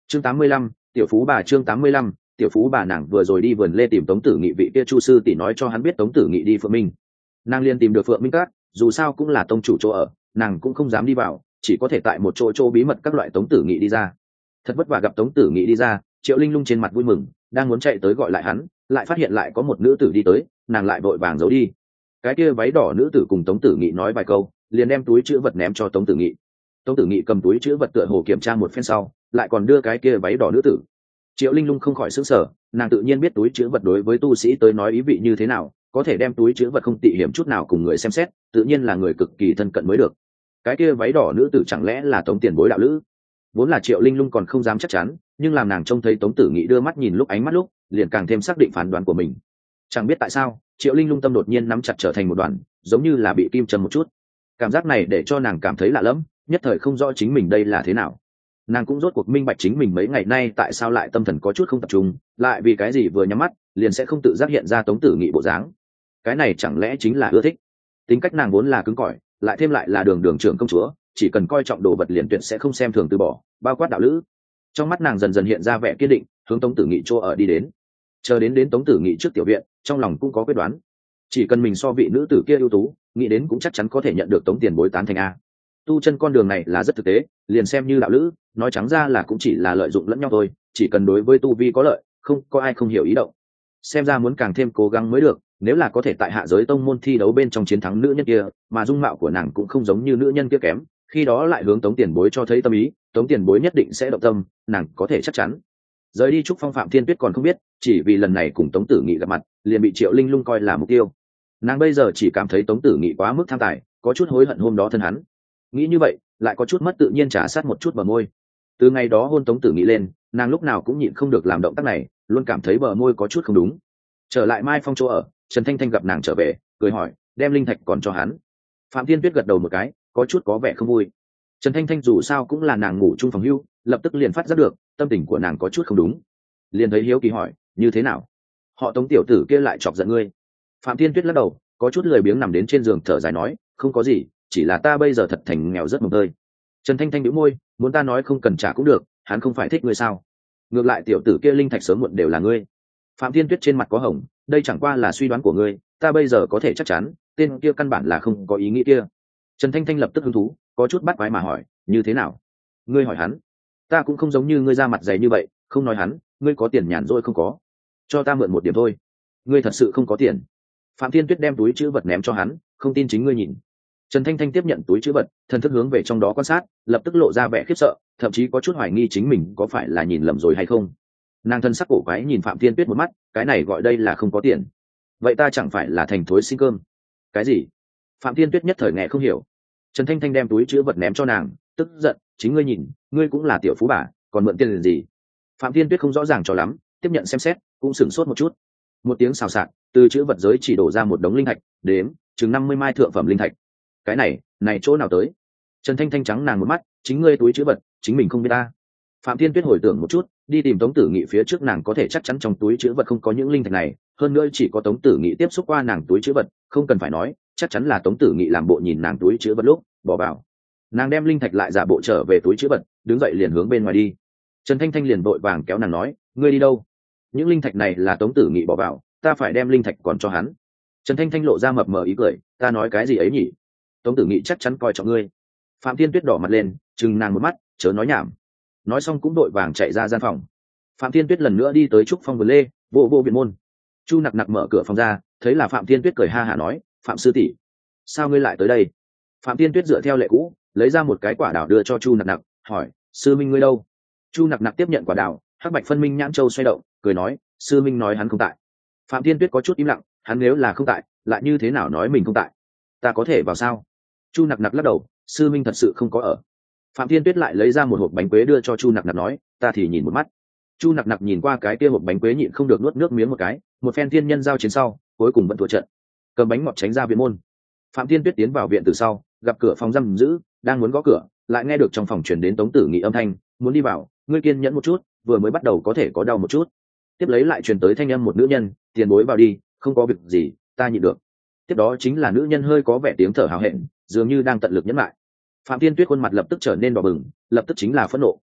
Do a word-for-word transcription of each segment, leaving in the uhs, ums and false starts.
chương tám mươi lăm, tiểu phú bà. Chương tám mươi lăm, tiểu phú bà. Nàng vừa rồi đi vườn lê tìm Tống Tử Nghị vị kia chu sư tỷ nói cho hắn biết Tống Tử Nghị đi Phượng Minh. Nàng liền tìm được Phượng Minh Các, dù sao cũng là tông chủ chỗ ở, nàng cũng không dám đi vào, chỉ có thể tại một chỗ chỗ bí mật các loại Tống Tử Nghị đi ra. Thật vất vả gặp Tống Tử Nghị đi ra, Triệu Linh Lung trên mặt vui mừng, đang muốn chạy tới gọi lại hắn, lại phát hiện lại có một nữ tử đi tới, nàng lại vội vàng giấu đi. Cái kia váy đỏ nữ tử cùng Tống Tử Nghị nói vài câu, liền đem túi chữ vật ném cho Tống Tử Nghị. Tống Tử Nghị cầm túi chữ vật tựa hồ kiểm tra một phen sau, lại còn đưa cái kia váy đỏ nữ tử. Triệu Linh Lung không khỏi sửng sở, nàng tự nhiên biết túi chữ vật đối với tu sĩ tới nói ý vị như thế nào, có thể đem túi chữ vật không tị hiểm chút nào cùng người xem xét, tự nhiên là người cực kỳ thân cận mới được. Cái kia váy đỏ nữ tử chẳng lẽ là Tống Tiền Bối đạo lữ? Vốn là Triệu Linh Lung còn không dám chắc chắn, nhưng làm nàng trông thấy Tống Tử Nghị đưa mắt nhìn lúc ánh mắt lúc, liền càng thêm xác định phán đoán của mình. Chẳng biết tại sao, Triệu Linh Lung tâm đột nhiên nắm chặt trở thành một đoàn, giống như là bị kim châm một chút. Cảm giác này để cho nàng cảm thấy lạ lẫm, nhất thời không rõ chính mình đây là thế nào. Nàng cũng rốt cuộc minh bạch chính mình mấy ngày nay tại sao lại tâm thần có chút không tập trung, lại vì cái gì vừa nhắm mắt liền sẽ không tự giác hiện ra Tống Tử Nghị bộ dáng. Cái này chẳng lẽ chính là ưa thích? Tính cách nàng vốn là cứng cỏi, lại thêm lại là đường đường trưởng công chúa, chỉ cần coi trọng đồ vật liền tuyệt sẽ không xem thường từ bỏ, bao quát đạo lữ. Trong mắt nàng dần dần hiện ra vẻ kiên định, hướng Tống Tử Nghị chỗ ở đi đến. Chờ đến đến Tống Tử Nghị trước tiểu viện, trong lòng cũng có quyết đoán. Chỉ cần mình so vị nữ tử kia ưu tú, nghĩ đến cũng chắc chắn có thể nhận được Tống Tiền Bối tán thành a. Tu chân con đường này là rất thực tế, liền xem như đạo lữ, nói trắng ra là cũng chỉ là lợi dụng lẫn nhau thôi, chỉ cần đối với tu vi có lợi, không có ai không hiểu ý động. Xem ra muốn càng thêm cố gắng mới được, nếu là có thể tại hạ giới tông môn thi đấu bên trong chiến thắng nữ nhân kia, mà dung mạo của nàng cũng không giống như nữ nhân kia kém, khi đó lại hướng Tống Tiền Bối cho thấy tâm ý, Tống Tiền Bối nhất định sẽ động tâm, nàng có thể chắc chắn. Rời đi Trúc Phong, Phạm Thiên Tuyết còn không biết, chỉ vì lần này cùng Tống Tử Nghị gặp mặt, liền bị Triệu Linh Lung coi là mục tiêu. Nàng bây giờ chỉ cảm thấy Tống Tử Nghị quá mức tham tài, có chút hối hận hôm đó thân hắn. Nghĩ như vậy, lại có chút mất tự nhiên trả sát một chút bờ môi. Từ ngày đó hôn Tống Tử Nghị lên, nàng lúc nào cũng nhịn không được làm động tác này, luôn cảm thấy bờ môi có chút không đúng. Trở lại Mai Phong chỗ ở, Trần Thanh Thanh gặp nàng trở về, cười hỏi, đem linh thạch còn cho hắn. Phạm Thiên Tuyết gật đầu một cái, có chút có vẻ không vui. Trần Thanh Thanh dù sao cũng là nàng ngủ chung phòng hưu, lập tức liền phát giác được tâm tình của nàng có chút không đúng, liền thấy hiếu kỳ hỏi, như thế nào? Họ Tống tiểu tử kia lại chọc giận ngươi? Phạm Thiên Tuyết lắc đầu, có chút lười biếng nằm đến trên giường thở dài nói, không có gì, chỉ là ta bây giờ thật thành nghèo rất mồng tơi. Trần Thanh Thanh bĩu môi, muốn ta nói không cần trả cũng được, hắn không phải thích ngươi sao? Ngược lại tiểu tử kia linh thạch sớm muộn đều là ngươi. Phạm Thiên Tuyết trên mặt có hồng, đây chẳng qua là suy đoán của ngươi, ta bây giờ có thể chắc chắn, tên kia căn bản là không có ý nghĩ kia. Trần Thanh Thanh lập tức hứng thú, có chút bắt quái mà hỏi, như thế nào? Ngươi hỏi hắn? Ta cũng không giống như ngươi ra mặt dày như vậy, không nói hắn, ngươi có tiền nhàn rỗi không có? Cho ta mượn một điểm thôi. Ngươi thật sự không có tiền? Phạm Thiên Tuyết đem túi trữ vật ném cho hắn, không tin chính ngươi nhìn. Trần Thanh Thanh tiếp nhận túi trữ vật, thần thức hướng về trong đó quan sát, lập tức lộ ra vẻ khiếp sợ, thậm chí có chút hoài nghi chính mình có phải là nhìn lầm rồi hay không. Nàng thân sắc cổ quái nhìn Phạm Thiên Tuyết một mắt, cái này gọi đây là không có tiền? Vậy ta chẳng phải là thành thối xin cơm? Cái gì? Phạm Thiên Tuyết nhất thời nghe không hiểu. Trần Thanh Thanh đem túi trữ vật ném cho nàng, tức giận, chính ngươi nhìn, ngươi cũng là tiểu phú bà, còn mượn tiền gì? Phạm Thiên Tuyết không rõ ràng cho lắm, tiếp nhận xem xét, cũng sửng sốt một chút. Một tiếng xào xạc, từ trữ vật giới chỉ đổ ra một đống linh thạch, đếm, chừng năm mươi mai thượng phẩm linh thạch. Cái này, này chỗ nào tới? Trần Thanh Thanh trắng nàng một mắt, chính ngươi túi trữ vật, chính mình không biết ta. Phạm Thiên Tuyết hồi tưởng một chút, đi tìm Tống Tử Nghị phía trước nàng có thể chắc chắn trong túi trữ vật không có những linh thạch này, hơn nữa chỉ có Tống Tử Nghị tiếp xúc qua nàng túi trữ vật, không cần phải nói, chắc chắn là Tống Tử Nghị làm bộ nhìn nàng túi trữ vật lúc bỏ vào. Nàng đem linh thạch lại giả bộ trở về túi trữ vật, đứng dậy liền hướng bên ngoài đi. Trần Thanh Thanh liền vội vàng kéo nàng nói, ngươi đi đâu? Những linh thạch này là Tống Tử Nghị bỏ vào, ta phải đem linh thạch còn cho hắn. Trần Thanh Thanh lộ ra mập mờ ý cười, ta nói cái gì ấy nhỉ? Tống Tử Nghị chắc chắn coi trọng ngươi. Phạm Thiên Tuyết đỏ mặt lên, chừng nàng một mắt, chớ nói nhảm. Nói xong cũng đội vàng chạy ra gian phòng. Phạm Thiên Tuyết lần nữa đi tới Trúc Phong vườn lê, vô vô viện môn. Chu Nặc Nặc mở cửa phòng ra, thấy là Phạm Thiên Tuyết cười ha hả nói, Phạm sư tỷ, sao ngươi lại tới đây? Phạm Thiên Tuyết dựa theo lệ cũ, lấy ra một cái quả đào đưa cho Chu Nặc Nặc, hỏi, sư minh ngươi đâu? Chu Nặc Nặc tiếp nhận quả đào, hắc bạch phân minh nhãn châu xoay động, cười nói, sư minh nói hắn không tại. Phạm Thiên Tuyết có chút im lặng, hắn nếu là không tại, lại như thế nào nói mình không tại? Ta có thể vào sao? Chu Nặc Nặc lắc đầu, sư minh thật sự không có ở. Phạm Thiên Tuyết lại lấy ra một hộp bánh quế đưa cho Chu Nặc Nặc nói, ta thì nhìn một mắt. Chu Nặc Nặc nhìn qua cái kia hộp bánh quế nhịn không được nuốt nước miếng một cái, một phen thiên nhân giao chiến sau, cuối cùng vẫn thua trận. Cầm bánh ngọt tránh ra viện môn. Phạm Thiên Tuyết tiến vào viện từ sau, gặp cửa phòng giam giữ, đang muốn gõ cửa, lại nghe được trong phòng truyền đến Tống Tử Nghị âm thanh, muốn đi vào, ngươi kiên nhẫn một chút, vừa mới bắt đầu có thể có đau một chút. Tiếp lấy lại truyền tới thanh âm một nữ nhân, tiền bối vào đi, không có việc gì, ta nhịn được. Tiếp đó chính là nữ nhân hơi có vẻ tiếng thở hào hẹn, dường như đang tận lực nhẫn lại. Phạm Thiên Tuyết khuôn mặt lập tức trở nên đỏ bừng, lập tức chính là phẫn nộ,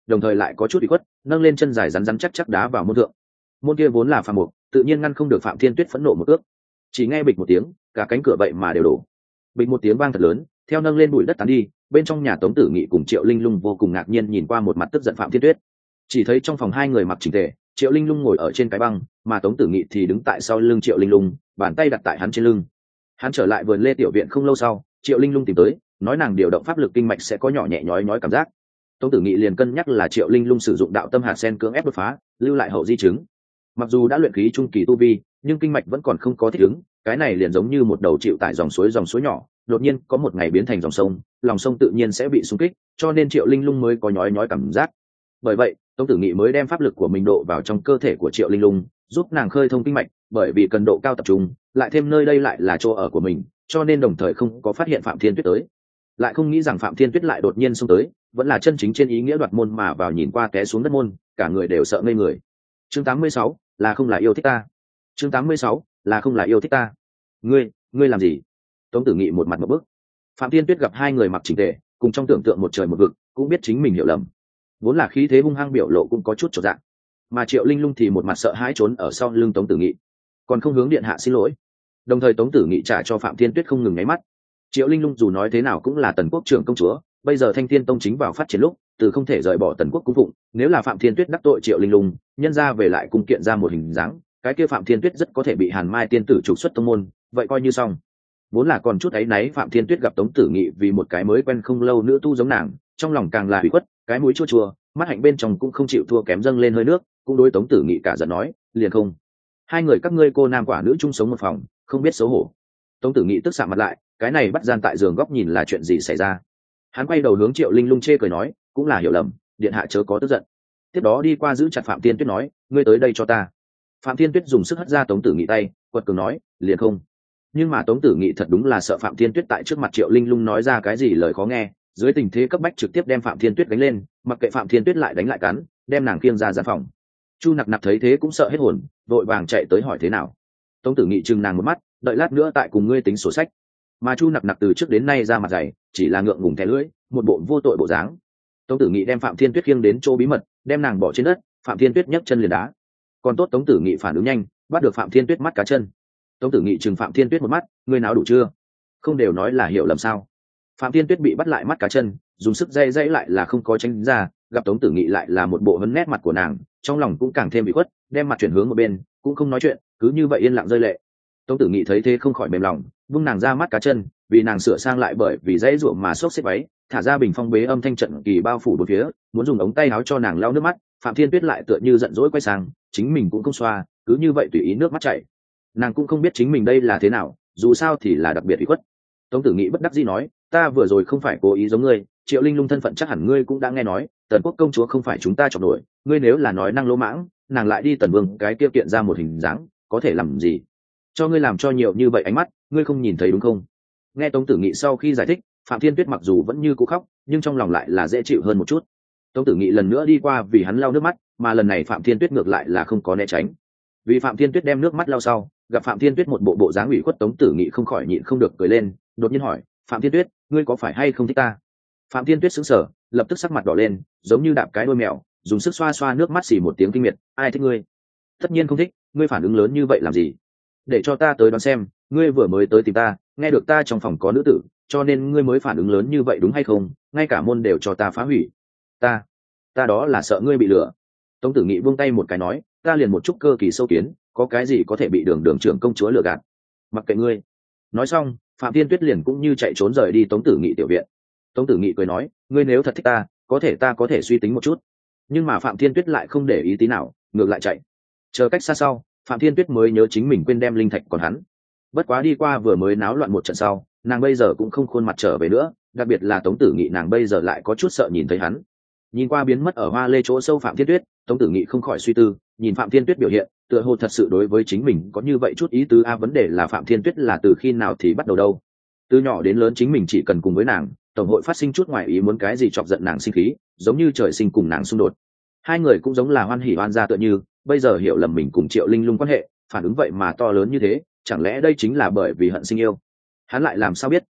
đồng thời lại có chút bị khuất, nâng lên chân dài rắn rắn chắc chắc đá vào môn thượng. Môn kia vốn là phàm mục, tự nhiên ngăn không được Phạm Thiên Tuyết phẫn nộ một ước. Chỉ nghe bịch một tiếng, cả cánh cửa vậy mà đều đổ. Bịch một tiếng vang thật lớn, theo nâng lên bụi đất tán đi, bên trong nhà Tống Tử Nghị cùng Triệu Linh Lung vô cùng ngạc nhiên nhìn qua một mặt tức giận Phạm Thiên Tuyết. Chỉ thấy trong phòng hai người mặc chỉnh tề, Triệu Linh Lung ngồi ở trên cái băng, mà Tống Tử Nghị thì đứng tại sau lưng Triệu Linh Lung, bàn tay đặt tại hắn trên lưng. Hắn trở lại vườn lê tiểu viện không lâu sau, Triệu Linh Lung tìm tới, nói nàng điều động pháp lực kinh mạch sẽ có nhỏ nhẹ nhói nhói cảm giác. Tống Tử Nghị liền cân nhắc là Triệu Linh Lung sử dụng đạo tâm hạt sen cưỡng ép đột phá, lưu lại hậu di chứng. Mặc dù đã luyện khí trung kỳ tu vi, nhưng kinh mạch vẫn còn không có thích ứng, cái này liền giống như một đầu chịu tại dòng suối dòng suối nhỏ, đột nhiên có một ngày biến thành dòng sông, lòng sông tự nhiên sẽ bị xung kích, cho nên Triệu Linh Lung mới có nhói nhói cảm giác. Bởi vậy, Tống Tử Nghị mới đem pháp lực của mình độ vào trong cơ thể của Triệu Linh Lung, giúp nàng khơi thông kinh mạch, bởi vì cần độ cao tập trung, lại thêm nơi đây lại là chỗ ở của mình, cho nên đồng thời không có phát hiện Phạm Thiên Tuyết tới. Lại không nghĩ rằng Phạm Thiên Tuyết lại đột nhiên xông tới, vẫn là chân chính trên ý nghĩa đoạt môn mà vào, nhìn qua té xuống đất môn, cả người đều sợ ngây người. Chương tám mươi sáu, là không là yêu thích ta. Chương tám mươi sáu, là không là yêu thích ta. Ngươi, ngươi làm gì? Tống Tử Nghị một mặt một bức. Phạm Thiên Tuyết gặp hai người mặc chỉnh tề, cùng trong tưởng tượng một trời một vực, cũng biết chính mình hiểu lầm. Vốn là khí thế hung hăng biểu lộ cũng có chút chột dạ. Mà Triệu Linh Lung thì một mặt sợ hãi trốn ở sau lưng Tống Tử Nghị, còn không hướng điện hạ xin lỗi. Đồng thời Tống Tử Nghị trả cho Phạm Thiên Tuyết không ngừng nháy mắt. Triệu Linh Lung dù nói thế nào cũng là Tần Quốc trưởng công chúa, bây giờ Thanh Thiên Tông chính vào phát triển lúc, từ không thể rời bỏ Tần Quốc cung phụng, nếu là Phạm Thiên Tuyết đắc tội Triệu Linh Lung, nhân ra về lại cung kiện ra một hình dáng, cái kia Phạm Thiên Tuyết rất có thể bị Hàn Mai tiên tử trục xuất tông môn, vậy coi như xong. Vốn là còn chút áy náy Phạm Thiên Tuyết gặp Tống Tử Nghị vì một cái mới quen không lâu nữ tu giống nàng, trong lòng càng là hủy khuất, cái mũi chua chua, mắt hạnh bên trong cũng không chịu thua kém dâng lên hơi nước, cũng đối Tống Tử Nghị cả giận nói, liền không. Hai người các ngươi cô nam quả nữ chung sống một phòng, không biết xấu hổ. Tống Tử Nghị tức sạm mặt lại, cái này bắt gian tại giường góc nhìn là chuyện gì xảy ra. Hắn quay đầu hướng Triệu Linh Lung chê cười nói, cũng là hiểu lầm, điện hạ chớ có tức giận. Tiếp đó đi qua giữ chặt Phạm Thiên Tuyết nói, ngươi tới đây cho ta. Phạm Thiên Tuyết dùng sức hất ra Tống Tử Nghị tay, quật cường nói, liền không. Nhưng mà Tống Tử Nghị thật đúng là sợ Phạm Thiên Tuyết tại trước mặt Triệu Linh Lung nói ra cái gì lời khó nghe, dưới tình thế cấp bách trực tiếp đem Phạm Thiên Tuyết đánh lên, mặc kệ Phạm Thiên Tuyết lại đánh lại cắn, đem nàng khiêng ra gian phòng. Chu Nặc Nặc thấy thế cũng sợ hết hồn, vội vàng chạy tới hỏi thế nào. Tống Tử Nghị chừng nàng một mắt, đợi lát nữa tại cùng ngươi tính sổ sách. Mà Chu Nặc Nặc từ trước đến nay ra mặt dày, chỉ là ngượng ngùng thè lưỡi, một bộ vô tội bộ dáng. Tống Tử Nghị đem Phạm Thiên Tuyết khiêng đến chỗ bí mật, đem nàng bỏ trên đất, Phạm Thiên Tuyết nhấc chân liền đá. Còn tốt Tống Tử Nghị phản ứng nhanh, bắt được Phạm Thiên Tuyết mắt cá chân. Tống Tử Nghị chừng Phạm Thiên Tuyết một mắt, ngươi nào đủ chưa? Không đều nói là hiểu lầm sao? Phạm Thiên Tuyết bị bắt lại mắt cá chân, dùng sức dây dây lại là không có tránh ra, gặp Tống Tử Nghị lại là một bộ hấn nét mặt của nàng, trong lòng cũng càng thêm bị khuất, đem mặt chuyển hướng một bên, cũng không nói chuyện, cứ như vậy yên lặng rơi lệ. Tống Tử Nghị thấy thế không khỏi mềm lòng, vung nàng ra mắt cá chân, vì nàng sửa sang lại bởi vì dãy ruộng mà xốc xếp váy, thả ra bình phong bế âm thanh trận kỳ bao phủ bốn phía, muốn dùng ống tay áo cho nàng lau nước mắt. Phạm Thiên Tuyết lại tựa như giận dỗi quay sang, chính mình cũng không xoa, cứ như vậy tùy ý nước mắt chảy. Nàng cũng không biết chính mình đây là thế nào, dù sao thì là đặc biệt ủy khuất. Tống Tử Nghị bất đắc dĩ nói, ta vừa rồi không phải cố ý giống ngươi, Triệu Linh Lung thân phận chắc hẳn ngươi cũng đã nghe nói, Tần Quốc công chúa không phải chúng ta chọc nổi, ngươi nếu là nói năng lỗ mãng, nàng lại đi Tần Vương cái kia kiện ra một hình dáng, có thể làm gì? Cho ngươi làm cho nhiều như vậy ánh mắt, ngươi không nhìn thấy đúng không? Nghe Tống Tử Nghị sau khi giải thích, Phạm Thiên Tuyết mặc dù vẫn như cũ khóc, nhưng trong lòng lại là dễ chịu hơn một chút. Tống Tử Nghị lần nữa đi qua vì hắn lau nước mắt, mà lần này Phạm Thiên Tuyết ngược lại là không có né tránh. Vì Phạm Thiên Tuyết đem nước mắt lau sau, gặp Phạm Thiên Tuyết một bộ bộ dáng ủy khuất, Tống Tử Nghị không khỏi nhịn không được cười lên, đột nhiên hỏi, Phạm Thiên Tuyết, ngươi có phải hay không thích ta? Phạm Thiên Tuyết sững sờ, lập tức sắc mặt đỏ lên, giống như đạp cái đuôi mèo, dùng sức xoa xoa nước mắt, xì một tiếng kinh miệt, ai thích ngươi? Tất nhiên không thích, ngươi phản ứng lớn như vậy làm gì? Để cho ta tới đoán xem, ngươi vừa mới tới tìm ta, nghe được ta trong phòng có nữ tử, cho nên ngươi mới phản ứng lớn như vậy đúng hay không? Ngay cả môn đều cho ta phá hủy. Ta, ta đó là sợ ngươi bị lừa. Tống Tử Nghị buông tay một cái nói, ta liền một chút cơ kỳ sâu kiến, có cái gì có thể bị đường đường trưởng công chúa lừa gạt? Mặc kệ ngươi. Nói xong, Phạm Thiên Tuyết liền cũng như chạy trốn rời đi Tống Tử Nghị tiểu viện. Tống Tử Nghị cười nói, ngươi nếu thật thích ta, có thể ta có thể suy tính một chút. Nhưng mà Phạm Thiên Tuyết lại không để ý tí nào, ngược lại chạy. Chờ cách xa sau, Phạm Thiên Tuyết mới nhớ chính mình quên đem linh thạch còn hắn. Bất quá đi qua vừa mới náo loạn một trận sau, nàng bây giờ cũng không khuôn mặt trở về nữa, đặc biệt là Tống Tử Nghị nàng bây giờ lại có chút sợ nhìn thấy hắn. Nhìn qua biến mất ở hoa lê chỗ sâu Phạm Thiên Tuyết, Tống Tử Nghị không khỏi suy tư, nhìn Phạm Thiên Tuyết biểu hiện, tựa hồ thật sự đối với chính mình có như vậy chút ý tứ. A vấn đề là Phạm Thiên Tuyết là từ khi nào thì bắt đầu đâu? Từ nhỏ đến lớn chính mình chỉ cần cùng với nàng, tổng hội phát sinh chút ngoài ý muốn cái gì chọc giận nàng sinh khí, giống như trời sinh cùng nàng xung đột. Hai người cũng giống là hoan hỉ oan gia tựa như, bây giờ hiểu lầm mình cùng Triệu Linh Lung quan hệ, phản ứng vậy mà to lớn như thế, chẳng lẽ đây chính là bởi vì hận sinh yêu? Hắn lại làm sao biết,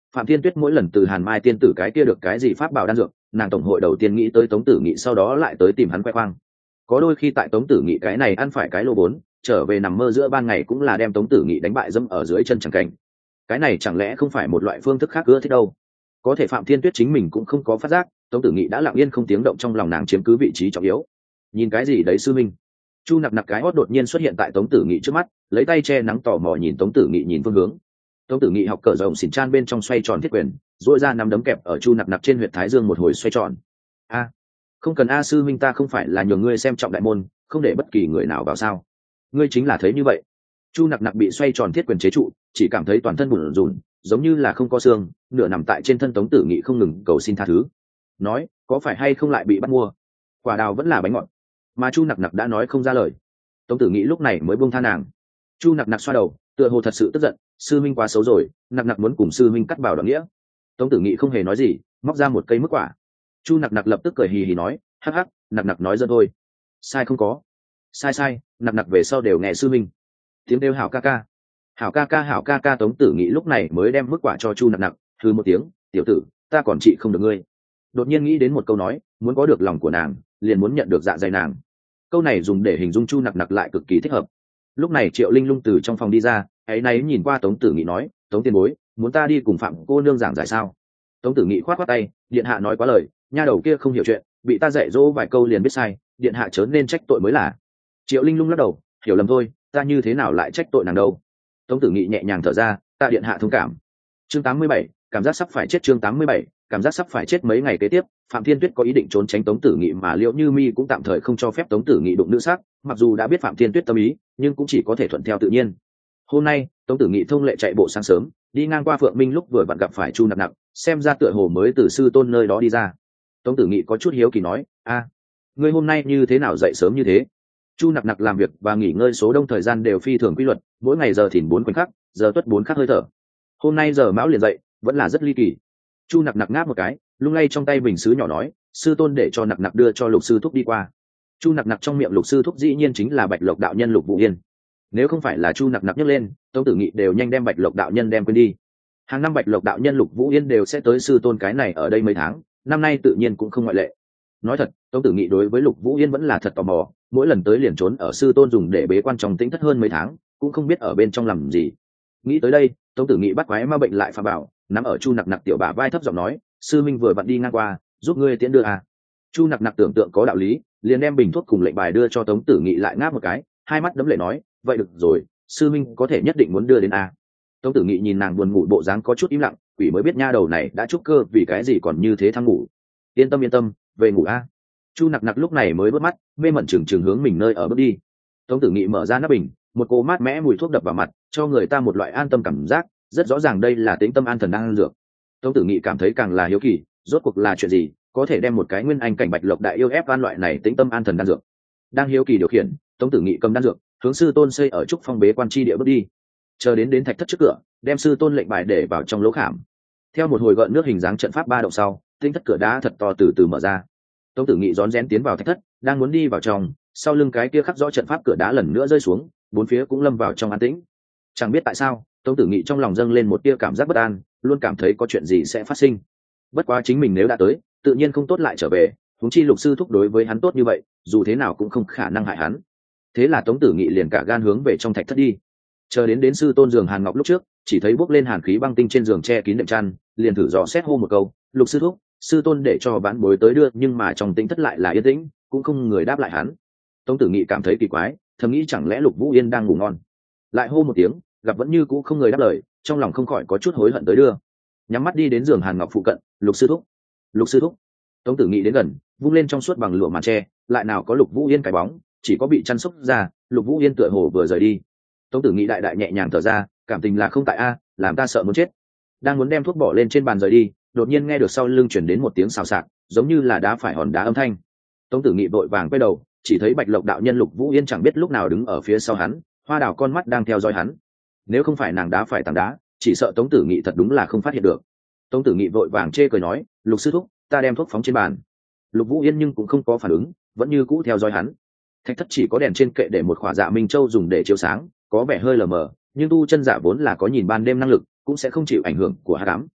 Phạm Thiên Tuyết mỗi lần từ Hàn Mai tiên tử cái kia được cái gì pháp bảo đan dược, nàng tổng hội đầu tiên nghĩ tới Tống Tử Nghị, sau đó lại tới tìm hắn khoe khoang. Có đôi khi tại Tống Tử Nghị cái này ăn phải cái lô bốn, trở về nằm mơ giữa ban ngày cũng là đem Tống Tử Nghị đánh bại dẫm ở dưới chân chẳng cảnh. Cái này chẳng lẽ không phải một loại phương thức khác ưa thích đâu? Có thể Phạm Thiên Tuyết chính mình cũng không có phát giác, Tống Tử Nghị đã lặng yên không tiếng động trong lòng nàng chiếm cứ vị trí trọng yếu. Nhìn cái gì đấy sư minh? Chu Nặc Nặc cái hót đột nhiên xuất hiện tại Tống Tử Nghị trước mắt, lấy tay che nắng tò mò nhìn Tống Tử Nghị nhìn phương hướng. Tống Tử Nghị học cờ rồng xỉn chan bên trong xoay tròn thiết quyền, duỗi ra nắm đấm kẹp ở Chu Nặc Nặc trên huyệt thái dương một hồi xoay tròn. A, không cần a sư minh, ta không phải là nhường ngươi xem trọng đại môn, không để bất kỳ người nào vào sao? Ngươi chính là thấy như vậy. Chu Nặc Nặc bị xoay tròn thiết quyền chế trụ, chỉ cảm thấy toàn thân bủn rủn, giống như là không có xương, nửa nằm tại trên thân Tống Tử Nghị không ngừng cầu xin tha thứ. Nói, có phải hay không lại bị bắt mua? Quả đào vẫn là bánh ngọt. Mà Chu Nặc Nặc đã nói không ra lời. Tống Tử Nghị lúc này mới buông tha nàng. Chu Nặc Nặc xoa đầu, tựa hồ thật sự tức giận, sư minh quá xấu rồi, Nặc Nặc muốn cùng sư minh cắt bảo đoạn nghĩa. Tống Tử Nghị không hề nói gì, móc ra một cây mức quả. Chu Nặc Nặc lập tức cười hì hì nói, hắc hắc, Nặc Nặc nói giỡn thôi. Sai không có. Sai sai, Nặc Nặc về sau đều nghe sư minh. Tiếng kêu hảo ca ca. Hảo ca ca hảo ca ca. Tống Tử Nghị lúc này mới đem mức quả cho Chu Nặc Nặc, hừ một tiếng, tiểu tử, ta còn trị không được ngươi. Đột nhiên nghĩ đến một câu nói, muốn có được lòng của nàng, liền muốn nhận được dạ dày nàng. Câu này dùng để hình dung Chu Nặc Nặc lại cực kỳ thích hợp. Lúc này Triệu Linh Lung từ trong phòng đi ra, ấy náy nhìn qua Tống Tử Nghị nói, Tống tiền bối, muốn ta đi cùng Phạm cô nương giảng giải sao? Tống Tử Nghị khoát khoát tay, điện hạ nói quá lời, nha đầu kia không hiểu chuyện, bị ta dạy dỗ vài câu liền biết sai, điện hạ chớ nên trách tội mới là. Triệu Linh Lung lắc đầu, hiểu lầm thôi, ta như thế nào lại trách tội nàng đâu? Tống Tử Nghị nhẹ nhàng thở ra, ta điện hạ thông cảm. Chương tám mươi bảy, cảm giác sắp phải chết. Chương tám mươi bảy, cảm giác sắp phải chết. Mấy ngày kế tiếp, Phạm Thiên Tuyết có ý định trốn tránh Tống Tử Nghị, mà Liễu Như Mi cũng tạm thời không cho phép Tống Tử Nghị đụng nữ sắc, mặc dù đã biết Phạm Thiên Tuyết tâm ý, nhưng cũng chỉ có thể thuận theo tự nhiên. Hôm nay, Tống Tử Nghị thông lệ chạy bộ sáng sớm, đi ngang qua Phượng Minh lúc vừa vặn gặp phải Chu Nặc Nặc, xem ra tựa hồ mới từ sư tôn nơi đó đi ra. Tống Tử Nghị có chút hiếu kỳ nói, a, ngươi hôm nay như thế nào dậy sớm như thế? Chu Nặc Nặc làm việc và nghỉ ngơi số đông thời gian đều phi thường quy luật, mỗi ngày giờ thìn bốn khoảnh khắc, giờ tuất bốn khắc hơi thở. Hôm nay giờ mão liền dậy, vẫn là rất ly kỳ. Chu Nặc Nặc ngáp một cái, lung lay trong tay bình sứ nhỏ nói, sư tôn để cho Nặc Nặc đưa cho Lục sư thúc đi qua. Chu Nặc Nặc trong miệng Lục sư thúc dĩ nhiên chính là Bạch Lộc đạo nhân Lục Vũ Yên. Nếu không phải là Chu Nặc Nặc nhấc lên, Tống Tử Nghị đều nhanh đem Bạch Lộc đạo nhân đem quên đi. Hàng năm Bạch Lộc đạo nhân Lục Vũ Yên đều sẽ tới sư tôn cái này ở đây mấy tháng, năm nay tự nhiên cũng không ngoại lệ. Nói thật, Tống Tử Nghị đối với Lục Vũ Yên vẫn là thật tò mò, mỗi lần tới liền trốn ở sư tôn dùng để bế quan trong tĩnh thất hơn mấy tháng, cũng không biết ở bên trong làm gì. Nghĩ tới đây, Tống Tử Nghị bắt quái ma bệnh lại phà bảo, nắm ở Chu Nặc Nặc tiểu bả vai thấp giọng nói, sư minh vừa vặn đi ngang qua, giúp ngươi tiễn đưa à. Chu Nặc Nặc tưởng tượng có đạo lý, liền đem bình thuốc cùng lệnh bài đưa cho Tống Tử Nghị, lại ngáp một cái, hai mắt đấm lệ nói, vậy được rồi, sư minh có thể nhất định muốn đưa đến à. Tống Tử Nghị nhìn nàng buồn ngủ bộ dáng có chút im lặng, quỷ mới biết nha đầu này đã trúc cơ vì cái gì còn như thế thăng ngủ. Yên tâm yên tâm, về ngủ a. À. Chu Nặc Nặc lúc này mới bước mắt, mê mẩn chừng chừng hướng mình nơi ở bước đi. Tống Tử Nghị mở ra nắp bình, một cỗ mát mẽ mùi thuốc đập vào mặt, cho người ta một loại an tâm cảm giác, rất rõ ràng đây là tĩnh tâm an thần đang ăn dược. Tống Tử Nghị cảm thấy càng là hiếu kỳ, rốt cuộc là chuyện gì có thể đem một cái nguyên anh cảnh Bạch Lộc đại yêu ép van loại này tĩnh tâm an thần đan dược. Đang hiếu kỳ điều khiển, Tống Tử Nghị cầm đan dược, hướng sư tôn xây ở trúc phong bế quan chi địa bước đi. Chờ đến đến thạch thất trước cửa, đem sư tôn lệnh bài để vào trong lỗ khảm. Theo một hồi gợn nước hình dáng trận pháp ba động sau, tinh thất cửa đá thật to từ từ mở ra. Tống Tử Nghị rón rén tiến vào thạch thất, đang muốn đi vào trong, sau lưng cái kia khắc rõ trận pháp cửa đá lần nữa rơi xuống, bốn phía cũng lâm vào trong an tĩnh. Chẳng biết tại sao, Tống Tử Nghị trong lòng dâng lên một tia cảm giác bất an, luôn cảm thấy có chuyện gì sẽ phát sinh. Bất quá chính mình nếu đã tới, tự nhiên không tốt lại trở về, huống chi Lục sư thúc đối với hắn tốt như vậy, dù thế nào cũng không khả năng hại hắn. Thế là Tống Tử Nghị liền cả gan hướng về trong thạch thất đi. Chờ đến đến sư tôn giường Hàn Ngọc lúc trước, chỉ thấy bốc lên hàn khí băng tinh trên giường che kín đệm chăn, liền thử dò xét hô một câu, "Lục sư thúc." Sư tôn để cho vãn bối tới đưa, nhưng mà trong tĩnh thất lại là yên tĩnh, cũng không người đáp lại hắn. Tống Tử Nghị cảm thấy kỳ quái, thầm nghĩ chẳng lẽ Lục Vũ Yên đang ngủ ngon. Lại hô một tiếng, gặp vẫn như cũ không người đáp lời, trong lòng không khỏi có chút hối hận tới đưa. Nhắm mắt đi đến giường Hàn Ngọc phụ cận, "Lục sư thúc, Lục sư thúc." Tống Tử Nghị đến gần, vung lên trong suốt bằng lụa màn tre, lại nào có Lục Vũ Yên cái bóng, chỉ có bị chăn xốc ra, Lục Vũ Yên tựa hồ vừa rời đi. Tống Tử Nghị đại đại nhẹ nhàng thở ra, cảm tình là không tại a, làm ta sợ muốn chết. Đang muốn đem thuốc bỏ lên trên bàn rời đi, đột nhiên nghe được sau lưng chuyển đến một tiếng xào xạc, giống như là đá phải hòn đá âm thanh. Tống Tử Nghị vội vàng quay đầu, chỉ thấy Bạch Lộc đạo nhân Lục Vũ Yên chẳng biết lúc nào đứng ở phía sau hắn, hoa đào con mắt đang theo dõi hắn. Nếu không phải nàng đá phải tảng đá, chỉ sợ Tống Tử Nghị thật đúng là không phát hiện được. Tống Tử Nghị vội vàng chê cười nói, "Lục sư thúc, ta đem thuốc phóng trên bàn." Lục Vũ Yên nhưng cũng không có phản ứng, vẫn như cũ theo dõi hắn. Thạch thất chỉ có đèn trên kệ để một khỏa dạ minh châu dùng để chiếu sáng, có vẻ hơi lờ mờ, nhưng tu chân giả vốn là có nhìn ban đêm năng lực, cũng sẽ không chịu ảnh hưởng của hắc ám.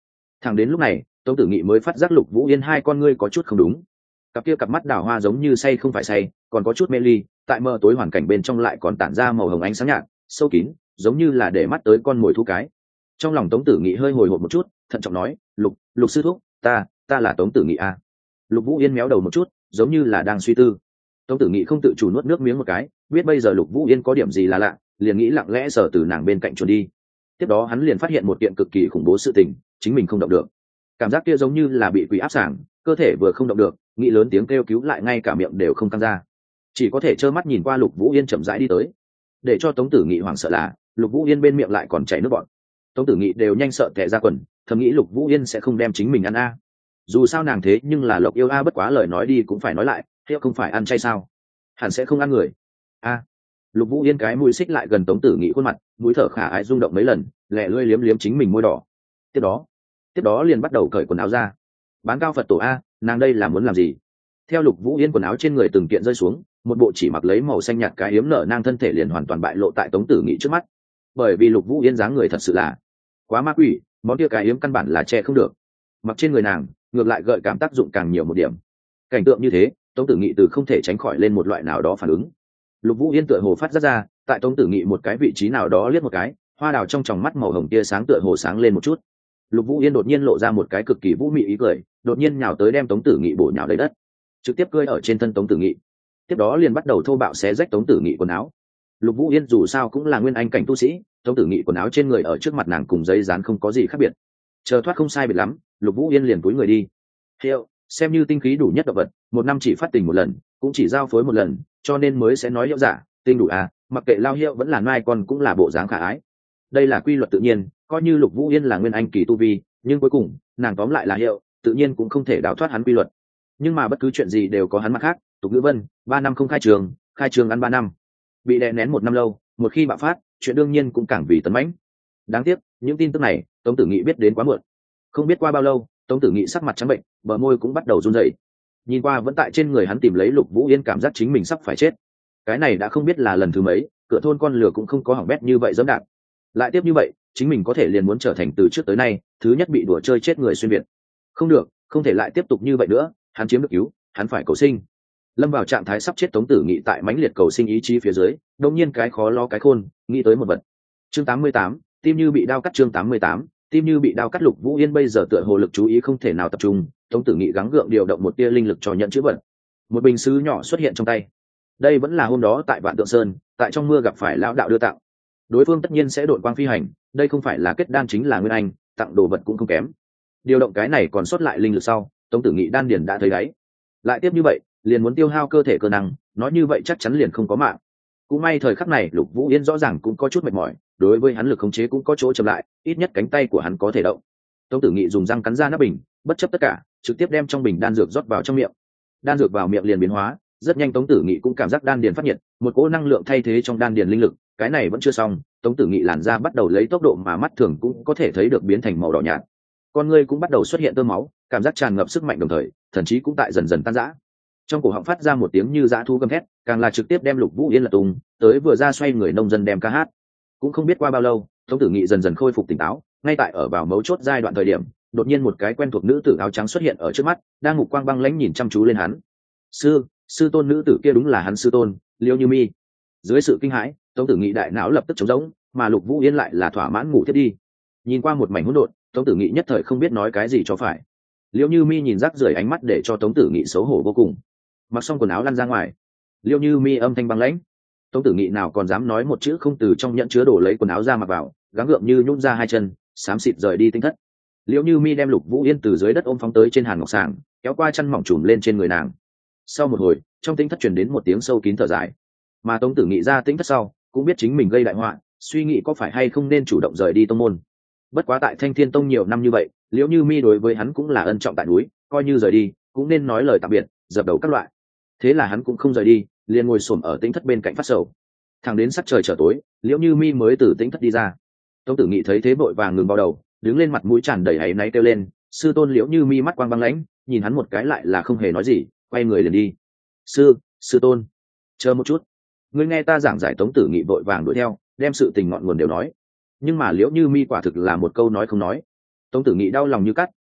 Thẳng đến lúc này Tống Tử Nghị mới phát giác Lục Vũ Yên hai con ngươi có chút không đúng. Cặp kia cặp mắt đào hoa giống như say không phải say, còn có chút mê ly, tại mờ tối hoàn cảnh bên trong lại còn tản ra màu hồng ánh sáng nhạt sâu kín, giống như là để mắt tới con mồi thú cái. Trong lòng Tống Tử Nghị hơi hồi hộp một chút, thận trọng nói, lục lục sư thúc, ta ta là Tống Tử Nghị à. Lục Vũ Yên méo đầu một chút, giống như là đang suy tư. Tống Tử Nghị không tự chủ nuốt nước miếng một cái, biết bây giờ Lục Vũ Yên có điểm gì là lạ, liền nghĩ lặng lẽ sờ từ nàng bên cạnh chuồn đi. Tiếp đó hắn liền phát hiện một kiện cực kỳ khủng bố sự tình, chính mình không động được. Cảm giác kia giống như là bị quỷ áp sảng, cơ thể vừa không động được, nghĩ lớn tiếng kêu cứu lại ngay cả miệng đều không căng ra, chỉ có thể trơ mắt nhìn qua Lục Vũ Yên chậm rãi đi tới. Để cho Tống Tử Nghị hoảng sợ là Lục Vũ Yên bên miệng lại còn chảy nước bọt. Tống Tử Nghị đều nhanh sợ tè ra quần, thầm nghĩ Lục Vũ Yên sẽ không đem chính mình ăn a. Dù sao nàng thế nhưng là Lộc Yêu a, bất quá lời nói đi cũng phải nói lại, hiệu không phải ăn chay sao, hẳn sẽ không ăn người a. Lục Vũ Yên cái mũi xích lại gần Tống Tử Nghị khuôn mặt, mũi thở khả ái rung động mấy lần, lẹ lưỡi liếm liếm chính mình môi đỏ. Tiếp đó, tiếp đó liền bắt đầu cởi quần áo ra. Bán cao Phật tổ a, nàng đây là muốn làm gì? Theo Lục Vũ Yên quần áo trên người từng kiện rơi xuống, một bộ chỉ mặc lấy màu xanh nhạt cái yếm nở nang thân thể liền hoàn toàn bại lộ tại Tống Tử Nghị trước mắt. Bởi vì Lục Vũ Yên dáng người thật sự là quá ma quỷ, món kia cái yếm căn bản là che không được. Mặc trên người nàng, ngược lại gợi cảm tác dụng càng nhiều một điểm. Cảnh tượng như thế, Tống Tử Nghị từ không thể tránh khỏi lên một loại nào đó phản ứng. Lục Vũ Yên tựa hồ phát giác ra, tại Tống Tử Nghị một cái vị trí nào đó liếc một cái, hoa đào trong tròng mắt màu hồng tia sáng tựa hồ sáng lên một chút. Lục Vũ Yên đột nhiên lộ ra một cái cực kỳ vũ mị ý cười, đột nhiên nhào tới đem Tống Tử Nghị bổ nhào lấy đất, trực tiếp cơi ở trên thân Tống Tử Nghị. Tiếp đó liền bắt đầu thô bạo xé rách Tống Tử Nghị quần áo. Lục Vũ Yên dù sao cũng là nguyên anh cảnh tu sĩ, Tống Tử Nghị quần áo trên người ở trước mặt nàng cùng giấy dán không có gì khác biệt. Chờ thoát không sai biệt lắm, Lục Vũ Yên liền cúi người đi. Hiệu, xem như tinh khí đủ nhất động vật, một năm chỉ phát tình một lần, cũng chỉ giao phối một lần, cho nên mới sẽ nói hiệu giả, tinh đủ à, mặc kệ lao hiệu vẫn là mai con cũng là bộ dáng khả ái. Đây là quy luật tự nhiên, coi như Lục Vũ Yên là nguyên anh kỳ tu vi, nhưng cuối cùng, nàng tóm lại là hiệu, tự nhiên cũng không thể đào thoát hắn quy luật. Nhưng mà bất cứ chuyện gì đều có hắn mặt khác, tục ngữ vân, ba năm không khai trường, khai trường ăn ba năm. Bị đè nén một năm lâu, một khi bạo phát, chuyện đương nhiên cũng càng vì tấn mãnh. Đáng tiếc, những tin tức này, Tống Tử Nghị biết đến quá muộn. Không biết qua bao lâu, Tống Tử Nghị sắc mặt trắng bệnh, bờ môi cũng bắt đầu run rẩy. Nhìn qua vẫn tại trên người hắn tìm lấy Lục Vũ Yên, cảm giác chính mình sắp phải chết. Cái này đã không biết là lần thứ mấy, cửa thôn con lừa cũng không có hỏng bét như vậy dẫm đạp. Lại tiếp như vậy, chính mình có thể liền muốn trở thành từ trước tới nay thứ nhất bị đùa chơi chết người xuyên việt. Không được, không thể lại tiếp tục như vậy nữa, hắn chiếm được cứu, hắn phải cầu sinh. Lâm vào trạng thái sắp chết Tống Tử Nghị tại mãnh liệt cầu sinh ý chí phía dưới, đột nhiên cái khó lo cái khôn, nghĩ tới một vật. Chương tám mươi tám, tim như bị đao cắt. Chương tám mươi tám, tim như bị đao cắt. Lục Vũ Yên bây giờ tựa hồ lực chú ý không thể nào tập trung, Tống Tử Nghị gắng gượng điều động một tia linh lực cho nhận chữ vật. Một bình sứ nhỏ xuất hiện trong tay. Đây vẫn là hôm đó tại Vạn Tượng Sơn, tại trong mưa gặp phải lão đạo đưa tặng. Đối phương tất nhiên sẽ đội quang phi hành, đây không phải là kết đan chính là nguyên anh, tặng đồ vật cũng không kém. Điều động cái này còn sót lại linh lực sau, Tống Tử Nghị đan điền đã thấy đáy. Lại tiếp như vậy, liền muốn tiêu hao cơ thể cơ năng, nói như vậy chắc chắn liền không có mạng. Cũng may thời khắc này Lục Vũ Yên rõ ràng cũng có chút mệt mỏi, đối với hắn lực khống chế cũng có chỗ chậm lại, ít nhất cánh tay của hắn có thể động. Tống Tử Nghị dùng răng cắn ra nắp bình, bất chấp tất cả, trực tiếp đem trong bình đan dược rót vào trong miệng. Đan dược vào miệng liền biến hóa, rất nhanh Tống Tử Nghị cũng cảm giác đan điền phát nhiệt, một cỗ năng lượng thay thế trong đan điền linh lực. Cái này vẫn chưa xong, Tống Tử Nghị làn da bắt đầu lấy tốc độ mà mắt thường cũng có thể thấy được biến thành màu đỏ nhạt. Con ngươi cũng bắt đầu xuất hiện tơ máu, cảm giác tràn ngập sức mạnh đồng thời, thần trí cũng tại dần dần tan rã. Trong cổ họng phát ra một tiếng như dã thú gầm thét, càng là trực tiếp đem Lục Vũ Yên lật tung, tới vừa ra xoay người nông dân đem ca hát. Cũng không biết qua bao lâu, Tống Tử Nghị dần dần khôi phục tỉnh táo, ngay tại ở vào mấu chốt giai đoạn thời điểm, đột nhiên một cái quen thuộc nữ tử áo trắng xuất hiện ở trước mắt, đang ngục quang băng lãnh nhìn chăm chú lên hắn. Sư, sư tôn. Nữ tử kia đúng là hắn sư tôn, Liêu Như Mi. Dưới sự kinh hãi, Tống Tử Nghị đại não lập tức trống rỗng, mà Lục Vũ Yên lại là thỏa mãn ngủ thiếp đi. Nhìn qua một mảnh hỗn độn, Tống Tử Nghị nhất thời không biết nói cái gì cho phải. Liêu Như Mi nhìn rác rưởi ánh mắt để cho Tống Tử Nghị xấu hổ vô cùng. Mặc xong quần áo lăn ra ngoài. Liêu Như Mi âm thanh băng lãnh. Tống Tử Nghị nào còn dám nói một chữ không, từ trong nhẫn chứa đổ lấy quần áo ra mặc vào, gắng gượng như nhún ra hai chân, xám xịt rời đi tinh thất. Liêu Như Mi đem Lục Vũ Yên từ dưới đất ôm phóng tới trên hàn ngọc sàng, kéo qua chân mỏng trùm lên trên người nàng. Sau một hồi, trong tinh thất truyền đến một tiếng sâu kín thở dài. Mà Tống Tử Nghị ra tinh thất sau, cũng biết chính mình gây đại họa, suy nghĩ có phải hay không nên chủ động rời đi tông môn. Bất quá tại Thanh Thiên Tông nhiều năm như vậy, Liễu Như Mi đối với hắn cũng là ân trọng tại núi, coi như rời đi cũng nên nói lời tạm biệt, dập đầu các loại. Thế là hắn cũng không rời đi, liền ngồi xổm ở tĩnh thất bên cạnh phát sầu. Thẳng đến sắc trời trở tối, Liễu Như Mi mới từ tĩnh thất đi ra. Tống Tử Nghị thấy thế vội vàng ngừng bao đầu, đứng lên mặt mũi tràn đầy áy náy kêu lên, sư tôn. Liễu Như Mi mắt quang băng lãnh, nhìn hắn một cái lại là không hề nói gì, quay người liền đi. Sư, sư tôn, chờ một chút, ngươi nghe ta giảng giải. Tống Tử Nghị vội vàng đuổi theo, đem sự tình ngọn nguồn đều nói. Nhưng mà Liễu Như Mi quả thực là một câu nói không nói. Tống Tử Nghị đau lòng như cắt,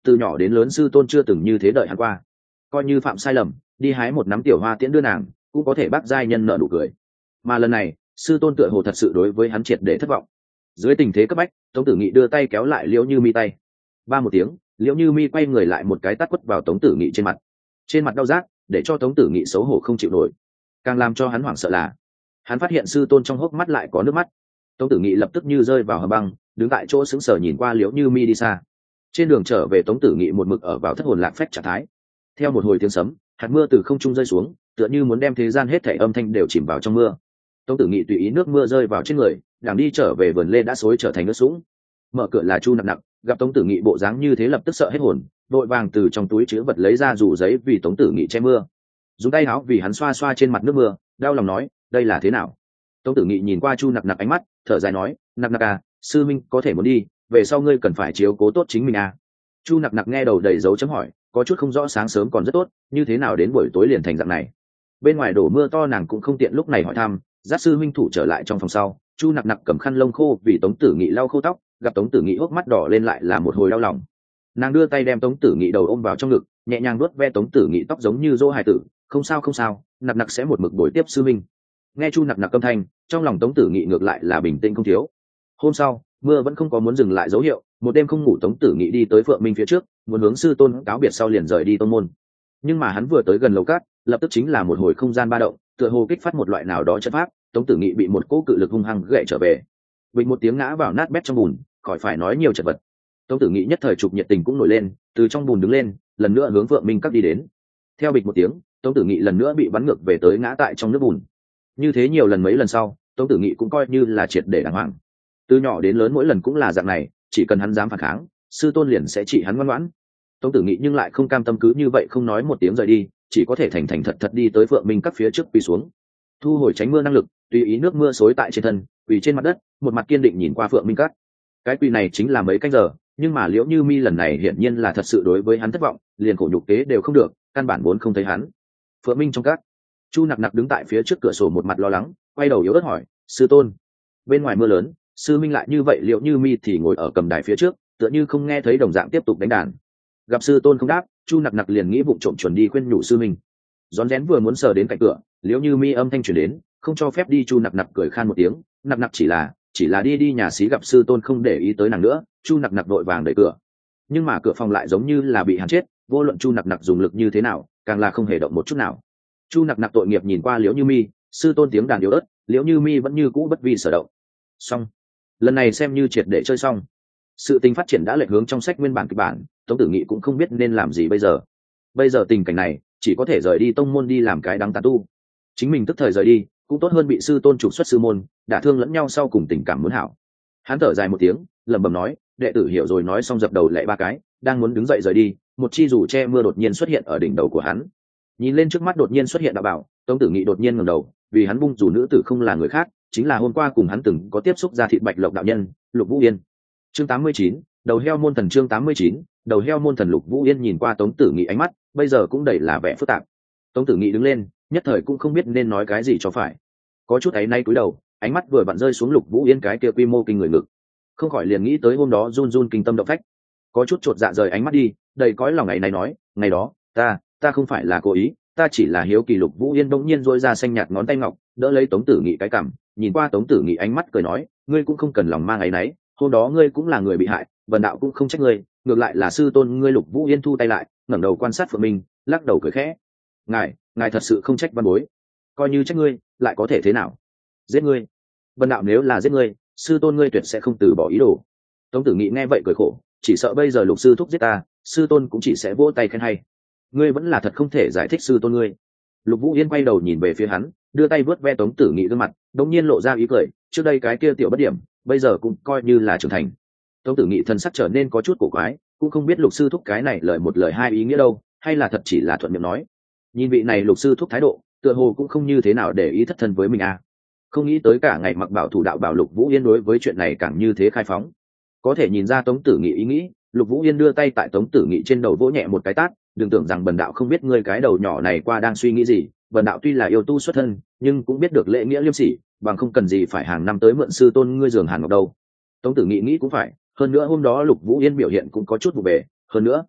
từ nhỏ đến lớn sư tôn chưa từng như thế đợi hắn qua. Coi như phạm sai lầm, đi hái một nắm tiểu hoa tiễn đưa nàng, cũng có thể bác giai nhân nợ nụ cười. Mà lần này sư tôn tựa hồ thật sự đối với hắn triệt để thất vọng. Dưới tình thế cấp bách, Tống Tử Nghị đưa tay kéo lại Liễu Như Mi tay. Ba một tiếng, Liễu Như Mi quay người lại một cái tát quất vào Tống Tử Nghị trên mặt. Trên mặt đau rát, để cho Tống Tử Nghị xấu hổ không chịu nổi. Càng làm cho hắn hoảng sợ là, hắn phát hiện sư tôn trong hốc mắt lại có nước mắt. Tống Tử Nghị lập tức như rơi vào hầm băng, đứng tại chỗ sững sờ nhìn qua Liễu Như Mi đi xa. Trên đường trở về, Tống Tử Nghị một mực ở vào thất hồn lạc phách trạng thái. Theo một hồi tiếng sấm, hạt mưa từ không trung rơi xuống, tựa như muốn đem thế gian hết thảy âm thanh đều chìm vào trong mưa. Tống Tử Nghị tùy ý nước mưa rơi vào trên người, đằng đi trở về vườn lê đã xối trở thành nước sũng. Mở cửa là Chu Nặc Nặc, gặp Tống Tử Nghị bộ dáng như thế lập tức sợ hết hồn, vội vàng từ trong túi chứa vật lấy ra dù giấy vì Tống Tử Nghị che mưa, dùng tay áo vì hắn xoa xoa trên mặt nước mưa, đau lòng nói, đây là thế nào? Tống Tử Nghị nhìn qua Chu Nặc Nặc ánh mắt, thở dài nói, Nặc Nặc à, sư minh có thể muốn đi, về sau ngươi cần phải chiếu cố tốt chính mình à. Chu Nặc Nặc nghe đầu đầy dấu chấm hỏi, có chút không rõ, sáng sớm còn rất tốt, như thế nào đến buổi tối liền thành dạng này? Bên ngoài đổ mưa to, nàng cũng không tiện lúc này hỏi thăm. Giác sư minh thủ trở lại trong phòng sau, Chu Nặc Nặc cầm khăn lông khô vì Tống Tử Nghị lau khô tóc, gặp Tống Tử Nghị hốc mắt đỏ lên lại là một hồi đau lòng. Nàng đưa tay đem Tống Tử Nghị đầu ôm vào trong ngực, nhẹ nhàng vuốt ve Tống Tử Nghị tóc giống như dỗ hài tử, không sao không sao, Nặc Nặc sẽ một mực bồi tiếp sư minh. Nghe Chu Nặc Nặc âm thanh, trong lòng Tống Tử Nghị ngược lại là bình tĩnh không thiếu. Hôm sau, mưa vẫn không có muốn dừng lại dấu hiệu, một đêm không ngủ Tống Tử Nghị đi tới Phượng Minh phía trước, muốn hướng sư tôn cáo biệt sau liền rời đi tông môn. Nhưng mà hắn vừa tới gần lầu cát, lập tức chính là một hồi không gian ba động, tựa hồ kích phát một loại nào đó chất pháp, Tống Tử Nghị bị một cỗ cự lực hung hăng gậy trở về, bình một tiếng ngã vào nát bét trong bùn, khỏi phải nói nhiều chật vật. Tống Tử Nghị nhất thời trục nhiệt tình cũng nổi lên, từ trong bùn đứng lên, lần nữa hướng Phượng Minh Các đi đến. Theo bịch một tiếng, Tống Tử Nghị lần nữa bị bắn ngược về tới ngã tại trong nước bùn. Như thế nhiều lần mấy lần sau, Tống Tử Nghị cũng coi như là triệt để đàng hoàng. Từ nhỏ đến lớn mỗi lần cũng là dạng này, chỉ cần hắn dám phản kháng, sư tôn liền sẽ trị hắn ngoan ngoãn. Tống Tử Nghị nhưng lại không cam tâm cứ như vậy không nói một tiếng rời đi, chỉ có thể thành thành thật thật đi tới Phượng Minh Các phía trước quỳ xuống, thu hồi tránh mưa năng lực, tùy ý nước mưa xối tại trên thân, quỳ trên mặt đất, một mặt kiên định nhìn qua Phượng Minh Các. Cái quỳ này chính là mấy canh giờ, nhưng mà Liễu Như Mi lần này hiển nhiên là thật sự đối với hắn thất vọng, liền khổ nhục kế đều không được, căn bản vốn không thấy hắn. Phượng Minh trong các, Chu Nặc Nặc đứng tại phía trước cửa sổ một mặt lo lắng, quay đầu yếu ớt hỏi, sư tôn, bên ngoài mưa lớn, sư minh lại như vậy, Liễu Như Mi thì ngồi ở cầm đài phía trước, tựa như không nghe thấy đồng dạng tiếp tục đánh đàn. Gặp sư tôn không đáp, Chu Nặc Nặc liền nghĩ vụng trộm chuẩn đi khuyên nhủ sư minh. Rón rén vừa muốn sờ đến cạnh cửa, Liễu Như Mi âm thanh truyền đến, không cho phép đi. Chu Nặc Nặc cười khan một tiếng, Nặc Nặc chỉ là chỉ là đi đi nhà xí gặp sư tôn không để ý tới nàng nữa. Chu Nặc Nặc vội vàng đẩy cửa, nhưng mà cửa phòng lại giống như là bị hắn chết, vô luận Chu Nặc Nặc dùng lực như thế nào, càng là không hề động một chút nào. Chu Nặc Nặc tội nghiệp nhìn qua Liễu Như Mi, sư tôn tiếng đàn yếu ớt, Liễu Như Mi vẫn như cũ bất vi sở động. Xong, lần này xem như triệt để chơi xong. Sự tình phát triển đã lệch hướng trong sách nguyên bản kịch bản, Tống Tử Nghị cũng không biết nên làm gì bây giờ. Bây giờ tình cảnh này, chỉ có thể rời đi tông môn đi làm cái đắng tàn tu. Chính mình tức thời rời đi, cũng tốt hơn bị sư tôn trục xuất sư môn, đả thương lẫn nhau sau cùng tình cảm muốn hảo. Hắn thở dài một tiếng, lẩm bẩm nói, đệ tử hiểu rồi, nói xong dập đầu lạy ba cái, đang muốn đứng dậy rời đi, một chi dù che mưa đột nhiên xuất hiện ở đỉnh đầu của hắn. Nhìn lên trước mắt đột nhiên xuất hiện đạo bảo, Tống Tử Nghị đột nhiên ngẩng đầu, vì hắn bung dù nữ tử không là người khác, chính là hôm qua cùng hắn từng có tiếp xúc ra thịt Bạch Lộc đạo nhân, Lục Vũ Yên. Chương tám mươi chín, đầu heo môn thần. Chương tám mươi chín, đầu heo môn thần. Lục Vũ Yên nhìn qua Tống Tử Nghị, ánh mắt bây giờ cũng đầy là vẻ phức tạp. Tống Tử Nghị đứng lên, nhất thời cũng không biết nên nói cái gì cho phải, có chút áy náy cúi đầu, ánh mắt vừa vặn rơi xuống Lục Vũ Yên cái kia quy mô kinh người ngực, không khỏi liền nghĩ tới hôm đó run run kinh tâm động phách, có chút chột dạ rời ánh mắt đi, đầy cõi lòng ngày này nói, ngày đó ta ta không phải là cố ý, ta chỉ là hiếu kỳ. Lục Vũ Yên bỗng nhiên dỗi ra xanh nhạt ngón tay ngọc, đỡ lấy Tống Tử Nghị cái cằm, nhìn qua Tống Tử Nghị, ánh mắt cười nói, ngươi cũng không cần lòng mang áy náy, hôm đó ngươi cũng là người bị hại, vần đạo cũng không trách ngươi, ngược lại là sư tôn ngươi. Lục Vũ Yên thu tay lại, ngẩng đầu quan sát Phượng Minh, lắc đầu cười khẽ, ngài ngài thật sự không trách văn bối, coi như trách ngươi lại có thể thế nào, giết ngươi, vần đạo nếu là giết ngươi, sư tôn ngươi tuyệt sẽ không từ bỏ ý đồ. Tống Tử Nghị nghe vậy cười khổ, chỉ sợ bây giờ Lục sư thúc giết ta, sư tôn cũng chỉ sẽ vỗ tay khen hay, ngươi vẫn là thật không thể giải thích sư tôn ngươi. Lục Vũ Yên quay đầu nhìn về phía hắn, đưa tay vớt ve Tống Tử Nghị gương mặt, đống nhiên lộ ra ý cười, trước đây cái kia tiểu bất điểm, bây giờ cũng coi như là trưởng thành. Tống Tử Nghị thần sắc trở nên có chút cổ quái, cũng không biết Lục sư thúc cái này lời một lời hai ý nghĩa đâu, hay là thật chỉ là thuận miệng nói. Nhìn vị này Lục sư thúc thái độ, tựa hồ cũng không như thế nào để ý thất thân với mình à. Không nghĩ tới cả ngày mặc bảo thủ đạo bảo Lục Vũ Yên đối với chuyện này càng như thế khai phóng. Có thể nhìn ra Tống Tử Nghị ý nghĩ, Lục Vũ Yên đưa tay tại Tống Tử Nghị trên đầu vỗ nhẹ một cái tát, đừng tưởng rằng bần đạo không biết ngươi cái đầu nhỏ này qua đang suy nghĩ gì, bần đạo tuy là yêu tu xuất thân, nhưng cũng biết được lễ nghĩa liêm sỉ, bằng không cần gì phải hàng năm tới mượn sư tôn ngươi giường hàn ngọc đâu. Tống Tử Nghị nghĩ cũng phải, hơn nữa hôm đó Lục Vũ Yên biểu hiện cũng có chút vụ bề, hơn nữa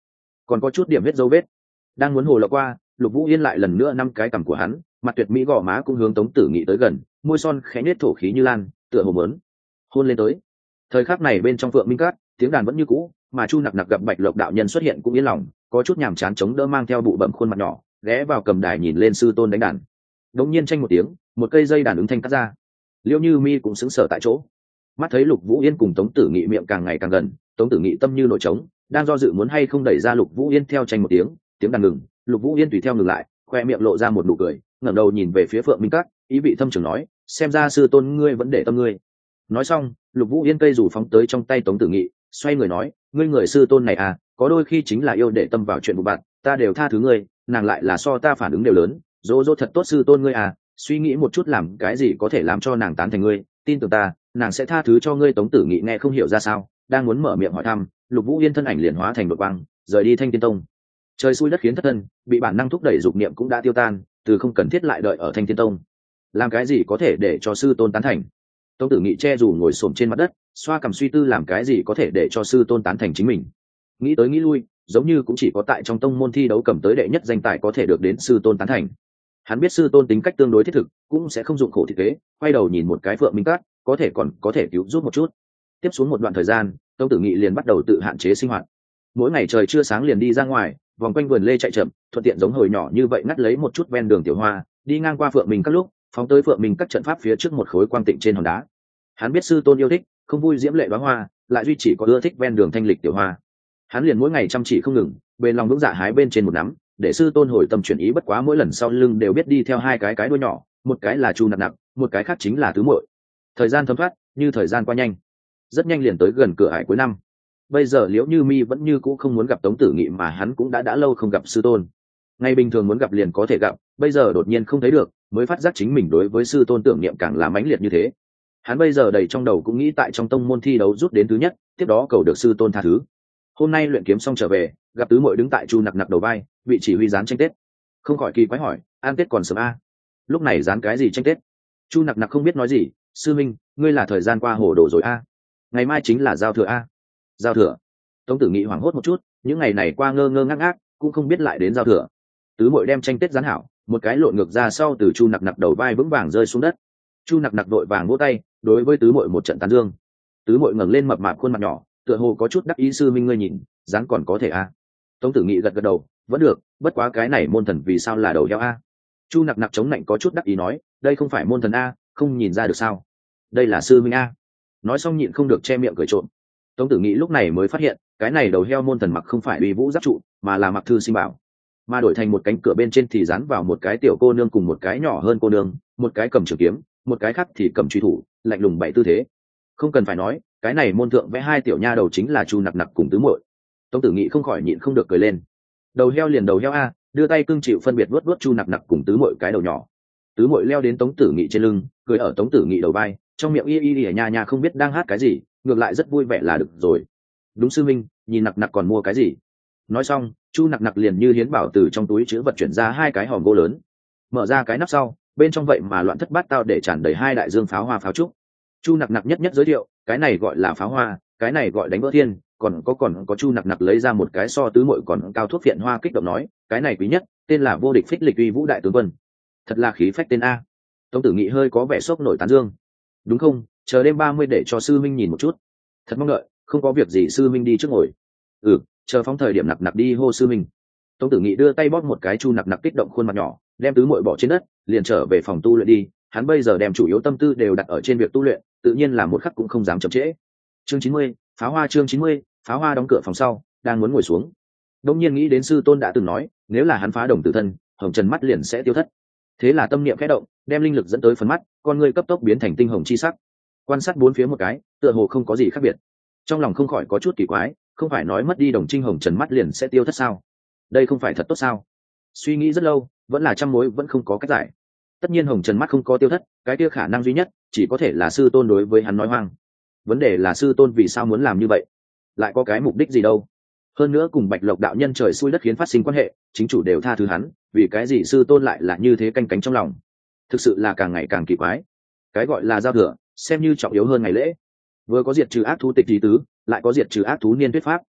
còn có chút điểm huyết dấu vết. Đang muốn hồ lộng qua, Lục Vũ Yên lại lần nữa năm cái cằm của hắn, mặt tuyệt mỹ gò má cũng hướng Tống Tử Nghị tới gần, môi son khẽ nhếch thổ khí như lan, tựa hồ muốn hôn lên tới. Thời khắc này bên trong Phượng Minh Cát, tiếng đàn vẫn như cũ, mà Chu Nặc Nặc gặp Bạch Lộc đạo nhân xuất hiện cũng yên lòng, có chút nhàm chán chống đỡ mang theo bụ bẩm khuôn mặt nhỏ, ghé vào cầm đài nhìn lên sư tôn đánh đàn. Đột nhiên tranh một tiếng, một cây dây đàn ứng thanh cắt ra. Liễu Như Mi cũng sững sờ tại chỗ. Mắt thấy Lục Vũ Yên cùng Tống Tử Nghị miệng càng ngày càng gần, Tống Tử Nghị tâm như nổi trống, đang do dự muốn hay không đẩy ra Lục Vũ Yên theo tranh một tiếng, tiếng đàn ngừng, Lục Vũ Yên tùy theo ngừng lại, khoe miệng lộ ra một nụ cười, ngẩng đầu nhìn về phía Phượng Minh Các, ý vị thâm trường nói, xem ra sư tôn ngươi vẫn để tâm ngươi. Nói xong, Lục Vũ Yên cây rủ phóng tới trong tay Tống Tử Nghị, xoay người nói, ngươi người sư tôn này à, có đôi khi chính là yêu để tâm vào chuyện của bạn, ta đều tha thứ ngươi, nàng lại là so ta phản ứng đều lớn, dỗ dỗ thật tốt sư tôn ngươi à, suy nghĩ một chút làm cái gì có thể làm cho nàng tán thành ngươi, tin tưởng ta, nàng sẽ tha thứ cho ngươi. Tống Tử Nghị nghe không hiểu ra sao, đang muốn mở miệng hỏi thăm, Lục Vũ Yên thân ảnh liền hóa thành đột quang, rời đi Thanh Thiên Tông. Trời xui đất khiến thất thân, bị bản năng thúc đẩy dục niệm cũng đã tiêu tan, từ không cần thiết lại đợi ở Thanh Thiên Tông. Làm cái gì có thể để cho sư tôn tán thành? Tống Tử Nghị che dù ngồi xổm trên mặt đất, xoa cằm suy tư làm cái gì có thể để cho sư tôn tán thành chính mình. Nghĩ tới nghĩ lui, giống như cũng chỉ có tại trong tông môn thi đấu cầm tới đệ nhất danh tài có thể được đến sư tôn tán thành. Hắn biết sư tôn tính cách tương đối thiết thực, cũng sẽ không dụng khổ thị kế, quay đầu nhìn một cái Phượng Minh Cát, có thể còn có thể cứu giúp một chút. Tiếp xuống một đoạn thời gian, Tống Tử Nghị liền bắt đầu tự hạn chế sinh hoạt. Mỗi ngày trời chưa sáng liền đi ra ngoài, vòng quanh vườn lê chạy chậm, thuận tiện giống hồi nhỏ như vậy ngắt lấy một chút ven đường tiểu hoa, đi ngang qua Phượng Minh Các lúc, phóng tới Phượng Minh Các trận pháp phía trước một khối quang tịnh trên hòn đá. Hắn biết sư tôn yêu thích, không vui diễm lệ đóa hoa, lại duy chỉ có ưa thích ven đường thanh lịch tiểu hoa. Hắn liền mỗi ngày chăm chỉ không ngừng, bên lòng vững dạ hái bên trên một nắm, để sư tôn hồi tâm chuyển ý. Bất quá mỗi lần sau lưng đều biết đi theo hai cái cái đuôi nhỏ, một cái là Chu Nặc Nặc, một cái khác chính là Tứ Muội. Thời gian thấm thoát, như thời gian qua nhanh, rất nhanh liền tới gần cửa ải cuối năm. Bây giờ Liễu Như Mi vẫn như cũ không muốn gặp Tống Tử Nghị, mà hắn cũng đã đã lâu không gặp sư tôn. Ngày bình thường muốn gặp liền có thể gặp, bây giờ đột nhiên không thấy được, mới phát giác chính mình đối với sư tôn tưởng niệm càng là mãnh liệt như thế. Hắn bây giờ đầy trong đầu cũng nghĩ tại trong tông môn thi đấu rút đến thứ nhất, tiếp đó cầu được sư tôn tha thứ. Hôm nay luyện kiếm xong trở về, gặp Tứ Muội đứng tại Chu Nặc Nặc đầu vai, vị chỉ huy dán tranh tết, không khỏi kỳ quái hỏi, an tết còn sớm a? Lúc này dán cái gì tranh tết? Chu Nặc Nặc không biết nói gì, sư minh, ngươi là thời gian qua hồ đồ rồi a, ngày mai chính là giao thừa a. Giao thừa? Tống Tử Nghị hoảng hốt một chút, những ngày này qua ngơ ngơ ngác ngác, cũng không biết lại đến giao thừa. Tứ Muội đem tranh tết dán hảo, một cái lộn ngược ra sau từ Chu Nặc Nặc đầu vai vững vàng rơi xuống đất. Chu Nặc Nặc vội vàng vỗ tay, đối với Tứ Muội một trận tán dương. Tứ Muội ngẩng lên mập mạp khuôn mặt nhỏ, tựa hồ có chút đắc ý, sư minh ngươi nhìn, dán còn có thể a. Tống Tử Nghị gật gật đầu, vẫn được, bất quá cái này môn thần vì sao là đầu heo a? Chu Nặc Nặc chống nạnh có chút đắc ý nói, đây không phải môn thần a, không nhìn ra được sao? Đây là sư minh a. Nói xong nhịn không được che miệng cười trộm. Tống Tử Nghị lúc này mới phát hiện, cái này đầu heo môn thần mặc không phải uy vũ giáp trụ, mà là mặc thư sinh bảo, mà đổi thành một cánh cửa bên trên thì dán vào một cái tiểu cô nương cùng một cái nhỏ hơn cô nương, một cái cầm trường kiếm, một cái khác thì cầm truy thủ, lạnh lùng bảy tư thế. Không cần phải nói, cái này môn thượng vẽ hai tiểu nha đầu chính là Chu Nặc Nặc cùng Tứ Muội. Tống Tử Nghị không khỏi nhịn không được cười lên. Đầu heo liền đầu heo a, đưa tay cưng chịu phân biệt vuốt vuốt Chu Nặc Nặc cùng Tứ Muội cái đầu nhỏ. Tứ Muội leo đến Tống Tử Nghị trên lưng, cười ở Tống Tử Nghị đầu vai, trong miệng y y y nha nha không biết đang hát cái gì, ngược lại rất vui vẻ là được rồi. Đúng sư minh, nhìn Nặc Nặc còn mua cái gì? Nói xong, Chu Nặc Nặc liền như hiến bảo từ trong túi chứa vật chuyển ra hai cái hòm gỗ lớn, mở ra cái nắp sau, bên trong vậy mà loạn thất bát tao để tràn đầy hai đại dương pháo hoa pháo trúc. Chu Nặc Nặc nhất nhất giới thiệu, cái này gọi là pháo hoa, cái này gọi đánh vỡ thiên, còn có còn có Chu Nặc Nặc lấy ra một cái so Tứ Muội còn cao thuốc phiện hoa, kích động nói, cái này quý nhất, tên là vô địch phích lịch uy vũ đại tướng quân. Thật là khí phách tên a. Tống Tử Nghị hơi có vẻ sốc nổi tán dương. Đúng không, chờ đêm ba mươi để cho sư minh nhìn một chút. Thật mong đợi, không có việc gì sư minh đi trước ngồi. Ừ, chờ phóng thời điểm Nặc Nặc đi hô sư minh. Tống Tử Nghị đưa tay bóp một cái Chu Nặc Nặc kích động khuôn mặt nhỏ, đem Tứ Muội bỏ trên đất, liền trở về phòng tu luyện đi. Hắn bây giờ đem chủ yếu tâm tư đều đặt ở trên việc tu luyện, tự nhiên là một khắc cũng không dám chậm trễ. Chương chín mươi, pháo hoa. Chương chín mươi, pháo hoa đóng cửa phòng sau, đang muốn ngồi xuống, đông nhiên nghĩ đến sư tôn đã từng nói, nếu là hắn phá đồng tử thân, hồng trần mắt liền sẽ tiêu thất. Thế là tâm niệm khẽ động, đem linh lực dẫn tới phần mắt, con người cấp tốc biến thành tinh hồng chi sắc. Quan sát bốn phía một cái, tựa hồ không có gì khác biệt. Trong lòng không khỏi có chút kỳ quái, không phải nói mất đi đồng trinh hồng trần mắt liền sẽ tiêu thất sao? Đây không phải thật tốt sao? Suy nghĩ rất lâu, vẫn là trăm mối vẫn không có cách giải. Tất nhiên hồng trần mắt không có tiêu thất, cái kia khả năng duy nhất chỉ có thể là sư tôn đối với hắn nói hoang. Vấn đề là sư tôn vì sao muốn làm như vậy, lại có cái mục đích gì đâu? Hơn nữa cùng Bạch Lộc đạo nhân trời xui đất khiến phát sinh quan hệ, chính chủ đều tha thứ hắn, vì cái gì sư tôn lại là như thế canh cánh trong lòng? Thực sự là càng ngày càng kỳ quái. Cái gọi là giao thừa, xem như trọng yếu hơn ngày lễ. Vừa có diệt trừ ác thú tịch lý tứ, lại có diệt trừ ác thú niên thuyết pháp.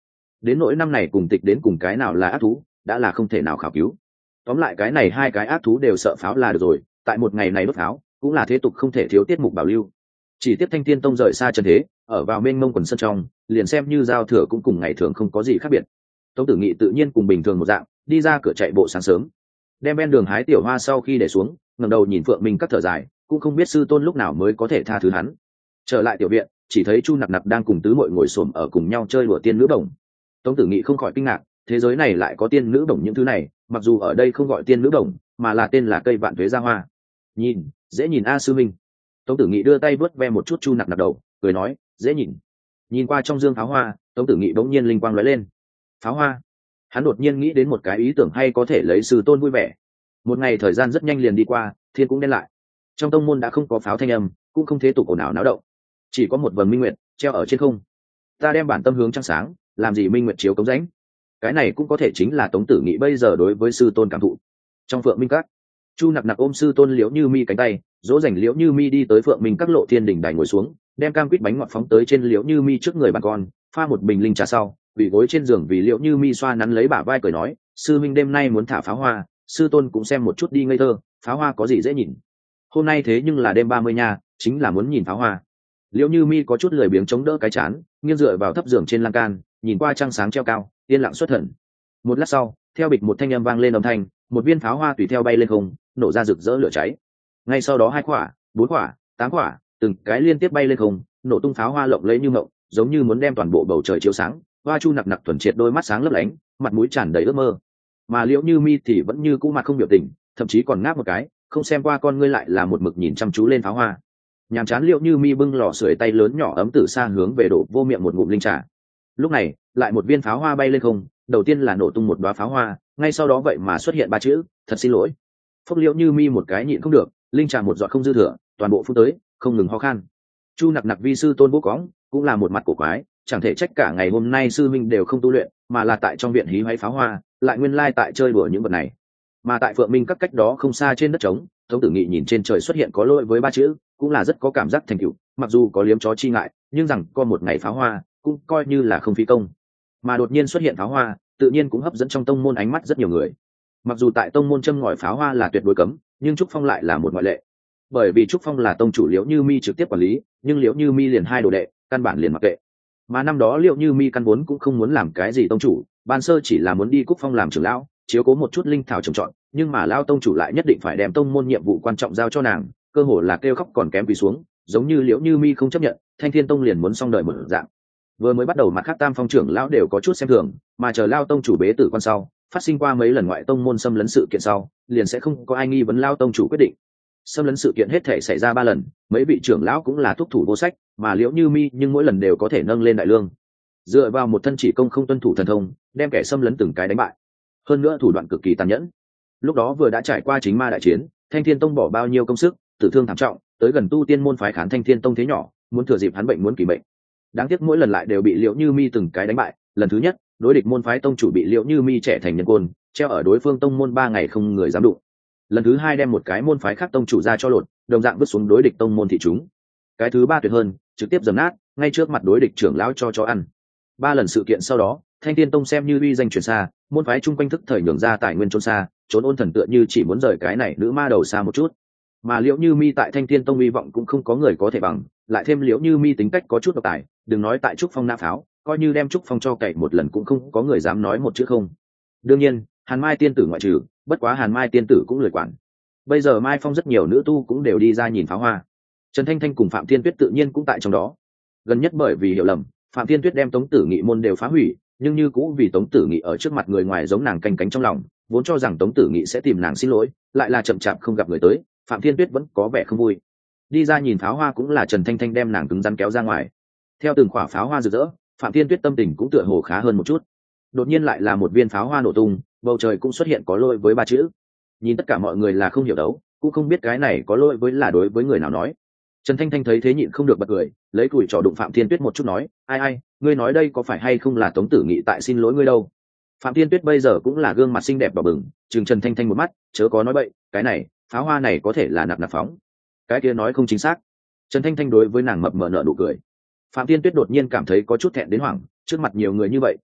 đến nỗi năm này cùng tịch đến cùng cái nào là ác thú đã là không thể nào khảo cứu. Tóm lại cái này hai cái ác thú đều sợ pháo là được rồi, tại một ngày này đốt pháo cũng là thế tục không thể thiếu tiết mục bảo lưu. Chỉ tiếp Thanh Thiên Tông rời xa trần thế, ở vào mênh mông quần sân trong, liền xem như giao thừa cũng cùng ngày thường không có gì khác biệt. Tống Tử Nghị tự nhiên cùng bình thường một dạng, đi ra cửa chạy bộ sáng sớm, đem bên đường hái tiểu hoa sau khi để xuống, ngẩng đầu nhìn Phượng Minh các thở dài, cũng không biết sư tôn lúc nào mới có thể tha thứ hắn. Trở lại tiểu viện, chỉ thấy Chu Nặc Nặc đang cùng tứ muội ngồi xổm ở cùng nhau chơi đùa tiên nữ đồng. Tống Tử Nghị không khỏi kinh ngạc, thế giới này lại có tiên nữ đồng những thứ này, mặc dù ở đây không gọi tiên nữ đồng, mà là tên là cây vạn tuế gia hoa. Nhìn, dễ nhìn a sư minh. Tống Tử Nghị đưa tay vớt ve một chút Chu Nặc Nặc đầu, cười nói, dễ nhìn. Nhìn qua trong dương pháo hoa, Tống Tử Nghị bỗng nhiên linh quang lóe lên. Pháo hoa. Hắn đột nhiên nghĩ đến một cái ý tưởng hay có thể lấy sư tôn vui vẻ. Một ngày thời gian rất nhanh liền đi qua, thiên cũng đen lại. Trong tông môn đã không có pháo thanh âm, cũng không thế tục ồn ào náo động, chỉ có một vầng minh nguyệt treo ở trên không. Ta đem bản tâm hướng trăng sáng, làm gì minh nguyệt chiếu cống rãnh. Cái này cũng có thể chính là Tống Tử Nghị bây giờ đối với sư tôn cảm thụ. Trong Phượng Minh các, Chu Nặc Nặc ôm sư tôn Liễu Như Mi cánh tay, dỗ dành Liễu Như Mi đi tới Phượng Minh các lộ thiên đỉnh đài ngồi xuống, đem cam quýt bánh ngọt phóng tới trên Liễu Như Mi trước người bà con, pha một bình linh trà sau, quỳ gối trên giường vì Liễu Như Mi xoa nắn lấy bả vai cười nói, sư minh đêm nay muốn thả pháo hoa, sư tôn cũng xem một chút đi ngây thơ, pháo hoa có gì dễ nhìn. Hôm nay thế nhưng là đêm ba mươi nha, chính là muốn nhìn pháo hoa. Liễu Như Mi có chút lười biếng chống đỡ cái chán, nghiêng dựa vào thấp giường trên lan can, nhìn qua trăng sáng treo cao, yên lặng xuất thần. Một lát sau, theo bịch một thanh âm vang lên âm thanh, một viên pháo hoa tùy theo bay lên không, nổ ra rực rỡ lửa cháy. Ngay sau đó hai quả, bốn quả, tám quả, từng cái liên tiếp bay lên không, nổ tung pháo hoa lộng lẫy như ngộng, giống như muốn đem toàn bộ bầu trời chiếu sáng. Hoa Chu Nặc Nặc thuần triệt đôi mắt sáng lấp lánh, mặt mũi tràn đầy ước mơ. Mà Liễu Như Mi thì vẫn như cũ mặt không biểu tình, thậm chí còn ngáp một cái, không xem qua con ngươi lại là một mực nhìn chăm chú lên pháo hoa. Nhàm chán Liễu Như Mi bưng lò sưởi tay lớn nhỏ ấm từ xa hướng về đổ vô miệng một ngụm linh trà. Lúc này, lại một viên pháo hoa bay lên không, đầu tiên là nổ tung một đóa pháo hoa, ngay sau đó vậy mà xuất hiện ba chữ, thật xin lỗi. Phốc Liễu Như Mi một cái nhịn không được, linh trà một giọt không dư thừa, toàn bộ phun tới, không ngừng ho khan. Chu Nặc Nặc vi sư tôn bố cóng, cũng là một mặt cổ quái, chẳng thể trách cả ngày hôm nay sư minh đều không tu luyện, mà là tại trong viện hí hoáy pháo hoa, lại nguyên lai tại chơi đùa những vật này. Mà tại Phượng Minh các cách đó không xa trên đất trống, Tống Tử Nghị nhìn trên trời xuất hiện có lỗi với ba chữ, cũng là rất có cảm giác thành tựu, mặc dù có liếm chó chi ngại, nhưng rằng có một ngày pháo hoa, cũng coi như là không phí công. Mà đột nhiên xuất hiện pháo hoa, tự nhiên cũng hấp dẫn trong tông môn ánh mắt rất nhiều người. Mặc dù tại tông môn châm ngòi pháo hoa là tuyệt đối cấm, nhưng Trúc Phong lại là một ngoại lệ. Bởi vì Trúc Phong là tông chủ Liễu Như Mi trực tiếp quản lý, nhưng Liễu Như Mi liền hai đồ đệ, căn bản liền mặc kệ. Mà năm đó Liễu Như Mi căn vốn cũng không muốn làm cái gì tông chủ, ban sơ chỉ là muốn đi Cúc Phong làm trưởng lão, chiếu cố một chút linh thảo trồng trọt, nhưng mà lao tông chủ lại nhất định phải đem tông môn nhiệm vụ quan trọng giao cho nàng, cơ hồ là kêu khóc còn kém quỳ xuống, giống như Liễu Như Mi không chấp nhận, Thanh Thiên Tông liền muốn xong đời một dạng. Vừa mới bắt đầu mặt khác tam phong trưởng lão đều có chút xem thường, mà chờ lao tông chủ bế tử quan sau, phát sinh qua mấy lần ngoại tông môn xâm lấn sự kiện sau, liền sẽ không có ai nghi vấn lao tông chủ quyết định. Xâm lấn sự kiện hết thể xảy ra ba lần, mấy vị trưởng lão cũng là thúc thủ vô sách, mà Liễu Như Mi nhưng mỗi lần đều có thể nâng lên đại lương. Dựa vào một thân chỉ công không tuân thủ thần thông, đem kẻ xâm lấn từng cái đánh bại. Hơn nữa thủ đoạn cực kỳ tàn nhẫn. Lúc đó vừa đã trải qua chính ma đại chiến, Thanh Thiên Tông bỏ bao nhiêu công sức, tử thương thảm trọng, tới gần tu tiên môn phái khán Thanh Thiên Tông thế nhỏ, muốn thừa dịp hắn bệnh muốn kỳ bệnh. Đáng tiếc mỗi lần lại đều bị Liễu Như Mi từng cái đánh bại. Lần thứ nhất, đối địch môn phái tông chủ bị Liễu Như Mi trẻ thành nhân côn, treo ở đối phương tông môn ba ngày không người dám đụng. Lần thứ hai đem một cái môn phái khác tông chủ ra cho lột, đồng dạng vứt xuống đối địch tông môn thị chúng. Cái thứ ba tuyệt hơn, trực tiếp dầm nát, ngay trước mặt đối địch trưởng lão cho chó ăn. Ba lần sự kiện sau đó, Thanh Thiên Tông xem như uy danh truyền xa, môn phái chung quanh thức thời nhường ra tài nguyên trốn xa, trốn ôn thần tựa như chỉ muốn rời cái này nữ ma đầu xa một chút. Mà Liễu Như Mi tại Thanh Thiên Tông uy vọng cũng không có người có thể bằng, lại thêm Liễu Như Mi tính cách có chút độc tài, đừng nói tại Trúc Phong nã pháo, coi như đem Trúc Phong cho cậy một lần cũng không có người dám nói một chữ không. Đương nhiên, Hàn Mai tiên tử ngoại trừ, bất quá Hàn Mai tiên tử cũng lười quản. Bây giờ Mai Phong rất nhiều nữ tu cũng đều đi ra nhìn pháo hoa. Trần Thanh Thanh cùng Phạm Thiên Tuyết tự nhiên cũng tại trong đó. Gần nhất bởi vì hiểu lầm, Phạm Thiên Tuyết đem Tống Tử Nghị môn đều phá hủy, nhưng như cũ vì Tống Tử Nghị ở trước mặt người ngoài giống nàng canh cánh trong lòng, vốn cho rằng Tống Tử Nghị sẽ tìm nàng xin lỗi, lại là chậm chạp không gặp người tới, Phạm Thiên Tuyết vẫn có vẻ không vui. Đi ra nhìn pháo hoa cũng là Trần Thanh Thanh đem nàng cứng rắn kéo ra ngoài. Theo từng quả pháo hoa rực rỡ, Phạm Thiên Tuyết tâm tình cũng tựa hồ khá hơn một chút. Đột nhiên lại là một viên pháo hoa nổ tung, bầu trời cũng xuất hiện có lỗi với ba chữ. Nhìn tất cả mọi người là không hiểu đấu, cũng không biết cái này có lỗi với là đối với người nào nói. Trần Thanh Thanh thấy thế nhịn không được bật cười, lấy cùi trò đụng Phạm Thiên Tuyết một chút nói, ai ai, ngươi nói đây có phải hay không là Tống Tử Nghị tại xin lỗi ngươi đâu. Phạm Thiên Tuyết bây giờ cũng là gương mặt xinh đẹp đỏ bừng, trừng Trần Thanh Thanh một mắt, chớ có nói bậy, cái này pháo hoa này có thể là nạp nạp phóng, cái kia nói không chính xác. Trần Thanh Thanh đối với nàng mập mờ nở nụ cười. Phạm Thiên Tuyết đột nhiên cảm thấy có chút thẹn đến hoảng, trước mặt nhiều người như vậy,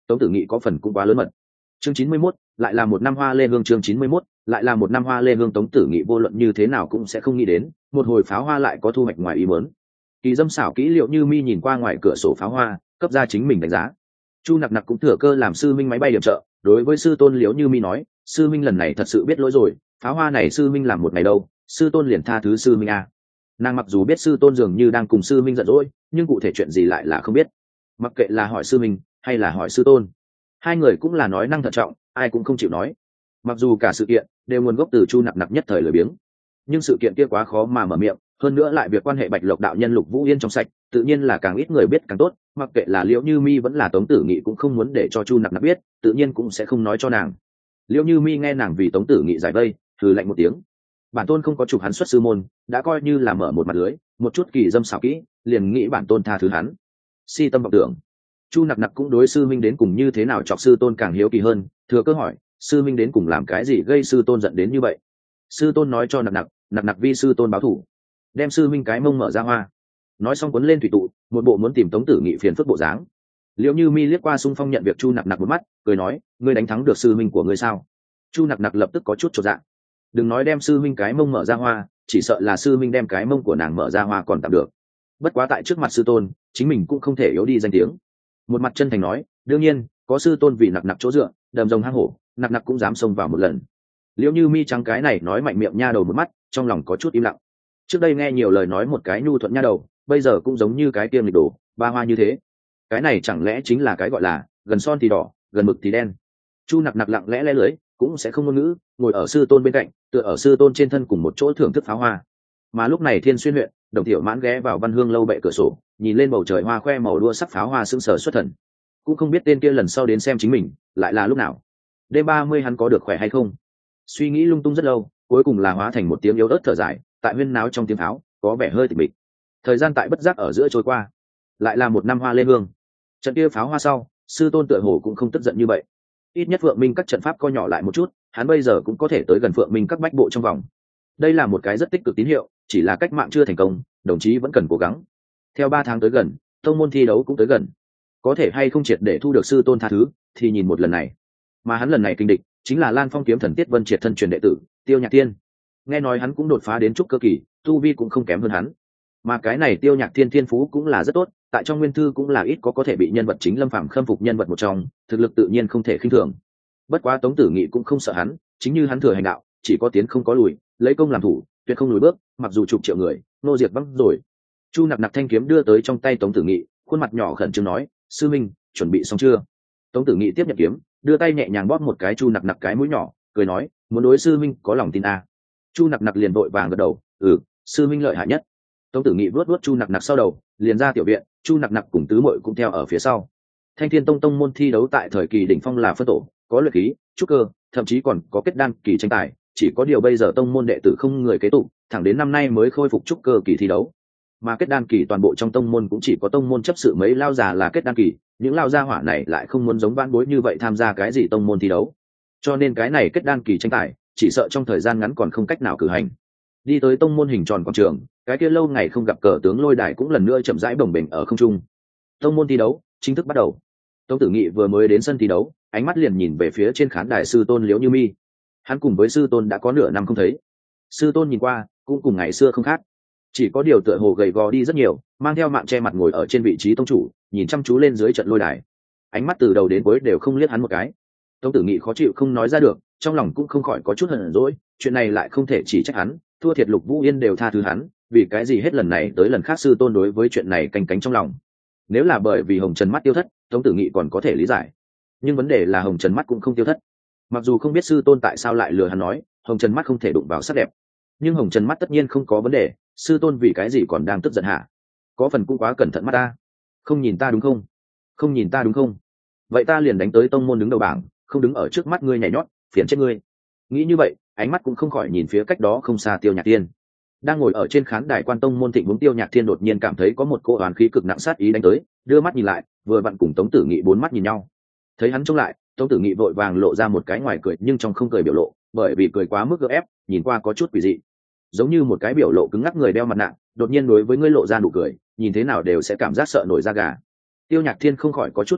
tống tử nghị có phần cũng quá lớn mật. Chương chín mươi mốt, lại là một năm hoa lê hương. Chương chín mươi mốt, lại là một năm hoa lê hương. Tống tử nghị vô luận như thế nào cũng sẽ không nghĩ đến một hồi pháo hoa lại có thu hoạch ngoài ý muốn. Kỳ dâm xảo kỹ liệu như mi nhìn qua ngoài cửa sổ pháo hoa, cấp ra chính mình đánh giá. Chu nặc nặc cũng thừa cơ làm sư minh máy bay điểm trợ, đối với sư tôn liễu như mi nói, sư minh lần này thật sự biết lỗi rồi, pháo hoa này sư minh làm một ngày đâu, sư tôn liền tha thứ sư minh a. Nàng mặc dù biết sư tôn dường như đang cùng sư minh giận dỗi, nhưng cụ thể chuyện gì lại là không biết. Mặc kệ là hỏi sư minh hay là hỏi sư tôn, hai người cũng là nói năng thận trọng, ai cũng không chịu nói. Mặc dù cả sự kiện đều nguồn gốc từ Chu nặc nặc nhất thời lười biếng, nhưng sự kiện kia quá khó mà mở miệng, hơn nữa lại việc quan hệ Bạch Lộc đạo nhân Lục Vũ Yên trong sạch, tự nhiên là càng ít người biết càng tốt. Mặc kệ là Liễu Như Mi vẫn là Tống Tử Nghị cũng không muốn để cho Chu nặc nặc biết, tự nhiên cũng sẽ không nói cho nàng. Liễu Như Mi nghe nàng vì Tống Tử Nghị giải vây, thử lạnh một tiếng. Bản tôn không có chụp hắn xuất sư môn, đã coi như là mở một mặt lưới, một chút kỳ dâm xảo kỹ, liền nghĩ bản tôn tha thứ hắn. Si tâm vọng tưởng. Chu nặc nặc cũng đối sư minh đến cùng như thế nào chọc sư tôn càng hiếu kỳ hơn, thừa cơ hỏi, sư minh đến cùng làm cái gì gây sư tôn giận đến như vậy? Sư tôn nói cho nặc nặc, nặc nặc vi sư tôn báo thủ, đem sư minh cái mông mở ra hoa. Nói xong cuốn lên thủy tụ, một bộ muốn tìm Tống Tử Nghị phiền phức bộ dáng. Liễu Như Mi liếc qua xung phong nhận việc Chu nặc nặc một mắt, cười nói, ngươi đánh thắng được sư minh của ngươi sao? Chu nặc nặc lập tức có chút chột dạ. Đừng nói đem sư minh cái mông mở ra hoa, chỉ sợ là sư minh đem cái mông của nàng mở ra hoa còn tạm được. Bất quá tại trước mặt sư tôn, chính mình cũng không thể yếu đi danh tiếng. Một mặt chân thành nói, đương nhiên có sư tôn vì nặc nặc chỗ dựa, đầm rồng hang hổ, nặc nặc cũng dám xông vào một lần. Liễu Như Mi trắng cái này nói mạnh miệng nha đầu một mắt, trong lòng có chút im lặng. Trước đây nghe nhiều lời nói một cái nhu thuận nha đầu, bây giờ cũng giống như cái tiêm lịch đổ ba hoa như thế. Cái này chẳng lẽ chính là cái gọi là gần son thì đỏ, gần mực thì đen. Chu nặc nặc lặng lẽ lẽ lưới, cũng sẽ không ngôn ngữ, ngồi ở sư tôn bên cạnh, tựa ở sư tôn trên thân cùng một chỗ thưởng thức pháo hoa. Mà lúc này Thiên Xuyên huyện, Đồng Tiểu Mãn ghé vào Văn Hương lâu bệ cửa sổ, nhìn lên bầu trời hoa khoe màu đua sắc pháo hoa sững sờ xuất thần. Cũng không biết tên kia lần sau đến xem chính mình lại là lúc nào. Đêm ba mươi hắn có được khỏe hay không? Suy nghĩ lung tung rất lâu, cuối cùng là hóa thành một tiếng yếu ớt thở dài, tại huyên náo trong tiếng pháo, có vẻ hơi tịch mịch. Thời gian tại bất giác ở giữa trôi qua, lại là một năm hoa lê hương. Trận kia pháo hoa sau, sư tôn tựa hồ cũng không tức giận như vậy. Ít nhất Phượng Minh các trận pháp co nhỏ lại một chút, hắn bây giờ cũng có thể tới gần Phượng Minh các bách bộ trong vòng. Đây là một cái rất tích cực tín hiệu, chỉ là cách mạng chưa thành công, đồng chí vẫn cần cố gắng. Theo ba tháng tới gần, tông môn thi đấu cũng tới gần, có thể hay không triệt để thu được sư tôn tha thứ, thì nhìn một lần này. Mà hắn lần này kinh địch chính là Lan Phong kiếm thần Tiết Vân Triệt thân truyền đệ tử Tiêu Nhạc Thiên. Nghe nói hắn cũng đột phá đến trúc cơ kỳ, tu vi cũng không kém hơn hắn. Mà cái này Tiêu Nhạc Thiên thiên phú cũng là rất tốt, tại trong nguyên thư cũng là ít có có thể bị nhân vật chính Lâm Phàm khâm phục nhân vật một trong, thực lực tự nhiên không thể khinh thường. Bất quá Tống Tử Nghị cũng không sợ hắn, chính như hắn thừa hành đạo, chỉ có tiến không có lùi, lấy công làm thủ, tuyệt không lùi bước, mặc dù chục triệu người, nô diệt vắng rồi. Chu nặc nặc thanh kiếm đưa tới trong tay Tống Tử Nghị, khuôn mặt nhỏ khẩn trương nói, sư minh, chuẩn bị xong chưa? Tống Tử Nghị tiếp nhận kiếm, đưa tay nhẹ nhàng bóp một cái Chu nặc nặc cái mũi nhỏ, cười nói, muốn đối sư minh có lòng tin à. Chu nặc nặc liền vội vàng gật đầu, ừ, sư minh lợi hại nhất. Tống Tử Nghị vuốt vuốt Chu nặc nặc sau đầu, liền ra tiểu viện, Chu nặc nặc cùng tứ muội cũng theo ở phía sau. Thanh Thiên Tông tông môn thi đấu tại thời kỳ đỉnh phong là phân tổ, có luyện khí, trúc cơ, thậm chí còn có kết đan kỳ tranh tài, chỉ có điều bây giờ tông môn đệ tử không người kế tục, thẳng đến năm nay mới khôi phục trúc cơ kỳ thi đấu. Mà kết đan kỳ toàn bộ trong tông môn cũng chỉ có tông môn chấp sự mấy lao già là kết đan kỳ, những lao gia hỏa này lại không muốn giống vãn bối như vậy tham gia cái gì tông môn thi đấu, cho nên cái này kết đan kỳ tranh tài chỉ sợ trong thời gian ngắn còn không cách nào cử hành. Đi tới tông môn hình tròn quảng trường, cái kia lâu ngày không gặp cờ tướng lôi đài cũng lần nữa chậm rãi bồng bềnh ở không trung. Tông môn thi đấu chính thức bắt đầu. Tống Tử Nghị vừa mới đến sân thi đấu, ánh mắt liền nhìn về phía trên khán đài sư tôn Liễu Như Mi. Hắn cùng với sư tôn đã có nửa năm không thấy, sư tôn nhìn qua cũng cùng ngày xưa không khác, chỉ có điều tựa hồ gầy gò đi rất nhiều, mang theo mạng che mặt ngồi ở trên vị trí tông chủ, nhìn chăm chú lên dưới trận lôi đài, ánh mắt từ đầu đến cuối đều không liếc hắn một cái. Tống Tử Nghị khó chịu không nói ra được, trong lòng cũng không khỏi có chút hờn dỗi, chuyện này lại không thể chỉ trách hắn, thua thiệt Lục Vũ Yên đều tha thứ hắn, vì cái gì hết lần này tới lần khác sư tôn đối với chuyện này canh cánh trong lòng. Nếu là bởi vì Hồng Trần mắt tiêu thất, Tống Tử Nghị còn có thể lý giải, nhưng vấn đề là Hồng Trần mắt cũng không tiêu thất. Mặc dù không biết sư tôn tại sao lại lừa hắn nói Hồng Trần mắt không thể đụng vào sắc đẹp, nhưng Hồng Trần mắt tất nhiên không có vấn đề, sư tôn vì cái gì còn đang tức giận hả? Có phần cũng quá cẩn thận mắt ta. Không nhìn ta đúng không? Không nhìn ta đúng không? Vậy ta liền đánh tới tông môn đứng đầu bảng, không đứng ở trước mắt ngươi nhảy nhót, phiền chết ngươi. Nghĩ như vậy, ánh mắt cũng không khỏi nhìn phía cách đó không xa Tiêu Nhạc Thiên. Đang ngồi ở trên khán đài quan tông môn Thịnh Vũng Tiêu Nhạc Thiên đột nhiên cảm thấy có một cỗ oán khí cực nặng sát ý đánh tới, đưa mắt nhìn lại, vừa vặn cùng Tống Tử Nghị bốn mắt nhìn nhau. Thấy hắn trông lại, Tống Tử Nghị vội vàng lộ ra một cái ngoài cười nhưng trong không cười biểu lộ, bởi vì cười quá mức gượng ép, nhìn qua có chút quỷ dị, giống như một cái biểu lộ cứng ngắc người đeo mặt nạ, đột nhiên đối với ngươi lộ ra nụ cười, nhìn thế nào đều sẽ cảm giác sợ nổi da gà. Tiêu Nhạc Thiên không khỏi có chút im lặng,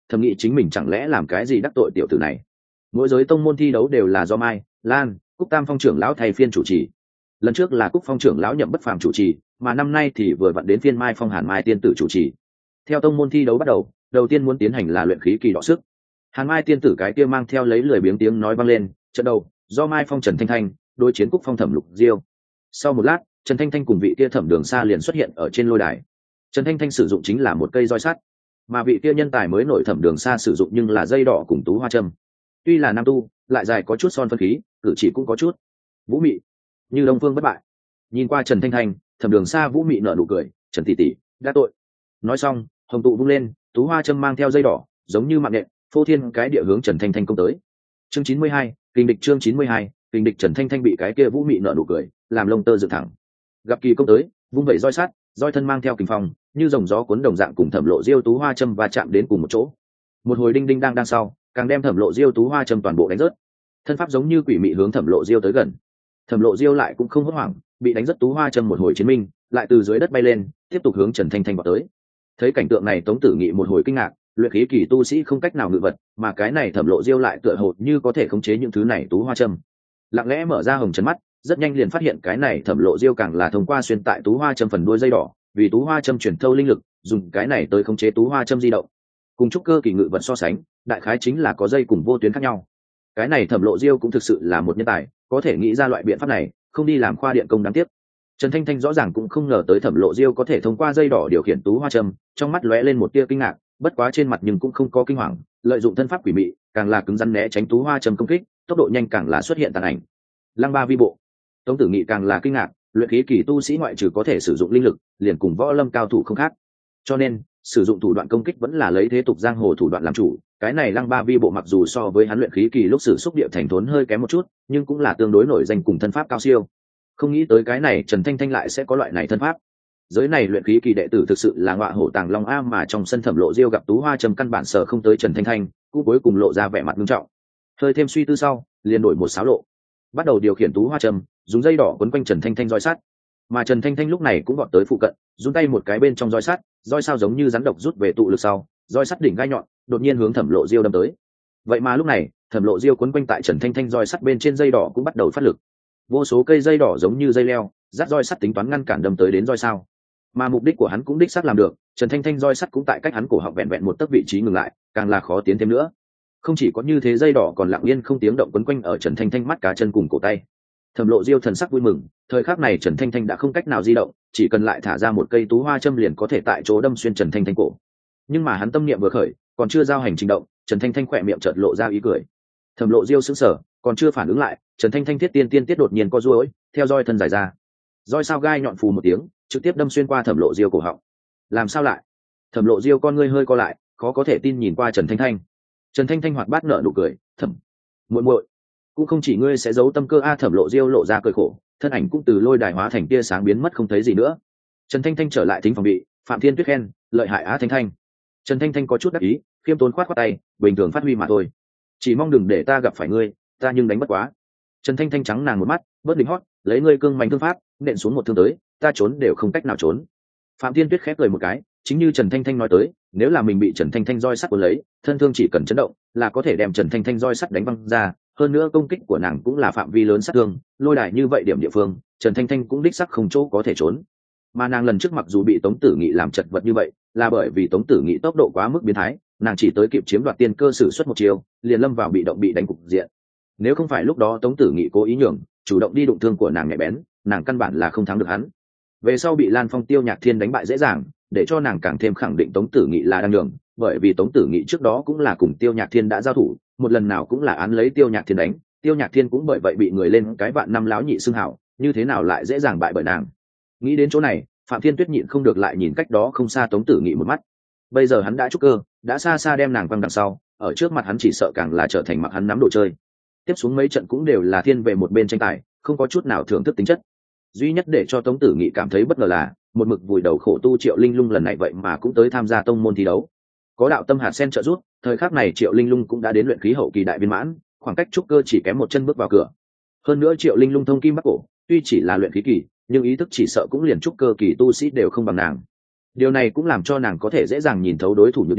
thầm nghĩ chính mình chẳng lẽ làm cái gì đắc tội tiểu tử này. Mỗi giới tông môn thi đấu đều là do Mai, Lan, Cúc Tam Phong trưởng lão thay phiên chủ trì. Lần trước là Cúc Phong trưởng lão nhậm bất phàm chủ trì, mà năm nay thì vừa vặn đến phiên Mai Phong Hàn Mai tiên tử chủ trì. Theo tông môn thi đấu bắt đầu, đầu tiên muốn tiến hành là luyện khí kỳ đọ sức. Hàn Mai tiên tử cái kia mang theo lấy lười biếng tiếng nói vang lên, trận đầu do Mai Phong Trần Thanh Thanh đối chiến Cúc Phong Thẩm Lục Diêu. Sau một lát, Trần Thanh Thanh cùng vị kia Thẩm Đường Sa liền xuất hiện ở trên lôi đài. Trần Thanh Thanh sử dụng chính là một cây roi sắt, mà vị kia nhân tài mới nổi Thẩm Đường Sa sử dụng nhưng là dây đỏ cùng tú hoa châm. Tuy là nam tu, lại dài có chút son phân khí, cử chỉ cũng có chút vũ mị, như Đông Phương bất bại. Nhìn qua Trần Thanh Thanh, Thẩm Đường Sa vũ mị nở nụ cười, "Trần tỷ tỷ, đã tội." Nói xong, hồng tụ vung lên, tú hoa châm mang theo dây đỏ, giống như mạng nhện, phô thiên cái địa hướng Trần Thanh Thanh công tới. Chương chín mươi hai, kình địch chương chín mươi hai, kình địch Trần Thanh Thanh bị cái kia vũ mị nở nụ cười, làm lông tơ dựng thẳng. Gặp kỳ công tới, vung vẩy roi sắt, roi thân mang theo kình phong, như dòng gió cuốn đồng dạng cùng Thẩm Lộ Diêu tú hoa châm va chạm đến cùng một chỗ. Một hồi đinh đinh đang đang sau, càng đem Thẩm Lộ Diêu tú hoa châm toàn bộ đánh rớt. Thân pháp giống như quỷ mị hướng Thẩm Lộ Diêu tới gần. Thẩm Lộ Diêu lại cũng không hốt hoảng, bị đánh rớt tú hoa châm một hồi chiến minh, lại từ dưới đất bay lên, tiếp tục hướng Trần Thanh Thanh vào tới. Thấy cảnh tượng này, Tống Tử Nghị một hồi kinh ngạc, luyện khí kỳ tu sĩ không cách nào ngự vật, mà cái này Thẩm Lộ Diêu lại tựa hồ như có thể khống chế những thứ này tú hoa châm. Lặng lẽ mở ra hồng trấn mắt, rất nhanh liền phát hiện cái này Thẩm Lộ Diêu càng là thông qua xuyên tại tú hoa châm phần đuôi dây đỏ, vì tú hoa châm chuyển thâu linh lực, dùng cái này tới khống chế tú hoa châm di động. Cùng trúc cơ kỳ ngự vật so sánh, đại khái chính là có dây cùng vô tuyến khác nhau. Cái này Thẩm Lộ Diêu cũng thực sự là một nhân tài, có thể nghĩ ra loại biện pháp này, không đi làm khoa điện công đáng tiếc. Trần Thanh Thanh rõ ràng cũng không ngờ tới Thẩm Lộ Diêu có thể thông qua dây đỏ điều khiển tú hoa châm, trong mắt lóe lên một tia kinh ngạc, bất quá trên mặt nhưng cũng không có kinh hoàng, lợi dụng thân pháp quỷ mị, càng là cứng rắn né tránh tú hoa châm công kích, tốc độ nhanh càng là xuất hiện tàn ảnh. Lăng ba vi bộ. Tống Tử Nghị càng là kinh ngạc, luyện khí kỳ tu sĩ ngoại trừ có thể sử dụng linh lực, liền cùng võ lâm cao thủ không khác. Cho nên, sử dụng thủ đoạn công kích vẫn là lấy thế tục giang hồ thủ đoạn làm chủ. Cái này Lăng ba vi bộ mặc dù so với hắn luyện khí kỳ lúc sử xúc địa thành thốn hơi kém một chút, nhưng cũng là tương đối nổi danh cùng thân pháp cao siêu. Không nghĩ tới cái này Trần Thanh Thanh lại sẽ có loại này thân pháp. Giới này luyện khí kỳ đệ tử thực sự là ngọa hổ tàng long a, mà trong sân Thẩm Lộ Diêu gặp tú hoa châm căn bản sở không tới Trần Thanh Thanh, cũng cuối cùng lộ ra vẻ mặt nghiêm trọng. Hơi thêm suy tư sau, liền đổi một xáo lộ, bắt đầu điều khiển tú hoa châm, dùng dây đỏ quấn quanh Trần Thanh Thanh roi sắt. Mà Trần Thanh Thanh lúc này cũng vọt tới phụ cận, run tay một cái bên trong roi sắt, roi sao giống như rắn độc rút về tụ lực sau, roi sắt đỉnh gai nhọn, đột nhiên hướng Thẩm Lộ Diêu đâm tới. Vậy mà lúc này, Thẩm Lộ Diêu quấn quanh tại Trần Thanh Thanh roi sắt bên trên dây đỏ cũng bắt đầu phát lực. Vô số cây dây đỏ giống như dây leo, dắt roi sắt tính toán ngăn cản đâm tới đến roi sao. Mà mục đích của hắn cũng đích xác làm được, Trần Thanh Thanh roi sắt cũng tại cách hắn cổ họng vẹn vẹn một tấc vị trí ngừng lại, càng là khó tiến thêm nữa. Không chỉ có như thế, dây đỏ còn lặng yên không tiếng động quấn quanh ở Trần Thanh Thanh mắt cá chân cùng cổ tay. Thẩm Lộ Diêu thần sắc vui mừng, thời khắc này Trần Thanh Thanh đã không cách nào di động, chỉ cần lại thả ra một cây tú hoa châm liền có thể tại chỗ đâm xuyên Trần Thanh Thanh cổ. Nhưng mà hắn tâm niệm vừa khởi, còn chưa giao hành trình động, Trần Thanh Thanh khỏe miệng chợt lộ ra ý cười. Thẩm Lộ Diêu sững sờ, còn chưa phản ứng lại, Trần Thanh Thanh thiết tiên tiên tiết đột nhiên co duỗi, theo roi thân dài ra. Roi sao gai nhọn phù một tiếng, trực tiếp đâm xuyên qua Thẩm Lộ Diêu cổ họng. Làm sao lại? Thẩm Lộ Diêu con ngươi hơi co lại, khó có thể tin nhìn qua Trần Thanh Thanh. Trần Thanh Thanh hoạt bát nở nụ cười, "Thẩm muội muội, cũng không chỉ ngươi sẽ giấu tâm cơ a." Thẩm Lộ Diêu lộ ra cười khổ, thân ảnh cũng từ lôi đài hóa thành tia sáng biến mất không thấy gì nữa. Trần Thanh Thanh trở lại thính phòng bị, Phạm Thiên Tuyết khen, "Lợi hại á Thanh Thanh." Trần Thanh Thanh có chút đắc ý, khiêm tốn khoát khoát tay, "Bình thường phát huy mà thôi, chỉ mong đừng để ta gặp phải ngươi, ta nhưng đánh bất quá." Trần Thanh Thanh trắng nàng một mắt, bớt đỉnh hót, "Lấy ngươi cương mạnh thương pháp, nện xuống một thương tới, ta trốn đều không cách nào trốn." Phạm Thiên Tuyết khép cười một cái, chính như Trần Thanh Thanh nói tới, nếu là mình bị Trần Thanh Thanh roi sắt cuốn lấy, thân thương chỉ cần chấn động là có thể đem Trần Thanh Thanh roi sắt đánh văng ra, hơn nữa công kích của nàng cũng là phạm vi lớn sát thương, lôi đài như vậy điểm địa phương, Trần Thanh Thanh cũng đích sắc không chỗ có thể trốn. Mà nàng lần trước mặc dù bị Tống Tử Nghị làm chật vật như vậy, là bởi vì Tống Tử Nghị tốc độ quá mức biến thái, nàng chỉ tới kịp chiếm đoạt tiên cơ sử xuất một chiều, liền lâm vào bị động bị đánh cục diện. Nếu không phải lúc đó Tống Tử Nghị cố ý nhường, chủ động đi đụng thương của nàng nhạy bén, nàng căn bản là không thắng được hắn. Về sau bị Lan Phong Tiêu Nhạc Thiên đánh bại dễ dàng, để cho nàng càng thêm khẳng định Tống Tử Nghị là đang nhường, bởi vì Tống Tử Nghị trước đó cũng là cùng Tiêu Nhạc Thiên đã giao thủ, một lần nào cũng là án lấy Tiêu Nhạc Thiên đánh, Tiêu Nhạc Thiên cũng bởi vậy bị người lên cái vạn năm láo nhị xưng hảo, như thế nào lại dễ dàng bại bởi nàng. Nghĩ đến chỗ này, Phạm Thiên Tuyết nhịn không được lại nhìn cách đó không xa Tống Tử Nghị một mắt. Bây giờ hắn đã trúc cơ, đã xa xa đem nàng văng đằng sau, ở trước mặt hắn chỉ sợ càng là trở thành mặc hắn nắm đồ chơi. Tiếp xuống mấy trận cũng đều là thiên về một bên tranh tài, không có chút nào thưởng thức tính chất. Duy nhất để cho Tống Tử Nghị cảm thấy bất ngờ là, một mực vùi đầu khổ tu Triệu Linh Lung lần này vậy mà cũng tới tham gia tông môn thi đấu. Có đạo tâm hạt sen trợ giúp, thời khắc này Triệu Linh Lung cũng đã đến luyện khí hậu kỳ đại viên mãn, khoảng cách trúc cơ chỉ kém một chân bước vào cửa. Hơn nữa Triệu Linh Lung thông kim bắc cổ, tuy chỉ là luyện khí kỳ, nhưng ý thức chỉ sợ cũng liền trúc cơ kỳ tu sĩ đều không bằng nàng. Điều này cũng làm cho nàng có thể dễ dàng nhìn thấu đối thủ nhược điểm,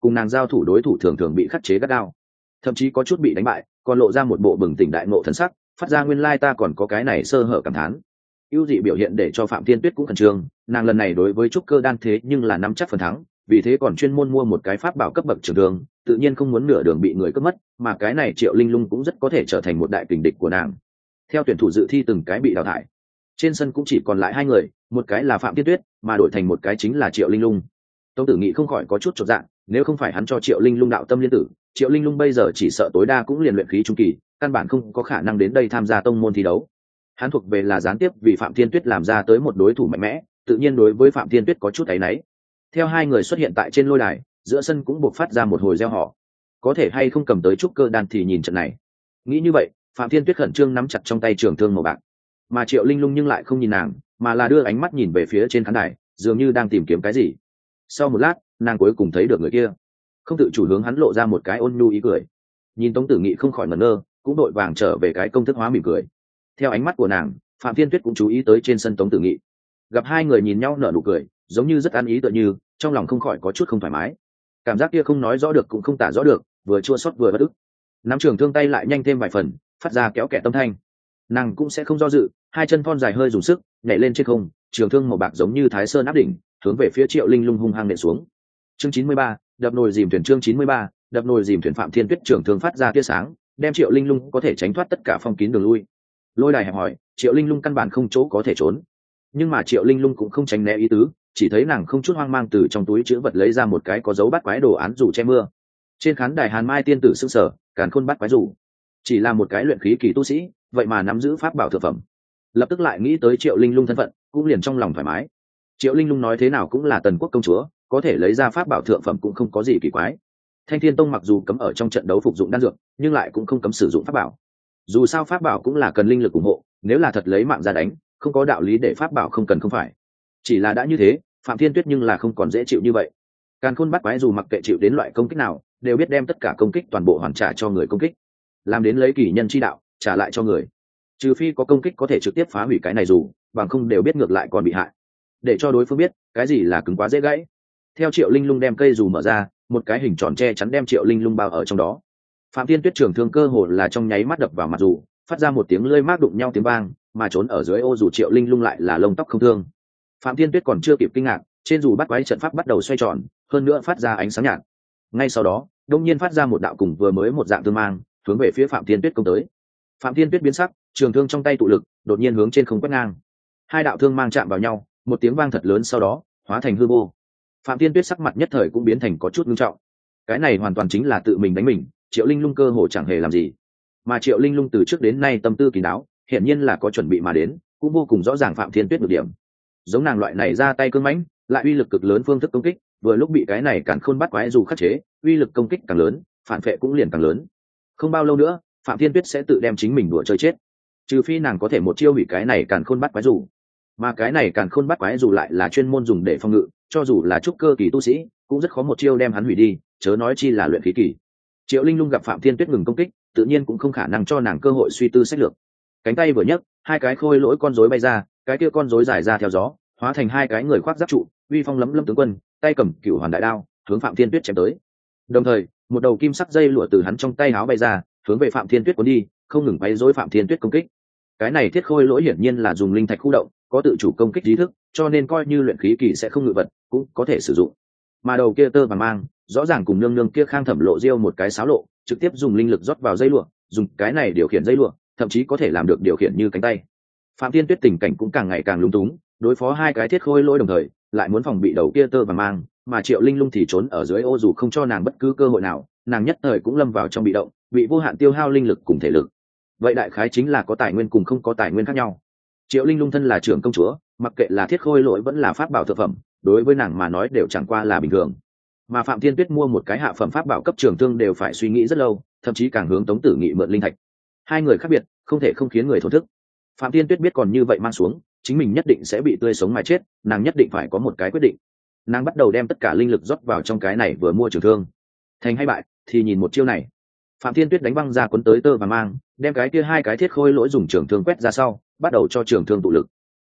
cùng nàng giao thủ đối thủ thường thường bị khắc chế gắt gao, thậm chí có chút bị đánh bại còn lộ ra một bộ bừng tỉnh đại ngộ thần sắc, phát ra nguyên lai ta còn có cái này sơ hở cảm thán. Ưu dị biểu hiện để cho Phạm Thiên Tuyết cũng khẩn trương, nàng lần này đối với trúc cơ đan thế nhưng là nắm chắc phần thắng, vì thế còn chuyên môn mua một cái pháp bảo cấp bậc trường thương, tự nhiên không muốn nửa đường bị người cướp mất, mà cái này Triệu Linh Lung cũng rất có thể trở thành một đại kình địch của nàng. Theo tuyển thủ dự thi từng cái bị đào thải, trên sân cũng chỉ còn lại hai người, một cái là Phạm Thiên Tuyết, mà đổi thành một cái chính là Triệu Linh Lung. Tống Tử Nghị không khỏi có chút chột dạ, nếu không phải hắn cho Triệu Linh Lung đạo tâm liên tử, Triệu Linh Lung bây giờ chỉ sợ tối đa cũng liền luyện khí trung kỳ, căn bản không có khả năng đến đây tham gia tông môn thi đấu. Hắn thuộc về là gián tiếp vì Phạm Thiên Tuyết làm ra tới một đối thủ mạnh mẽ, tự nhiên đối với Phạm Thiên Tuyết có chút áy náy. Theo hai người xuất hiện tại trên lôi đài, giữa sân cũng buộc phát ra một hồi reo hò. Có thể hay không cầm tới trúc cơ đan thì nhìn trận này. Nghĩ như vậy, Phạm Thiên Tuyết khẩn trương nắm chặt trong tay trường thương màu bạc, mà Triệu Linh Lung nhưng lại không nhìn nàng, mà là đưa ánh mắt nhìn về phía trên khán đài, dường như đang tìm kiếm cái gì. Sau một lát, nàng cuối cùng thấy được người kia, không tự chủ hướng hắn lộ ra một cái ôn nhu ý cười. Nhìn Tống Tử Nghị không khỏi ngẩn ngơ, cũng đội vàng trở về cái công thức hóa mỉm cười. Theo ánh mắt của nàng, Phạm Thiên Tuyết cũng chú ý tới trên sân Tống Tử Nghị, gặp hai người nhìn nhau nở nụ cười, giống như rất ăn ý tựa như, trong lòng không khỏi có chút không thoải mái. Cảm giác kia không nói rõ được cũng không tả rõ được, vừa chua xót vừa bất ức. Nắm trường thương tay lại nhanh thêm vài phần, phát ra kéo kẻ tâm thanh. Nàng cũng sẽ không do dự, hai chân thon dài hơi dùng sức, nhảy lên trên không, trường thương màu bạc giống như Thái Sơn áp đỉnh, hướng về phía Triệu Linh Lung hung hăng nện xuống. Chương chín mươi ba, đập nồi dìm thuyền. Chương chín mươi ba, đập nồi dìm thuyền. Phạm Thiên Tuyết trường thương phát ra tia sáng, đem Triệu Linh Lung có thể tránh thoát tất cả phong kín đường lui. Lôi đài hẹp hỏi, Triệu Linh Lung căn bản không chỗ có thể trốn, nhưng mà Triệu Linh Lung cũng không tránh né ý tứ, chỉ thấy nàng không chút hoang mang từ trong túi chữ vật lấy ra một cái có dấu bát quái đồ án dù che mưa. Trên khán đài Hàn Mai tiên tử sững sờ, càn khôn bát quái dù chỉ là một cái luyện khí kỳ tu sĩ, vậy mà nắm giữ pháp bảo thượng phẩm. Lập tức lại nghĩ tới Triệu Linh Lung thân phận, cũng liền trong lòng thoải mái. Triệu Linh Lung nói thế nào cũng là Tần Quốc công chúa, có thể lấy ra pháp bảo thượng phẩm cũng không có gì kỳ quái. Thanh Thiên Tông mặc dù cấm ở trong trận đấu phục dụng đan dược, nhưng lại cũng không cấm sử dụng pháp bảo. Dù sao pháp bảo cũng là cần linh lực ủng hộ, nếu là thật lấy mạng ra đánh, không có đạo lý để pháp bảo không cần không phải. Chỉ là đã như thế, Phạm Thiên Tuyết nhưng là không còn dễ chịu như vậy. Càn khôn bắt quái dù mặc kệ chịu đến loại công kích nào, đều biết đem tất cả công kích toàn bộ hoàn trả cho người công kích, làm đến lấy kỳ nhân chi đạo trả lại cho người. Trừ phi có công kích có thể trực tiếp phá hủy cái này dù, bằng không đều biết ngược lại còn bị hại. Để cho đối phương biết cái gì là cứng quá dễ gãy. Theo Triệu Linh Lung đem cây dù mở ra, một cái hình tròn che chắn đem Triệu Linh Lung bao ở trong đó. Phạm Thiên Tuyết trường thương cơ hồ là trong nháy mắt đập vào mặt dù, phát ra một tiếng lưỡi mác đụng nhau tiếng vang, mà trốn ở dưới ô dù Triệu Linh Lung lại là lông tóc không thương. Phạm Thiên Tuyết còn chưa kịp kinh ngạc, trên dù bắt quái trận pháp bắt đầu xoay tròn, hơn nữa phát ra ánh sáng nhạt. Ngay sau đó, đột nhiên phát ra một đạo cùng vừa mới một dạng thương mang, hướng về phía Phạm Thiên Tuyết công tới. Phạm Thiên Tuyết biến sắc, trường thương trong tay tụ lực, đột nhiên hướng trên không quét ngang. Hai đạo thương mang chạm vào nhau, một tiếng vang thật lớn sau đó hóa thành hư vô. Phạm Thiên Tuyết sắc mặt nhất thời cũng biến thành có chút nghiêm trọng. Cái này hoàn toàn chính là tự mình đánh mình, Triệu Linh Lung cơ hồ chẳng hề làm gì. Mà Triệu Linh Lung từ trước đến nay tâm tư kín đáo, hiển nhiên là có chuẩn bị mà đến, cũng vô cùng rõ ràng Phạm Thiên Tuyết được điểm. Giống nàng loại này ra tay cương mãnh, lại uy lực cực lớn phương thức công kích, vừa lúc bị cái này càn khôn bắt quái dù khắc chế, uy lực công kích càng lớn, phản phệ cũng liền càng lớn. Không bao lâu nữa, Phạm Thiên Tuyết sẽ tự đem chính mình đùa chơi chết. Trừ phi nàng có thể một chiêu hủy cái này càn khôn bắt quái dù. Mà cái này càn khôn bắt quái dù lại là chuyên môn dùng để phòng ngự, cho dù là trúc cơ kỳ tu sĩ, cũng rất khó một chiêu đem hắn hủy đi, chớ nói chi là luyện khí kỳ. Triệu Linh Lung gặp Phạm Thiên Tuyết ngừng công kích, tự nhiên cũng không khả năng cho nàng cơ hội suy tư sách lược. Cánh tay vừa nhấc, hai cái khôi lỗi con rối bay ra, cái kia con rối dài ra theo gió, hóa thành hai cái người khoác giáp trụ, uy phong lấm lấm tướng quân, tay cầm cửu hoàn đại đao, hướng Phạm Thiên Tuyết chém tới. Đồng thời, một đầu kim sắc dây lụa từ hắn trong tay áo bay ra, hướng về Phạm Thiên Tuyết cuốn đi, không ngừng quấy rối Phạm Thiên Tuyết công kích. Cái này thiết khôi lỗi hiển nhiên là dùng linh thạch khu động, có tự chủ công kích trí thức, cho nên coi như luyện khí kỳ sẽ không ngự vật, cũng có thể sử dụng. Mà đầu kia tơ vàng mang, rõ ràng cùng nương nương kia Khang Thẩm Lộ Diêu một cái xáo lộ, trực tiếp dùng linh lực rót vào dây lụa, dùng cái này điều khiển dây lụa, thậm chí có thể làm được điều khiển như cánh tay. Phạm Thiên Tuyết tình cảnh cũng càng ngày càng lúng túng, đối phó hai cái thiết khôi lỗi đồng thời, lại muốn phòng bị đầu kia tơ vàng mang, mà Triệu Linh Lung thì trốn ở dưới ô dù không cho nàng bất cứ cơ hội nào, nàng nhất thời cũng lâm vào trong bị động, bị vô hạn tiêu hao linh lực cùng thể lực. Vậy đại khái chính là có tài nguyên cùng không có tài nguyên khác nhau. Triệu Linh Lung thân là trưởng công chúa, mặc kệ là thiết khôi lỗi vẫn là pháp bảo thượng phẩm, đối với nàng mà nói đều chẳng qua là bình thường. Mà Phạm Thiên Tuyết mua một cái hạ phẩm pháp bảo cấp trường thương đều phải suy nghĩ rất lâu, thậm chí càng hướng Tống Tử Nghị mượn linh thạch. Hai người khác biệt, không thể không khiến người thổn thức. Phạm Thiên Tuyết biết còn như vậy mang xuống, chính mình nhất định sẽ bị tươi sống mà chết, nàng nhất định phải có một cái quyết định. Nàng bắt đầu đem tất cả linh lực rót vào trong cái này vừa mua trường thương. Thành hay bại, thì nhìn một chiêu này. Phạm Thiên Tuyết đánh băng ra cuốn tới tơ và mang, đem cái kia hai cái thiết khôi lỗi dùng trường thương quét ra sau, bắt đầu cho trường thương tụ lực.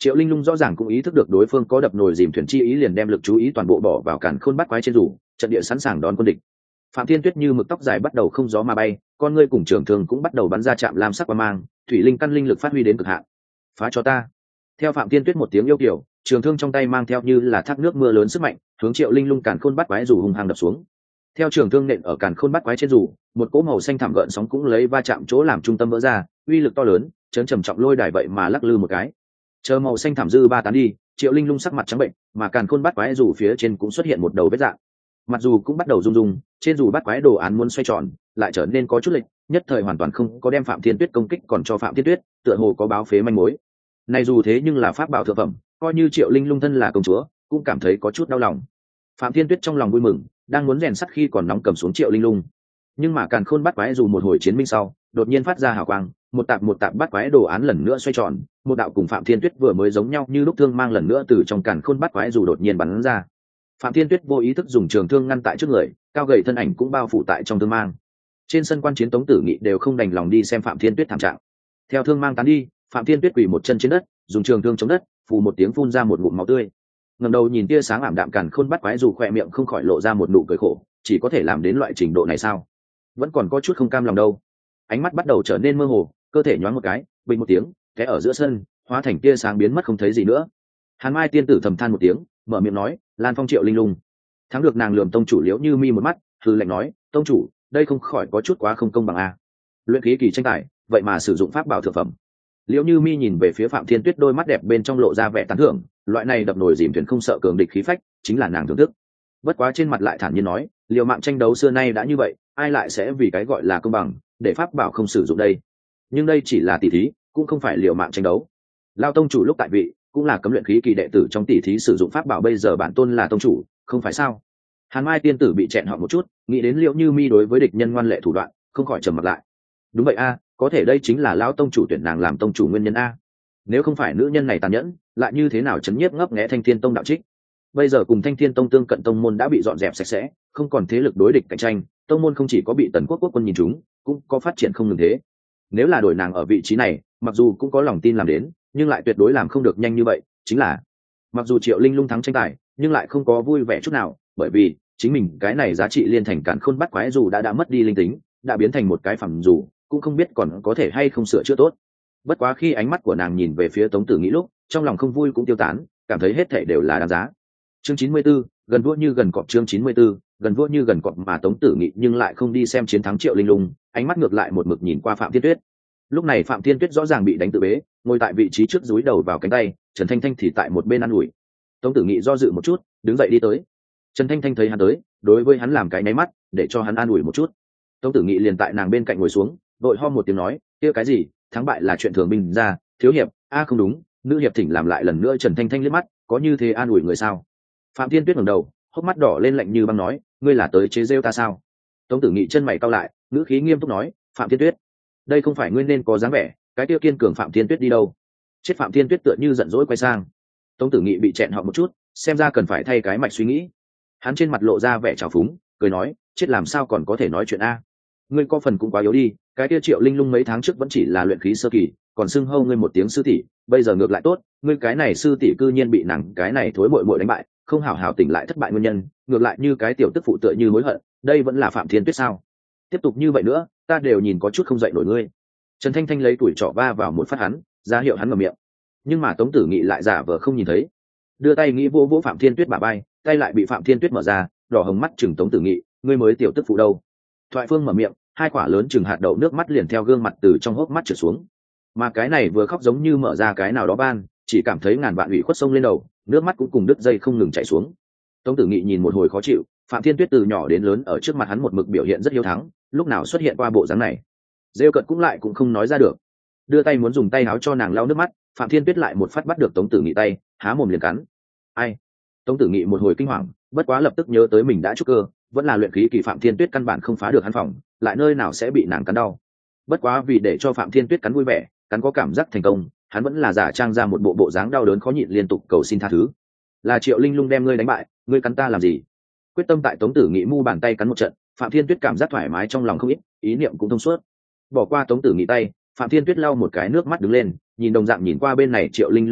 Triệu Linh Lung rõ ràng cũng ý thức được đối phương có đập nồi dìm thuyền chi ý, liền đem lực chú ý toàn bộ bỏ vào càn khôn bắt quái trên rủ, trận địa sẵn sàng đón quân địch. Phạm Thiên Tuyết như mực tóc dài bắt đầu không gió mà bay, con ngươi cùng trường thương cũng bắt đầu bắn ra chạm lam sắc qua mang, thủy linh căn linh lực phát huy đến cực hạn. Phá cho ta! Theo Phạm Thiên Tuyết một tiếng yêu kiều, trường thương trong tay mang theo như là thác nước mưa lớn sức mạnh, hướng Triệu Linh Lung càn khôn bắt quái rủ hung hăng đập xuống. Theo trường thương nện ở càn khôn bắt quái trên rủ, một cỗ màu xanh thảm gợn sóng cũng lấy va chạm chỗ làm trung tâm vỡ ra, uy lực to lớn, chấn trầm trọng lôi đài vậy mà lắc lư một cái. Chờ màu xanh thảm dư ba tán đi, Triệu Linh Lung sắc mặt trắng bệnh, mà càn khôn bắt quái rủ phía trên cũng xuất hiện một đầu vết dạng. Mặc dù cũng bắt đầu rung rung, trên dù bắt quái đồ án muốn xoay tròn, lại trở nên có chút lệch, nhất thời hoàn toàn không có đem Phạm Thiên Tuyết công kích còn cho Phạm Thiên Tuyết, tựa hồ có báo phế manh mối. Này dù thế nhưng là pháp bảo thượng phẩm, coi như Triệu Linh Lung thân là công chúa, cũng cảm thấy có chút đau lòng. Phạm Thiên Tuyết trong lòng vui mừng, đang muốn rèn sắt khi còn nóng cầm xuống Triệu Linh Lung. Nhưng mà càn khôn bắt quái dù một hồi chiến minh sau, đột nhiên phát ra hào quang, một tạp một tạp bắt quái đồ án lần nữa xoay tròn, một đạo cùng Phạm Thiên Tuyết vừa mới giống nhau như lúc thương mang lần nữa từ trong càn khôn bắt quái dù đột nhiên bắn ra. Phạm Thiên Tuyết vô ý thức dùng trường thương ngăn tại trước người, cao gầy thân ảnh cũng bao phủ tại trong thương mang. Trên sân quan chiến Tống Tử Nghị đều không đành lòng đi xem Phạm Thiên Tuyết thảm trạng. Theo thương mang tán đi, Phạm Thiên Tuyết quỳ một chân trên đất, dùng trường thương chống đất, phù một tiếng phun ra một ngụm máu tươi. Ngẩng đầu nhìn tia sáng ảm đạm càn khôn bắt quái dù khỏe miệng không khỏi lộ ra một nụ cười khổ, chỉ có thể làm đến loại trình độ này sao? Vẫn còn có chút không cam lòng đâu. Ánh mắt bắt đầu trở nên mơ hồ, cơ thể nhoáng một cái, bình một tiếng, té ở giữa sân, hóa thành tia sáng biến mất không thấy gì nữa. Hàn Mai tiên tử thầm than một tiếng, mở miệng nói, Lan Phong Triệu Linh Lung. Thắng được nàng lườm tông chủ Liễu Như Mi một mắt, hừ lạnh nói, tông chủ, đây không khỏi có chút quá không công bằng a. Luyện khí kỳ tranh tài, vậy mà sử dụng pháp bảo thượng phẩm. Liễu Như Mi nhìn về phía Phạm Thiên Tuyết, đôi mắt đẹp bên trong lộ ra vẻ tán thưởng, loại này đập nồi dìm thuyền không sợ cường địch khí phách, chính là nàng thưởng thức. Bất quá trên mặt lại thản nhiên nói, liều mạng tranh đấu xưa nay đã như vậy, ai lại sẽ vì cái gọi là công bằng, để pháp bảo không sử dụng đây. Nhưng đây chỉ là tỷ thí, cũng không phải liều mạng tranh đấu. Lao tông chủ lúc tại vị, cũng là cấm luyện khí kỳ đệ tử trong tỷ thí sử dụng pháp bảo, bây giờ bản tôn là tông chủ, không phải sao? Hàn Mai tiên tử bị chẹn họ một chút, nghĩ đến Liễu Như Mi đối với địch nhân ngoan lệ thủ đoạn, không khỏi trầm mặt lại. Đúng vậy a, có thể đây chính là lão tông chủ tuyển nàng làm tông chủ nguyên nhân a. Nếu không phải nữ nhân này tàn nhẫn, lại như thế nào chấn nhiếp ngấp nghé Thanh Thiên Tông đạo trích? Bây giờ cùng Thanh Thiên Tông tương cận tông môn đã bị dọn dẹp sạch sẽ, không còn thế lực đối địch cạnh tranh, tông môn không chỉ có bị Tần Quốc quốc quân nhìn trúng, cũng có phát triển không ngừng thế. Nếu là đổi nàng ở vị trí này, mặc dù cũng có lòng tin làm đến, nhưng lại tuyệt đối làm không được nhanh như vậy, chính là mặc dù Triệu Linh Lung thắng tranh tài, nhưng lại không có vui vẻ chút nào, bởi vì chính mình cái này giá trị liên thành càn khôn bắt quái dù đã đã mất đi linh tính, đã biến thành một cái phẳng dù, cũng không biết còn có thể hay không sửa chữa tốt. Bất quá khi ánh mắt của nàng nhìn về phía Tống Tử Nghĩ lúc, trong lòng không vui cũng tiêu tán, cảm thấy hết thảy đều là đáng giá. Chương chín mươi 94, gần vua như gần cọp. Chương chín mươi 94, gần vua như gần cọp. Mà Tống Tử Nghị nhưng lại không đi xem chiến thắng Triệu Linh Lung, ánh mắt ngược lại một mực nhìn qua Phạm Thiên Tuyết. Lúc này Phạm Thiên Tuyết rõ ràng bị đánh tự bế, ngồi tại vị trí trước dúi đầu vào cánh tay, Trần Thanh Thanh thì tại một bên ăn ủi. Tống Tử Nghị do dự một chút, đứng dậy đi tới. Trần Thanh Thanh thấy hắn tới, đối với hắn làm cái nháy mắt, để cho hắn an ủi một chút. Tống Tử Nghị liền tại nàng bên cạnh ngồi xuống, đội ho một tiếng nói, kia cái gì, thắng bại là chuyện thường bình ra, thiếu hiệp, a không đúng, nữ hiệp thỉnh làm lại lần nữa. Trần Thanh Thanh liếc mắt, có như thế an ủi người sao? Phạm Thiên Tuyết ngẩng đầu, hốc mắt đỏ lên lạnh như băng nói, ngươi là tới chế rêu ta sao? Tống Tử Nghị chân mày cau lại, ngữ khí nghiêm túc nói, Phạm Thiên Tuyết, đây không phải ngươi nên có dáng vẻ, cái tiêu kiên cường Phạm Thiên Tuyết đi đâu? Chết. Phạm Thiên Tuyết tựa như giận dỗi quay sang. Tống Tử Nghị bị chẹn họ một chút, xem ra cần phải thay cái mạch suy nghĩ. Hắn trên mặt lộ ra vẻ trào phúng, cười nói, chết làm sao còn có thể nói chuyện a? Ngươi có phần cũng quá yếu đi, cái tiêu Triệu Linh Lung mấy tháng trước vẫn chỉ là luyện khí sơ kỳ, còn xưng hô ngươi một tiếng sư tỷ, bây giờ ngược lại tốt, ngươi cái này sư tỷ cư nhiên bị nàng cái này thối muội muội đánh bại, không hảo hảo tỉnh lại thất bại nguyên nhân, ngược lại như cái tiểu tức phụ tựa như hối hận, đây vẫn là Phạm Thiên Tuyết sao? Tiếp tục như vậy nữa, ta đều nhìn có chút không dậy nổi ngươi. Trần Thanh Thanh lấy tuổi trỏ va vào một phát hắn, ra hiệu hắn ngậm miệng. Nhưng mà Tống Tử Nghị lại giả vờ không nhìn thấy, đưa tay nghĩ vỗ vỗ Phạm Thiên Tuyết bả vai, tay lại bị Phạm Thiên Tuyết mở ra, đỏ hồng mắt chừng Tống Tử Nghị, ngươi mới tiểu tức phụ đâu? Thoại phương mở miệng, hai quả lớn chừng hạt đậu nước mắt liền theo gương mặt từ trong hốc mắt trượt xuống. Mà cái này vừa khóc giống như mở ra cái nào đó ban, chỉ cảm thấy ngàn vạn ủy khuất sông lên đầu, nước mắt cũng cùng đứt dây không ngừng chảy xuống. Tống Tử Nghị nhìn một hồi khó chịu, Phạm Thiên Tuyết từ nhỏ đến lớn ở trước mặt hắn một mực biểu hiện rất hiếu thắng, lúc nào xuất hiện qua bộ dáng này, rêu cợt cũng lại cũng không nói ra được. Đưa tay muốn dùng tay áo cho nàng lau nước mắt, Phạm Thiên Tuyết lại một phát bắt được Tống Tử Nghị tay, há mồm liền cắn. Ai? Tống Tử Nghị một hồi kinh hoàng, bất quá lập tức nhớ tới mình đã trúc cơ, vẫn là luyện khí kỳ, Phạm Thiên Tuyết căn bản không phá được hắn phòng, lại nơi nào sẽ bị nàng cắn đau. Bất quá vì để cho Phạm Thiên Tuyết cắn vui vẻ, cắn có cảm giác thành công, hắn vẫn là giả trang ra một bộ bộ dáng đau đớn khó nhịn, liên tục cầu xin tha thứ. Là Triệu Linh Lung đem ngươi đánh bại, ngươi cắn ta làm gì? Quyết tâm tại Tống Tử Nghị mu bàn tay cắn một trận, Phạm Thiên Tuyết cảm giác thoải mái trong lòng không ít, ý niệm cũng thông suốt. Bỏ qua Tống Tử Nghị tay, Phạm Thiên Tuyết lau một cái nước mắt đứng lên, nhìn đồng dạng nhìn qua bên này Triệu Linh Lung một mắt,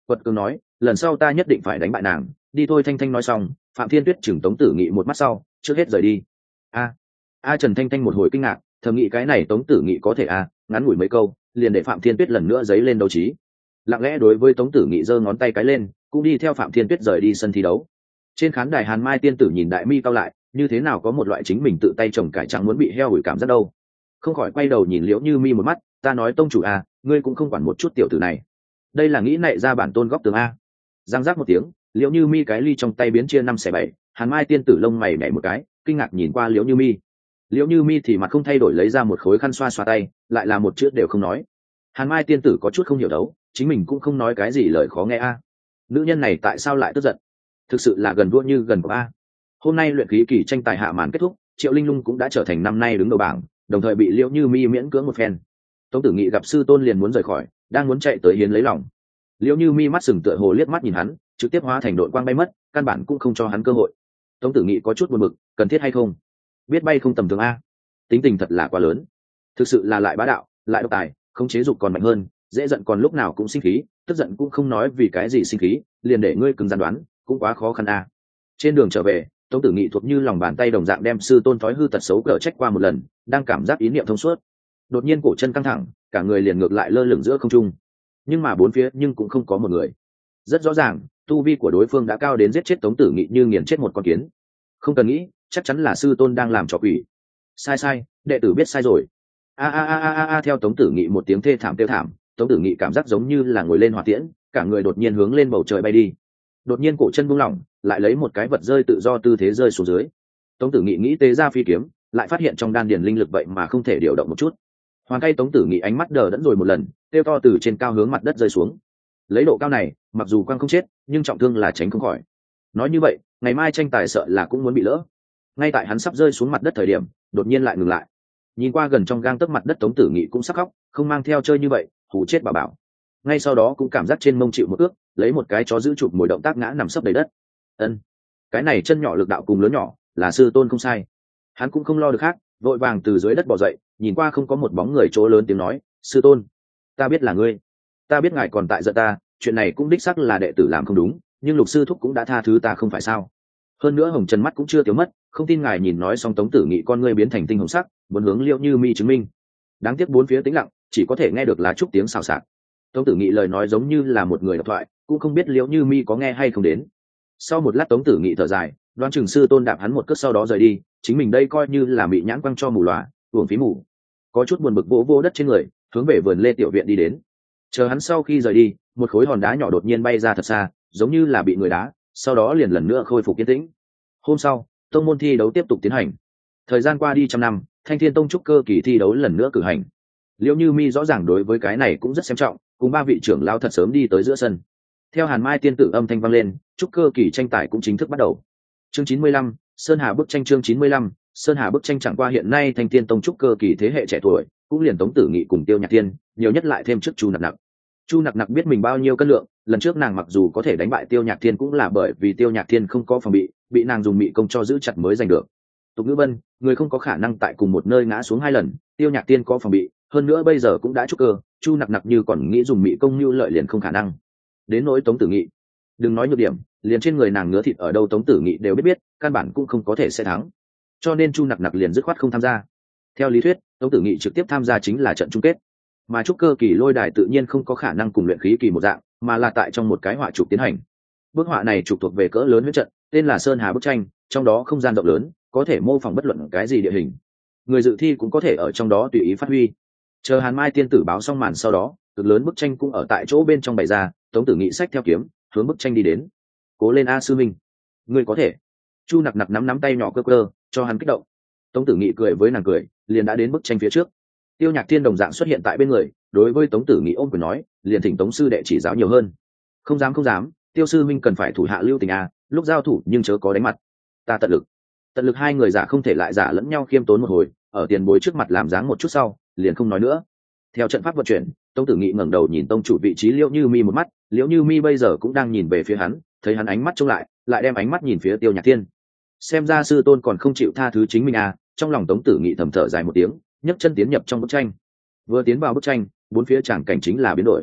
quật cường nói, lần sau ta nhất định phải đánh bại nàng. Đi thôi. Thanh Thanh nói xong, Phạm Thiên Tuyết chừng Tống Tử Nghị một mắt sau, trước hết rời đi. A, a Trần Thanh Thanh một hồi kinh ngạc, thầm nghĩ cái này Tống Tử Nghị có thể a, ngắn ngủi mấy câu, liền để Phạm Thiên Tuyết lần nữa giấy lên đấu trí. Lặng lẽ đối với Tống Tử Nghị giơ ngón tay cái lên, cũng đi theo Phạm Thiên Tuyết rời đi sân thi đấu. Trên khán đài Hàn Mai tiên tử nhìn đại mi cao lại, như thế nào có một loại chính mình tự tay trồng cải trắng muốn bị heo hủi cảm giác đâu. Không khỏi quay đầu nhìn Liễu Như Mi một mắt, ta nói tông chủ a, ngươi cũng không quản một chút tiểu tử này. Đây là nghĩ nạy ra bản tôn góc tường a. Giang giác một tiếng, Liễu Như Mi cái ly trong tay biến chia năm xẻ bảy, Hàn Mai tiên tử lông mày nhảy một cái, kinh ngạc nhìn qua Liễu Như Mi. Liễu Như Mi thì mặt không thay đổi lấy ra một khối khăn xoa xoa tay, lại là một chữ đều không nói. Hàn Mai tiên tử có chút không hiểu đấu, chính mình cũng không nói cái gì lời khó nghe a. Nữ nhân này tại sao lại tức giận? Thực sự là gần đua như gần của a. Hôm nay luyện khí kỳ tranh tài hạ màn kết thúc, Triệu Linh Lung cũng đã trở thành năm nay đứng đầu bảng, đồng thời bị Liễu Như Mi miễn cưỡng một phen. Tống Tử Nghị gặp sư tôn liền muốn rời khỏi, đang muốn chạy tới hiến lấy lòng. Liễu Như Mi mắt sừng tựa hồ liếc mắt nhìn hắn, trực tiếp hóa thành đội quang bay mất, căn bản cũng không cho hắn cơ hội. Tống Tử Nghị có chút buồn bực, cần thiết hay không? Biết bay không tầm thường a. Tính tình thật là quá lớn. Thực sự là lại bá đạo, lại độc tài, không chế dục còn mạnh hơn, dễ giận còn lúc nào cũng sinh khí, tức giận cũng không nói vì cái gì sinh khí, liền để ngươi cứng rắn đoán, cũng quá khó khăn a. Trên đường trở về, Tống Tử Nghị thuộc như lòng bàn tay đồng dạng đem sư tôn thói hư tật xấu cở trách qua một lần, đang cảm giác ý niệm thông suốt. Đột nhiên cổ chân căng thẳng, cả người liền ngược lại lơ lửng giữa không trung. Nhưng mà bốn phía nhưng cũng không có một người. Rất rõ ràng, tu vi của đối phương đã cao đến giết chết Tống Tử Nghị như nghiền chết một con kiến. Không cần nghĩ, chắc chắn là sư tôn đang làm trò quỷ. Sai sai, đệ tử biết sai rồi. A a a a a theo Tống Tử Nghị một tiếng thê thảm kêu thảm, Tống Tử Nghị cảm giác giống như là ngồi lên hỏa tiễn, cả người đột nhiên hướng lên bầu trời bay đi. Đột nhiên cổ chân buông lỏng, lại lấy một cái vật rơi tự do tư thế rơi xuống dưới. Tống Tử Nghị nghĩ tế ra phi kiếm, lại phát hiện trong đan điền linh lực vậy mà không thể điều động một chút. Hoàng cây Tống Tử Nghị ánh mắt đờ đẫn rồi một lần, kêu to từ trên cao hướng mặt đất rơi xuống. Lấy độ cao này, mặc dù quang không chết, nhưng trọng thương là tránh không khỏi. Nói như vậy, ngày mai tranh tài sợ là cũng muốn bị lỡ. Ngay tại hắn sắp rơi xuống mặt đất thời điểm, đột nhiên lại ngừng lại. Nhìn qua gần trong gang tấc mặt đất, Tống Tử Nghị cũng sắp khóc, không mang theo chơi như vậy, hù chết bà bảo. Ngay sau đó cũng cảm giác trên mông chịu một ước, lấy một cái chó giữ chụp mồi động tác ngã nằm sấp đầy đất. Ân, cái này chân nhỏ lực đạo cùng lớn nhỏ, là sư tôn không sai. Hắn cũng không lo được khác, vội vàng từ dưới đất bò dậy, nhìn qua không có một bóng người, chỗ lớn tiếng nói, sư tôn, ta biết là ngươi, ta biết ngài còn tại giận ta, chuyện này cũng đích xác là đệ tử làm không đúng, nhưng lục sư thúc cũng đã tha thứ ta không phải sao? Hơn nữa hồng trần mắt cũng chưa tiêu mất, không tin ngài nhìn. Nói xong Tống Tử Nghị con ngươi biến thành tinh hồng sắc, muốn hướng Liễu Như Mi chứng minh. Đáng tiếc bốn phía tĩnh lặng, chỉ có thể nghe được lá trúc tiếng xào xạc. Tống Tử Nghị lời nói giống như là một người đọc thoại, cũng không biết Liễu Như Mi có nghe hay không đến. Sau một lát Tống Tử Nghị thở dài, đoán chừng sư tôn đạp hắn một cước sau đó rời đi, chính mình đây coi như là bị nhãn quăng cho mù lòa, uổng phí mù. Có chút buồn bực vỗ vỗ đất trên người, hướng về vườn lê tiểu viện đi đến. Chờ hắn sau khi rời đi, một khối hòn đá nhỏ đột nhiên bay ra thật xa, giống như là bị người đá, sau đó liền lần nữa khôi phục yên tĩnh. Hôm sau, tông môn thi đấu tiếp tục tiến hành. Thời gian qua đi trăm năm, Thanh Thiên Tông trúc cơ kỳ thi đấu lần nữa cử hành. Liễu Như Mi rõ ràng đối với cái này cũng rất xem trọng, cùng ba vị trưởng lao thật sớm đi tới giữa sân. Theo Hàn Mai tiên tử âm thanh vang lên, trúc cơ kỳ tranh tài cũng chính thức bắt đầu. Chương chín mươi lăm, Sơn Hà bức tranh. Chương chín mươi lăm, Sơn Hà bức tranh. Chẳng qua hiện nay Thanh Thiên Tông trúc cơ kỳ thế hệ trẻ tuổi, cũng liền Tống Tử Nghị cùng Tiêu Nhạc Thiên, nhiều nhất lại thêm trước Chu Nặc Nặc. Chu Nặc Nặc biết mình bao nhiêu cân lượng, lần trước nàng mặc dù có thể đánh bại Tiêu Nhạc Thiên cũng là bởi vì Tiêu Nhạc Thiên không có phòng bị, bị nàng dùng mị công cho giữ chặt mới giành được. Tục ngữ vân, người không có khả năng tại cùng một nơi ngã xuống hai lần, Tiêu Nhạc Thiên có phòng bị, hơn nữa bây giờ cũng đã trúc cơ, Chu Nặc Nặc như còn nghĩ dùng mị công như lợi liền không khả năng. Đến nỗi Tống Tử Nghị, đừng nói nhược điểm, liền trên người nàng ngứa thịt ở đâu Tống Tử Nghị đều biết biết, căn bản cũng không có thể sẽ thắng. Cho nên Chu Nặc Nặc liền dứt khoát không tham gia. Theo lý thuyết, Tống Tử Nghị trực tiếp tham gia chính là trận chung kết. Mà trúc cơ kỳ lôi đài tự nhiên không có khả năng cùng luyện khí kỳ một dạng, mà là tại trong một cái họa trục tiến hành. Bức họa này trục thuộc về cỡ lớn huyết trận, tên là Sơn Hà bức tranh, trong đó không gian rộng lớn, có thể mô phỏng bất luận cái gì địa hình. Người dự thi cũng có thể ở trong đó tùy ý phát huy. Chờ Hàn Mai tiên tử báo xong màn sau đó, cực lớn bức tranh cũng ở tại chỗ bên trong bày ra, Tống Tử Nghị xách theo kiếm, hướng bức tranh đi đến. Cố lên a sư minh, ngươi có thể. Chu Nặc Nặc nắm nắm tay nhỏ cơ cơ, cho hắn kích động. Tống Tử Nghị cười với nàng cười, liền đã đến bức tranh phía trước. Tiêu Nhạc Thiên đồng dạng xuất hiện tại bên người, đối với Tống Tử Nghị ôm quyền nói, liền thỉnh Tống sư đệ chỉ giáo nhiều hơn. Không dám không dám, Tiêu sư minh cần phải thủ hạ lưu tình a, lúc giao thủ nhưng chớ có đánh mặt. Ta tận lực. Tận lực. Hai người giả không thể lại giả lẫn nhau, khiêm tốn một hồi, ở tiền bối trước mặt làm dáng một chút sau, liền không nói nữa. Theo trận pháp vận chuyển, Tống Tử Nghị ngẩng đầu nhìn tông chủ vị trí Liễu Như Mi một mắt, Liễu Như Mi bây giờ cũng đang nhìn về phía hắn, thấy hắn ánh mắt trông lại, lại đem ánh mắt nhìn phía Tiêu Nhạc Thiên. Xem ra sư tôn còn không chịu tha thứ chính mình à? Trong lòng Tống Tử Nghị thầm thở dài một tiếng, nhấc chân tiến nhập trong bức tranh. Vừa tiến vào bức tranh, bốn phía tràng cảnh chính là biến đổi.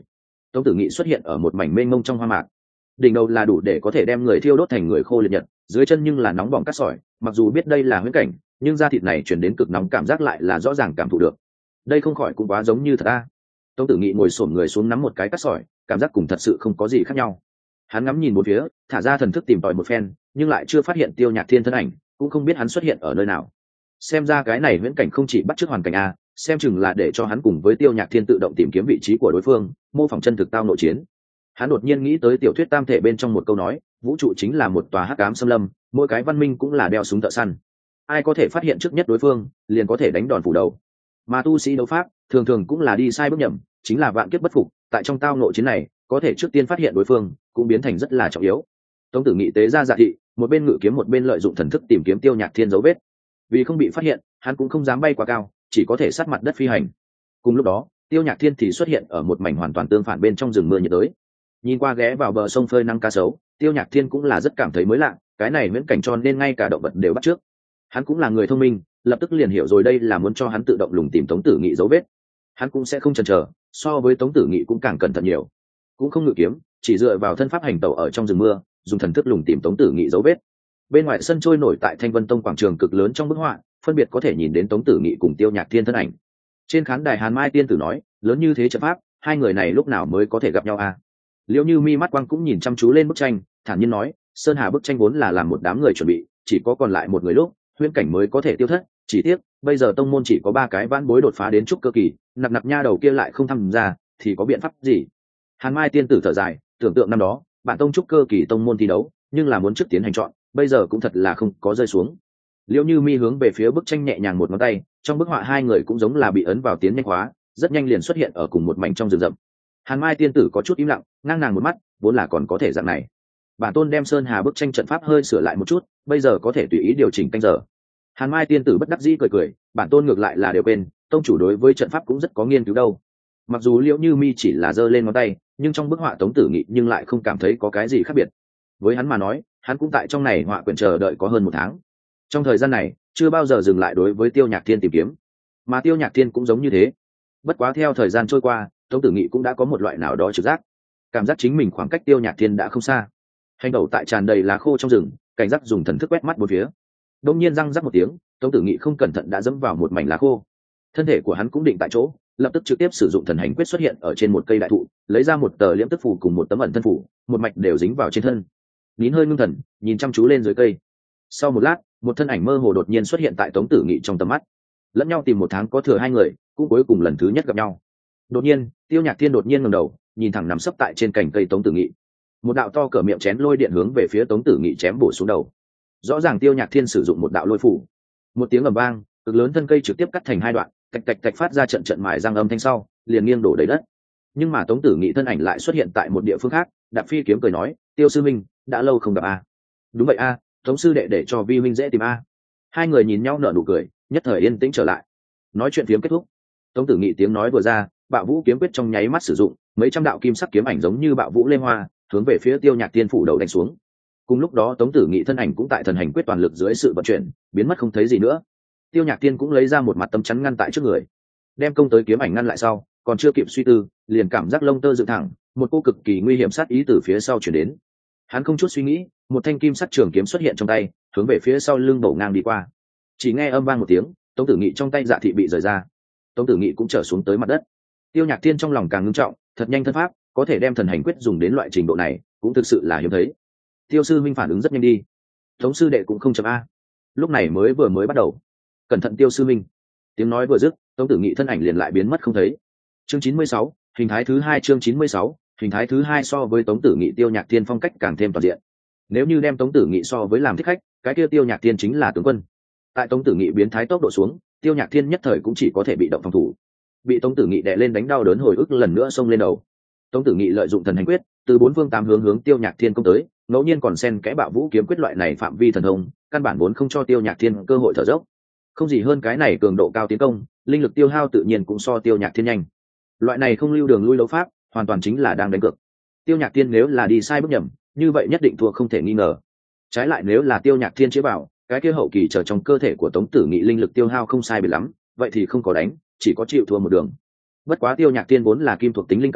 Tống Tử Nghị xuất hiện ở một mảnh mênh mông trong hoa mạc. Đỉnh đầu là đủ để có thể đem người thiêu đốt thành người khô liệt nhật, dưới chân nhưng là nóng bỏng cát sỏi, mặc dù biết đây là huyễn cảnh, nhưng da thịt này truyền đến cực nóng cảm giác lại là rõ ràng cảm thụ được. Đây không khỏi cũng quá giống như thật a. Tống Tử Nghị ngồi xổm người xuống nắm một cái cát sỏi, cảm giác cùng thật sự không có gì khác nhau. Hắn ngắm nhìn một phía, thả ra thần thức tìm tòi một phen, nhưng lại chưa phát hiện Tiêu Nhạc Thiên thân ảnh, cũng không biết hắn xuất hiện ở nơi nào. Xem ra cái này huyễn cảnh không chỉ bắt chước hoàn cảnh a, xem chừng là để cho hắn cùng với Tiêu Nhạc Thiên tự động tìm kiếm vị trí của đối phương, mô phỏng chân thực tao nội chiến. Hắn đột nhiên nghĩ tới tiểu thuyết tam thể bên trong một câu nói, vũ trụ chính là một tòa hắc ám xâm lâm, mỗi cái văn minh cũng là đeo súng thợ săn. Ai có thể phát hiện trước nhất đối phương, liền có thể đánh đòn phủ đầu. Mà tu sĩ đấu pháp, thường thường cũng là đi sai bước nhầm, chính là vạn kiếp bất phục, tại trong tao nội chiến này, có thể trước tiên phát hiện đối phương, cũng biến thành rất là trọng yếu. Tống Tử Nghị tế ra dạ thị, một bên ngự kiếm một bên lợi dụng thần thức tìm kiếm Tiêu Nhạc Thiên dấu vết. Vì không bị phát hiện, hắn cũng không dám bay quá cao, chỉ có thể sát mặt đất phi hành. Cùng lúc đó, Tiêu Nhạc Thiên thì xuất hiện ở một mảnh hoàn toàn tương phản bên trong rừng mưa nhiệt đới. Nhìn qua ghé vào bờ sông phơi nắng cá sấu, Tiêu Nhạc Thiên cũng là rất cảm thấy mới lạ, cái này miễn cảnh cho nên ngay cả động vật đều bắt trước. Hắn cũng là người thông minh, lập tức liền hiểu rồi đây là muốn cho hắn tự động lùng tìm Tống Tử Nghị dấu vết. Hắn cũng sẽ không chần chờ, so với Tống Tử Nghị cũng càng cẩn thận nhiều, cũng không ngự kiếm, chỉ dựa vào thân pháp hành tẩu ở trong rừng mưa, dùng thần thức lùng tìm Tống Tử Nghị dấu vết. Bên ngoài sân trôi nổi tại Thanh Vân Tông quảng trường cực lớn trong bức họa, phân biệt có thể nhìn đến Tống Tử Nghị cùng Tiêu Nhạc Thiên thân ảnh. Trên khán đài Hàn Mai tiên tử nói, lớn như thế trận pháp, hai người này lúc nào mới có thể gặp nhau à? Liễu Như Mi mắt quang cũng nhìn chăm chú lên bức tranh, thản nhiên nói, sơn hà bức tranh vốn là làm một đám người chuẩn bị, chỉ có còn lại một người lúc, huyễn cảnh mới có thể tiêu thất, chỉ tiếc, bây giờ tông môn chỉ có ba cái vãn bối đột phá đến trúc cơ kỳ, nặc nặc nha đầu kia lại không tham gia, thì có biện pháp gì? Hàn Mai tiên tử thở dài, tưởng tượng năm đó, bản tông trúc cơ kỳ tông môn thi đấu, nhưng là muốn trước tiến hành chọn, bây giờ cũng thật là không có rơi xuống. Liễu Như Mi hướng về phía bức tranh nhẹ nhàng một ngón tay, trong bức họa hai người cũng giống là bị ấn vào tiến nhanh hóa, rất nhanh liền xuất hiện ở cùng một mảnh trong rừng rậm. Hàn Mai tiên tử có chút im lặng, ngang nàng một mắt, vốn là còn có thể dạng này. Bản tôn đem sơn hà bức tranh trận pháp hơi sửa lại một chút, bây giờ có thể tùy ý điều chỉnh canh giờ. Hàn Mai tiên tử bất đắc dĩ cười cười, bản tôn ngược lại là đều quên, tông chủ đối với trận pháp cũng rất có nghiên cứu đâu. Mặc dù Liễu Như Mi chỉ là giơ lên ngón tay, nhưng trong bức họa Tống Tử Nghị nhưng lại không cảm thấy có cái gì khác biệt. Với hắn mà nói, hắn cũng tại trong này họa quyển chờ đợi có hơn một tháng. Trong thời gian này, chưa bao giờ dừng lại đối với Tiêu Nhạc Thiên tìm kiếm, mà Tiêu Nhạc Thiên cũng giống như thế. Bất quá theo thời gian trôi qua, Tống Tử Nghị cũng đã có một loại nào đó trực giác, cảm giác chính mình khoảng cách Tiêu Nhạc Thiên đã không xa. Hành đầu tại tràn đầy lá khô trong rừng, cảnh giác dùng thần thức quét mắt bốn phía. Đông nhiên răng rắc một tiếng, Tống Tử Nghị không cẩn thận đã dẫm vào một mảnh lá khô. Thân thể của hắn cũng định tại chỗ, lập tức trực tiếp sử dụng thần hành quyết xuất hiện ở trên một cây đại thụ, lấy ra một tờ liễm tức phù cùng một tấm ẩn thân phù, một mạch đều dính vào trên thân. Nín hơi ngưng thần, nhìn chăm chú lên dưới cây. Sau một lát, một thân ảnh mơ hồ đột nhiên xuất hiện tại Tống Tử Nghị trong tầm mắt. Lẫn nhau tìm một tháng có thừa hai người, cũng cuối cùng lần thứ nhất gặp nhau. Đột nhiên, Tiêu Nhạc Thiên đột nhiên ngẩng đầu, nhìn thẳng nằm sấp tại trên cành cây Tống Tử Nghị. Một đạo to cỡ miệng chén lôi điện hướng về phía Tống Tử Nghị chém bổ xuống đầu. Rõ ràng Tiêu Nhạc Thiên sử dụng một đạo lôi phủ. Một tiếng ầm vang, cực lớn thân cây trực tiếp cắt thành hai đoạn, cạch cạch cạch phát ra trận trận mài răng âm thanh sau, liền nghiêng đổ đầy đất. Nhưng mà Tống Tử Nghị thân ảnh lại xuất hiện tại một địa phương khác, Đạp Phi kiếm cười nói, Tiêu sư minh, đã lâu không gặp a. Đúng vậy a, Tống sư đệ để cho vi huynh dễ tìm a. Hai người nhìn nhau nở nụ cười, nhất thời yên tĩnh trở lại. Nói chuyện phiếm kết thúc, Tống Tử Nghị tiếng nói vừa ra, Bạo Vũ kiếm quyết trong nháy mắt sử dụng, mấy trăm đạo kim sắc kiếm ảnh giống như bạo vũ lên hoa, hướng về phía Tiêu Nhạc Thiên phủ đầu đánh xuống. Cùng lúc đó Tống Tử Nghị thân ảnh cũng tại thần hành quyết toàn lực dưới sự vận chuyển, biến mất không thấy gì nữa. Tiêu Nhạc Thiên cũng lấy ra một mặt tấm chắn ngăn tại trước người, đem công tới kiếm ảnh ngăn lại sau, còn chưa kịp suy tư, liền cảm giác lông tơ dựng thẳng, một cô cực kỳ nguy hiểm sát ý từ phía sau chuyển đến. Hắn không chút suy nghĩ, một thanh kim sắc trường kiếm xuất hiện trong tay, hướng về phía sau lưng bổ ngang đi qua. Chỉ nghe âm vang một tiếng, Tống Tử Nghị trong tay dạ thị bị rời ra, Tống Tử Nghị cũng trở xuống tới mặt đất. Tiêu Nhạc Thiên trong lòng càng ngưng trọng, thật nhanh thân pháp, có thể đem thần hành quyết dùng đến loại trình độ này, cũng thực sự là hiếm thấy. Tiêu sư minh phản ứng rất nhanh đi, Tống sư đệ cũng không chậm a. Lúc này mới vừa mới bắt đầu, cẩn thận Tiêu sư minh. Tiếng nói vừa dứt, Tống Tử Nghị thân ảnh liền lại biến mất không thấy. Chương chín mươi sáu, hình thái thứ hai. Chương chín mươi sáu, hình thái thứ hai. So với Tống Tử Nghị, Tiêu Nhạc Thiên phong cách càng thêm toàn diện. Nếu như đem Tống Tử Nghị so với làm thích khách, cái kia Tiêu Nhạc Thiên chính là tướng quân. Tại Tống Tử Nghị biến thái tốc độ xuống, Tiêu Nhạc Thiên nhất thời cũng chỉ có thể bị động phòng thủ. Bị Tống Tử Nghị đè lên đánh đau đớn hồi ức lần nữa xông lên đầu. Tống Tử Nghị lợi dụng thần hành quyết, từ bốn phương tám hướng hướng Tiêu Nhạc Thiên công tới, ngẫu nhiên còn xen kẽ Bạo Vũ kiếm quyết loại này phạm vi thần thông, căn bản vốn không cho Tiêu Nhạc Thiên cơ hội thở dốc. Không gì hơn cái này cường độ cao tiến công, linh lực tiêu hao tự nhiên cũng so Tiêu Nhạc Thiên nhanh. Loại này không lưu đường lui đấu pháp, hoàn toàn chính là đang đánh cược. Tiêu Nhạc Thiên nếu là đi sai bước nhầm, như vậy nhất định thua không thể nghi ngờ. Trái lại nếu là Tiêu Nhạc Thiên chế bảo, cái kia hậu kỳ trở trong cơ thể của Tống Tử Nghị linh lực tiêu hao không sai biệt lắm, vậy thì không có đánh, chỉ có chịu thua một đường. Bất quá Tiêu Nhạc Thiên vốn là kim thuộc tính linh căn,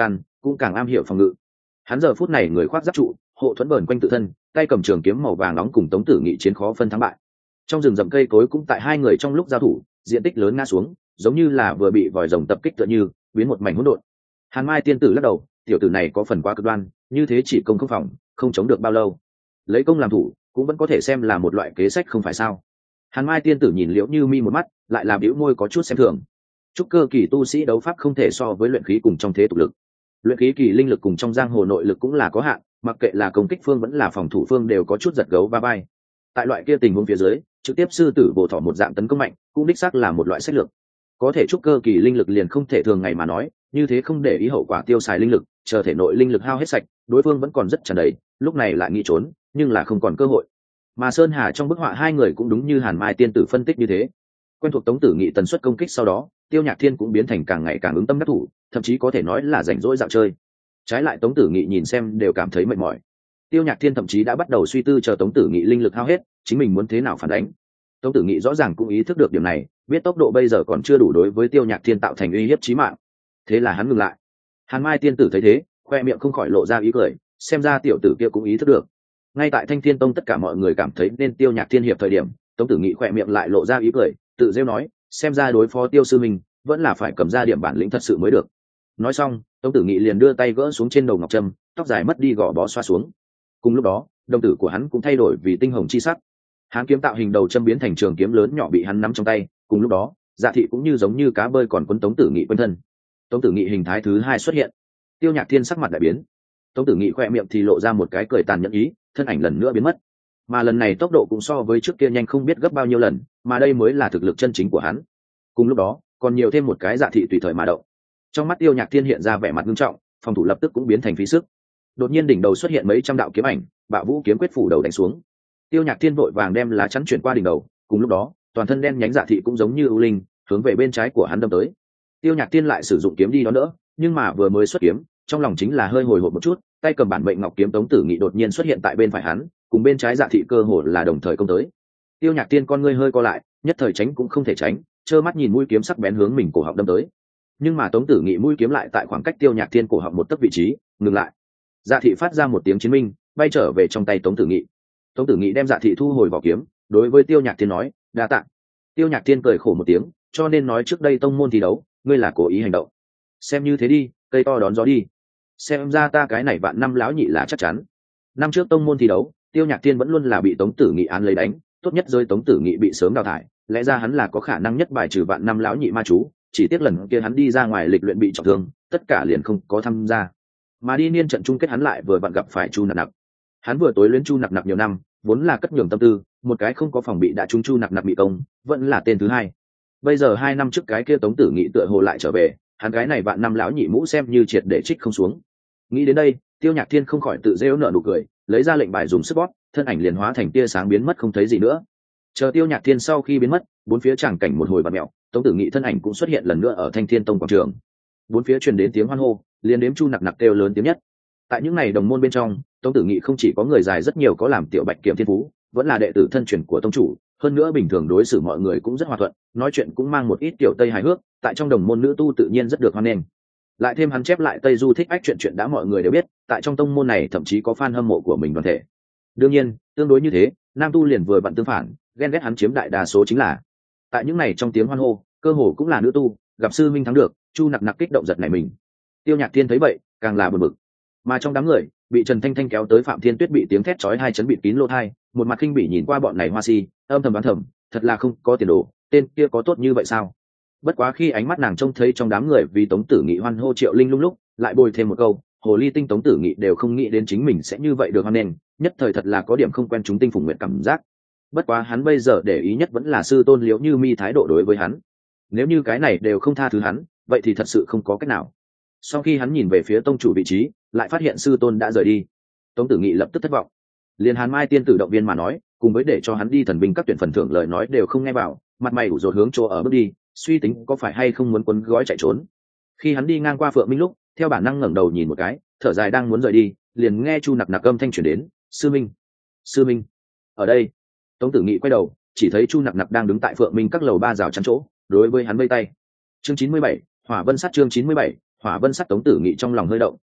cũng càng am hiểu phòng ngự. Hắn giờ phút này người khoác giáp trụ, hộ thuẫn vờn quanh tự thân, tay cầm trường kiếm màu vàng nóng cùng Tống Tử Nghị chiến khó phân thắng bại. Trong rừng rậm cây cối cũng tại hai người trong lúc giao thủ, diện tích lớn ngã xuống, giống như là vừa bị vòi rồng tập kích tựa như biến một mảnh hỗn độn. Hàn Mai tiên tử lắc đầu, tiểu tử này có phần quá cực đoan, như thế chỉ công không phòng, không chống được bao lâu. Lấy công làm thủ, cũng vẫn có thể xem là một loại kế sách không phải sao? Hàn Mai tiên tử nhìn Liễu Như Mi một mắt, lại làm bĩu môi có chút xem thường. Trúc cơ kỳ tu sĩ đấu pháp không thể so với luyện khí cùng trong thế tục lực. Luyện khí kỳ linh lực cùng trong giang hồ nội lực cũng là có hạn, mặc kệ là công kích phương vẫn là phòng thủ phương đều có chút giật gấu va vai. Tại loại kia tình huống phía dưới, trực tiếp sư tử bổ thỏ một dạng tấn công mạnh, cũng đích xác là một loại sách lược. Có thể trúc cơ kỳ linh lực liền không thể thường ngày mà nói, như thế không để ý hậu quả tiêu xài linh lực, chờ thể nội linh lực hao hết sạch, đối phương vẫn còn rất tràn đầy, lúc này lại nghĩ trốn, nhưng là không còn cơ hội. Mà Sơn Hà trong bức họa hai người cũng đúng như Hàn Mai tiên tử phân tích như thế. Quen thuộc Tống Tử Nghị tần suất công kích sau đó, Tiêu Nhạc Thiên cũng biến thành càng ngày càng ứng tâm đắc thủ, thậm chí có thể nói là rảnh rỗi dạo chơi. Trái lại Tống Tử Nghị nhìn xem đều cảm thấy mệt mỏi. Tiêu Nhạc Thiên thậm chí đã bắt đầu suy tư chờ Tống Tử Nghị linh lực hao hết, chính mình muốn thế nào phản đánh. Tống Tử Nghị rõ ràng cũng ý thức được điểm này, biết tốc độ bây giờ còn chưa đủ đối với Tiêu Nhạc Thiên tạo thành uy hiếp chí mạng. Thế là hắn ngừng lại. Hàn Mai tiên tử thấy thế, khoe miệng không khỏi lộ ra ý cười, xem ra tiểu tử kia cũng ý thức được. Ngay tại Thanh Thiên Tông tất cả mọi người cảm thấy nên Tiêu Nhạc Thiên hiệp thời điểm, Tống Tử Nghị khoe miệng lại lộ ra ý cười, tự rêu nói, xem ra đối phó Tiêu sư mình vẫn là phải cầm ra điểm bản lĩnh thật sự mới được. Nói xong, Tống Tử Nghị liền đưa tay gỡ xuống trên đầu ngọc trâm, tóc dài mất đi gò bó xoa xuống. Cùng lúc đó, đồng tử của hắn cũng thay đổi vì tinh hồng chi sắc. Hán kiếm tạo hình đầu châm biến thành trường kiếm lớn nhỏ bị hắn nắm trong tay, cùng lúc đó, Dạ thị cũng như giống như cá bơi còn quấn Tống Tử Nghị quanh thân. Tống Tử Nghị hình thái thứ hai xuất hiện. Tiêu Nhạc Thiên sắc mặt đại biến. Tống Tử Nghị khoe miệng thì lộ ra một cái cười tàn nhẫn ý, thân ảnh lần nữa biến mất. Mà lần này tốc độ cũng so với trước kia nhanh không biết gấp bao nhiêu lần, mà đây mới là thực lực chân chính của hắn. Cùng lúc đó, còn nhiều thêm một cái Dạ thị tùy thời mà động. Trong mắt Tiêu Nhạc Thiên hiện ra vẻ mặt nghiêm trọng, phòng thủ lập tức cũng biến thành phí sức. Đột nhiên đỉnh đầu xuất hiện mấy trăm đạo kiếm ảnh, Bạo Vũ kiếm quyết phủ đầu đánh xuống. Tiêu Nhạc Thiên vội vàng đem lá chắn chuyển qua đỉnh đầu, cùng lúc đó, toàn thân đen nhánh Dạ thị cũng giống như ưu linh, hướng về bên trái của hắn đâm tới. Tiêu Nhạc Thiên lại sử dụng kiếm đi đón đỡ, nhưng mà vừa mới xuất kiếm, trong lòng chính là hơi hồi hộp một chút, tay cầm bản mệnh ngọc kiếm Tống Tử Nghị đột nhiên xuất hiện tại bên phải hắn, cùng bên trái Dạ thị cơ hồ là đồng thời công tới. Tiêu Nhạc Thiên con ngươi hơi co lại, nhất thời tránh cũng không thể tránh, trơ mắt nhìn mũi kiếm sắc bén hướng mình cổ họng đâm tới. Nhưng mà Tống Tử Nghị mũi kiếm lại tại khoảng cách Tiêu Nhạc Thiên cổ họng một tấc vị trí, ngừng lại. Dạ thị phát ra một tiếng chiến minh, bay trở về trong tay Tống Tử Nghị. Tống Tử Nghị đem Dạ thị thu hồi vỏ kiếm, đối với Tiêu Nhạc Thiên nói, đa tạ. Tiêu Nhạc Thiên cười khổ một tiếng, cho nên nói trước đây tông môn thi đấu, ngươi là cố ý hành động. Xem như thế đi, cây to đón gió đi. Xem ra ta cái này vạn năm lão nhị là chắc chắn. Năm trước tông môn thi đấu, Tiêu Nhạc Thiên vẫn luôn là bị Tống Tử Nghị án lấy đánh, tốt nhất rơi Tống Tử Nghị bị sớm đào thải, lẽ ra hắn là có khả năng nhất bài trừ vạn năm lão nhị ma chú, chỉ tiếc lần kia hắn đi ra ngoài lịch luyện bị trọng thương, tất cả liền không có tham gia. Mà đi niên trận chung kết hắn lại vừa vặn gặp phải Chu Nặc Nặc. Hắn vừa tối luyến Chu Nặc Nặc nhiều năm, vốn là cất nhường tâm tư, một cái không có phòng bị đã trúng Chu Nặc Nặc bị công, vẫn là tên thứ hai. Bây giờ hai năm trước cái kia Tống Tử Nghị tựa hồ lại trở về, hắn cái này vạn năm lão nhị mũ xem như triệt để trích không xuống. Nghĩ đến đây, Tiêu Nhạc Thiên không khỏi tự rêu nở nụ cười, lấy ra lệnh bài dùng sức bóp, thân ảnh liền hóa thành tia sáng biến mất không thấy gì nữa. Chờ Tiêu Nhạc Thiên sau khi biến mất, bốn phía tràng cảnh một hồi bạt mèo, Tống Tử Nghị thân ảnh cũng xuất hiện lần nữa ở Thanh Thiên Tông quảng trường. Bốn phía truyền đến tiếng hoan hô, liền đếm Chu Nặc Nặc kêu lớn tiếng nhất. Tại những ngày đồng môn bên trong, Tống Tử Nghị không chỉ có người dài rất nhiều có làm tiểu bạch kiểm thiên phú, vẫn là đệ tử thân truyền của tông chủ, hơn nữa bình thường đối xử mọi người cũng rất hòa thuận, nói chuyện cũng mang một ít tiểu tây hài hước, tại trong đồng môn nữ tu tự nhiên rất được hoan nghênh. Lại thêm hắn chép lại Tây Du thích ách chuyện chuyện đã mọi người đều biết, tại trong tông môn này thậm chí có fan hâm mộ của mình đoàn thể. Đương nhiên, tương đối như thế, nam tu liền vừa vặn tương phản, ghen ghét hắn chiếm đại đa số chính là. Tại những này trong tiếng hoan hô, cơ hồ cũng là nữ tu, gặp sư minh thắng được, Chu Nặc Nặc kích động giật nảy mình. Tiêu Nhạc Thiên thấy vậy, càng là buồn bực. Mà trong đám người, bị Trần Thanh Thanh kéo tới Phạm Thiên Tuyết bị tiếng thét chói hai chấn bịt kín lỗ tai, một mặt khinh bỉ nhìn qua bọn này hoa si, âm thầm đoán thầm, thật là không có tiền đồ, tên kia có tốt như vậy sao? Bất quá khi ánh mắt nàng trông thấy trong đám người vì Tống Tử Nghị hoan hô Triệu Linh lung lúc, lại bồi thêm một câu, hồ ly tinh Tống Tử Nghị đều không nghĩ đến chính mình sẽ như vậy được hoan nghênh, nhất thời thật là có điểm không quen chúng tinh phùng nguyện cảm giác. Bất quá hắn bây giờ để ý nhất vẫn là sư tôn Liễu Như Mi thái độ đối với hắn. Nếu như cái này đều không tha thứ hắn, vậy thì thật sự không có cách nào. Sau khi hắn nhìn về phía tông chủ vị trí, lại phát hiện sư tôn đã rời đi. Tống Tử Nghị lập tức thất vọng. Liên Hàn Mai tiên tử động viên mà nói, cùng với để cho hắn đi thần binh các tuyển phần thưởng lời nói đều không nghe vào, mặt mày ủ rột hướng chỗ ở bước đi, suy tính có phải hay không muốn quấn gói chạy trốn. Khi hắn đi ngang qua Phượng Minh lúc, theo bản năng ngẩng đầu nhìn một cái, thở dài đang muốn rời đi, liền nghe Chu Nặc Nặc âm thanh truyền đến, "Sư Minh, sư Minh." Ở đây, Tống Tử Nghị quay đầu, chỉ thấy Chu Nặc Nặc đang đứng tại Phượng Minh các lầu ba rào chắn chỗ, đối với hắn vây tay. Chương chín mươi bảy, Hỏa Vân Sắt chương chín mươi bảy, Hỏa Vân Sắt Tống Tử Nghị trong lòng hơi động,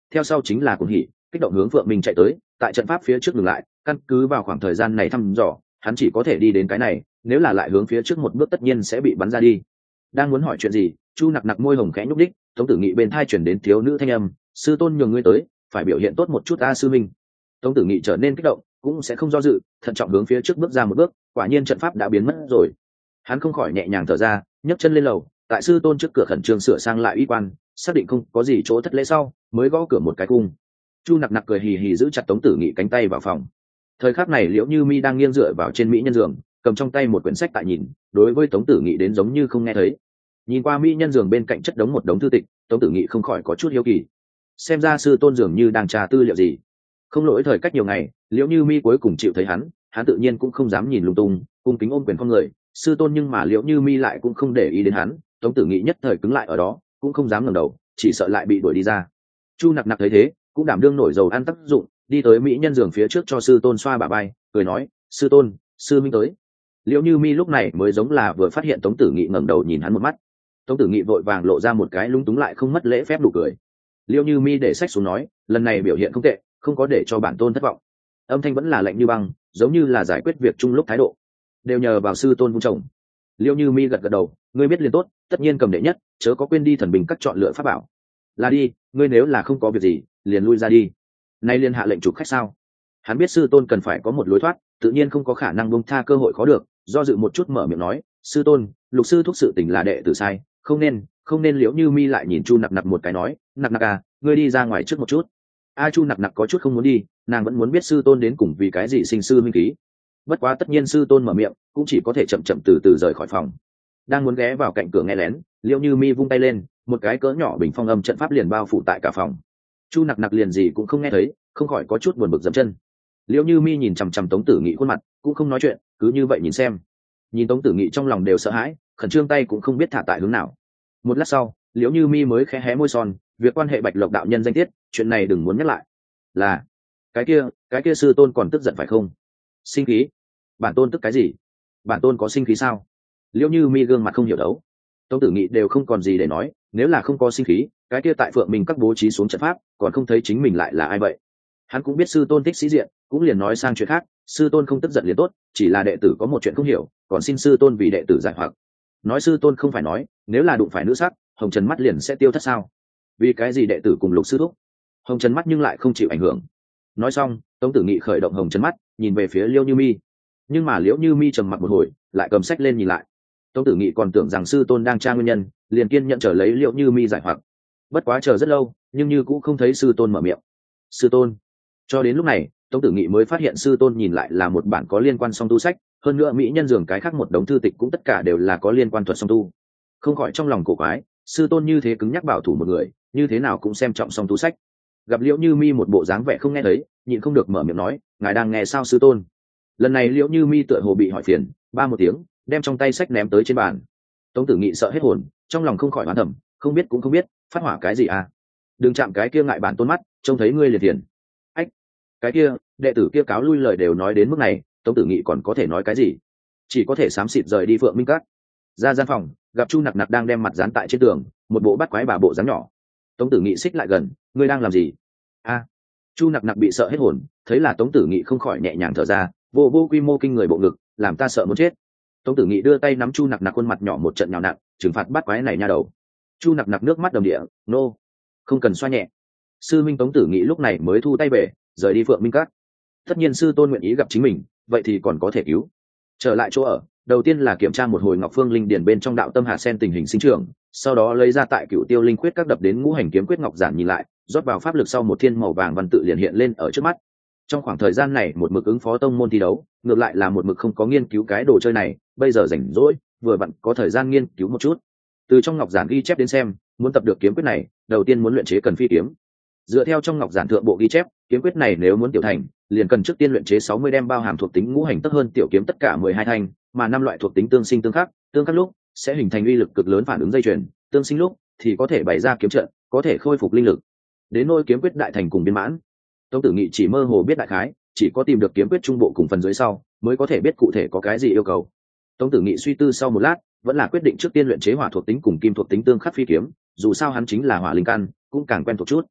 theo sau chính là cuồng hỉ kích động hướng phượng minh chạy tới, tại trận pháp phía trước ngừng lại, căn cứ vào khoảng thời gian này thăm dò hắn chỉ có thể đi đến cái này, nếu là lại hướng phía trước một bước tất nhiên sẽ bị bắn ra đi. Đang muốn hỏi chuyện gì, chu nặc nặc môi hồng khẽ nhúc đích, tống tử nghị bên thai chuyển đến thiếu nữ thanh âm, sư tôn nhường ngươi tới, phải biểu hiện tốt một chút a sư minh. Tống tử nghị trở nên kích động, cũng sẽ không do dự, thận trọng hướng phía trước bước ra một bước, quả nhiên trận pháp đã biến mất rồi. Hắn không khỏi nhẹ nhàng thở ra, nhấc chân lên lầu, tại sư tôn trước cửa khẩn trương sửa sang lại uy quan, xác định không có gì chỗ thất lễ sau mới gõ cửa một cái cung. Chu nặc nặc cười hì hì giữ chặt tống tử nghị cánh tay vào phòng. Thời khắc này liễu như mi đang nghiêng dựa vào trên mỹ nhân giường, cầm trong tay một quyển sách tại nhìn, đối với tống tử nghị đến giống như không nghe thấy. Nhìn qua mỹ nhân giường bên cạnh chất đống một đống thư tịch, tống tử nghị không khỏi có chút hiếu kỳ, xem ra sư tôn dường như đang tra tư liệu gì. Không lỗi thời cách nhiều ngày, liễu như mi cuối cùng chịu thấy hắn, hắn tự nhiên cũng không dám nhìn lung tung, cung kính ôm quyền con người sư tôn, nhưng mà liễu như mi lại cũng không để ý đến hắn. Tống tử nghị nhất thời cứng lại ở đó, cũng không dám ngẩng đầu, chỉ sợ lại bị đuổi đi ra. Chu nặc nặc thấy thế cũng đảm đương nổi dầu ăn tác dụng, đi tới mỹ nhân giường phía trước cho sư tôn xoa bả vai, cười nói, sư tôn, sư minh tới. Liễu như mi lúc này mới giống là vừa phát hiện tống tử nghị ngẩng đầu nhìn hắn một mắt. Tống tử nghị vội vàng lộ ra một cái lúng túng lại không mất lễ phép đủ cười. Liễu như mi để sách xuống nói, lần này biểu hiện không tệ, không có để cho bản tôn thất vọng. Âm thanh vẫn là lạnh như băng, giống như là giải quyết việc chung lúc thái độ, đều nhờ vào sư tôn vung chồng. Liễu như mi gật gật đầu, ngươi biết liền tốt, tất nhiên cầm đệ nhất, chớ có quên đi thần bình các chọn lựa pháp bảo. Là đi, ngươi nếu là không có việc gì liền lui ra đi. Nay liên hạ lệnh chụp khách sao? Hắn biết sư tôn cần phải có một lối thoát, tự nhiên không có khả năng buông tha cơ hội khó được, do dự một chút mở miệng nói, sư tôn, lục sư thúc sự tình là đệ tử sai, không nên không nên. Liễu như mi lại nhìn chu nặc nặc một cái nói, nặc nặc à, ngươi đi ra ngoài trước một chút. A chu nặc nặc có chút không muốn đi, nàng vẫn muốn biết sư tôn đến cùng vì cái gì sinh sư minh ký. Bất quá tất nhiên sư tôn mở miệng, cũng chỉ có thể chậm chậm từ từ rời khỏi phòng. Đang muốn ghé vào cạnh cửa nghe lén, Liễu như mi vung tay lên, một cái cỡ nhỏ bình phong âm trận pháp liền bao phủ tại cả phòng. Chu nặc nặc liền gì cũng không nghe thấy, không khỏi có chút buồn bực dậm chân. Liễu như mi nhìn chằm chằm tống tử nghị khuôn mặt, cũng không nói chuyện, cứ như vậy nhìn xem. Nhìn tống tử nghị trong lòng đều sợ hãi, khẩn trương tay cũng không biết thả tại hướng nào. Một lát sau, Liễu như mi mới khẽ hé môi son, việc quan hệ bạch lộc đạo nhân danh tiết, chuyện này đừng muốn nhắc lại. Là cái kia cái kia sư tôn còn tức giận phải không? Sinh khí? Bản tôn tức cái gì? Bản tôn có sinh khí sao? Liễu như mi gương mặt không hiểu đấu. Tống tử nghị đều không còn gì để nói, nếu là không có sinh khí, cái kia tại phượng mình các bố trí xuống trận pháp, còn không thấy chính mình lại là ai vậy. Hắn cũng biết sư tôn thích sĩ diện, cũng liền nói sang chuyện khác, sư tôn không tức giận liền tốt, chỉ là đệ tử có một chuyện không hiểu, còn xin sư tôn vì đệ tử giải hoặc. Nói sư tôn không phải nói, nếu là đụng phải nữ sắc, hồng trần mắt liền sẽ tiêu thất sao? Vì cái gì đệ tử cùng lục sư thúc, hồng trần mắt nhưng lại không chịu ảnh hưởng? Nói xong, tống tử nghị khởi động hồng trần mắt, nhìn về phía liễu như mi. Nhưng mà liễu như mi trầm mặc một hồi, lại cầm sách lên nhìn lại. Tống tử nghị còn tưởng rằng sư tôn đang tra nguyên nhân, liền kiên nhận chờ lấy liễu như mi giải hoặc. Bất quá chờ rất lâu, nhưng như cũng không thấy sư tôn mở miệng. Sư tôn. Cho đến lúc này, tống tử nghị mới phát hiện sư tôn nhìn lại là một bản có liên quan song tu sách, hơn nữa mỹ nhân giường cái khác một đống thư tịch cũng tất cả đều là có liên quan thuật song tu. Không khỏi trong lòng cổ quái, sư tôn như thế cứng nhắc bảo thủ một người, như thế nào cũng xem trọng song tu sách. Gặp liễu như mi một bộ dáng vẻ không nghe thấy, nhịn không được mở miệng nói, ngài đang nghe sao sư tôn? Lần này liễu như mi tựa hồ bị hỏi phiền, ba một tiếng, đem trong tay sách ném tới trên bàn. Tống tử nghị sợ hết hồn, trong lòng không khỏi oán thầm, không biết cũng không biết, phát hỏa cái gì à? Đừng chạm cái kia ngại bản tôn mắt, trông thấy ngươi liền thiền. Ách, cái kia đệ tử kia cáo lui lời đều nói đến mức này, tống tử nghị còn có thể nói cái gì? Chỉ có thể xám xịt rời đi phượng minh các. Ra gian phòng, gặp chu nặc nặc đang đem mặt dán tại trên tường, một bộ bắt quái bà bộ dáng nhỏ. Tống tử nghị xích lại gần, ngươi đang làm gì? A, chu nặc nặc bị sợ hết hồn, thấy là tống tử nghị không khỏi nhẹ nhàng thở ra, vô vô quy mô kinh người bộ ngực, làm ta sợ muốn chết. Tống tử nghị đưa tay nắm chu nặc nặc khuôn mặt nhỏ một trận nhào nặn, trừng phạt bắt quái này nha đầu. Chu nặc nặc nước mắt đầm địa, nô, không cần xoa nhẹ. Sư minh tống tử nghị lúc này mới thu tay về, rời đi phượng minh các. Tất nhiên sư tôn nguyện ý gặp chính mình, vậy thì còn có thể cứu. Trở lại chỗ ở, đầu tiên là kiểm tra một hồi ngọc phương linh điển bên trong đạo tâm hạ sen tình hình sinh trưởng, sau đó lấy ra tại cựu tiêu linh quyết các đập đến ngũ hành kiếm quyết ngọc giản nhìn lại, rót vào pháp lực sau một thiên màu vàng văn tự liền hiện lên ở trước mắt. Trong khoảng thời gian này một mực ứng phó tông môn thi đấu, ngược lại là một mực không có nghiên cứu cái đồ chơi này, bây giờ rảnh rỗi, vừa vặn có thời gian nghiên cứu một chút. Từ trong ngọc giản ghi chép đến xem, muốn tập được kiếm quyết này, đầu tiên muốn luyện chế cần phi kiếm. Dựa theo trong ngọc giản thượng bộ ghi chép, kiếm quyết này nếu muốn tiểu thành, liền cần trước tiên luyện chế sáu mươi đem bao hàm thuộc tính ngũ hành tất hơn tiểu kiếm tất cả mười hai thanh, mà năm loại thuộc tính tương sinh tương khắc, tương khắc lúc sẽ hình thành uy lực cực lớn phản ứng dây chuyền, tương sinh lúc thì có thể bày ra kiếm trận, có thể khôi phục linh lực. Đến nỗi kiếm quyết đại thành cùng viên mãn, Tống tử nghị chỉ mơ hồ biết đại khái, chỉ có tìm được kiếm quyết trung bộ cùng phần dưới sau, mới có thể biết cụ thể có cái gì yêu cầu. Tống tử nghị suy tư sau một lát, vẫn là quyết định trước tiên luyện chế hỏa thuộc tính cùng kim thuộc tính tương khắc phi kiếm, dù sao hắn chính là hỏa linh căn, cũng càng quen thuộc chút.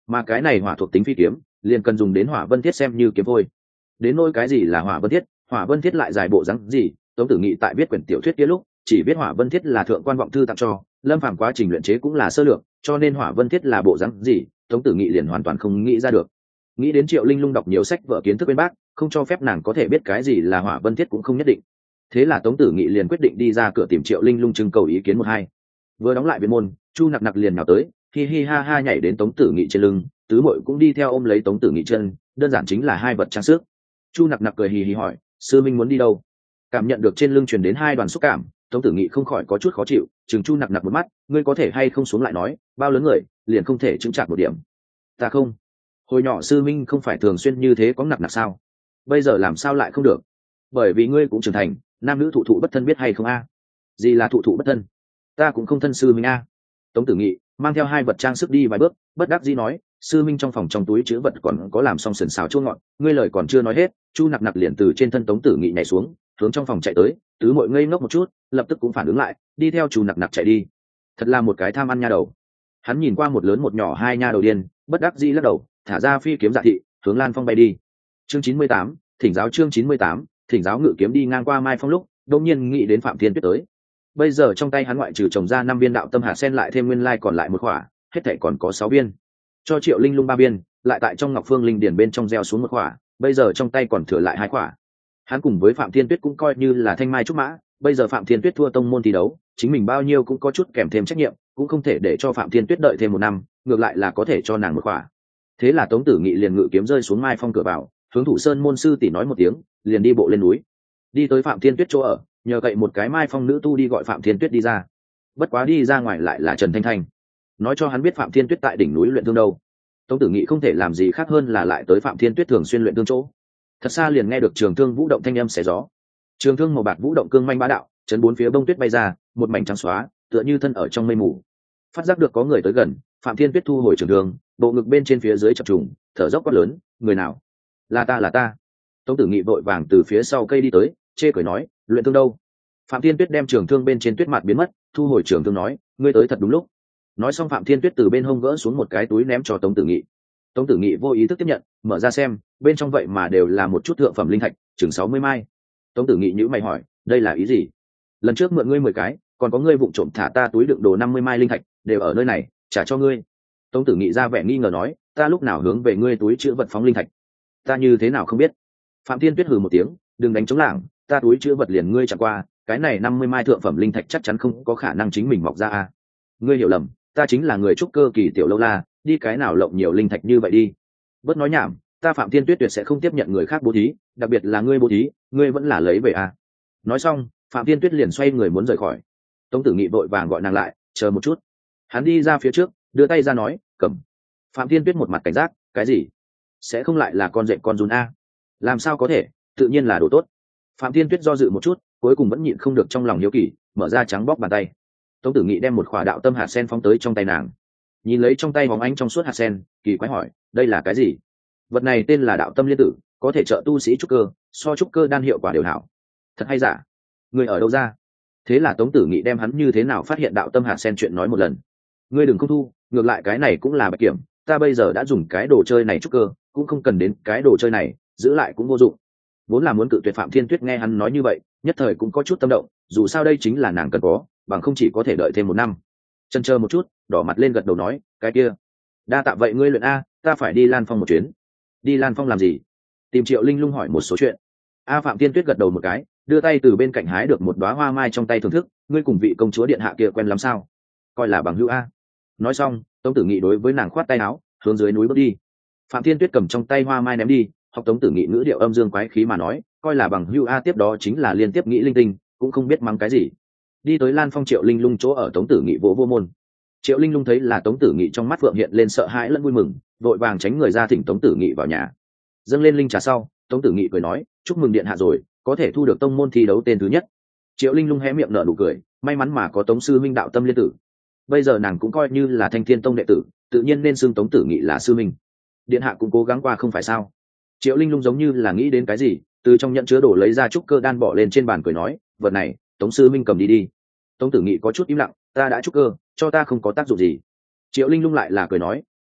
mà cái này hỏa thuộc tính phi kiếm liền cần dùng đến hỏa vân thiết xem như kiếm thôi. Đến nỗi cái gì là hỏa vân thiết, hỏa vân thiết lại dài bộ rắn gì, Tống Tử Nghị tại viết quyển tiểu thuyết kia lúc chỉ biết hỏa vân thiết là thượng quan vọng thư tặng cho, lâm phàm quá trình luyện chế cũng là sơ lược, cho nên hỏa vân thiết là bộ rắn gì Tống Tử Nghị liền hoàn toàn không nghĩ ra được. Nghĩ đến Triệu Linh Lung đọc nhiều sách vở kiến thức bên bác, không cho phép nàng có thể biết cái gì là hỏa vân thiết cũng không nhất định. Thế là Tống Tử Nghị liền quyết định đi ra cửa tìm Triệu Linh Lung trưng cầu ý kiến một hai. Vừa đóng lại viện môn, Chu Nặc Nặc liền nhào tới, hi hi ha ha nhảy đến Tống Tử Nghị trên lưng, tứ muội cũng đi theo ôm lấy Tống Tử Nghị chân, đơn giản chính là hai vật trang sức. Chu Nặc Nặc cười hì hì hỏi, sư minh muốn đi đâu? Cảm nhận được trên lưng truyền đến hai đoàn xúc cảm, Tống Tử Nghị không khỏi có chút khó chịu, chừng Chu Nặc Nặc một mắt, ngươi có thể hay không xuống lại nói, bao lớn người liền không thể chứng chặt một điểm. Ta không. Hồi nhỏ sư minh không phải thường xuyên như thế có Nặc Nặc sao? Bây giờ làm sao lại không được? Bởi vì ngươi cũng trưởng thành, nam nữ thụ thụ bất thân biết hay không a? Gì là thụ thụ bất thân? Ta cũng không thân sư minh a. Tống Tử Nghị mang theo hai vật trang sức đi vài bước, bất đắc dĩ nói, sư minh trong phòng trong túi chứa vật còn có làm xong sườn xào chua ngọt, ngươi lời còn chưa nói hết, Chu Nặc Nặc liền từ trên thân Tống Tử Nghị nhảy xuống, hướng trong phòng chạy tới, tứ muội ngây ngốc một chút, lập tức cũng phản ứng lại, đi theo Chu Nặc Nặc chạy đi. Thật là một cái tham ăn nha đầu. Hắn nhìn qua một lớn một nhỏ hai nha đầu điên, bất đắc dĩ lắc đầu, thả ra phi kiếm dạ thị, hướng Lan Phong bay đi. Chương chín mươi tám, thỉnh giáo chương chín mươi tám, thỉnh giáo ngự kiếm đi ngang qua Mai Phong lúc, đột nhiên nghĩ đến Phạm Thiên Tuyết tới. Bây giờ trong tay hắn ngoại trừ trồng ra năm viên đạo tâm hạt sen lại thêm nguyên lai còn lại một khỏa, hết thảy còn có sáu viên. Cho Triệu Linh Lung ba viên, lại tại trong Ngọc Phương Linh Điển bên trong gieo xuống một khỏa, bây giờ trong tay còn thừa lại hai khỏa. Hắn cùng với Phạm Thiên Tuyết cũng coi như là thanh mai trúc mã, bây giờ Phạm Thiên Tuyết thua tông môn thi đấu, chính mình bao nhiêu cũng có chút kèm thêm trách nhiệm, cũng không thể để cho Phạm Thiên Tuyết đợi thêm một năm, ngược lại là có thể cho nàng một khỏa. Thế là Tống Tử Nghị liền ngự kiếm rơi xuống Mai Phong cửa vào, hướng Thủ Sơn môn sư tỷ nói một tiếng, liền đi bộ lên núi, đi tới Phạm Thiên Tuyết chỗ ở, nhờ cậy một cái Mai Phong nữ tu đi gọi Phạm Thiên Tuyết đi ra. Bất quá đi ra ngoài lại là Trần Thanh Thanh, nói cho hắn biết Phạm Thiên Tuyết tại đỉnh núi luyện thương đâu. Tống Tử Nghị không thể làm gì khác hơn là lại tới Phạm Thiên Tuyết thường xuyên luyện thương chỗ. Thật xa liền nghe được trường thương vũ động thanh âm xé gió, trường thương màu bạc vũ động cương manh bá đạo, chấn bốn phía bông tuyết bay ra, một mảnh trắng xóa, tựa như thân ở trong mây mù. Phát giác được có người tới gần, Phạm Thiên Tuyết thu hồi trường thương, bộ ngực bên trên phía dưới chập trùng, thở dốc quát lớn, người nào? Là ta là ta. Tống Tử Nghị vội vàng từ phía sau cây đi tới, chê cười nói, luyện thương đâu? Phạm Thiên Tuyết đem trường thương bên trên tuyết mặt biến mất, thu hồi trường thương nói, ngươi tới thật đúng lúc. Nói xong Phạm Thiên Tuyết từ bên hông gỡ xuống một cái túi ném cho Tống Tử Nghị. Tống Tử Nghị vô ý thức tiếp nhận, mở ra xem, bên trong vậy mà đều là một chút thượng phẩm linh thạch, chừng sáu mươi mai. Tống Tử Nghị nhíu mày hỏi, đây là ý gì? Lần trước mượn ngươi mười cái, còn có ngươi vụng trộm thả ta túi đựng đồ năm mươi mai linh thạch, đều ở nơi này, trả cho ngươi. Tống Tử Nghị ra vẻ nghi ngờ nói, ta lúc nào hướng về ngươi túi chứa vật phóng linh thạch? Ta như thế nào không biết? Phạm Thiên Tuyết hừ một tiếng, đừng đánh trống lảng, ta túi chứa vật liền ngươi chẳng qua, cái này năm mươi mai thượng phẩm linh thạch chắc chắn không có khả năng chính mình mọc ra a. Ngươi hiểu lầm, ta chính là người trúc cơ kỳ tiểu lâu la, đi cái nào lộng nhiều linh thạch như vậy đi. Bớt nói nhảm, ta Phạm Thiên Tuyết tuyệt sẽ không tiếp nhận người khác bố thí, đặc biệt là ngươi bố thí, ngươi vẫn là lấy về a. Nói xong, Phạm Thiên Tuyết liền xoay người muốn rời khỏi. Tống Tử Nghị vội vàng gọi nàng lại, chờ một chút. Hắn đi ra phía trước, đưa tay ra nói, cầm. Phạm Thiên Tuyết một mặt cảnh giác, cái gì? Sẽ không lại là con dện con run a? Làm sao có thể, tự nhiên là đồ tốt. Phạm Thiên Tuyết do dự một chút, cuối cùng vẫn nhịn không được trong lòng hiếu kỳ, mở ra trắng bóc bàn tay. Tống Tử Nghị đem một khỏa đạo tâm hạt sen phóng tới trong tay nàng, nhìn lấy trong tay bóng ánh trong suốt hạt sen, kỳ quái hỏi, đây là cái gì? Vật này tên là đạo tâm liên tử, có thể trợ tu sĩ trúc cơ, so trúc cơ đan hiệu quả đều hảo. Thật hay giả? Người ở đâu ra? Thế là Tống Tử Nghị đem hắn như thế nào phát hiện đạo tâm hạt sen chuyện nói một lần. Ngươi đừng không thu, ngược lại cái này cũng là bạch kiểm, ta bây giờ đã dùng cái đồ chơi này trúc cơ, cũng không cần đến cái đồ chơi này, giữ lại cũng vô dụng. Vốn là muốn cự tuyệt Phạm Thiên Tuyết nghe hắn nói như vậy, nhất thời cũng có chút tâm động, dù sao đây chính là nàng cần có, bằng không chỉ có thể đợi thêm một năm. Chần chờ một chút, đỏ mặt lên gật đầu nói, cái kia, đa tạ vậy ngươi luyện a, ta phải đi Lan Phong một chuyến. Đi Lan Phong làm gì? Tìm Triệu Linh Lung hỏi một số chuyện. A Phạm Thiên Tuyết gật đầu một cái, đưa tay từ bên cạnh hái được một đóa hoa mai trong tay thưởng thức, ngươi cùng vị công chúa điện hạ kia quen lắm sao? Coi là bằng hữu a. Nói xong, Tống Tử Nghị đối với nàng khoát tay áo, hướng dưới núi bước đi. Phạm Thiên Tuyết cầm trong tay hoa mai ném đi, học Tống Tử Nghị ngữ điệu âm dương quái khí mà nói, coi là bằng hữu a, tiếp đó chính là liên tiếp nghĩ linh tinh, cũng không biết mắng cái gì. Đi tới Lan Phong, Triệu Linh Lung chỗ ở Tống Tử Nghị vỗ vô môn. Triệu Linh Lung thấy là Tống Tử Nghị, trong mắt phượng hiện lên sợ hãi lẫn vui mừng, vội vàng tránh người ra thỉnh Tống Tử Nghị vào nhà. Dâng lên linh trà sau, Tống Tử Nghị cười nói, chúc mừng điện hạ rồi, có thể thu được tông môn thi đấu tên thứ nhất. Triệu Linh Lung hé miệng nở nụ cười, may mắn mà có Tống sư minh đạo tâm liên tử, bây giờ nàng cũng coi như là Thanh Thiên tông đệ tử, tự nhiên nên xưng Tống Tử Nghị là sư minh. Điện hạ cũng cố gắng qua không phải sao? Triệu Linh Lung giống như là nghĩ đến cái gì, từ trong nhận chứa đồ lấy ra trúc cơ đan bỏ lên trên bàn cười nói, vật này Tống sư minh cầm đi đi. Tống Tử Nghị có chút im lặng, ta đã trúc cơ, cho ta không có tác dụng gì. Triệu Linh Lung lại là cười nói,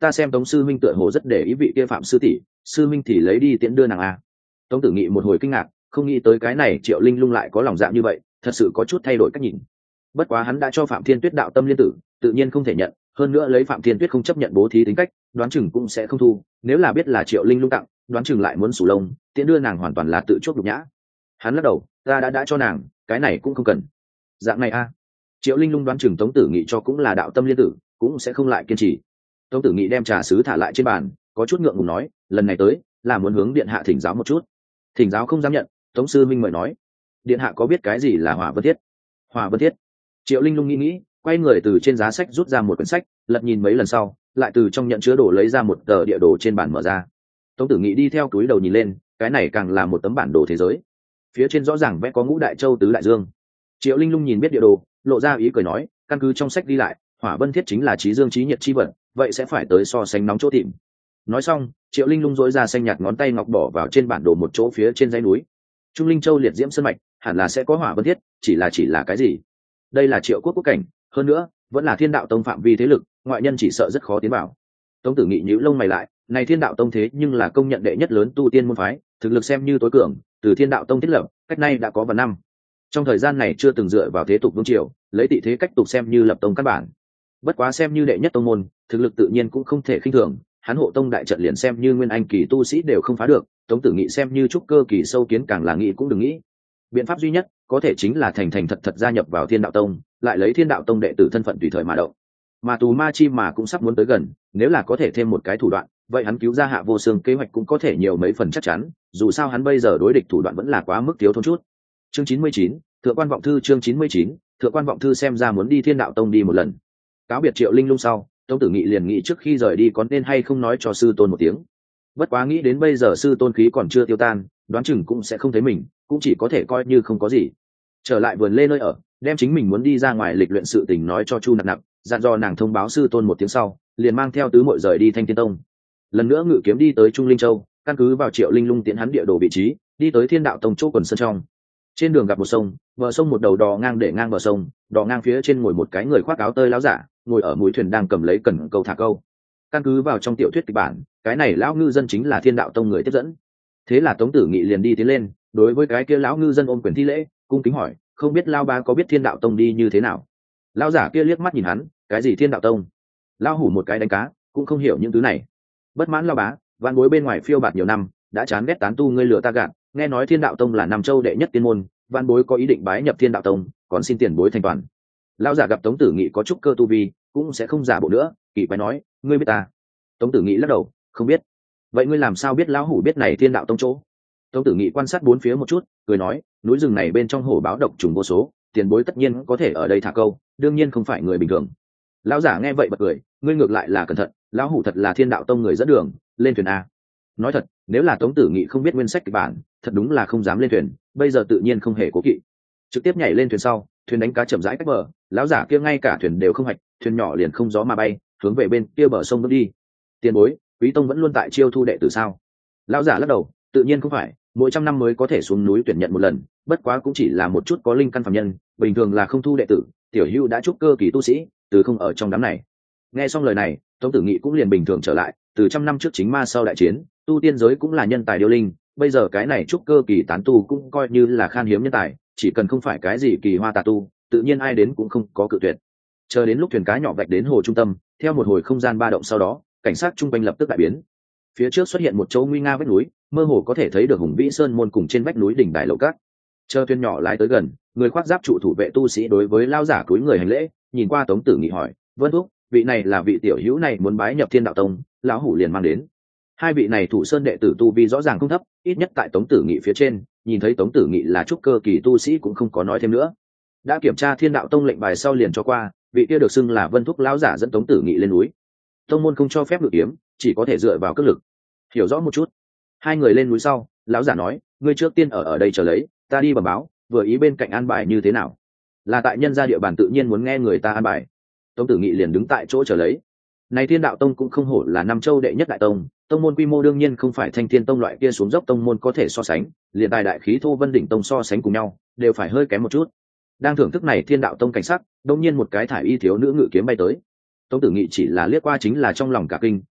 ta xem tống sư minh tựa hồ rất để ý vị kia phạm sư tỷ, sư minh thì lấy đi tiễn đưa nàng a. Tống tử nghị một hồi kinh ngạc, không nghĩ tới cái này Triệu Linh Lung lại có lòng dạ như vậy, thật sự có chút thay đổi cách nhìn. Bất quá hắn đã cho Phạm Thiên Tuyết đạo tâm liên tử, tự nhiên không thể nhận, hơn nữa lấy Phạm Thiên Tuyết không chấp nhận bố thí tính cách, đoán chừng cũng sẽ không thu, nếu là biết là Triệu Linh Lung tặng, đoán chừng lại muốn sủ lông, tiễn đưa nàng hoàn toàn là tự chuốc nhục nhã. Hắn lắc đầu, ta đã đã cho nàng, cái này cũng không cần. Dạng này a. Triệu Linh Lung đoán chừng Tống Tử Nghị cho cũng là đạo tâm liên tử, cũng sẽ không lại kiên trì. Tống Tử Nghị đem trà sứ thả lại trên bàn, có chút ngượng ngùng nói, lần này tới là muốn hướng điện hạ thỉnh giáo một chút. Thỉnh giáo không dám nhận. Tống sư minh mời nói, điện hạ có biết cái gì là hỏa vân thiết? Hỏa vân thiết. Triệu Linh Lung nghĩ nghĩ, quay người từ trên giá sách rút ra một quyển sách, lật nhìn mấy lần sau, lại từ trong nhận chứa đồ lấy ra một tờ địa đồ trên bàn mở ra. Tống Tử Nghị đi theo túi đầu nhìn lên, cái này càng là một tấm bản đồ thế giới. Phía trên rõ ràng vẽ có ngũ đại châu tứ đại dương. Triệu Linh Lung nhìn biết địa đồ, lộ ra ý cười nói, căn cứ trong sách ghi lại, hỏa vân thiết chính là trí dương trí nhiệt chi vật, vậy sẽ phải tới so sánh nóng chỗ tìm. Nói xong, Triệu Linh Lung dối ra xanh nhạt ngón tay ngọc bỏ vào trên bản đồ một chỗ phía trên dãy núi. Trung Linh Châu liệt diễm sơn mạch, hẳn là sẽ có hỏa vân thiết, chỉ là chỉ là cái gì? Đây là Triệu quốc quốc cảnh, hơn nữa vẫn là Thiên Đạo Tông phạm vi thế lực, ngoại nhân chỉ sợ rất khó tiến vào. Tống Tử Nghị nhíu lông mày lại, này Thiên Đạo Tông thế nhưng là công nhận đệ nhất lớn tu tiên môn phái, thực lực xem như tối cường, từ Thiên Đạo Tông thiết lập, cách nay đã có vài năm. Trong thời gian này chưa từng dựa vào thế tục vương triều, lấy tị thế cách tục xem như lập tông căn bản. Bất quá xem như đệ nhất tông môn, thực lực tự nhiên cũng không thể khinh thường, hắn hộ tông đại trận liền xem như nguyên anh kỳ tu sĩ đều không phá được, Tống Tử Nghị xem như trúc cơ kỳ sâu kiến càng là nghĩ cũng đừng nghĩ. Biện pháp duy nhất có thể chính là thành thành thật thật gia nhập vào Thiên Đạo Tông, lại lấy Thiên Đạo Tông đệ tử thân phận tùy thời mà động. Mà tù ma chi mà cũng sắp muốn tới gần, nếu là có thể thêm một cái thủ đoạn, vậy hắn cứu ra Hạ Vô Xương kế hoạch cũng có thể nhiều mấy phần chắc chắn, dù sao hắn bây giờ đối địch thủ đoạn vẫn là quá mức thiếu thốn chút. Chương chín mươi chín, Thượng quan vọng thư chương chín mươi chín, Thượng quan vọng thư xem ra muốn đi Thiên Đạo Tông đi một lần. Cáo biệt Triệu Linh Lung sau, Tống Tử Nghị liền nghĩ trước khi rời đi có nên hay không nói cho sư tôn một tiếng. Bất quá nghĩ đến bây giờ sư tôn khí còn chưa tiêu tan, đoán chừng cũng sẽ không thấy mình, cũng chỉ có thể coi như không có gì. Trở lại vườn lê nơi ở, đem chính mình muốn đi ra ngoài lịch luyện sự tình nói cho Chu Nặc Nặc, dặn dò nàng thông báo sư tôn một tiếng sau, liền mang theo tứ muội rời đi Thanh Thiên Tông. Lần nữa ngự kiếm đi tới Trung Linh Châu, căn cứ vào Triệu Linh Lung tiễn hắn địa đồ vị trí, đi tới Thiên Đạo Tông chỗ quần sơn trong. Trên đường gặp một sông, bờ sông một đầu đò ngang để ngang bờ sông, đò ngang phía trên ngồi một cái người khoác áo tơi láo giả, ngồi ở mũi thuyền đang cầm lấy cần câu thả câu. Căn cứ vào trong tiểu thuyết kịch bản, cái này lão ngư dân chính là Thiên Đạo Tông người tiếp dẫn. Thế là Tống Tử Nghị liền đi tiến lên, đối với cái kia lão ngư dân ôm quyền thi lễ, cung kính hỏi, không biết lão ba có biết Thiên Đạo Tông đi như thế nào? Lão giả kia liếc mắt nhìn hắn, cái gì Thiên Đạo Tông? Lão hủ một cái đánh cá, cũng không hiểu những thứ này. Bất mãn lão bá, vạn bối bên ngoài phiêu bạt nhiều năm, đã chán ghét tán tu ngươi lừa ta gạt, nghe nói Thiên Đạo Tông là Nam Châu đệ nhất tiên môn, vạn bối có ý định bái nhập Thiên Đạo Tông, còn xin tiền bối thành toàn. Lão giả gặp Tống Tử Nghị có chút cơ tu vi, cũng sẽ không giả bộ nữa, kỳ quái nói, ngươi biết ta? Tống Tử Nghị lắc đầu, không biết. Vậy ngươi làm sao biết lão hủ biết này Thiên Đạo Tông chỗ? Tống Tử Nghị quan sát bốn phía một chút, cười nói, núi rừng này bên trong hổ báo độc trùng vô số, tiền bối tất nhiên có thể ở đây thả câu, đương nhiên không phải người bình thường. Lão giả nghe vậy bật cười, ngươi ngược lại là cẩn thận, lão hủ thật là Thiên Đạo Tông người dẫn đường, lên thuyền a. Nói thật, nếu là Tống Tử Nghị không biết nguyên sách kịch bản, thật đúng là không dám lên thuyền, bây giờ tự nhiên không hề cố kỵ, trực tiếp nhảy lên thuyền sau, thuyền đánh cá chậm rãi cách bờ, lão giả kia ngay cả thuyền đều không hạch, thuyền nhỏ liền không gió mà bay, hướng về bên kia bờ sông bước đi. Tiền bối, Quý Tông vẫn luôn tại chiêu thu đệ tử sao? Lão giả lắc đầu, tự nhiên không phải, mỗi trăm năm mới có thể xuống núi tuyển nhận một lần, bất quá cũng chỉ là một chút có linh căn phàm nhân, bình thường là không thu đệ tử, tiểu hữu đã trúc cơ kỳ tu sĩ, từ không ở trong đám này. Nghe xong lời này, Tống Tử Nghị cũng liền bình thường trở lại, từ trăm năm trước chính ma sau đại chiến, tu tiên giới cũng là nhân tài điêu linh, bây giờ cái này trúc cơ kỳ tán tu cũng coi như là khan hiếm nhân tài, chỉ cần không phải cái gì kỳ hoa tà tu, tự nhiên ai đến cũng không có cự tuyệt. Chờ đến lúc thuyền cá nhỏ vạch đến hồ trung tâm, theo một hồi không gian ba động sau đó, cảnh sát trung quanh lập tức đại biến. Phía trước xuất hiện một chỗ nguy nga vách núi, mơ hồ có thể thấy được hùng vĩ sơn môn cùng trên vách núi đỉnh đài lầu cát. Chờ thuyền nhỏ lái tới gần, người khoác giáp trụ thủ vệ tu sĩ đối với lao giả cúi người hành lễ, nhìn qua Tống Tử Nghị hỏi, "Vân Thúc, vị này là vị tiểu hữu này muốn bái nhập Thiên Đạo Tông, lão hủ liền mang đến." Hai vị này thủ sơn đệ tử tu vi rõ ràng không thấp, ít nhất tại Tống Tử Nghị phía trên, nhìn thấy Tống Tử Nghị là trúc cơ kỳ tu sĩ cũng không có nói thêm nữa. Đã kiểm tra Thiên Đạo Tông lệnh bài sau liền cho qua, vị kia được xưng là Vân Thúc lão giả dẫn Tống Tử Nghị lên núi. Tông môn không cho phép ngự kiếm, chỉ có thể dựa vào cước lực. Hiểu rõ một chút. Hai người lên núi sau, lão giả nói, ngươi trước tiên ở ở đây chờ lấy, ta đi bẩm báo, vừa ý bên cạnh an bài như thế nào. Là tại nhân gia địa bàn tự nhiên muốn nghe người ta an bài. Tống Tử Nghị liền đứng tại chỗ chờ lấy. Này Thiên Đạo Tông cũng không hổ là Nam Châu đệ nhất đại tông, tông môn quy mô đương nhiên không phải Thanh Thiên Tông loại kia xuống dốc tông môn có thể so sánh, liền tài đại khí thô Vân Đỉnh Tông so sánh cùng nhau, đều phải hơi kém một chút. Đang thưởng thức này Thiên Đạo Tông cảnh sắc, đột nhiên một cái thải y thiếu nữ ngự kiếm bay tới. Tống Tử Nghị chỉ là liếc qua chính là trong lòng cả kinh,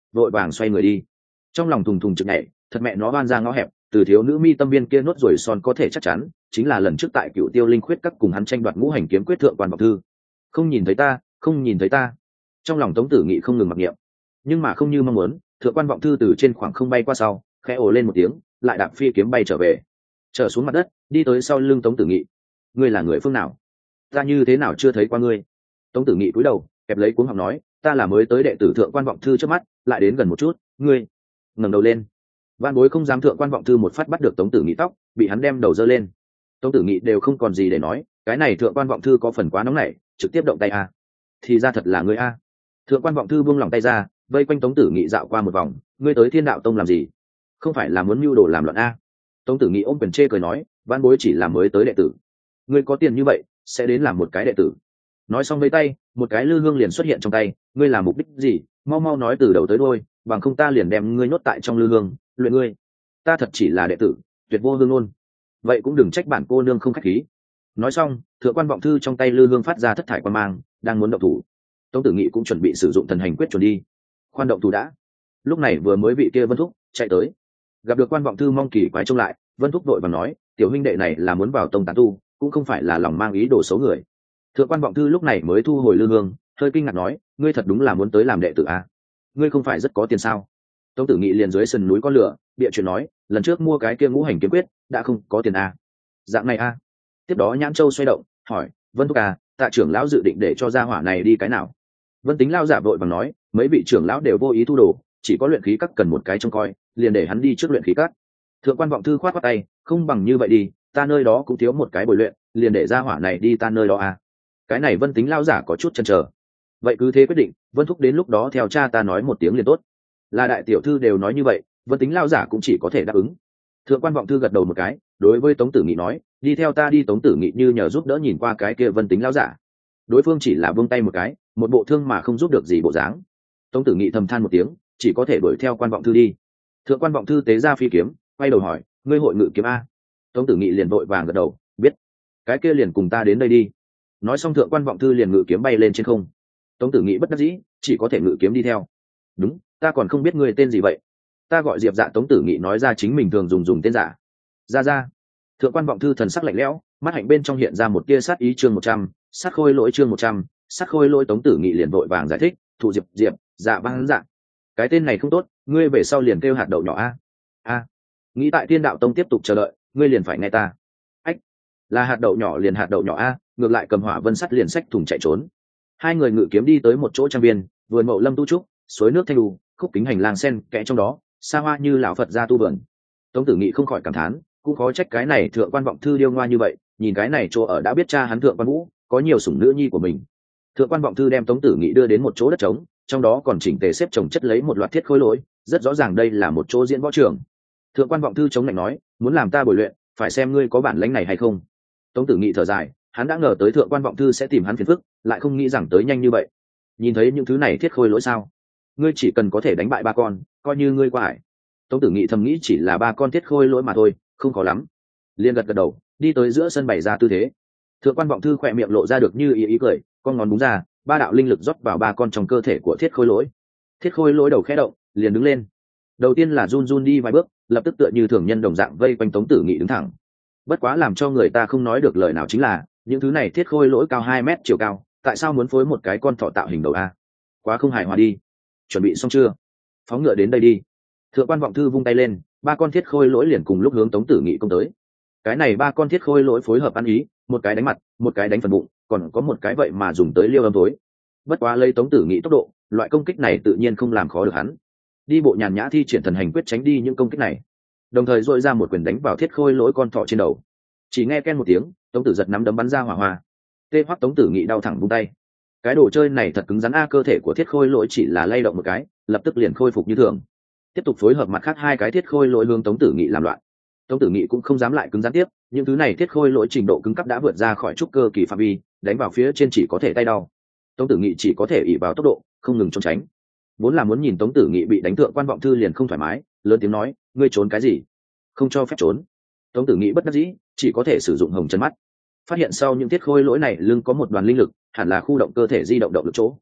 vội vàng xoay người đi. Trong lòng thùng thùng trực nhảy, thật mẹ nó oan ra ngõ hẹp, từ thiếu nữ mi tâm viên kia nốt rồi son có thể chắc chắn chính là lần trước tại Cựu Tiêu Linh Khuyết các cùng hắn tranh đoạt ngũ hành kiếm quyết thượng quan vọng thư. Không nhìn thấy ta, không nhìn thấy ta. Trong lòng Tống Tử Nghị không ngừng mặc niệm, nhưng mà không như mong muốn, thượng quan vọng thư từ trên khoảng không bay qua sau, khẽ ồ lên một tiếng, lại đạp phi kiếm bay trở về, trở xuống mặt đất, đi tới sau lưng Tống Tử Nghị. Ngươi là người phương nào? Ta như thế nào chưa thấy qua ngươi? Tống Tử Nghị cúi đầu, kẹp lấy cuống họng nói, ta là mới tới đệ tử thượng quan vọng thư trước mắt, lại đến gần một chút. Ngươi ngẩng đầu lên. Vạn Bối không dám thượng quan vọng thư một phát bắt được Tống Tử Nghị tóc, bị hắn đem đầu giơ lên. Tống Tử Nghị đều không còn gì để nói, cái này thượng quan vọng thư có phần quá nóng nảy, trực tiếp động tay a. Thì ra thật là ngươi a. Thượng quan vọng thư buông lòng tay ra, vây quanh Tống Tử Nghị dạo qua một vòng, ngươi tới Thiên Đạo Tông làm gì? Không phải là muốn mưu đồ làm loạn a? Tống Tử Nghị ôm quyền chê cười nói, Vạn Bối chỉ là mới tới đệ tử. Ngươi có tiền như vậy, sẽ đến làm một cái đệ tử. Nói xong với tay, một cái lư hương liền xuất hiện trong tay, ngươi làm mục đích gì? Mau mau nói từ đầu tới đuôi, bằng không ta liền đem ngươi nhốt tại trong lư hương, luyện ngươi. Ta thật chỉ là đệ tử, tuyệt vô hương luôn. Vậy cũng đừng trách bản cô nương không khách khí. Nói xong, thượng quan vọng thư trong tay lư hương phát ra thất thải quan mang, đang muốn động thủ. Tống Tử Nghị cũng chuẩn bị sử dụng thần hành quyết chuẩn đi. Khoan động thủ đã. Lúc này vừa mới vị kia Vân Thúc chạy tới, gặp được quan vọng thư mong kỳ quái trông lại, Vân Thúc đội và nói, tiểu huynh đệ này là muốn vào tông tán tu, cũng không phải là lòng mang ý đồ xấu người. Thượng quan vọng thư lúc này mới thu hồi lư hương, hơi kinh ngạc nói, ngươi thật đúng là muốn tới làm đệ tử à? Ngươi không phải rất có tiền sao? Tống Tử Nghị liền dưới sườn núi có lửa, bịa chuyện nói, lần trước mua cái kia ngũ hành kiếm quyết, đã không có tiền à? Dạng này à? Tiếp đó Nhãn Châu xoay động, hỏi, Vân Thúc à, tạ trưởng lão dự định để cho gia hỏa này đi cái nào? Vân Tính lao giả vội vàng nói, mấy vị trưởng lão đều vô ý thu đồ, chỉ có luyện khí các cần một cái trông coi, liền để hắn đi trước luyện khí các. Thượng quan vọng thư khoát khoát tay, không bằng như vậy đi, ta nơi đó cũng thiếu một cái bồi luyện, liền để gia hỏa này đi ta nơi đó à? Cái này Vân Tính lao giả có chút chần chờ. Vậy cứ thế quyết định, Vân Thúc đến lúc đó theo cha ta nói một tiếng liền tốt. Là đại tiểu thư đều nói như vậy, Vân Tính lao giả cũng chỉ có thể đáp ứng. Thượng quan vọng thư gật đầu một cái, đối với Tống Tử Nghị nói, đi theo ta đi. Tống Tử Nghị như nhờ giúp đỡ nhìn qua cái kia Vân Tính lao giả, đối phương chỉ là buông tay một cái, một bộ thương mà không giúp được gì bộ dáng. Tống Tử Nghị thầm than một tiếng, chỉ có thể đuổi theo quan vọng thư đi. Thượng quan vọng thư tế ra phi kiếm, quay đầu hỏi, ngươi hội ngự kiếm a? Tống Tử Nghị liền vội vàng gật đầu, biết. Cái kia liền cùng ta đến đây đi. Nói xong thượng quan vọng thư liền ngự kiếm bay lên trên không. Tống Tử Nghị bất đắc dĩ, chỉ có thể ngự kiếm đi theo. Đúng, ta còn không biết ngươi tên gì vậy? Ta gọi Diệp Dạ. Tống Tử Nghị nói ra chính mình thường dùng dùng tên giả. Ra ra. Thượng quan vọng thư thần sắc lạnh lẽo, mắt hạnh bên trong hiện ra một tia sát ý. Chương một trăm, sát khôi lỗi. Chương một trăm, sát khôi lỗi. Tống Tử Nghị liền vội vàng giải thích, thụ Diệp Diệp, dạ băng dạ. Cái tên này không tốt, ngươi về sau liền kêu hạt đậu nhỏ a. A. Nghĩ tại Thiên Đạo Tông tiếp tục chờ đợi, ngươi liền phải nghe ta. Ách. Là hạt đậu nhỏ liền hạt đậu nhỏ a, ngược lại cầm hỏa vân sắt liền xách thùng chạy trốn. Hai người ngự kiếm đi tới một chỗ trang viên, vườn mậu lâm tu trúc, suối nước thanh đù, khúc kính hành lang sen kẽ trong đó, xa hoa như lão Phật gia tu vườn. Tống Tử Nghị không khỏi cảm thán, cũng khó trách cái này thượng quan vọng thư điêu ngoa như vậy, nhìn cái này chỗ ở đã biết cha hắn thượng quan vũ có nhiều sủng nữ nhi của mình. Thượng quan vọng thư đem Tống Tử Nghị đưa đến một chỗ đất trống, trong đó còn chỉnh tề xếp chồng chất lấy một loạt thiết khối lỗi, rất rõ ràng đây là một chỗ diễn võ trường. Thượng quan vọng thư chống lạnh nói, muốn làm ta bồi luyện, phải xem ngươi có bản lĩnh này hay không. Tống Tử Nghị thở dài, hắn đã ngờ tới thượng quan vọng thư sẽ tìm hắn phiền phức, lại không nghĩ rằng tới nhanh như vậy. Nhìn thấy những thứ này thiết khôi lỗi sao? Ngươi chỉ cần có thể đánh bại ba con, coi như ngươi qua ải. Tống Tử Nghị thầm nghĩ chỉ là ba con thiết khôi lỗi mà thôi, không khó lắm. Liên gật gật đầu, đi tới giữa sân bày ra tư thế. Thượng quan vọng thư khỏe miệng lộ ra được như ý ý cười, con ngón búng ra, ba đạo linh lực rót vào ba con trong cơ thể của thiết khôi lỗi. Thiết khôi lỗi đầu khẽ động, liền đứng lên. Đầu tiên là run run đi vài bước, lập tức tựa như thường nhân đồng dạng vây quanh Tống Tử Nghị đứng thẳng. Bất quá làm cho người ta không nói được lời nào chính là, những thứ này thiết khôi lỗi cao hai mét chiều cao, tại sao muốn phối một cái con thỏ tạo hình đầu a? Quá không hài hòa đi. Chuẩn bị xong chưa? Phóng ngựa đến đây đi. Thượng quan vọng thư vung tay lên, ba con thiết khôi lỗi liền cùng lúc hướng Tống Tử Nghị công tới. Cái này ba con thiết khôi lỗi phối hợp ăn ý, một cái đánh mặt, một cái đánh phần bụng, còn có một cái vậy mà dùng tới liêu âm tối. Bất quá lấy Tống Tử Nghị tốc độ, loại công kích này tự nhiên không làm khó được hắn. Đi bộ nhàn nhã thi triển thần hành quyết tránh đi những công kích này, đồng thời dội ra một quyền đánh vào thiết khôi lỗi con thỏ trên đầu. Chỉ nghe ken một tiếng, Tống Tử giật nắm đấm bắn ra hỏa hoa. Tê Hoắc Tống Tử Nghị đau thẳng vung tay. Cái đồ chơi này thật cứng rắn a, cơ thể của thiết khôi lỗi chỉ là lay động một cái, lập tức liền khôi phục như thường. Tiếp tục phối hợp mặt khác hai cái thiết khôi lỗi hướng Tống Tử Nghị làm loạn. Tống Tử Nghị cũng không dám lại cứng rắn tiếp, những thứ này thiết khôi lỗi trình độ cứng cấp đã vượt ra khỏi trúc cơ kỳ phạm vi, đánh vào phía trên chỉ có thể tay đau. Tống Tử Nghị chỉ có thể ỷ vào tốc độ, không ngừng trốn tránh. Vốn là muốn nhìn Tống Tử Nghị bị đánh thượng quan vọng thư liền không thoải mái, lớn tiếng nói, ngươi trốn cái gì? Không cho phép trốn. Tống Tử Nghị bất đắc dĩ, chỉ có thể sử dụng hồng chân mắt. Phát hiện sau những thiết khôi lỗi này lưng có một đoàn linh lực, hẳn là khu động cơ thể di động động lực chỗ.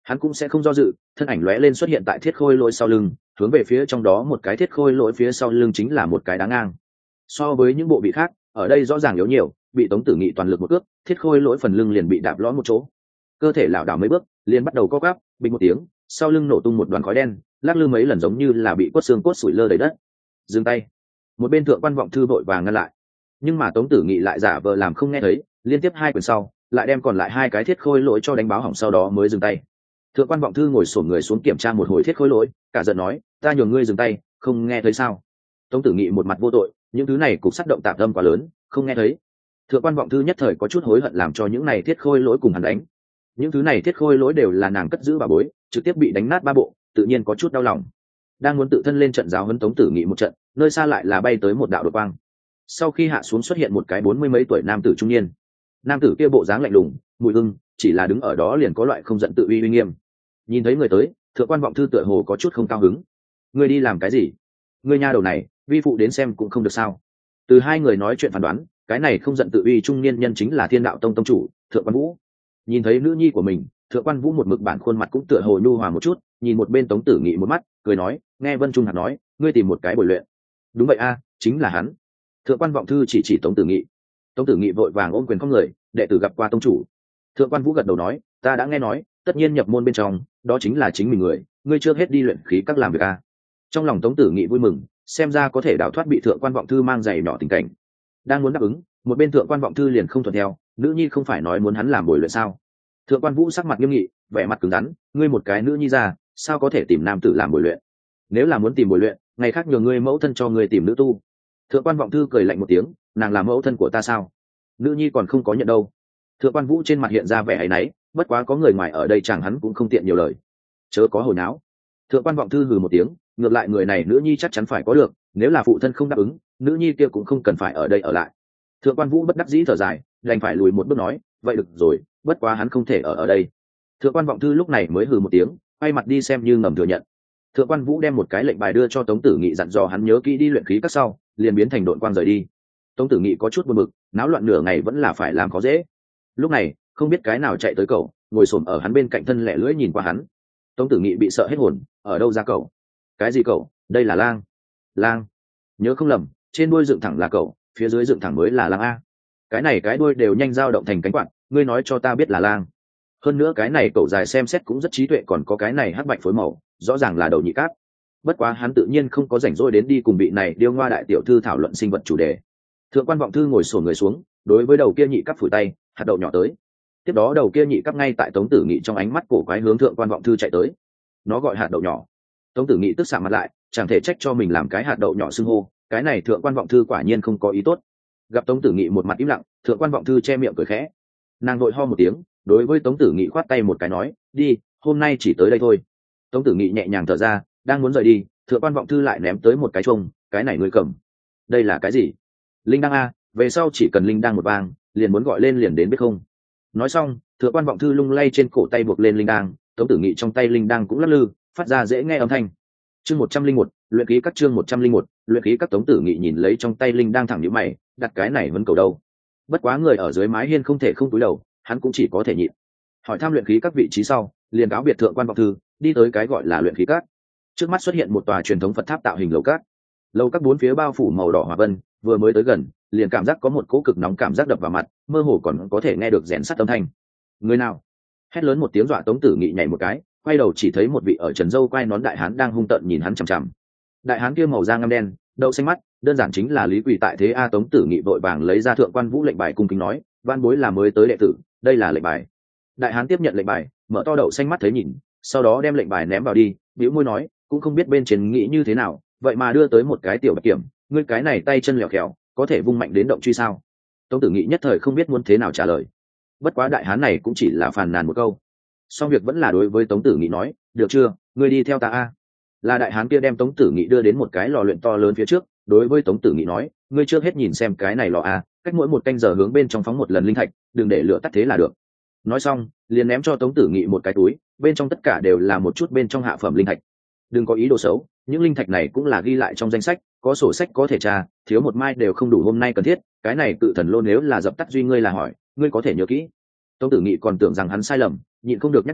hắn cũng sẽ không do dự, thân ảnh lóe lên xuất hiện tại thiết khôi lỗi sau lưng, hướng về phía trong đó một cái thiết khôi lỗi phía sau lưng chính là một cái đá ngang. So với những bộ vị khác, ở đây rõ ràng yếu nhiều, bị Tống Tử Nghị toàn lực một cước, thiết khôi lỗi phần lưng liền bị đạp lõm một chỗ, cơ thể lảo đảo mấy bước, liền bắt đầu co quắp, bình một tiếng, sau lưng nổ tung một đoàn khói đen, lắc lư mấy lần giống như là bị quất xương cốt sủi lơ đầy đất. Dừng tay. Một bên thượng quan vọng thư vội vàng ngăn lại, nhưng mà Tống Tử Nghị lại giả vờ làm không nghe thấy, liên tiếp hai quyền sau, lại đem còn lại hai cái thiết khôi lỗi cho đánh báo hỏng sau đó mới dừng tay. Thượng quan vọng thư ngồi xổm người xuống kiểm tra một hồi thiết khôi lỗi, cả giận nói, ta nhường ngươi dừng tay, không nghe thấy sao? Tống Tử Nghị một mặt vô tội, những thứ này cục sắt động tạp âm quá lớn, không nghe thấy. Thượng quan vọng thư nhất thời có chút hối hận làm cho những này thiết khôi lỗi cùng hắn đánh. Những thứ này thiết khôi lỗi đều là nàng cất giữ bà bối, trực tiếp bị đánh nát ba bộ, tự nhiên có chút đau lòng. Đang muốn tự thân lên trận giáo huấn Tống Tử Nghị một trận, nơi xa lại là bay tới một đạo đột quang. Sau khi hạ xuống xuất hiện một cái bốn mươi mấy tuổi nam tử trung niên. Nam tử kia bộ dáng lạnh lùng, mùi hương, chỉ là đứng ở đó liền có loại không giận tự uy uy nghiêm. Nhìn thấy người tới, thượng quan vọng thư tựa hồ có chút không cao hứng. Ngươi đi làm cái gì? Ngươi nha đầu này, vi phụ đến xem cũng không được sao? Từ hai người nói chuyện phán đoán, cái này không giận tự uy trung niên nhân chính là Thiên Đạo Tông tông chủ Thượng Quan Vũ. Nhìn thấy nữ nhi của mình, Thượng Quan Vũ một mực bản khuôn mặt cũng tựa hồ nhu hòa một chút, nhìn một bên Tống Tử Nghị một mắt, cười nói, nghe Vân Trung Hạc nói, ngươi tìm một cái bồi luyện. Đúng vậy a, chính là hắn. Thượng quan vọng thư chỉ chỉ Tống Tử Nghị. Tống Tử Nghị vội vàng ôm quyền không người, đệ tử gặp qua tông chủ. Thượng quan Vũ gật đầu nói, ta đã nghe nói, tất nhiên nhập môn bên trong, đó chính là chính mình người, ngươi chưa hết đi luyện khí các làm việc a. Trong lòng Tống Tử Nghị vui mừng, xem ra có thể đào thoát bị Thượng quan vọng thư mang giày nhỏ tình cảnh. Đang muốn đáp ứng, một bên Thượng quan vọng thư liền không thuận theo, nữ nhi không phải nói muốn hắn làm bồi luyện sao? Thượng quan Vũ sắc mặt nghiêm nghị, vẻ mặt cứng rắn, ngươi một cái nữ nhi ra, sao có thể tìm nam tử làm bồi luyện? Nếu là muốn tìm bồi luyện, ngày khác nhờ ngươi mẫu thân cho ngươi tìm nữ tu. Thượng quan vọng thư cười lạnh một tiếng, nàng là mẫu thân của ta sao? Nữ nhi còn không có nhận đâu. Thượng quan Vũ trên mặt hiện ra vẻ áy náy, bất quá có người ngoài ở đây chẳng hắn cũng không tiện nhiều lời, chớ có hồi náo. Thượng quan vọng thư hừ một tiếng, ngược lại người này nữ nhi chắc chắn phải có được, nếu là phụ thân không đáp ứng, nữ nhi kia cũng không cần phải ở đây ở lại. Thượng quan Vũ bất đắc dĩ thở dài, đành phải lùi một bước nói, vậy được rồi, bất quá hắn không thể ở ở đây. Thượng quan vọng thư lúc này mới hừ một tiếng, quay mặt đi xem như ngầm thừa nhận. Thượng quan Vũ đem một cái lệnh bài đưa cho Tống Tử Nghị, dặn dò hắn nhớ kỹ đi luyện khí các sau, liền biến thành đội quang rời đi. Tống Tử Nghị có chút buồn bực, náo loạn nửa ngày vẫn là phải làm khó dễ. Lúc này không biết cái nào chạy tới cậu, ngồi xổm ở hắn bên cạnh thân lẻ lưỡi nhìn qua hắn. Tống Tử Nghị bị sợ hết hồn, ở đâu ra cậu? Cái gì cậu? Đây là lang. Lang? Nhớ không lầm, trên đuôi dựng thẳng là cậu, phía dưới dựng thẳng mới là lang a. Cái này cái đuôi đều nhanh dao động thành cánh quạt, ngươi nói cho ta biết là lang. Hơn nữa cái này cậu dài xem xét cũng rất trí tuệ, còn có cái này hắc bạch phối màu, rõ ràng là đầu nhị cáp. Bất quá hắn tự nhiên không có rảnh rỗi đến đi cùng vị này điêu ngoa đại tiểu thư thảo luận sinh vật chủ đề. Thượng quan vọng thư ngồi xổm người xuống, đối với đầu kia nhị cáp phủi tay, hạt đậu nhỏ tới. Tiếp đó đầu kia nhị cáp ngay tại Tống Tử Nghị trong ánh mắt cổ quái hướng thượng quan vọng thư chạy tới. Nó gọi hạt đậu nhỏ. Tống Tử Nghị tức sạm mặt lại, chẳng thể trách cho mình làm cái hạt đậu nhỏ xưng hô, cái này thượng quan vọng thư quả nhiên không có ý tốt. Gặp Tống Tử Nghị một mặt im lặng, thượng quan vọng thư che miệng cười khẽ. Nàng vội ho một tiếng, đối với Tống Tử Nghị khoát tay một cái nói, đi, hôm nay chỉ tới đây thôi. Tống Tử Nghị nhẹ nhàng thở ra, đang muốn rời đi, thượng quan vọng thư lại ném tới một cái chuông, cái này ngươi cầm. Đây là cái gì? Linh đăng a, về sau chỉ cần linh đăng một vang, liền muốn gọi lên liền đến biết không? Nói xong, thượng quan vọng thư lung lay trên cổ tay buộc lên linh đăng, Tống Tử Nghị trong tay linh đăng cũng lắc lư, phát ra dễ nghe âm thanh. Chương một trăm linh một, luyện khí các chương một trăm linh một, luyện khí các. Tống Tử Nghị nhìn lấy trong tay linh đăng thẳng nhíu mày, đặt cái này vẫn cầu đâu? Bất quá người ở dưới mái hiên không thể không cúi đầu, hắn cũng chỉ có thể nhịn. Hỏi thăm luyện khí các vị trí sau, liền cáo biệt thượng quan vọng thư, đi tới cái gọi là luyện khí các. Trước mắt xuất hiện một tòa truyền thống Phật tháp tạo hình lầu các. Lầu các bốn phía bao phủ màu đỏ hỏa vân, vừa mới tới gần, liền cảm giác có một cỗ cực nóng cảm giác đập vào mặt, mơ hồ còn có thể nghe được rèn sắt âm thanh. Người nào? Hét lớn một tiếng dọa Tống Tử Nghị nhảy một cái, quay đầu chỉ thấy một vị ở trần dâu quai nón đại hán đang hung tợn nhìn hắn chằm chằm. Đại hán kia màu da ngăm đen, đậu xanh mắt, đơn giản chính là Lý Quỳ tại thế a. Tống Tử Nghị vội vàng lấy ra thượng quan Vũ lệnh bài cung kính nói, van bối là mới tới đệ tử, đây là lệnh bài. Đại hán tiếp nhận lệnh bài, mở to đậu xanh mắt thấy nhìn, sau đó đem lệnh bài ném vào đi, bĩu môi nói, cũng không biết bên trên nghĩ như thế nào, vậy mà đưa tới một cái tiểu bạch kiểm, ngươi cái này tay chân lẹo khẹo, có thể vung mạnh đến động truy sao? Tống Tử Nghị nhất thời không biết muốn thế nào trả lời. Bất quá đại hán này cũng chỉ là phàn nàn một câu, xong việc vẫn là đối với Tống Tử Nghị nói, được chưa, ngươi đi theo ta a. Là đại hán kia đem Tống Tử Nghị đưa đến một cái lò luyện to lớn phía trước, đối với Tống Tử Nghị nói, ngươi trước hết nhìn xem cái này lò a, cách mỗi một canh giờ hướng bên trong phóng một lần linh thạch, đừng để lửa tắt thế là được. Nói xong, liền ném cho Tống Tử Nghị một cái túi, bên trong tất cả đều là một chút bên trong hạ phẩm linh thạch. Đừng có ý đồ xấu, những linh thạch này cũng là ghi lại trong danh sách, có sổ sách có thể tra, thiếu một mai đều không đủ hôm nay cần thiết, cái này tự thần lô nếu là dập tắt duy ngươi là hỏi, ngươi có thể nhớ kỹ. Tống Tử Nghị còn tưởng rằng hắn sai lầm, nhịn không được nhắc nhở,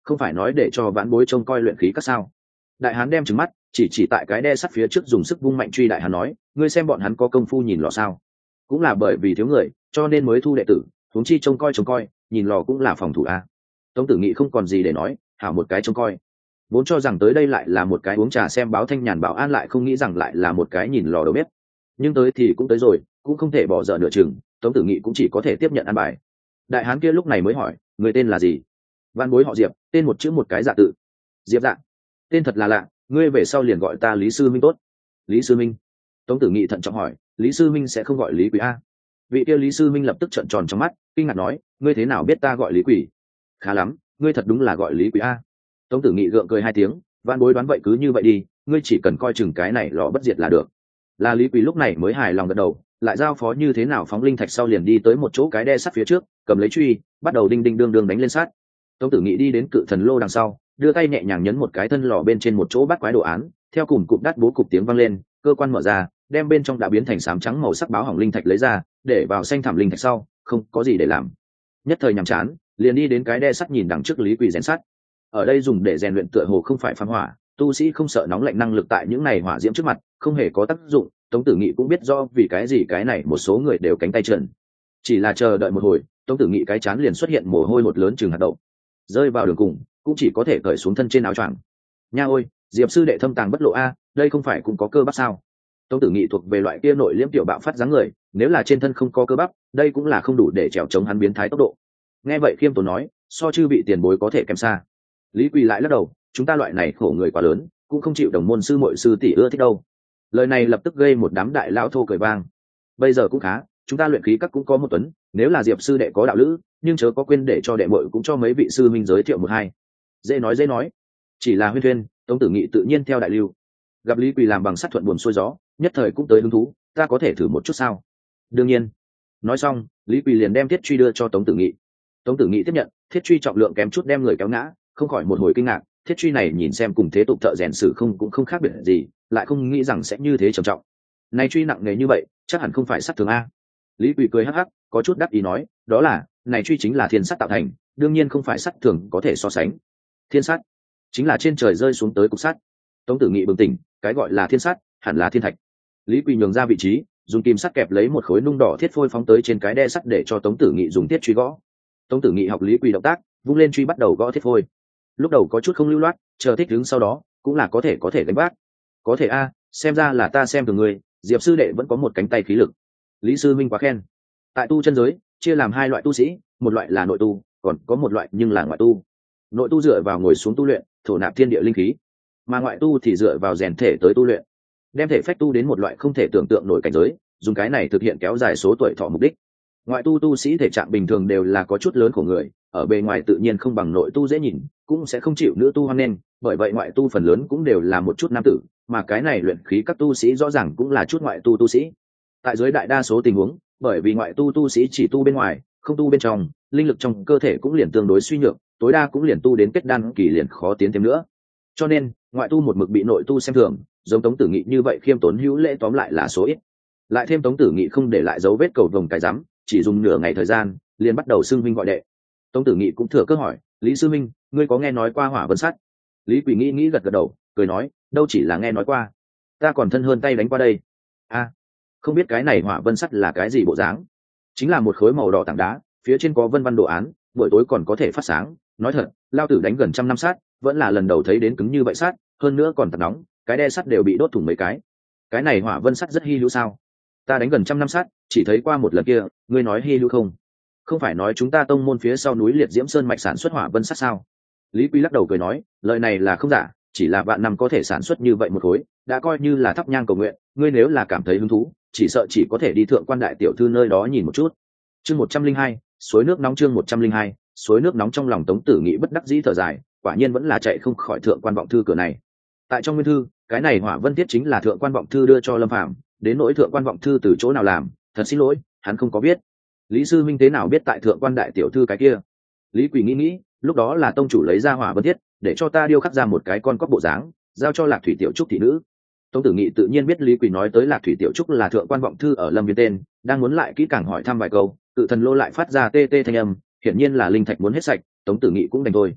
không phải nói để cho vãn bối trông coi luyện khí các sao? Đại hán đem trừng mắt, chỉ chỉ tại cái đe sắt phía trước dùng sức vung mạnh truy. Đại hán nói, ngươi xem bọn hắn có công phu nhìn lò sao? Cũng là bởi vì thiếu người cho nên mới thu đệ tử, huống chi trông coi trông coi, nhìn lò cũng là phòng thủ a. Tống Tử Nghị không còn gì để nói, hảo một cái trông coi. Vốn cho rằng tới đây lại là một cái uống trà xem báo thanh nhàn bảo an, lại không nghĩ rằng lại là một cái nhìn lò đầu bếp. Nhưng tới thì cũng tới rồi, cũng không thể bỏ dở nửa chừng, Tống Tử Nghị cũng chỉ có thể tiếp nhận ăn bài. Đại hán kia lúc này mới hỏi, người tên là gì? Văn bối họ Diệp, tên một chữ một cái dạ tự. Diệp dạ, tên thật là lạ, ngươi về sau liền gọi ta Lý Sư Minh tốt. Lý Sư Minh. Tống Tử Nghị thận trọng hỏi, Lý Sư Minh sẽ không gọi Lý Quỷ a? Vị kia Lý Sư Minh lập tức trợn tròn trong mắt, kinh ngạc nói, ngươi thế nào biết ta gọi Lý Quỷ? Khá lắm, ngươi thật đúng là gọi Lý Quỷ a. Tống Tử Nghị gượng cười hai tiếng, Văn bối đoán vậy cứ như vậy đi, ngươi chỉ cần coi chừng cái này lò bất diệt là được. Là Lý Quỷ lúc này mới hài lòng gật đầu, lại giao phó như thế nào phóng linh thạch sau liền đi tới một chỗ cái đe sắt phía trước, cầm lấy truy, bắt đầu đinh đinh đương đương đánh lên sát. Tống Tử Nghị đi đến cự thần lô đằng sau, đưa tay nhẹ nhàng nhấn một cái thân lò bên trên một chỗ bắt quái đồ án, theo cùng cụm đắt bố cục tiếng vang lên, cơ quan mở ra, đem bên trong đã biến thành xám trắng màu sắc báo hỏng linh thạch lấy ra, để vào xanh thảm linh thạch sau, không có gì để làm. Nhất thời nhàm chán, liền đi đến cái đe sắt nhìn đằng trước Lý Quỷ rèn sắt. Ở đây dùng để rèn luyện tựa hồ không phải phàm hỏa, tu sĩ không sợ nóng lạnh năng lực tại những này hỏa diễm trước mặt không hề có tác dụng. Tống Tử Nghị cũng biết do vì cái gì cái này một số người đều cánh tay trần. Chỉ là chờ đợi một hồi, Tống Tử Nghị cái chán liền xuất hiện mồ hôi hột lớn chừng hạt đậu, rơi vào đường cùng cũng chỉ có thể cởi xuống thân trên áo choàng. Nha ôi, Diệp sư đệ thâm tàng bất lộ a, đây không phải cũng có cơ bắp sao? Tống Tử Nghị thuộc về loại kia nội liễm tiểu bạo phát dáng người, nếu là trên thân không có cơ bắp, đây cũng là không đủ để trèo chống hắn biến thái tốc độ. Nghe vậy khiêm tốn nói, so chư vị tiền bối có thể kém xa. Lý Quỳ lại lắc đầu, chúng ta loại này khổ người quá lớn, cũng không chịu đồng môn sư muội sư tỷ ưa thích đâu. Lời này lập tức gây một đám đại lão thô cười vang. Bây giờ cũng khá, chúng ta luyện khí các cũng có một tuấn, nếu là Diệp sư đệ có đạo lữ, nhưng chớ có quên để cho đệ muội cũng cho mấy vị sư minh giới thiệu một hai. Dễ nói dễ nói, chỉ là huyên thuyên. Tống Tử Nghị tự nhiên theo đại lưu, gặp Lý Quỳ làm bằng sắt thuận buồm xuôi gió, nhất thời cũng tới hứng thú, ta có thể thử một chút sao? Đương nhiên. Nói xong, Lý Quỳ liền đem thiết truy đưa cho Tống Tử Nghị. Tống Tử Nghị tiếp nhận, thiết truy trọng lượng kém chút đem người kéo ngã, không khỏi một hồi kinh ngạc, thiết truy này nhìn xem cùng thế tục thợ rèn sử không cũng không khác biệt gì, lại không nghĩ rằng sẽ như thế trầm trọng. Này truy nặng nề như vậy, chắc hẳn không phải sắt thường a. Lý Quỳ cười hắc hắc, có chút đắc ý nói, đó là, này truy chính là thiên sắt tạo thành, đương nhiên không phải sắt thường có thể so sánh. Thiên sắt chính là trên trời rơi xuống tới cục sắt. Tống Tử Nghị bừng tỉnh, cái gọi là thiên sắt, hẳn là thiên thạch. Lý Quỳ nhường ra vị trí, dùng kim sắt kẹp lấy một khối nung đỏ thiết phôi phóng tới trên cái đe sắt để cho Tống Tử Nghị dùng thiết truy gõ. Tống Tử Nghị học Lý Quỳ động tác, vung lên truy bắt đầu gõ thiết phôi. Lúc đầu có chút không lưu loát, chờ thích đứng sau đó, cũng là có thể có thể gánh vác. Có thể a, xem ra là ta xem thường người, Diệp sư đệ vẫn có một cánh tay khí lực. Lý sư minh quá khen. Tại tu chân giới, chia làm hai loại tu sĩ, một loại là nội tu, còn có một loại nhưng là ngoại tu. Nội tu dựa vào ngồi xuống tu luyện, thổ nạp thiên địa linh khí, mà ngoại tu thì dựa vào rèn thể tới tu luyện, đem thể phách tu đến một loại không thể tưởng tượng nổi cảnh giới, dùng cái này thực hiện kéo dài số tuổi thọ mục đích. Ngoại tu tu sĩ thể trạng bình thường đều là có chút lớn của người, ở bề ngoài tự nhiên không bằng nội tu dễ nhìn, cũng sẽ không chịu nữ tu hoan nghênh, bởi vậy ngoại tu phần lớn cũng đều là một chút nam tử, mà cái này luyện khí các tu sĩ rõ ràng cũng là chút ngoại tu tu sĩ. Tại dưới đại đa số tình huống, bởi vì ngoại tu tu sĩ chỉ tu bên ngoài, không tu bên trong, linh lực trong cơ thể cũng liền tương đối suy nhược, tối đa cũng liền tu đến kết đan kỳ liền khó tiến thêm nữa. Cho nên, ngoại tu một mực bị nội tu xem thường, giống Tống Tử Nghị như vậy khiêm tốn hữu lễ tóm lại là số ít. Lại thêm Tống Tử Nghị không để lại dấu vết cầu vồng cái rắm, chỉ dùng nửa ngày thời gian, liền bắt đầu xưng huynh gọi đệ. Tống Tử Nghị cũng thừa cơ hỏi, Lý sư minh, ngươi có nghe nói qua hỏa vân sắt? Lý Quỳ nghĩ nghĩ gật gật đầu, cười nói, đâu chỉ là nghe nói qua, ta còn thân hơn tay đánh qua đây. A, à, không biết cái này hỏa vân sắt là cái gì bộ dáng? Chính là một khối màu đỏ tảng đá, phía trên có vân văn đồ án, buổi tối còn có thể phát sáng. Nói thật, lao tử đánh gần trăm năm sát, vẫn là lần đầu thấy đến cứng như vậy sát, hơn nữa còn thật nóng, cái đe sắt đều bị đốt thủng mấy cái. Cái này hỏa vân sắt rất hi hữu sao? Ta đánh gần trăm năm sát, chỉ thấy qua một lần kia, ngươi nói hi hữu không? Không phải nói chúng ta tông môn phía sau núi liệt diễm sơn mạch sản xuất hỏa vân sắt sao? Lý Quý lắc đầu cười nói, lời này là không giả, chỉ là vạn năm có thể sản xuất như vậy một khối, đã coi như là thắp nhang cầu nguyện. Ngươi nếu là cảm thấy hứng thú, chỉ sợ chỉ có thể đi thượng quan đại tiểu thư nơi đó nhìn một chút. Chương một trăm linh hai, suối nước nóng. Chương một trăm linh hai, suối nước nóng. Trong lòng Tống Tử Nghị bất đắc dĩ thở dài, quả nhiên vẫn là chạy không khỏi thượng quan vọng thư cửa này. Tại trong nguyên thư, cái này hỏa vân thiết chính là thượng quan vọng thư đưa cho Lâm Phàm, đến nỗi thượng quan vọng thư từ chỗ nào làm, thật xin lỗi, hắn không có biết. Lý sư minh thế nào biết tại thượng quan đại tiểu thư cái kia? Lý Quỳ nghĩ nghĩ, lúc đó là tông chủ lấy ra hỏa vân thiết, để cho ta điêu khắc ra một cái con cóc bộ dáng, giao cho Lạc Thủy tiểu trúc thị nữ. Tống Tử Nghị tự nhiên biết Lý Quỳ nói tới Lạc Thủy tiểu trúc là thượng quan vọng thư ở Lâm Viên tên, đang muốn lại kỹ càng hỏi thăm vài câu, tự thần lô lại phát ra tê tê thanh âm, hiển nhiên là linh thạch muốn hết sạch. Tống Tử Nghị cũng đành thôi.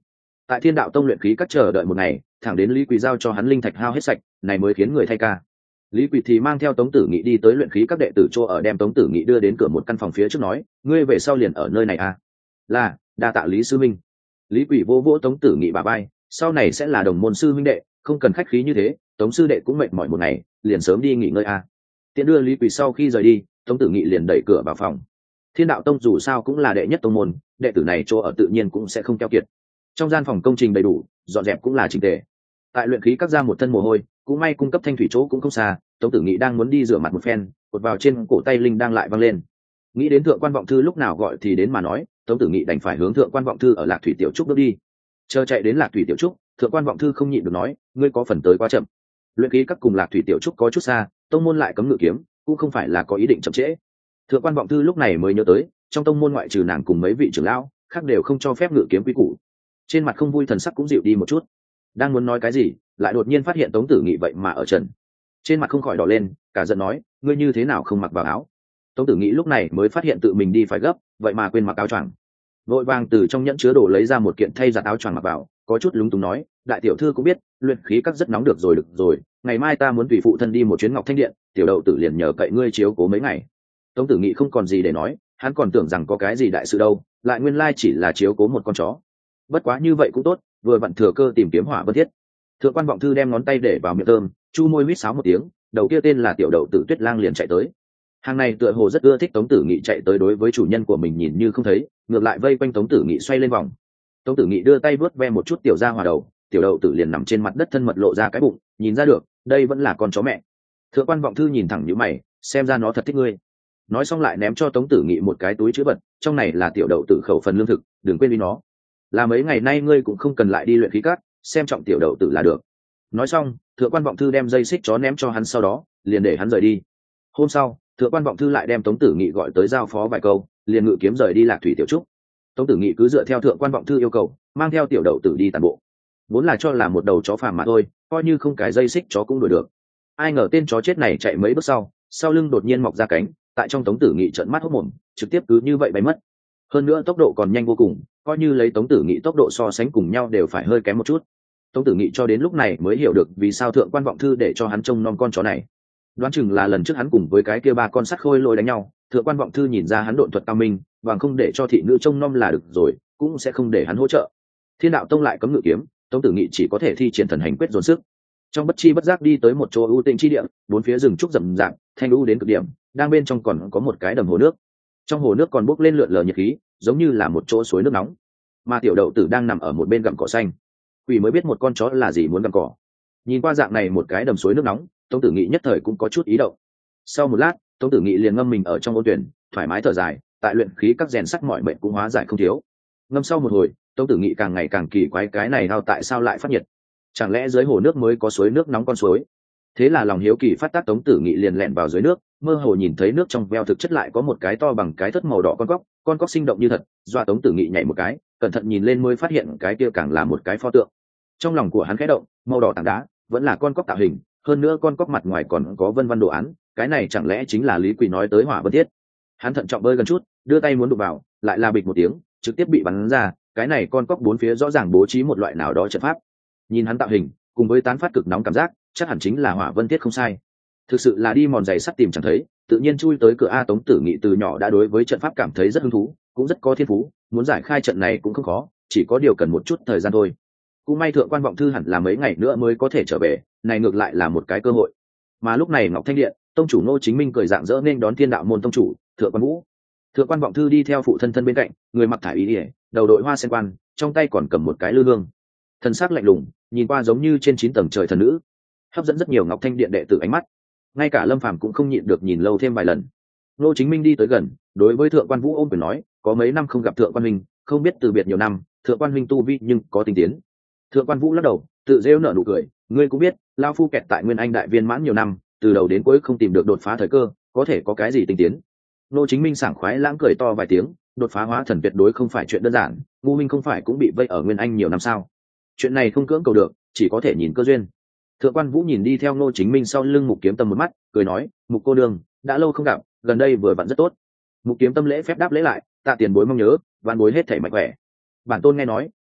Tại Thiên Đạo Tông luyện khí các chờ đợi một ngày, thẳng đến Lý Quỳ giao cho hắn linh thạch hao hết sạch, này mới khiến người thay ca. Lý Quỳ thì mang theo Tống Tử Nghị đi tới luyện khí các đệ tử chỗ ở, đem Tống Tử Nghị đưa đến cửa một căn phòng phía trước nói, ngươi về sau liền ở nơi này à? Là, đa tạ Lý sư minh. Lý Quỳ vô vỗ Tống Tử Nghị bả vai, sau này sẽ là đồng môn sư huynh đệ, không cần khách khí như thế, Tống sư đệ cũng mệt mỏi một ngày, liền sớm đi nghỉ ngơi à. Tiện đưa Lý Quỳ sau khi rời đi, Tống Tử Nghị liền đẩy cửa vào phòng. Thiên Đạo Tông dù sao cũng là đệ nhất tông môn, đệ tử này chỗ ở tự nhiên cũng sẽ không keo kiệt. Trong gian phòng công trình đầy đủ, dọn dẹp cũng là chỉnh tề. Tại luyện khí các ra một thân mồ hôi, cũng may cung cấp thanh thủy chỗ cũng không xa. Tống Tử Nghị đang muốn đi rửa mặt một phen, cột vào trên cổ tay linh đang lại văng lên. Nghĩ đến thượng quan vọng thư lúc nào gọi thì đến mà nói, Tống Tử Nghị đành phải hướng thượng quan vọng thư ở Lạc Thủy Tiểu Trúc bước đi. Chờ chạy đến Lạc Thủy Tiểu Trúc, thượng quan vọng thư không nhịn được nói, ngươi có phần tới quá chậm. Luyện khí các cùng Lạc Thủy Tiểu Trúc có chút xa, tông môn lại cấm ngự kiếm, cũng không phải là có ý định chậm trễ. Thượng quan vọng thư lúc này mới nhớ tới, trong tông môn ngoại trừ nàng cùng mấy vị trưởng lão khác đều không cho phép ngự kiếm quy củ. Trên mặt không vui, thần sắc cũng dịu đi một chút. Đang muốn nói cái gì, lại đột nhiên phát hiện Tống Tử Nghị vậy mà ở trần. Trên mặt không khỏi đỏ lên, cả giận nói, ngươi như thế nào không mặc vào áo? Tống Tử Nghị lúc này mới phát hiện tự mình đi phải gấp, vậy mà quên mặc áo choàng. Vội vàng từ trong nhẫn chứa đồ lấy ra một kiện thay giặt áo choàng mặc vào, có chút lúng túng nói, đại tiểu thư cũng biết, luyện khí các rất nóng được rồi được rồi, ngày mai ta muốn tùy phụ thân đi một chuyến Ngọc Thanh Điện, tiểu đậu tử liền nhờ cậy ngươi chiếu cố mấy ngày. Tống Tử Nghị không còn gì để nói, hắn còn tưởng rằng có cái gì đại sự đâu, lại nguyên lai chỉ là chiếu cố một con chó. Bất quá như vậy cũng tốt, vừa vặn thừa cơ tìm kiếm Hỏa Vân Thiết. Thượng quan vọng thư đem ngón tay để vào miệng thơm, chu môi huýt sáo một tiếng, đầu kia tên là tiểu đậu tử Tuyết Lang liền chạy tới. Hàng này tựa hồ rất ưa thích Tống Tử Nghị chạy tới, đối với chủ nhân của mình nhìn như không thấy, ngược lại vây quanh Tống Tử Nghị xoay lên vòng. Tống Tử Nghị đưa tay vuốt ve một chút tiểu gia hỏa đầu, tiểu đậu tử liền nằm trên mặt đất thân mật lộ ra cái bụng, nhìn ra được, đây vẫn là con chó mẹ. Thượng quan vọng thư nhìn thẳng nhíu mày, xem ra nó thật thích ngươi. Nói xong lại ném cho Tống Tử Nghị một cái túi chữ vật, trong này là tiểu đậu tử khẩu phần lương thực, đừng quên đi nó. Là mấy ngày nay ngươi cũng không cần lại đi luyện khí cát, xem trọng tiểu đậu tử là được. Nói xong, thượng quan vọng thư đem dây xích chó ném cho hắn, sau đó liền để hắn rời đi. Hôm sau, thượng quan vọng thư lại đem Tống Tử Nghị gọi tới giao phó vài câu, liền ngự kiếm rời đi Lạc Thủy Tiểu Trúc. Tống Tử Nghị cứ dựa theo thượng quan vọng thư yêu cầu, mang theo tiểu đậu tử đi tàn bộ. Vốn là cho là một đầu chó phàm mà thôi, coi như không cái dây xích chó cũng đuổi được. Ai ngờ tên chó chết này chạy mấy bước sau, sau lưng đột nhiên mọc ra cánh, tại trong Tống Tử Nghị trợn mắt hốt mồm, trực tiếp cứ như vậy bay mất. Hơn nữa tốc độ còn nhanh vô cùng, coi như lấy Tống Tử Nghị tốc độ so sánh cùng nhau đều phải hơi kém một chút. Tống Tử Nghị cho đến lúc này mới hiểu được vì sao thượng quan vọng thư để cho hắn trông nom con chó này. Đoán chừng là lần trước hắn cùng với cái kia ba con sắt khôi lôi đánh nhau, thượng quan vọng thư nhìn ra hắn độn thuật cao minh, và không để cho thị nữ trông nom là được rồi, cũng sẽ không để hắn hỗ trợ. Thiên Đạo Tông lại cấm ngự kiếm, Tống Tử Nghị chỉ có thể thi triển thần hành quyết dồn sức. Trong bất chi bất giác đi tới một chỗ ưu tĩnh chi địa, bốn phía rừng trúc rậm rạp, thanh u đến cực điểm, đang bên trong còn có một cái đầm hồ nước. Trong hồ nước còn bốc lên lượn lờ nhiệt khí, giống như là một chỗ suối nước nóng. Mà tiểu đậu tử đang nằm ở một bên gặm cỏ xanh. Quỷ mới biết một con chó là gì muốn gặm cỏ. Nhìn qua dạng này một cái đầm suối nước nóng, Tống Tử Nghị nhất thời cũng có chút ý động. Sau một lát, Tống Tử Nghị liền ngâm mình ở trong ôn tuyển, thoải mái thở dài, tại luyện khí các rèn sắc mọi mệnh cũng hóa giải không thiếu. Ngâm sau một hồi, Tống Tử Nghị càng ngày càng kỳ quái, cái này hao tại sao lại phát nhiệt? Chẳng lẽ dưới hồ nước mới có suối nước nóng con suối? Thế là lòng hiếu kỳ phát tác, Tống Tử Nghị liền lẹn vào dưới nước, mơ hồ nhìn thấy nước trong veo thực chất lại có một cái to bằng cái thất màu đỏ con cóc, con cóc sinh động như thật, dọa Tống Tử Nghị nhảy một cái, cẩn thận nhìn lên mới phát hiện cái kia càng là một cái pho tượng. Trong lòng của hắn khẽ động, màu đỏ tảng đá, vẫn là con cóc tạo hình, hơn nữa con cóc mặt ngoài còn có vân vân đồ án, cái này chẳng lẽ chính là Lý Quỳ nói tới Hỏa Vân Thiết? Hắn thận trọng bơi gần chút, đưa tay muốn đụng vào, lại là bịch một tiếng, trực tiếp bị bắn ra. Cái này con cóc bốn phía rõ ràng bố trí một loại nào đó trận pháp. Nhìn hắn tạo hình, cùng với tán phát cực nóng cảm giác, chắc hẳn chính là Hỏa Vân Thiết không sai. Thực sự là đi mòn giày sắt tìm chẳng thấy, tự nhiên chui tới cửa a. Tống Tử Nghị từ nhỏ đã đối với trận pháp cảm thấy rất hứng thú, cũng rất có thiên phú, muốn giải khai trận này cũng không khó, chỉ có điều cần một chút thời gian thôi. Cũng may thượng quan vọng thư hẳn là mấy ngày nữa mới có thể trở về, này ngược lại là một cái cơ hội. Mà lúc này Ngọc Thanh Điện, tông chủ Ngô Chính Minh cười rạng rỡ nên đón Thiên Đạo môn tông chủ thượng quan Vũ. Thượng quan vọng thư đi theo phụ thân thân bên cạnh, người mặc thải y ỉa, đầu đội hoa sen quan, trong tay còn cầm một cái lư hương, thân xác lạnh lùng, nhìn qua giống như trên chín tầng trời thần nữ, hấp dẫn rất nhiều Ngọc Thanh Điện đệ tử ánh mắt. Ngay cả Lâm Phàm cũng không nhịn được nhìn lâu thêm vài lần. Ngô Chính Minh đi tới gần, đối với thượng quan Vũ ôm quyền nói, có mấy năm không gặp thượng quan huynh, không biết từ biệt nhiều năm, thượng quan huynh tu vi nhưng có tinh tiến. Thượng quan Vũ lắc đầu, tự rêu nở nụ cười, ngươi cũng biết, lao phu kẹt tại Nguyên Anh đại viên mãn nhiều năm, từ đầu đến cuối không tìm được đột phá thời cơ, có thể có cái gì tinh tiến. Ngô Chính Minh sảng khoái lãng cười to vài tiếng, đột phá hóa thần tuyệt đối không phải chuyện đơn giản, Ngô minh không phải cũng bị vây ở Nguyên Anh nhiều năm sao? Chuyện này không cưỡng cầu được, chỉ có thể nhìn cơ duyên. Thượng quan Vũ nhìn đi theo Ngô Chính Minh sau lưng Mục Kiếm Tâm một mắt, cười nói, Mục cô đường, đã lâu không gặp, gần đây vừa vặn rất tốt. Mục Kiếm Tâm lễ phép đáp lễ lại, tạ tiền bối mong nhớ, vạn bối hết thảy mạnh khỏe. Bản tôn nghe nói,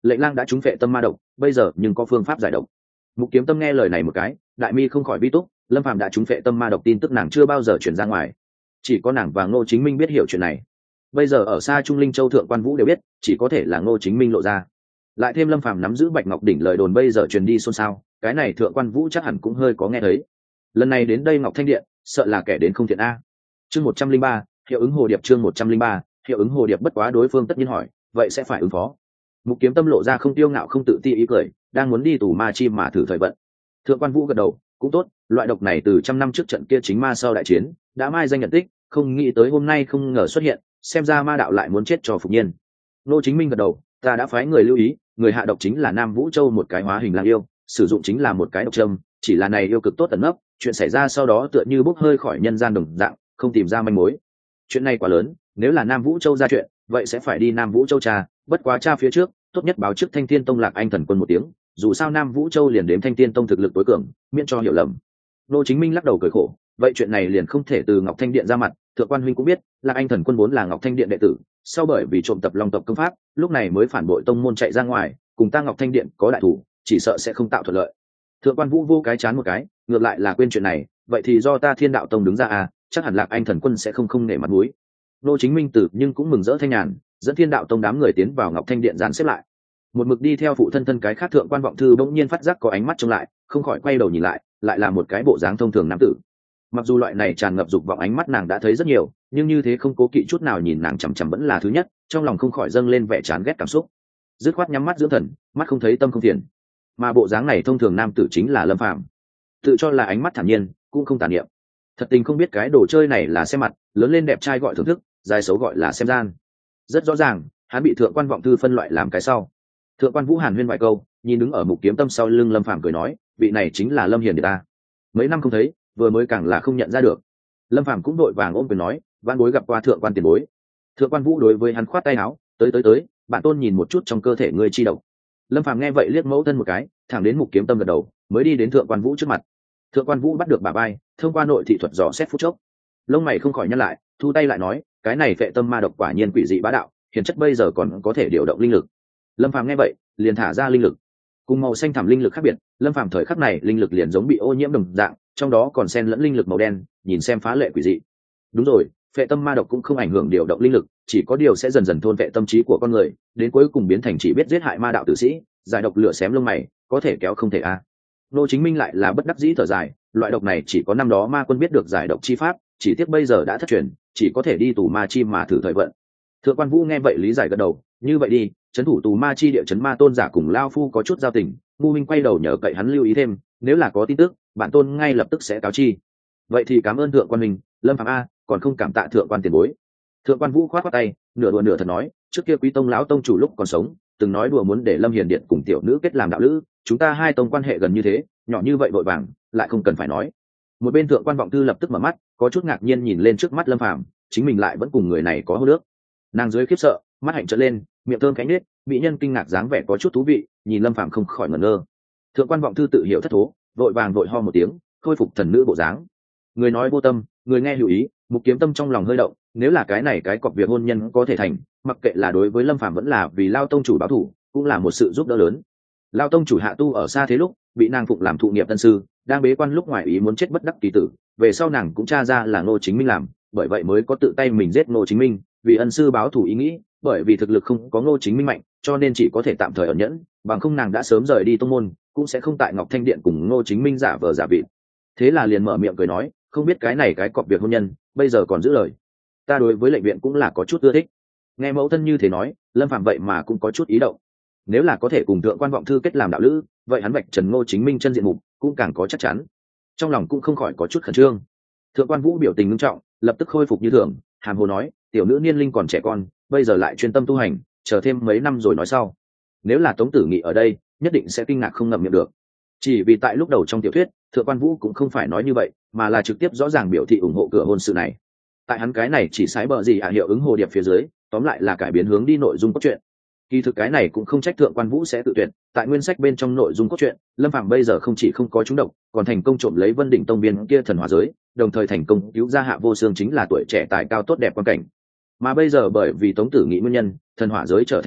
lệnh lang đã trúng phệ tâm ma độc, bây giờ nhưng có phương pháp giải độc. Mục Kiếm Tâm nghe lời này một cái, đại mi không khỏi bi túc, lâm phàm đã trúng phệ tâm ma độc tin tức nàng chưa bao giờ truyền ra ngoài, chỉ có nàng và Ngô Chính Minh biết hiểu chuyện này. Bây giờ ở xa Trung Linh Châu Thượng Quan Vũ đều biết, chỉ có thể là Ngô Chính Minh lộ ra. Lại thêm lâm phàm nắm giữ Bạch Ngọc đỉnh, lời đồn bây giờ truyền đi xôn xao, cái này Thượng Quan Vũ chắc hẳn cũng hơi có nghe thấy. Lần này đến đây Ngọc Thanh Điện, sợ là kẻ đến không thiện a. Chương một trăm linh ba, hiệu ứng hồ điệp. Chương một trăm linh ba, hiệu ứng hồ điệp. Bất quá đối phương tất nhiên hỏi, vậy sẽ phải ứng phó. Mục Kiếm Tâm lộ ra không tiêu ngạo không tự ti ý cười, đang muốn đi tù ma chi mà thử thời vận. Thượng Quan Vũ gật đầu, cũng tốt, loại độc này từ trăm năm trước trận kia chính ma sau đại chiến đã mai danh nhận tích, không nghĩ tới hôm nay không ngờ xuất hiện, xem ra ma đạo lại muốn chết cho Phục Nhiên. Ngô Chính Minh gật đầu, ta đã phái người lưu ý, người hạ độc chính là Nam Vũ Châu một cái hóa hình lang yêu, sử dụng chính là một cái độc châm, chỉ là này yêu cực tốt tận nấp, chuyện xảy ra sau đó tựa như bốc hơi khỏi nhân gian đồng dạng, không tìm ra manh mối. Chuyện này quá lớn, nếu là Nam Vũ Châu ra chuyện, vậy sẽ phải đi Nam Vũ Châu tra, bất quá tra phía trước, tốt nhất báo trước Thanh Thiên Tông Lạc Anh Thần Quân một tiếng, dù sao Nam Vũ Châu liền đếm Thanh Thiên Tông thực lực tối cường, miễn cho hiểu lầm. Ngô Chính Minh lắc đầu cười khổ, vậy chuyện này liền không thể từ Ngọc Thanh Điện ra mặt, Thượng Quan huynh cũng biết, Lạc Anh Thần Quân vốn là Ngọc Thanh Điện đệ tử, sau bởi vì trộm tập Long tộc công pháp, lúc này mới phản bội tông môn chạy ra ngoài, cùng ta Ngọc Thanh Điện có đại thủ, chỉ sợ sẽ không tạo thuận lợi. Thượng Quan Vũ vô cái chán một cái, ngược lại là quên chuyện này, vậy thì do ta Thiên Đạo Tông đứng ra à, chắc hẳn Lạc Anh Thần Quân sẽ không không nể mặt mũi. Ngô Chính Minh tử nhưng cũng mừng rỡ thanh nhàn, dẫn Thiên Đạo Tông đám người tiến vào Ngọc Thanh Điện dàn xếp lại. Một mực đi theo phụ thân thân cái khác Thượng Quan Vọng Thư bỗng nhiên phát giác có ánh mắt trông lại, không khỏi quay đầu nhìn lại, lại là một cái bộ dáng thông thường nam tử. Mặc dù loại này tràn ngập dục vọng ánh mắt nàng đã thấy rất nhiều, nhưng như thế không cố kỵ chút nào nhìn nàng chằm chằm vẫn là thứ nhất, trong lòng không khỏi dâng lên vẻ chán ghét cảm xúc. Dứt khoát nhắm mắt dưỡng thần, mắt không thấy tâm không phiền. Mà bộ dáng này thông thường nam tử chính là Lâm Phàm, tự cho là ánh mắt thản nhiên, cũng không tàn niệm. Thật tình không biết cái đồ chơi này là xem mặt, lớn lên đẹp trai gọi thưởng thức, dài xấu gọi là xem gian. Rất rõ ràng, hắn bị Thượng Quan Vọng Thư phân loại làm cái sau. Thượng Quan Vũ hàn huyên vài câu, nhìn đứng ở Mục Kiếm Tâm sau lưng Lâm Phàm cười nói, vị này chính là Lâm Hiền đệ ta. Mấy năm không thấy, vừa mới càng là không nhận ra được. Lâm Phàm cũng đội vàng ôm quyền nói, vãn bối gặp qua Thượng Quan tiền bối. Thượng Quan Vũ đối với hắn khoát tay áo, tới tới tới, bản tôn nhìn một chút trong cơ thể ngươi chi độc. Lâm Phàm nghe vậy liếc mẫu thân một cái, thẳng đến Mục Kiếm Tâm gật đầu, mới đi đến Thượng Quan Vũ trước mặt. Thượng Quan Vũ bắt được bà bay, thông qua nội thị thuật dò xét phút chốc, lông mày không khỏi nhăn lại, thu tay lại nói, cái này phệ tâm ma độc quả nhiên quỷ dị bá đạo, hiển chất bây giờ còn có thể điều động linh lực. Lâm Phàm nghe vậy, liền thả ra linh lực. Cùng màu xanh thẳm linh lực khác biệt, Lâm Phàm thời khắc này linh lực liền giống bị ô nhiễm đồng dạng, trong đó còn xen lẫn linh lực màu đen, nhìn xem phá lệ quỷ dị. Đúng rồi, phệ tâm ma độc cũng không ảnh hưởng điều động linh lực, chỉ có điều sẽ dần dần thôn phệ tâm trí của con người, đến cuối cùng biến thành chỉ biết giết hại ma đạo tử sĩ, giải độc lửa xém lông mày, có thể kéo không thể a. À. Ngô Chính Minh lại là bất đắc dĩ thở dài, loại độc này chỉ có năm đó ma quân biết được giải độc chi pháp, chỉ tiếc bây giờ đã thất truyền, chỉ có thể đi tù ma chi mà thử thời vận. Thượng Quan Vũ nghe vậy lý giải gật đầu, như vậy đi, trấn thủ tù ma chi địa trấn ma tôn giả cùng lao phu có chút giao tình, Ngu Minh quay đầu nhờ cậy hắn lưu ý thêm, nếu là có tin tức, bản tôn ngay lập tức sẽ cáo chi. Vậy thì cảm ơn Thượng Quan Minh, Lâm Phàm a, còn không cảm tạ Thượng Quan tiền bối. Thượng Quan Vũ khoát khoát tay, nửa đùa nửa thật nói, trước kia Quý Tông lão tông chủ lúc còn sống, từng nói đùa muốn để Lâm Hiền Điện cùng tiểu nữ kết làm đạo lữ, chúng ta hai tông quan hệ gần như thế, nhỏ như vậy vội vàng, lại không cần phải nói. Một bên Thượng Quan Vọng Thư lập tức mở mắt, có chút ngạc nhiên nhìn lên trước mắt Lâm Phàm, chính mình lại vẫn cùng người này có hô nước. Nàng dưới khiếp sợ, mắt hạnh trợn lên, miệng thơm cánh nết, mỹ nhân kinh ngạc dáng vẻ có chút thú vị, nhìn Lâm Phàm không khỏi ngẩn ngơ. Thượng Quan Vọng Thư tự hiểu thất thố, vội vàng vội ho một tiếng, khôi phục thần nữ bộ dáng. Người nói vô tâm, người nghe hữu ý, Mục Kiếm Tâm trong lòng hơi động, nếu là cái này cái cọc việc hôn nhân có thể thành, mặc kệ là đối với Lâm Phàm vẫn là vì Lao tông chủ báo thù, cũng là một sự giúp đỡ lớn. Lao tông chủ hạ tu ở xa thế lúc, bị nàng phụng làm thụ nghiệp tân sư, đang bế quan lúc ngoài ý muốn chết bất đắc kỳ tử, về sau nàng cũng tra ra là Ngô Chính Minh làm, bởi vậy mới có tự tay mình giết Ngô Chính Minh, vì ân sư báo thù ý nghĩ, bởi vì thực lực không có Ngô Chính Minh mạnh, cho nên chỉ có thể tạm thời ẩn nhẫn, bằng không nàng đã sớm rời đi tông môn, cũng sẽ không tại Ngọc Thanh Điện cùng Ngô Chính Minh giả vờ giả vịt. Thế là liền mở miệng cười nói, không biết cái này cái cọc việc hôn nhân, bây giờ còn giữ lời. Ta đối với lệnh viện cũng là có chút ưa thích. Nghe mẫu thân như thế nói, Lâm Phàm vậy mà cũng có chút ý động. Nếu là có thể cùng Thượng Quan Vọng Thư kết làm đạo lữ, vậy hắn vạch trần Ngô Chính Minh chân diện mục cũng càng có chắc chắn. Trong lòng cũng không khỏi có chút khẩn trương. Thượng Quan Vũ biểu tình nghiêm trọng, lập tức khôi phục như thường, hàm hồ nói, tiểu nữ niên linh còn trẻ con, bây giờ lại chuyên tâm tu hành, chờ thêm mấy năm rồi nói sau. Nếu là Tống Tử Nghị ở đây, nhất định sẽ kinh ngạc không ngậm miệng được. Chỉ vì tại lúc đầu trong tiểu thuyết, Thượng Quan Vũ cũng không phải nói như vậy, mà là trực tiếp rõ ràng biểu thị ủng hộ cửa hôn sự này. Tại hắn cái này chỉ sái bờ gì à hiệu ứng hồ điệp phía dưới, tóm lại là cải biến hướng đi nội dung cốt truyện. Kỳ thực cái này cũng không trách Thượng Quan Vũ sẽ tự tuyệt, tại nguyên sách bên trong nội dung cốt truyện, Lâm Phàm bây giờ không chỉ không có trúng độc, còn thành công trộm lấy Vân Đỉnh Tông viên kia thần hỏa giới, đồng thời thành công cứu ra Hạ Vô Xương chính là tuổi trẻ tài cao tốt đẹp quan cảnh. Mà bây giờ bởi vì Tống Tử Nghị nguyên nhân, thần hỏa giới trở thành giả,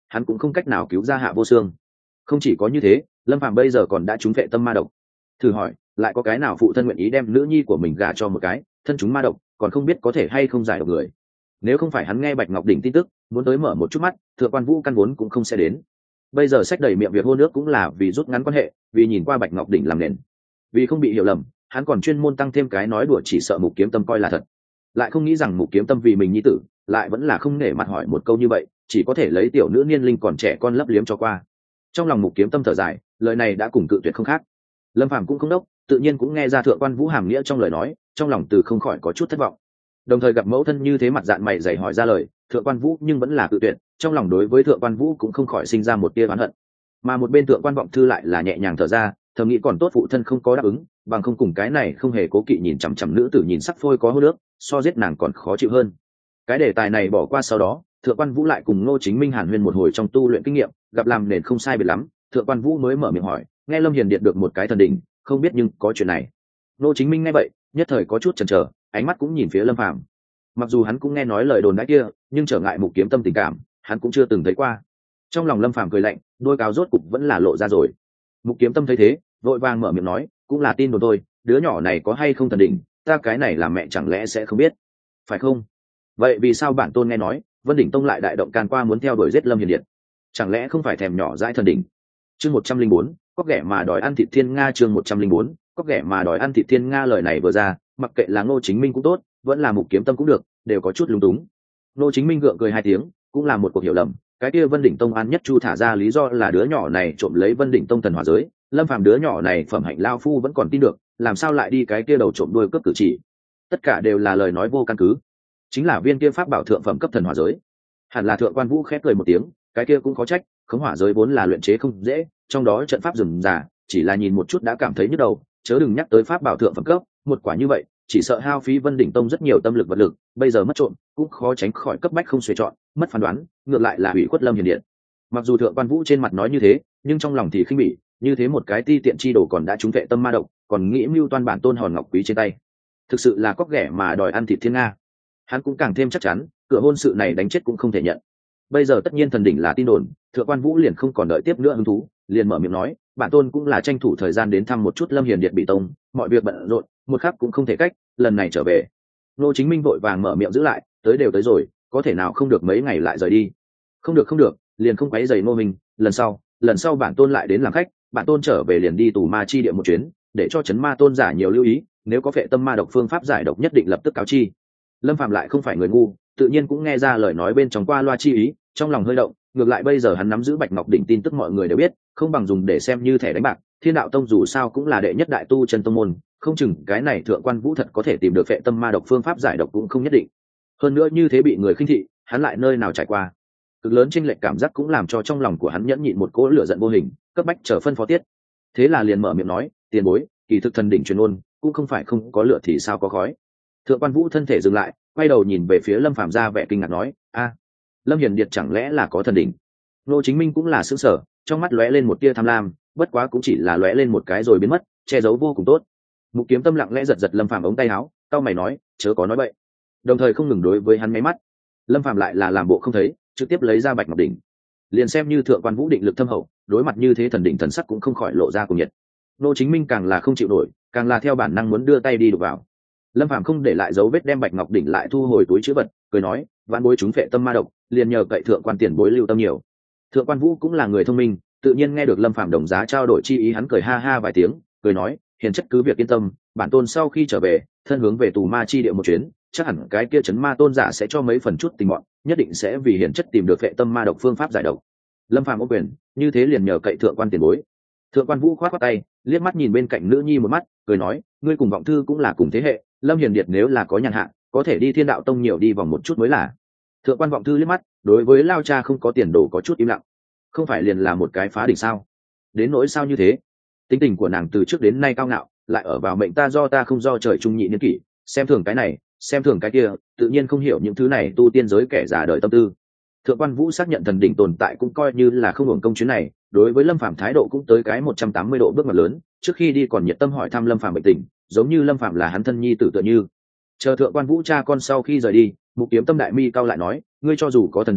hắn cũng không cách nào cứu ra Hạ Vô Xương. Không chỉ có như thế, Lâm Phàm bây giờ còn đã trúng vệ tâm ma độc. Thử hỏi, lại có cái nào phụ thân nguyện ý đem nữ nhi của mình gả cho một cái thân chúng ma độc, còn không biết có thể hay không giải độc người? Nếu không phải hắn nghe Bạch Ngọc Đỉnh tin tức, muốn tới mở một chút mắt, Thượng Quan Vũ căn vốn cũng không sẽ đến. Bây giờ sách đầy miệng việc hôn nước cũng là vì rút ngắn quan hệ, vì nhìn qua Bạch Ngọc Đỉnh làm nền. Vì không bị hiểu lầm, hắn còn chuyên môn tăng thêm cái nói đùa chỉ sợ Mục Kiếm Tâm coi là thật. Lại không nghĩ rằng Mục Kiếm Tâm vì mình nhi tử, lại vẫn là không nể mặt hỏi một câu như vậy, chỉ có thể lấy tiểu nữ niên linh còn trẻ con lấp liếm cho qua. Trong lòng Mục Kiếm Tâm thở dài, lời này đã cùng cự tuyệt không khác. Lâm Phàm cũng không đốc, tự nhiên cũng nghe ra Thượng Quan Vũ hàm nghĩa trong lời nói, trong lòng từ không khỏi có chút thất vọng. Đồng thời gặp mẫu thân như thế mặt dạn mày dày hỏi ra lời, Thượng Quan Vũ nhưng vẫn là cự tuyệt, trong lòng đối với Thượng Quan Vũ cũng không khỏi sinh ra một tia oán hận. Mà một bên Thượng Quan Vọng Thư lại là nhẹ nhàng thở ra, thầm nghĩ còn tốt phụ thân không có đáp ứng, bằng không cùng cái này không hề cố kỵ nhìn chằm chằm nữ tử nhìn sắc phôi có hô nước, so giết nàng còn khó chịu hơn. Cái đề tài này bỏ qua sau đó, Thượng Quan Vũ lại cùng Ngô Chính Minh hàn huyên một hồi trong tu luyện kinh nghiệm, gặp làm nền không sai biệt lắm, Thượng Quan Vũ mới mở miệng hỏi, nghe Lâm Hiền Điện được một cái thần đỉnh, không biết nhưng có chuyện này. Ngô Chính Minh nghe vậy, nhất thời có chút chần chờ, ánh mắt cũng nhìn phía Lâm Phàm. Mặc dù hắn cũng nghe nói lời đồn đãi kia, nhưng trở ngại Mục Kiếm Tâm tình cảm, hắn cũng chưa từng thấy qua. Trong lòng Lâm Phàm cười lạnh, đôi cáo rốt cục vẫn là lộ ra rồi. Mục Kiếm Tâm thấy thế, vội vàng mở miệng nói, cũng là tin đồn thôi, đứa nhỏ này có hay không thần đỉnh, ta cái này làm mẹ chẳng lẽ sẽ không biết, phải không? Vậy vì sao bản tôn nghe nói Vân Đỉnh Tông lại đại động can qua muốn theo đuổi giết Lâm Hiền Điện, chẳng lẽ không phải thèm nhỏ dãi thần đỉnh? Chương một trăm linh bốn, có ghẻ mà đòi ăn thịt thiên nga. Chương một trăm linh bốn, có ghẻ mà đòi ăn thịt thiên nga. Lời này vừa ra, mặc kệ là Ngô Chính Minh cũng tốt, vẫn là Mục Kiếm Tâm cũng được, đều có chút lúng túng. Ngô Chính Minh gượng cười hai tiếng, cũng là một cuộc hiểu lầm. Cái kia Vân Đỉnh Tông An Nhất Chu thả ra lý do là đứa nhỏ này trộm lấy Vân Đỉnh Tông thần hỏa giới, Lâm Phàm đứa nhỏ này phẩm hạnh lao phu vẫn còn tin được, làm sao lại đi cái kia đầu trộm đuôi cướp cử chỉ? Tất cả đều là lời nói vô căn cứ. Chính là viên kia pháp bảo thượng phẩm cấp thần hỏa giới. Hẳn là Thượng Quan Vũ khép cười một tiếng, cái kia cũng có trách, khống hỏa giới vốn là luyện chế không dễ, trong đó trận pháp rườm rà, chỉ là nhìn một chút đã cảm thấy nhức đầu, chớ đừng nhắc tới pháp bảo thượng phẩm cấp, một quả như vậy, chỉ sợ hao phí Vân Đỉnh Tông rất nhiều tâm lực vật lực, bây giờ mất trộm, cũng khó tránh khỏi cấp bách không xuề chọn, mất phán đoán, ngược lại là hủy khuất Lâm Hiền Điện. Mặc dù Thượng Quan Vũ trên mặt nói như thế, nhưng trong lòng thì khinh bỉ, như thế một cái ti tiện chi đồ còn đã trúng vệ tâm ma độc, còn nghĩ mưu toan bản tôn hòn ngọc quý trên tay, thực sự là cóc ghẻ mà đòi ăn thịt thiên nga. Hắn cũng càng thêm chắc chắn, cửa hôn sự này đánh chết cũng không thể nhận. Bây giờ tất nhiên thần đỉnh là tin đồn, Thượng Quan Vũ liền không còn đợi tiếp nữa hứng thú, liền mở miệng nói, bản tôn cũng là tranh thủ thời gian đến thăm một chút Lâm Hiền Điện bị tông, mọi việc bận rộn, một khắc cũng không thể cách, lần này trở về. Ngô Chính Minh vội vàng mở miệng giữ lại, tới đều tới rồi, có thể nào không được mấy ngày lại rời đi? Không được không được, liền không quấy rầy Ngô Minh, lần sau, lần sau bản tôn lại đến làm khách, bản tôn trở về liền đi tù ma chi địa một chuyến, để cho chấn ma tôn giả nhiều lưu ý, nếu có phệ tâm ma độc phương pháp giải độc nhất định lập tức cáo chi. Lâm Phạm lại không phải người ngu, tự nhiên cũng nghe ra lời nói bên trong qua loa chi ý, trong lòng hơi động, ngược lại bây giờ hắn nắm giữ Bạch Ngọc Đỉnh tin tức mọi người đều biết, không bằng dùng để xem như thẻ đánh bạc. Thiên Đạo Tông dù sao cũng là đệ nhất đại tu chân tông môn, không chừng cái này Thượng Quan Vũ thật có thể tìm được phệ tâm ma độc phương pháp giải độc cũng không nhất định. Hơn nữa như thế bị người khinh thị, hắn lại nơi nào trải qua, cực lớn chênh lệch cảm giác cũng làm cho trong lòng của hắn nhẫn nhịn một cỗ lửa giận vô hình, cấp bách trở phân phó tiết. Thế là liền mở miệng nói, tiền bối, kỳ thực thần đỉnh truyền ôn, cũng không phải không có lửa thì sao có khói. Thượng Quan Vũ thân thể dừng lại, quay đầu nhìn về phía Lâm Phàm ra vẻ kinh ngạc nói, a, Lâm Hiền Điệt chẳng lẽ là có thần đỉnh? Ngô Chính Minh cũng là sững sờ, trong mắt lóe lên một tia tham lam, bất quá cũng chỉ là lóe lên một cái rồi biến mất, che giấu vô cùng tốt. Mục Kiếm Tâm lặng lẽ giật giật Lâm Phàm ống tay áo, cau mày nói, chớ có nói bậy. Đồng thời không ngừng đối với hắn máy mắt. Lâm Phàm lại là làm bộ không thấy, trực tiếp lấy ra Bạch Ngọc Đỉnh. Liền xem như Thượng Quan Vũ định lực thâm hậu, đối mặt như thế thần đỉnh thần sắc cũng không khỏi lộ ra cùng nhiệt. Ngô Chính Minh càng là không chịu nổi, càng là theo bản năng muốn đưa tay đi đụng vào. Lâm Phàm không để lại dấu vết đem Bạch Ngọc Đỉnh lại thu hồi túi trữ vật, cười nói, vạn bối chúng phệ tâm ma độc, liền nhờ cậy Thượng Quan tiền bối lưu tâm nhiều. Thượng Quan Vũ cũng là người thông minh, tự nhiên nghe được Lâm Phàm đồng giá trao đổi chi ý, hắn cười ha ha vài tiếng, cười nói, hiền chất cứ việc yên tâm, bản tôn sau khi trở về, thân hướng về tù ma chi địa một chuyến, chắc hẳn cái kia chấn ma tôn giả sẽ cho mấy phần chút tình bọn, nhất định sẽ vì hiền chất tìm được phệ tâm ma độc phương pháp giải độc. Lâm Phàm ô quyền, như thế liền nhờ cậy Thượng Quan tiền bối. Thượng Quan Vũ khoát khoát tay, liếc mắt nhìn bên cạnh nữ nhi một mắt, cười nói, ngươi cùng Vọng Thư cũng là cùng thế hệ, Lâm Hiền Điệt nếu là có nhàn hạ, có thể đi Thiên Đạo Tông nhiều đi vòng một chút mới là. Thượng Quan Vọng Thư liếc mắt, đối với lao cha không có tiền đồ có chút im lặng, không phải liền là một cái phá đỉnh sao? Đến nỗi sao như thế? Tính tình của nàng từ trước đến nay cao ngạo, lại ở vào mệnh ta do ta không do trời trung nhị niên kỷ, xem thường cái này, xem thường cái kia, tự nhiên không hiểu những thứ này tu tiên giới kẻ già đời tâm tư. Thượng Quan Vũ xác nhận thần đỉnh tồn tại cũng coi như là không hưởng công chuyến này, đối với Lâm Phàm thái độ cũng tới cái một trăm tám mươi độ bước ngoặt lớn, trước khi đi còn nhiệt tâm hỏi thăm Lâm Phàm bệnh tình, giống như Lâm Phàm là hắn thân nhi tử tựa như. Chờ Thượng Quan Vũ cha con sau khi rời đi, Mục Kiếm Tâm đại mi cao lại nói, ngươi cho dù có thần đỉnh,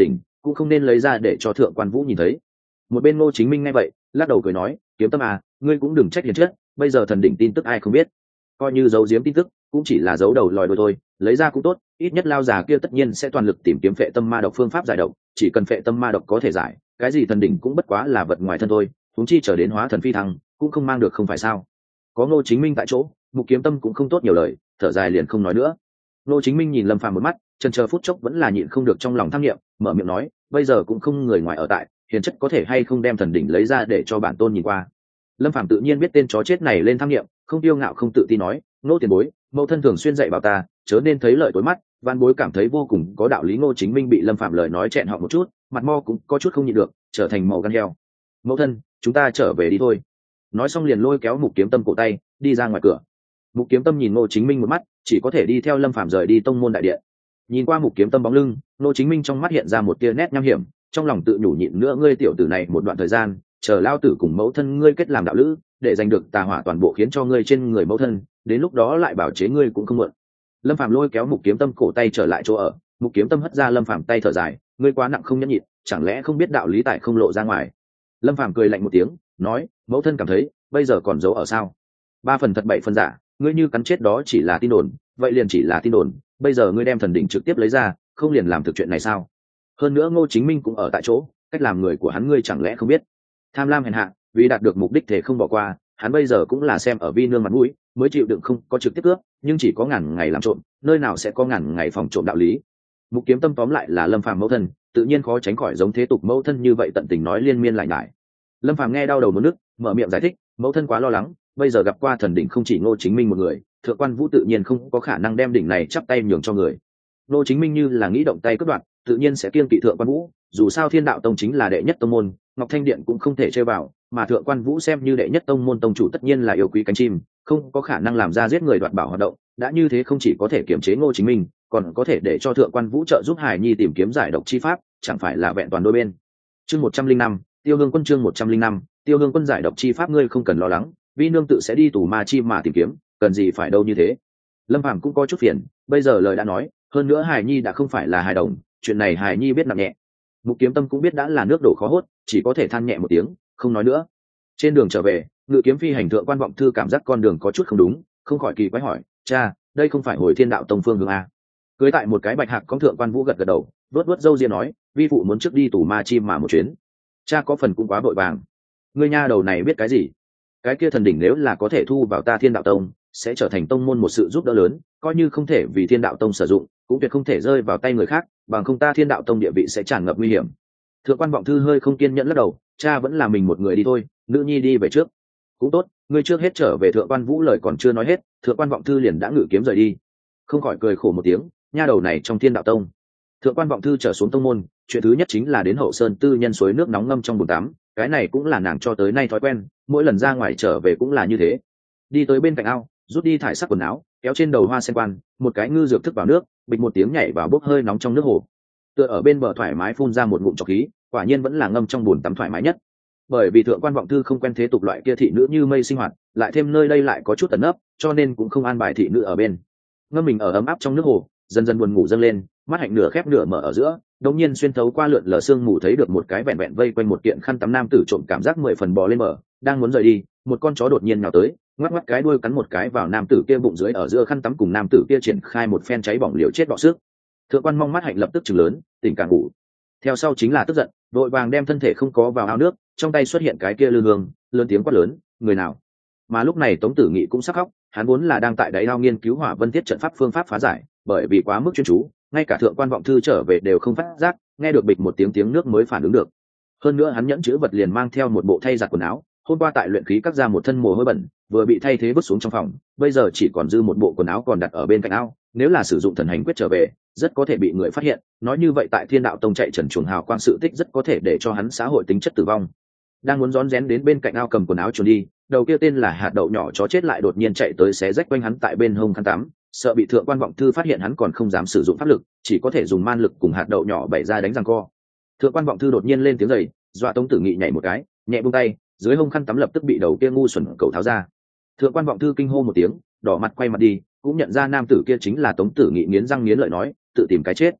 cũng không nên lấy ra để cho thượng quan vũ nhìn thấy. Một bên Ngô Chính Minh nghe vậy lắc đầu cười nói, Kiếm Tâm à, ngươi cũng đừng trách hiền chết, bây giờ thần đỉnh tin tức ai không biết, coi như giấu giếm tin tức cũng chỉ là giấu đầu lòi đuôi thôi, lấy ra cũng tốt, ít nhất lao già kia tất nhiên sẽ toàn lực tìm kiếm phệ tâm ma độc phương pháp giải độc, chỉ cần phệ tâm ma độc có thể giải, cái gì thần đỉnh cũng bất quá là vật ngoài thân thôi, huống chi trở đến hóa thần phi thăng cũng không mang được không phải sao. Có Ngô Chính Minh tại chỗ, Mục Kiếm Tâm cũng không tốt nhiều lời, thở dài liền không nói nữa. Ngô Chính Minh nhìn Lâm Phàm một mắt, chần chờ phút chốc vẫn là nhịn không được trong lòng tham nghiệm, mở miệng nói, bây giờ cũng không người ngoài ở tại, hiền chất có thể hay không đem thần đỉnh lấy ra để cho bản tôn nhìn qua. Lâm Phàm tự nhiên biết tên chó chết này lên tham nghiệm, không tiêu ngạo không tự tin nói, Ngô tiền bối, mẫu thân thường xuyên dạy bảo ta chớ nên thấy lợi tối mắt, văn bối cảm thấy vô cùng có đạo lý. Ngô Chính Minh bị Lâm Phàm lời nói chẹn họ một chút, mặt mo cũng có chút không nhịn được, trở thành màu gan heo. Mẫu thân, chúng ta trở về đi thôi. Nói xong liền lôi kéo Mục Kiếm Tâm cổ tay đi ra ngoài cửa. Mục Kiếm Tâm nhìn Ngô Chính Minh một mắt, chỉ có thể đi theo Lâm Phàm rời đi tông môn đại điện. Nhìn qua Mục Kiếm Tâm bóng lưng, Ngô Chính Minh trong mắt hiện ra một tia nét nham hiểm, trong lòng tự nhủ nhịn nữa ngươi tiểu tử này một đoạn thời gian, chờ lao tử cùng mẫu thân ngươi kết làm đạo lữ, để giành được tà hỏa toàn bộ khiến cho ngươi trên người mẫu thân, đến lúc đó lại bảo chế ngươi cũng không muộn. Lâm Phàm lôi kéo Mục Kiếm Tâm cổ tay trở lại chỗ ở, Mục Kiếm Tâm hất ra Lâm Phàm tay thở dài, ngươi quá nặng không nhẫn nhịn, chẳng lẽ không biết đạo lý tại không lộ ra ngoài. Lâm Phàm cười lạnh một tiếng, nói, mẫu thân cảm thấy bây giờ còn giấu ở sao? Ba phần thật bảy phần giả, ngươi như cắn chết đó chỉ là tin đồn, vậy liền chỉ là tin đồn, bây giờ ngươi đem thần đỉnh trực tiếp lấy ra, không liền làm thực chuyện này sao? Hơn nữa Ngô Chính Minh cũng ở tại chỗ, cách làm người của hắn ngươi chẳng lẽ không biết? Tham lam hèn hạ, vì đạt được mục đích thể không bỏ qua, hắn bây giờ cũng là xem ở vi nương mặt mũi mới chịu đựng không có trực tiếp cướp, nhưng chỉ có ngàn ngày làm trộm, nơi nào sẽ có ngàn ngày phòng trộm đạo lý. Mục Kiếm Tâm tóm lại là Lâm Phàm mẫu thân, tự nhiên khó tránh khỏi giống thế tục mẫu thân như vậy tận tình nói liên miên lại nhải. Lâm Phàm nghe đau đầu muốn nức, mở miệng giải thích, mẫu thân quá lo lắng, bây giờ gặp qua thần đỉnh không chỉ Ngô Chính Minh một người, Thượng quan Vũ tự nhiên không có khả năng đem đỉnh này chắp tay nhường cho người. Ngô Chính Minh như là nghĩ động tay cướp đoạt, tự nhiên sẽ kiêng kỵ Thượng quan Vũ, dù sao Thiên Đạo Tông chính là đệ nhất tông môn, Ngọc Thanh Điện cũng không thể chơi vào, mà Thượng quan Vũ xem như đệ nhất tông môn tông chủ tất nhiên là yêu quý cánh chim, không có khả năng làm ra giết người đoạt bảo hoạt động, đã như thế không chỉ có thể kiểm chế Ngô Chính Minh, còn có thể để cho Thượng quan Vũ trợ giúp Hải Nhi tìm kiếm giải độc chi pháp, chẳng phải là vẹn toàn đôi bên. Chương một trăm linh năm, Tiêu Hương Quân chương một trăm linh năm, Tiêu Hương Quân giải độc chi pháp ngươi không cần lo lắng, vi nương tự sẽ đi tù ma chi mà tìm kiếm, cần gì phải đâu như thế. Lâm Phàm cũng có chút phiền, bây giờ lời đã nói, hơn nữa Hải Nhi đã không phải là hài đồng, chuyện này Hải Nhi biết nặng nhẹ. Mục Kiếm Tâm cũng biết đã là nước đổ khó hốt, chỉ có thể than nhẹ một tiếng, không nói nữa. Trên đường trở về, Ngự Kiếm Phi hành Thượng quan Vọng Thư cảm giác con đường có chút không đúng, không khỏi kỳ quái hỏi, cha, đây không phải hồi Thiên Đạo Tông phương hướng à? Cưới tại một cái bạch hạc con Thượng quan Vũ gật gật đầu, vớt vớt râu ria nói, vi phụ muốn trước đi tù ma chi mà một chuyến. Cha có phần cũng quá vội vàng. Ngươi nha đầu này biết cái gì? Cái kia thần đỉnh nếu là có thể thu vào ta Thiên Đạo Tông, sẽ trở thành tông môn một sự giúp đỡ lớn, coi như không thể vì Thiên Đạo Tông sử dụng, cũng tuyệt không thể rơi vào tay người khác, bằng không ta Thiên Đạo Tông địa vị sẽ tràn ngập nguy hiểm. Thượng quan Vọng Thư hơi không kiên nhẫn lắc đầu, cha vẫn là mình một người đi thôi, nữ nhi đi về trước. Cũng tốt, ngươi trước hết trở về. Thượng quan Vũ lời còn chưa nói hết, Thượng quan Vọng Thư liền đã ngự kiếm rời đi. Không khỏi cười khổ một tiếng, nha đầu này trong Thiên Đạo Tông. Thượng quan Vọng Thư trở xuống tông môn, chuyện thứ nhất chính là đến Hậu Sơn tư nhân suối nước nóng ngâm trong bồn tắm, cái này cũng là nàng cho tới nay thói quen, mỗi lần ra ngoài trở về cũng là như thế. Đi tới bên cạnh ao, rút đi thải sắc quần áo, kéo trên đầu hoa sen quan, một cái ngư dược thức vào nước, bịch một tiếng nhảy vào bốc hơi nóng trong nước hồ. Tựa ở bên bờ thoải mái phun ra một ngụm trọc khí, quả nhiên vẫn là ngâm trong bồn tắm thoải mái nhất. Bởi vì Thượng quan Vọng Thư không quen thế tục loại kia thị nữ như mây sinh hoạt, lại thêm nơi đây lại có chút ẩn nấp, cho nên cũng không an bài thị nữ ở bên. Ngâm mình ở ấm áp trong nước hồ, dần dần buồn ngủ dâng lên, mắt hạnh nửa khép nửa mở ở giữa, đột nhiên xuyên thấu qua lượn lờ sương mù thấy được một cái vẹn vẹn vây quanh một kiện khăn tắm nam tử trộm cảm giác mười phần bò lên mở, đang muốn rời đi, một con chó đột nhiên nhào tới, ngoắc ngoắc cái đuôi cắn một cái vào nam tử kia bụng dưới, ở giữa khăn tắm cùng nam tử kia triển khai một phen cháy bỏng liều chết bọ sức. Thượng quan mong mắt hạnh lập tức chừng lớn, tỉnh càng ngủ. Theo sau chính là tức giận, vội vàng đem thân thể không có vào ao nước, trong tay xuất hiện cái kia lư hương, lớn tiếng quát lớn, người nào? Mà lúc này Tống Tử Nghị cũng sắc khóc, hắn vốn là đang tại đáy ao nghiên cứu Hỏa Vân Thiết trận pháp phương pháp phá giải, bởi vì quá mức chuyên chú, ngay cả Thượng quan Vọng Thư trở về đều không phát giác, nghe được bịch một tiếng tiếng nước mới phản ứng được. Hơn nữa hắn nhẫn chữ vật liền mang theo một bộ thay giặt quần áo, hôm qua tại luyện khí các ra một thân mồ hôi bẩn, vừa bị thay thế vứt xuống trong phòng, bây giờ chỉ còn dư một bộ quần áo còn đặt ở bên cạnh ao, nếu là sử dụng thần hành quyết trở về, rất có thể bị người phát hiện, nói như vậy tại Thiên Đạo Tông chạy trần truồng hào quang sự tích rất có thể để cho hắn xã hội tính chất tử vong. Đang muốn rón rén đến bên cạnh ao cầm quần áo trốn đi, đầu kia tên là hạt đậu nhỏ chó chết lại đột nhiên chạy tới xé rách quanh hắn tại bên hông khăn tắm, sợ bị Thượng quan Vọng Thư phát hiện hắn còn không dám sử dụng pháp lực, chỉ có thể dùng man lực cùng hạt đậu nhỏ bày ra đánh răng co. Thượng quan Vọng Thư đột nhiên lên tiếng gầy, dọa Tống Tử Nghị nhảy một cái, nhẹ buông tay, dưới hông khăn tắm lập tức bị đầu kia ngu xuẩn cầu tháo ra. Thượng quan Vọng Thư kinh hô một tiếng, đỏ mặt quay mặt đi, cũng nhận ra nam tử kia chính là Tống Tử Nghị, nghiến răng nghiến lợi nói, tự tìm cái chết.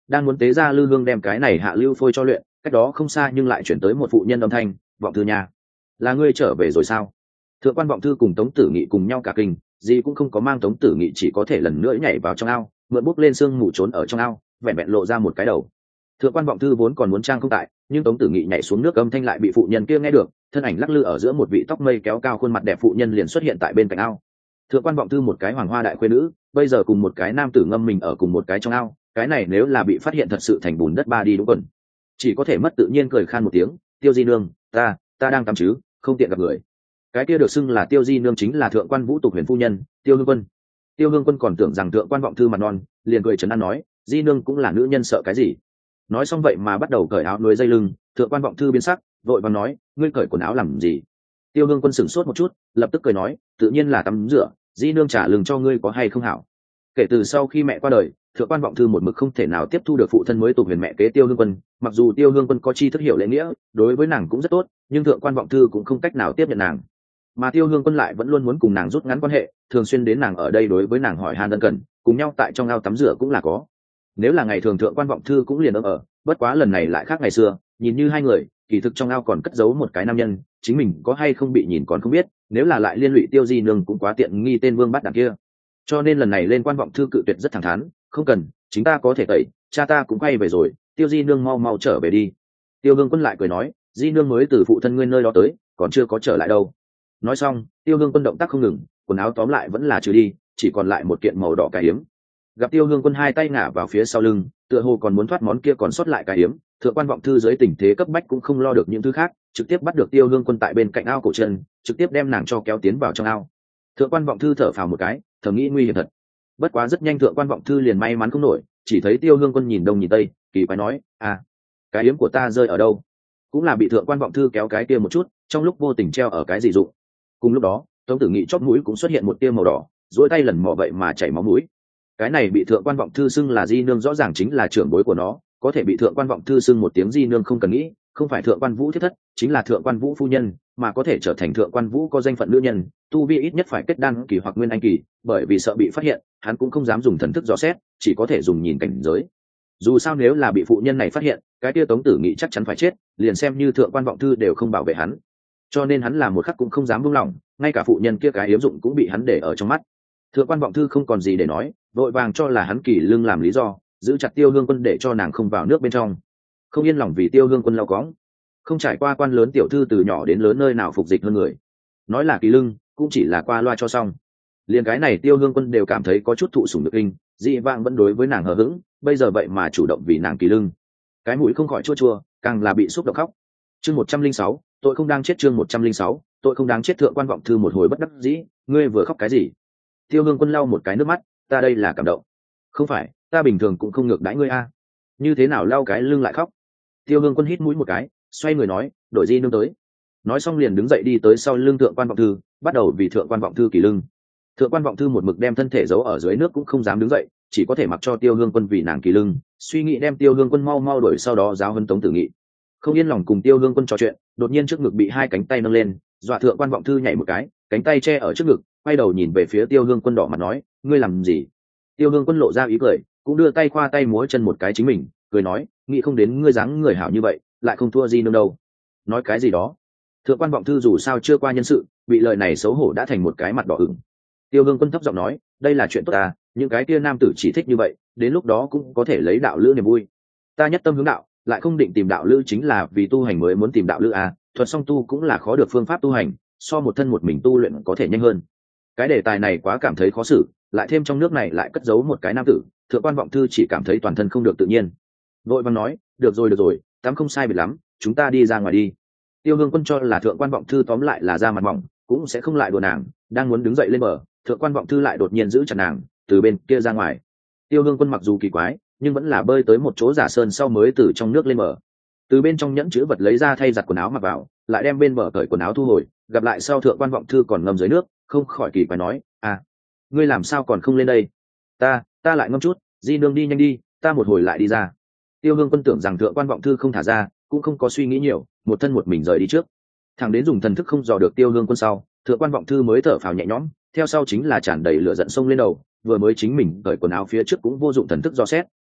đang muốn tế ra lư hương đem cái này hạ lưu phôi cho luyện, cách đó không xa nhưng lại chuyển tới một phụ nhân âm thanh: "Vọng thư nhà, là ngươi trở về rồi sao?" Thượng quan Vọng thư cùng Tống Tử Nghị cùng nhau cả kinh, gì cũng không có mang. Tống Tử Nghị chỉ có thể lần nữa nhảy vào trong ao, mượn bốc lên sương mù trốn ở trong ao, vẹn vẹn lộ ra một cái đầu. Thượng quan Vọng thư vốn còn muốn trang không tại, nhưng Tống Tử Nghị nhảy xuống nước, âm thanh lại bị phụ nhân kia nghe được, thân ảnh lắc lư ở giữa một vị tóc mây kéo cao khuôn mặt đẹp phụ nhân liền xuất hiện tại bên cạnh ao. Thượng quan Vọng thư một cái hoàng hoa đại khuê nữ, bây giờ cùng một cái nam tử ngâm mình ở cùng một cái trong ao, cái này nếu là bị phát hiện thật sự thành bùn đất ba đi đúng quần, chỉ có thể mất tự nhiên cười khan một tiếng: "Tiêu di nương, ta ta đang tắm chứ, không tiện gặp người." Cái kia được xưng là Tiêu di nương chính là thượng quan vũ tục huyền phu nhân Tiêu Hương Quân. Tiêu Hương Quân còn tưởng rằng thượng quan Vọng thư mặt non, liền cười trấn an nói: "Di nương cũng là nữ nhân, sợ cái gì?" Nói xong vậy mà bắt đầu cởi áo nuôi dây lưng. Thượng quan Vọng thư biến sắc, vội vàng nói: "Ngươi cởi quần áo làm gì?" Tiêu Hương Quân sửng sốt một chút, lập tức cười nói: "Tự nhiên là tắm rửa, di nương trả lương cho ngươi có hay không hảo." Kể từ sau khi mẹ qua đời, thượng quan Vọng thư một mực không thể nào tiếp thu được phụ thân mới tục huyền mẹ kế Tiêu Hương Quân. Mặc dù Tiêu Hương Quân có chi thức hiểu lễ nghĩa, đối với nàng cũng rất tốt, nhưng thượng quan Vọng thư cũng không cách nào tiếp nhận nàng, mà Tiêu Hương Quân lại vẫn luôn muốn cùng nàng rút ngắn quan hệ, thường xuyên đến nàng ở đây đối với nàng hỏi han ân cần, cùng nhau tại trong ao tắm rửa cũng là có. Nếu là ngày thường thượng quan Vọng thư cũng liền ấm ở, bất quá lần này lại khác ngày xưa, nhìn như hai người, kỳ thực trong ao còn cất giấu một cái nam nhân, chính mình có hay không bị nhìn còn không biết, nếu là lại liên lụy Tiêu di nương cũng quá tiện nghi tên vương bắt đằng kia. Cho nên lần này lên quan Vọng thư cự tuyệt rất thẳng thắn: "Không cần, chính ta có thể tẩy, cha ta cũng quay về rồi, Tiêu di nương mau mau trở về đi." Tiêu Hương Quân lại cười nói: "Di nương mới từ phụ thân ngươi nơi đó tới, còn chưa có trở lại đâu." Nói xong, Tiêu Hương Quân động tác không ngừng, quần áo tóm lại vẫn là trừ đi, chỉ còn lại một kiện màu đỏ cài hiếm. Gặp Tiêu Hương Quân hai tay ngả vào phía sau lưng, tựa hồ còn muốn thoát món kia còn sót lại cài hiếm, thượng quan Vọng thư dưới tình thế cấp bách cũng không lo được những thứ khác, trực tiếp bắt được Tiêu Hương Quân tại bên cạnh ao cổ chân, trực tiếp đem nàng cho kéo tiến vào trong ao. Thượng quan Vọng thư thở phào một cái, thầm nghĩ nguy hiểm thật. Bất quá rất nhanh thượng quan Vọng thư liền may mắn không nổi, chỉ thấy Tiêu Hương Quân nhìn đông nhìn tây, kỳ quái nói: "À, cái hiếm của ta rơi ở đâu?" Cũng là bị thượng quan Vọng thư kéo cái kia một chút, trong lúc vô tình treo ở cái gì dụng. Cùng lúc đó, Tống Tử Nghị chóp mũi cũng xuất hiện một tia màu đỏ, duỗi tay lần mò vậy mà chảy máu mũi. Cái này bị thượng quan Vọng thư xưng là di nương rõ ràng chính là trưởng bối của nó, có thể bị thượng quan Vọng thư xưng một tiếng di nương không cần nghĩ, không phải thượng quan vũ thiết thất, chính là thượng quan vũ phu nhân, mà có thể trở thành thượng quan vũ có danh phận nữ nhân, tu vi ít nhất phải kết đan kỳ hoặc nguyên anh kỳ, bởi vì sợ bị phát hiện, hắn cũng không dám dùng thần thức dò xét, chỉ có thể dùng nhìn cảnh giới. Dù sao nếu là bị phụ nhân này phát hiện, cái tia Tống Tử Nghị chắc chắn phải chết, liền xem như thượng quan Vọng thư đều không bảo vệ hắn, cho nên hắn là một khắc cũng không dám buông lỏng, ngay cả phụ nhân kia cái hiếm dụng cũng bị hắn để ở trong mắt. Thượng quan Vọng thư không còn gì để nói, vội vàng cho là hắn kỳ lương làm lý do, giữ chặt Tiêu Hương Quân để cho nàng không vào nước bên trong. Không yên lòng vì Tiêu Hương Quân lau cóng, không trải qua quan lớn tiểu thư từ nhỏ đến lớn nơi nào phục dịch hơn người, nói là kỳ lương cũng chỉ là qua loa cho xong. Liền cái này Tiêu Hương Quân đều cảm thấy có chút thụ sủng nhược kinh, dị vãng vẫn đối với nàng hờ hững, bây giờ vậy mà chủ động vì nàng kỳ lương, cái mũi không khỏi chua chua, càng là bị xúc động khóc. Chương một trăm linh sáu, tội không đang chết. Chương một trăm linh sáu, tội không đáng chết. Thượng quan Vọng thư một hồi bất đắc dĩ: "Ngươi vừa khóc cái gì?" Tiêu Hương Quân lau một cái nước mắt: "Ta đây là cảm động." "Không phải, ta bình thường cũng không ngược đãi ngươi a, như thế nào lau cái lưng lại khóc?" Tiêu Hương Quân hít mũi một cái, xoay người nói: "Đổi di nương tới." Nói xong liền đứng dậy đi tới sau lưng thượng quan Vọng thư, bắt đầu vì thượng quan Vọng thư kỳ lưng. Thượng quan Vọng thư một mực đem thân thể giấu ở dưới nước cũng không dám đứng dậy, chỉ có thể mặc cho Tiêu Hương Quân vì nàng kỳ lưng, suy nghĩ đem Tiêu Hương Quân mau mau đuổi sau đó giáo huấn Tống Tử Nghị. Không yên lòng cùng Tiêu Hương Quân trò chuyện, đột nhiên trước ngực bị hai cánh tay nâng lên, dọa thượng quan Vọng thư nhảy một cái, cánh tay che ở trước ngực, quay đầu nhìn về phía Tiêu Hương Quân đỏ mặt nói: "Ngươi làm gì?" Tiêu Hương Quân lộ ra ý cười, cũng đưa tay khoa tay múa chân một cái chính mình, cười nói: "Nghĩ không đến ngươi dáng người hảo như vậy, lại không thua gì nương đâu." Nói cái gì đó? Thượng quan Vọng thư dù sao chưa qua nhân sự, bị lời này xấu hổ đã thành một cái mặt đỏ ửng. Tiêu Hương Quân thấp giọng nói: "Đây là chuyện tốt à, những cái kia nam tử chỉ thích như vậy, đến lúc đó cũng có thể lấy đạo lữ niềm vui. Ta nhất tâm hướng đạo, lại không định tìm đạo lữ chính là vì tu hành mới muốn tìm đạo lữ à, thuật song tu cũng là khó được phương pháp tu hành, so một thân một mình tu luyện có thể nhanh hơn." Cái đề tài này quá cảm thấy khó xử, lại thêm trong nước này lại cất giấu một cái nam tử, thượng quan Vọng thư chỉ cảm thấy toàn thân không được tự nhiên, vội vàng nói: "Được rồi được rồi, tắm không sai biệt lắm, chúng ta đi ra ngoài đi." Tiêu Hương Quân cho là thượng quan Vọng thư tóm lại là da mặt mỏng, cũng sẽ không lại đùa nàng, đang muốn đứng dậy lên bờ, thượng quan Vọng thư lại đột nhiên giữ chặt nàng, từ bên kia ra ngoài. Tiêu Hương Quân mặc dù kỳ quái, nhưng vẫn là bơi tới một chỗ giả sơn sau mới từ trong nước lên bờ, từ bên trong nhẫn chữ vật lấy ra thay giặt quần áo mặc vào, lại đem bên bờ cởi quần áo thu hồi. Gặp lại sau thượng quan Vọng thư còn ngâm dưới nước, không khỏi kỳ quái nói: "À, ngươi làm sao còn không lên đây?" ta ta lại ngâm chút, di nương đi nhanh đi, ta một hồi lại đi ra." Tiêu Hương Quân tưởng rằng thượng quan Vọng thư không thả ra, cũng không có suy nghĩ nhiều, một thân một mình rời đi trước. Thằng đến dùng thần thức không dò được Tiêu Hương Quân sau, thượng quan Vọng thư mới thở phào nhẹ nhõm, theo sau chính là tràn đầy lửa giận sông lên đầu, vừa mới chính mình cởi quần áo phía trước cũng vô dụng thần thức dò xét,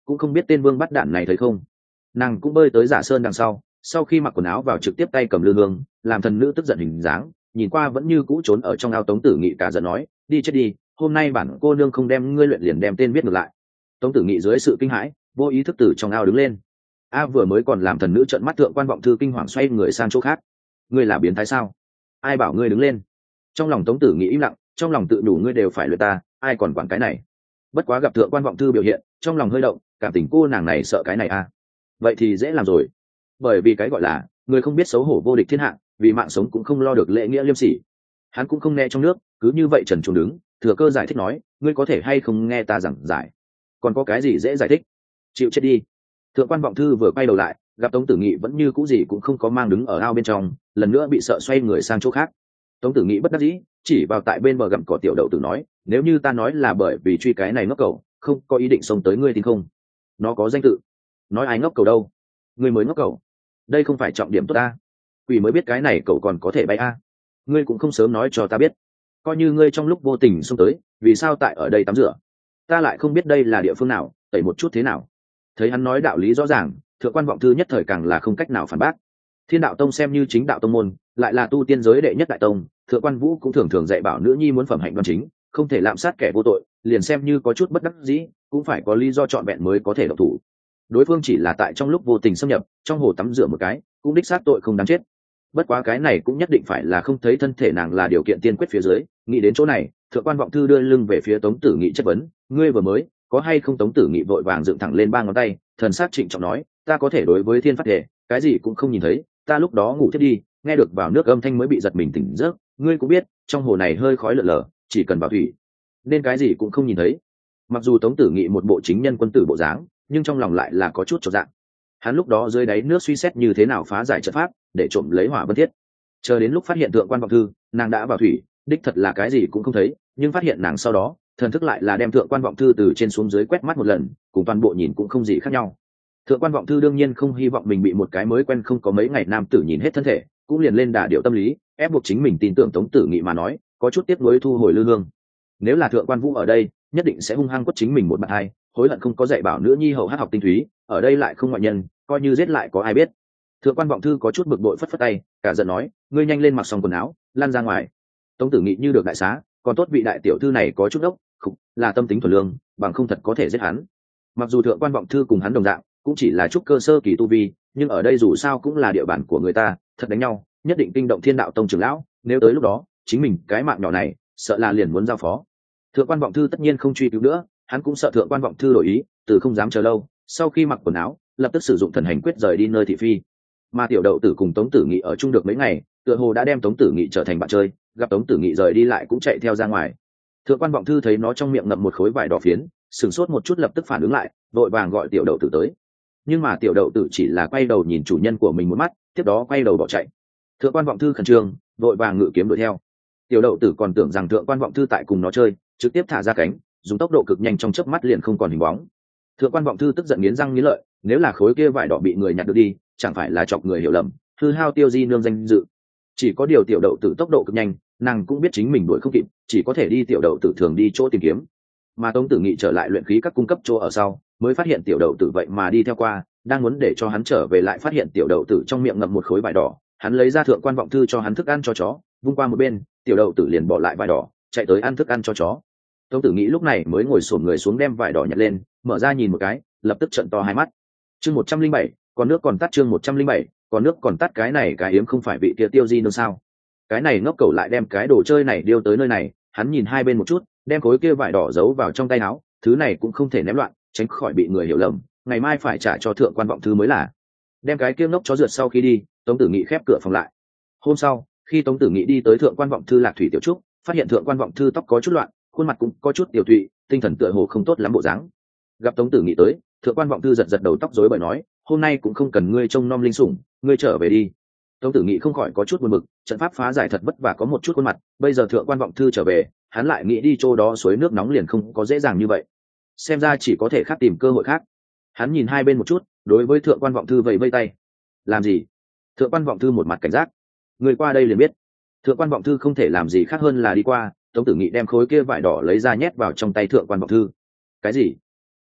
cũng không biết tên vương bắt đạn này thấy không. Nàng cũng bơi tới giả sơn đằng sau, sau khi mặc quần áo vào trực tiếp tay cầm lư hương, làm thần nữ tức giận hình dáng, nhìn qua vẫn như cũ trốn ở trong ao. Tống Tử Nghị cả giận nói, đi chết đi, hôm nay bản cô nương không đem ngươi luyện liền đem tên viết ngược lại. Tống Tử Nghị dưới sự kinh hãi vô ý thức từ trong ao đứng lên. A vừa mới còn làm thần nữ trợn mắt, Thượng Quan Vọng Thư kinh hoàng xoay người sang chỗ khác. Ngươi là biến thái sao? Ai bảo ngươi đứng lên? Trong lòng Tống Tử Nghị im lặng, trong lòng tự đủ ngươi đều phải luyện ta, ai còn quản cái này. Bất quá gặp Thượng Quan Vọng Thư biểu hiện, trong lòng hơi động, cảm tình cô nàng này sợ cái này a. Vậy thì dễ làm rồi, bởi vì cái gọi là người không biết xấu hổ vô địch thiên hạ, vì mạng sống cũng không lo được lễ nghĩa liêm sỉ. Hắn cũng không né trong nước, cứ như vậy trần truồng đứng, thừa cơ giải thích nói, ngươi có thể hay không nghe ta giảng giải? Còn có cái gì dễ giải thích? Chịu chết đi. Thượng Quan Vọng Thư vừa quay đầu lại, gặp Tống Tử Nghị vẫn như cũ gì cũng không có mang đứng ở ao bên trong, lần nữa bị sợ xoay người sang chỗ khác. Tống Tử Nghị bất đắc dĩ chỉ vào tại bên bờ gặm cỏ tiểu đậu tử nói, nếu như ta nói là bởi vì truy cái này ngốc cầu, không có ý định xông tới, ngươi tin không? Nó có danh tự. Nói ai ngốc cầu đâu? Ngươi mới ngốc cầu. Đây không phải trọng điểm tốt ta. Quỷ mới biết cái này cậu còn có thể bay a. Ngươi cũng không sớm nói cho ta biết. Coi như ngươi trong lúc vô tình xông tới, vì sao tại ở đây tắm rửa? Ta lại không biết đây là địa phương nào, tẩy một chút thế nào. Thấy hắn nói đạo lý rõ ràng, Thượng Quan Vọng Thư nhất thời càng là không cách nào phản bác. Thiên Đạo Tông xem như chính đạo tông môn, lại là tu tiên giới đệ nhất đại tông, Thượng Quan Vũ cũng thường thường dạy bảo nữ nhi muốn phẩm hạnh đoan chính, không thể lạm sát kẻ vô tội, liền xem như có chút bất đắc dĩ, cũng phải có lý do trọn vẹn mới có thể độc thủ. Đối phương chỉ là tại trong lúc vô tình xâm nhập, trong hồ tắm rửa một cái, cũng đích xác tội không đáng chết. Bất quá cái này cũng nhất định phải là không thấy thân thể nàng là điều kiện tiên quyết phía dưới. Nghĩ đến chỗ này, Thượng Quan Vọng Thư đưa lưng về phía Tống Tử Nghị chất vấn, ngươi vừa mới có hay không? Tống Tử Nghị vội vàng dựng thẳng lên ba ngón tay, thần sắc trịnh trọng nói, ta có thể đối với thiên phát thể, cái gì cũng không nhìn thấy, ta lúc đó ngủ thiếp đi, nghe được vào nước âm thanh mới bị giật mình tỉnh giấc. Ngươi cũng biết trong hồ này hơi khói lợn lờ, chỉ cần vào thủy nên cái gì cũng không nhìn thấy. Mặc dù Tống Tử Nghị một bộ chính nhân quân tử bộ dáng, nhưng trong lòng lại là có chút chột dạ. Hắn lúc đó dưới đáy nước suy xét như thế nào phá giải trận pháp để trộm lấy Hỏa Vân Thiết. Chờ đến lúc phát hiện Thượng Quan Vọng Thư, nàng đã vào thủy, đích thật là cái gì cũng không thấy, nhưng phát hiện nàng sau đó, thần thức lại là đem Thượng Quan Vọng Thư từ trên xuống dưới quét mắt một lần, cùng toàn bộ nhìn cũng không gì khác nhau. Thượng Quan Vọng Thư đương nhiên không hy vọng mình bị một cái mới quen không có mấy ngày nam tử nhìn hết thân thể, cũng liền lên đà điệu tâm lý, ép buộc chính mình tin tưởng Tống Tử Nghị mà nói, có chút tiếc nuối thu hồi lư hương. Nếu là Thượng Quan Vũ ở đây, nhất định sẽ hung hăng quất chính mình một bạt hai, hối hận không có dạy bảo nữ nhi hậu hát học tinh túy, ở đây lại không ngoại nhân, coi như giết lại có ai biết. Thượng Quan Vọng Thư có chút bực bội phất phất tay, cả giận nói, ngươi nhanh lên mặc xong quần áo, lăn ra ngoài. Tống Tử Nghị như được đại xá, còn tốt vị đại tiểu thư này có chút đốc, khục, là tâm tính thuần lương, bằng không thật có thể giết hắn. Mặc dù Thượng Quan Vọng Thư cùng hắn đồng dạng, cũng chỉ là trúc cơ sơ kỳ tu vi, nhưng ở đây dù sao cũng là địa bàn của người ta, thật đánh nhau, nhất định kinh động Thiên Đạo Tông trưởng lão, nếu tới lúc đó, chính mình cái mạng nhỏ này, sợ là liền muốn giao phó. Thượng Quan Vọng Thư tất nhiên không truy cứu nữa, hắn cũng sợ Thượng Quan Vọng Thư đổi ý, từ không dám chờ lâu, sau khi mặc quần áo, lập tức sử dụng thần hành quyết rời đi nơi thị phi. Mà tiểu đậu tử cùng Tống Tử Nghị ở chung được mấy ngày, tựa hồ đã đem Tống Tử Nghị trở thành bạn chơi, gặp Tống Tử Nghị rời đi lại cũng chạy theo ra ngoài. Thượng Quan Vọng Thư thấy nó trong miệng ngậm một khối vải đỏ phiến, sửng sốt một chút lập tức phản ứng lại, vội vàng gọi tiểu đậu tử tới. Nhưng mà tiểu đậu tử chỉ là quay đầu nhìn chủ nhân của mình một mắt, tiếp đó quay đầu bỏ chạy. Thượng Quan Vọng Thư khẩn trương, vội vàng ngự kiếm đuổi theo. Tiểu đậu tử còn tưởng rằng Thượng Quan Vọng Thư tại cùng nó chơi, trực tiếp thả ra cánh, dùng tốc độ cực nhanh trong chớp mắt liền không còn hình bóng. Thượng Quan Vọng Thư tức giận nghiến răng nghiến lợi, nếu là khối kia vải đỏ bị người nhặt được đi, chẳng phải là chọc người hiểu lầm, hư hao tiêu di nương danh dự. Chỉ có điều tiểu đậu tử tốc độ cực nhanh, nàng cũng biết chính mình đuổi không kịp, chỉ có thể đi tiểu đậu tử thường đi chỗ tìm kiếm. Mà Tống Tử Nghị trở lại luyện khí các cung cấp chỗ ở sau, mới phát hiện tiểu đậu tử vậy mà đi theo qua, đang muốn để cho hắn trở về lại phát hiện tiểu đậu tử trong miệng ngậm một khối vải đỏ, hắn lấy ra Thượng Quan Vọng Thư cho hắn thức ăn cho chó, vung qua một bên, tiểu đậu tử liền bỏ lại vải đỏ, chạy tới ăn thức ăn cho chó. Tống Tử Nghị lúc này mới ngồi xổm người xuống đem vải đỏ nhặt lên, mở ra nhìn một cái, lập tức trợn to hai mắt. Chương một trăm linh bảy, còn nước còn tắt. Chương một trăm linh bảy, còn nước còn tắt. Cái này cái hiếm không phải vị kia tiêu di nương sao? Cái này ngốc cẩu lại đem cái đồ chơi này điêu tới nơi này, hắn nhìn hai bên một chút, đem khối kia vải đỏ giấu vào trong tay áo, thứ này cũng không thể ném loạn, tránh khỏi bị người hiểu lầm, ngày mai phải trả cho Thượng Quan Vọng Thư mới là. Đem cái kia ngốc chó rượt sau khi đi, Tống Tử Nghị khép cửa phòng lại. Hôm sau, khi Tống Tử Nghị đi tới Thượng Quan Vọng Thư Lạc Thủy tiểu trúc, phát hiện Thượng Quan Vọng Thư tóc có chút loạn, khuôn mặt cũng có chút tiểu tụy, tinh thần tựa hồ không tốt lắm bộ dáng. Gặp Tống Tử Nghị tới, Thượng Quan Vọng Thư giật giật đầu tóc rối bời nói, hôm nay cũng không cần ngươi trông nom linh sủng, ngươi trở về đi. Tống Tử Nghị không khỏi có chút buồn bực, trận pháp phá giải thật vất vả có một chút khuôn mặt, bây giờ Thượng Quan Vọng Thư trở về, hắn lại nghĩ đi chỗ đó suối nước nóng liền không có dễ dàng như vậy. Xem ra chỉ có thể khác tìm cơ hội khác. Hắn nhìn hai bên một chút, đối với Thượng Quan Vọng Thư vẫy vẫy tay. Làm gì? Thượng Quan Vọng Thư một mặt cảnh giác. Người qua đây liền biết. Thượng Quan Vọng Thư không thể làm gì khác hơn là đi qua. Tống Tử Nghị đem khối kia vải đỏ lấy ra nhét vào trong tay Thượng Quan Vọng Thư. Cái gì?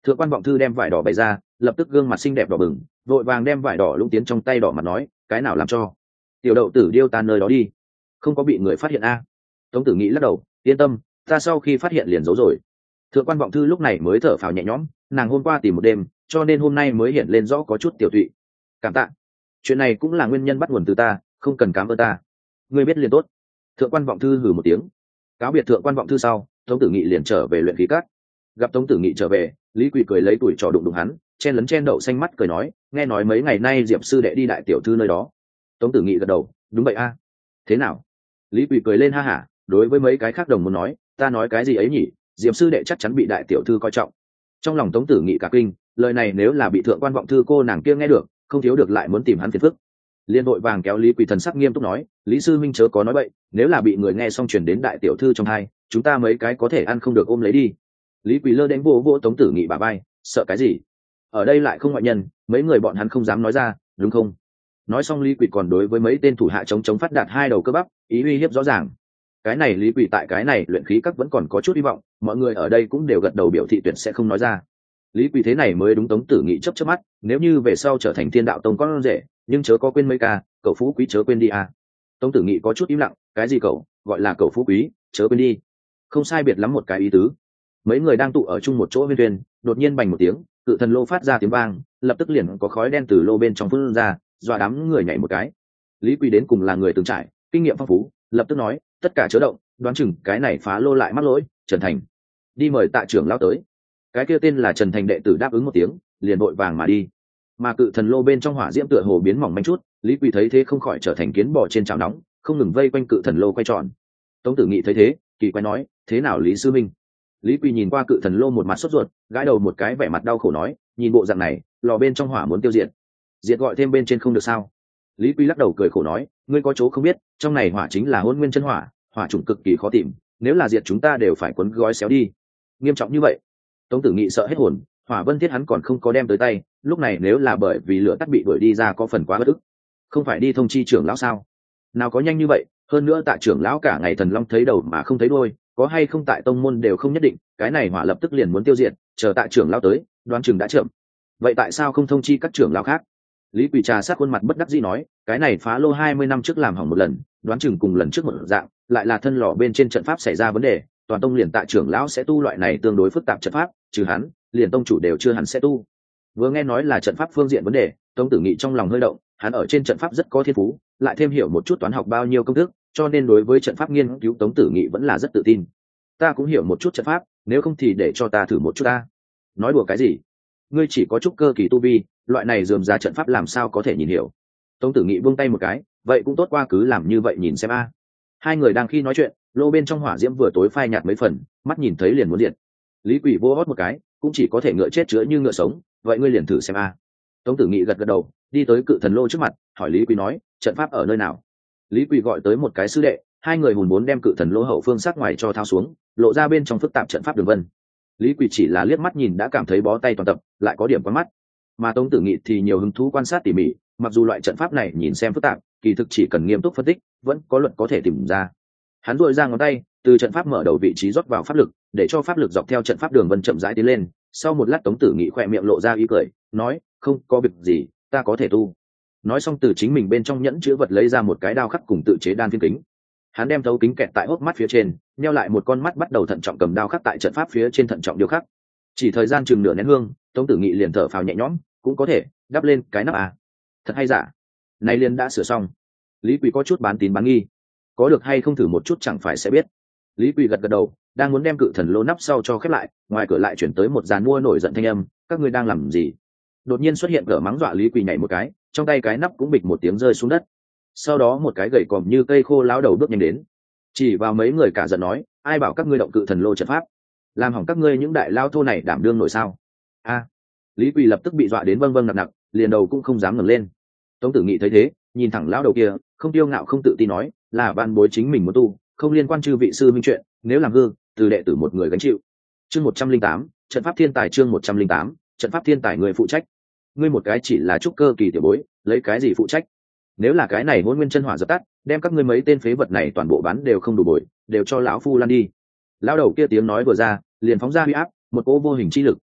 Thượng quan vọng thư đem vải đỏ bày ra, lập tức gương mặt xinh đẹp đỏ bừng, vội vàng đem vải đỏ lũng tiến trong tay đỏ mặt nói, cái nào làm cho tiểu đậu tử điêu tan nơi đó đi, không có bị người phát hiện a à. Tống tử nghĩ lắc đầu, yên tâm, ta sau khi phát hiện liền giấu rồi. Thượng quan vọng thư lúc này mới thở phào nhẹ nhõm, nàng hôm qua tìm một đêm, cho nên hôm nay mới hiện lên rõ có chút tiểu tụy. Cảm tạ, chuyện này cũng là nguyên nhân bắt nguồn từ ta, không cần cảm ơn ta, ngươi biết liền tốt. Thượng quan vọng thư hừ một tiếng, cáo biệt thượng quan vọng thư sau, Tống tử nghị liền trở về luyện khí cát. Gặp Tống tử nghị trở về, Lý Quỳ cười lấy tuổi trò đụng đụng hắn, chen lấn chen đậu xanh mắt cười nói, nghe nói mấy ngày nay Diệp sư đệ đi đại tiểu thư nơi đó. Tống tử nghị gật đầu, đúng vậy a. Thế nào? Lý Quỳ cười lên ha hả, đối với mấy cái khác đồng muốn nói, ta nói cái gì ấy nhỉ, Diệp sư đệ chắc chắn bị đại tiểu thư coi trọng. Trong lòng Tống tử nghị cả kinh, lời này nếu là bị thượng quan vọng thư cô nàng kia nghe được, không thiếu được lại muốn tìm hắn phiền phức. Liên đội vàng kéo Lý Quỳ thần sắc nghiêm túc nói, Lý sư minh chớ có nói bậy, nếu là bị người nghe xong truyền đến đại tiểu thư trong hai, chúng ta mấy cái có thể ăn không được ôm lấy đi. Lý Quỳ lơ đánh vô vô Tống tử nghị bả vai, sợ cái gì? Ở đây lại không ngoại nhân, mấy người bọn hắn không dám nói ra, đúng không? Nói xong Lý Quỳ còn đối với mấy tên thủ hạ chống chống phát đạt hai đầu cơ bắp, ý uy hiếp rõ ràng. Cái này Lý Quỳ tại cái này luyện khí các vẫn còn có chút hy vọng, mọi người ở đây cũng đều gật đầu biểu thị tuyệt sẽ không nói ra. Lý Quỳ thế này mới đúng Tống tử nghị chấp chớp mắt, nếu như về sau trở thành Thiên đạo tông con rể, nhưng chớ có quên mấy ca, cậu phú quý chớ quên đi à. Tống tử nghị có chút im lặng, cái gì cậu, gọi là cậu phú quý, chớ quên đi. Không sai biệt lắm một cái ý tứ. Mấy người đang tụ ở chung một chỗ viên tuyên, đột nhiên bành một tiếng, cự thần lô phát ra tiếng vang, lập tức liền có khói đen từ lô bên trong phun ra, dọa đám người nhảy một cái. Lý Quỳ đến cùng là người từng trải, kinh nghiệm phong phú, lập tức nói, tất cả chớ động, đoán chừng cái này phá lô lại mắc lỗi, Trần Thành, đi mời tạ trưởng lão tới. Cái kia tên là Trần Thành đệ tử đáp ứng một tiếng, liền vội vàng mà đi. Mà cự thần lô bên trong hỏa diễm tựa hồ biến mỏng manh chút, Lý Quỳ thấy thế không khỏi trở thành kiến bò trên chảo nóng, không ngừng vây quanh cự thần lô quay tròn. Tống tử nghị thấy thế, kỳ quái nói, thế nào Lý sư minh? Lý Quỳ nhìn qua cự thần lô một mặt sốt ruột, gãi đầu một cái vẻ mặt đau khổ nói, nhìn bộ dạng này, lò bên trong hỏa muốn tiêu diệt, diệt gọi thêm bên trên không được sao? Lý Quỳ lắc đầu cười khổ nói, ngươi có chỗ không biết, trong này hỏa chính là hôn nguyên chân hỏa, hỏa chủng cực kỳ khó tìm, nếu là diệt chúng ta đều phải cuốn gói xéo đi. Nghiêm trọng như vậy? Tống tử nghị sợ hết hồn, hỏa vân thiết hắn còn không có đem tới tay, lúc này nếu là bởi vì lửa tắt bị đuổi đi ra có phần quá bất ức. Không phải đi thông chi trưởng lão sao? Nào có nhanh như vậy, hơn nữa tạ trưởng lão cả ngày thần long thấy đầu mà không thấy đuôi, có hay không tại tông môn đều không nhất định, cái này hỏa lập tức liền muốn tiêu diệt, chờ tạ trưởng lão tới, đoán chừng đã chậm. Vậy tại sao không thông chi các trưởng lão khác? Lý Quỳ trà sát khuôn mặt bất đắc dĩ nói, cái này phá lô hai mươi năm trước làm hỏng một lần, đoán chừng cùng lần trước một dạng, lại là thân lò bên trên trận pháp xảy ra vấn đề, toàn tông liền tạ trưởng lão sẽ tu loại này tương đối phức tạp trận pháp, trừ hắn, liền tông chủ đều chưa hẳn sẽ tu. Vừa nghe nói là trận pháp phương diện vấn đề, Tống tử nghị trong lòng hơi động, hắn ở trên trận pháp rất có thiên phú, lại thêm hiểu một chút toán học bao nhiêu công thức, cho nên đối với trận pháp nghiên cứu Tống tử nghị vẫn là rất tự tin. Ta cũng hiểu một chút trận pháp, nếu không thì để cho ta thử một chút ta. Nói đùa cái gì? Ngươi chỉ có chút cơ kỳ tu vi, loại này dườm ra trận pháp làm sao có thể nhìn hiểu? Tống tử nghị buông tay một cái, vậy cũng tốt qua cứ làm như vậy nhìn xem a. Hai người đang khi nói chuyện, lô bên trong hỏa diễm vừa tối phai nhạt mấy phần, mắt nhìn thấy liền muốn diệt. Lý Quỳ vô hót một cái, cũng chỉ có thể ngựa chết chữa như ngựa sống, vậy ngươi liền thử xem a. Tống tử nghị gật gật đầu, đi tới cự thần lô trước mặt, hỏi Lý Quỳ nói, trận pháp ở nơi nào? Lý Quỳ gọi tới một cái sư đệ, hai người hùn vốn đem cự thần lô hậu phương sát ngoài cho thao xuống, lộ ra bên trong phức tạp trận pháp đường vân. Lý Quỳ chỉ là liếc mắt nhìn đã cảm thấy bó tay toàn tập, lại có điểm quá mắt. Mà Tống tử nghị thì nhiều hứng thú quan sát tỉ mỉ, mặc dù loại trận pháp này nhìn xem phức tạp, kỳ thực chỉ cần nghiêm túc phân tích, vẫn có luật có thể tìm ra. Hắn duỗi ra ngón tay, từ trận pháp mở đầu vị trí rót vào pháp lực, để cho pháp lực dọc theo trận pháp đường vân chậm rãi tiến lên. Sau một lát Tống tử nghị khỏe miệng lộ ra ý cười, nói, không có việc gì, ta có thể tu. Nói xong từ chính mình bên trong nhẫn chứa vật lấy ra một cái đao khắc cùng tự chế đan phiến kính. Hắn đem thấu kính kẹt tại hốc mắt phía trên, neo lại một con mắt bắt đầu thận trọng cầm đao khắc tại trận pháp phía trên thận trọng điêu khắc. Chỉ thời gian chừng nửa nén hương, Tống tử nghị liền thở phào nhẹ nhõm, cũng có thể đắp lên cái nắp à. Thật hay giả? Này liền đã sửa xong. Lý Quỳ có chút bán tín bán nghi, có được hay không thử một chút chẳng phải sẽ biết. Lý Quỳ gật gật đầu, đang muốn đem cự thần lô nắp sau cho khép lại, ngoài cửa lại chuyển tới một dàn mua nổi giận thanh âm, các ngươi đang làm gì? Đột nhiên xuất hiện cửa mắng dọa Lý Quỳ nhảy một cái, trong tay cái nắp cũng bịch một tiếng rơi xuống đất. Sau đó một cái gậy còm như cây khô lão đầu bước nhanh đến, chỉ vào mấy người cả giận nói, ai bảo các ngươi động cự thần lô trận pháp, làm hỏng các ngươi những đại lao thô này đảm đương nổi sao? A! Lý Quỳ lập tức bị dọa đến vâng vâng nặng nặng, liền đầu cũng không dám ngẩng lên. Tống tử nghị thấy thế, nhìn thẳng lão đầu kia, không tiêu ngạo không tự tin nói, là ban bối chính mình muốn tu, không liên quan chư vị sư minh chuyện, nếu làm hư, từ đệ tử một người gánh chịu. Chương một trăm linh tám, trận pháp thiên tài chương một trăm linh tám, trận pháp thiên tài người phụ trách. Ngươi một cái chỉ là trúc cơ kỳ tiểu bối, lấy cái gì phụ trách? Nếu là cái này hôn nguyên chân hỏa dập tắt, đem các ngươi mấy tên phế vật này toàn bộ bán đều không đủ bồi, đều cho lão phu lăn đi. Lão đầu kia tiếng nói vừa ra, liền phóng ra huy áp, một cỗ vô hình chi lực,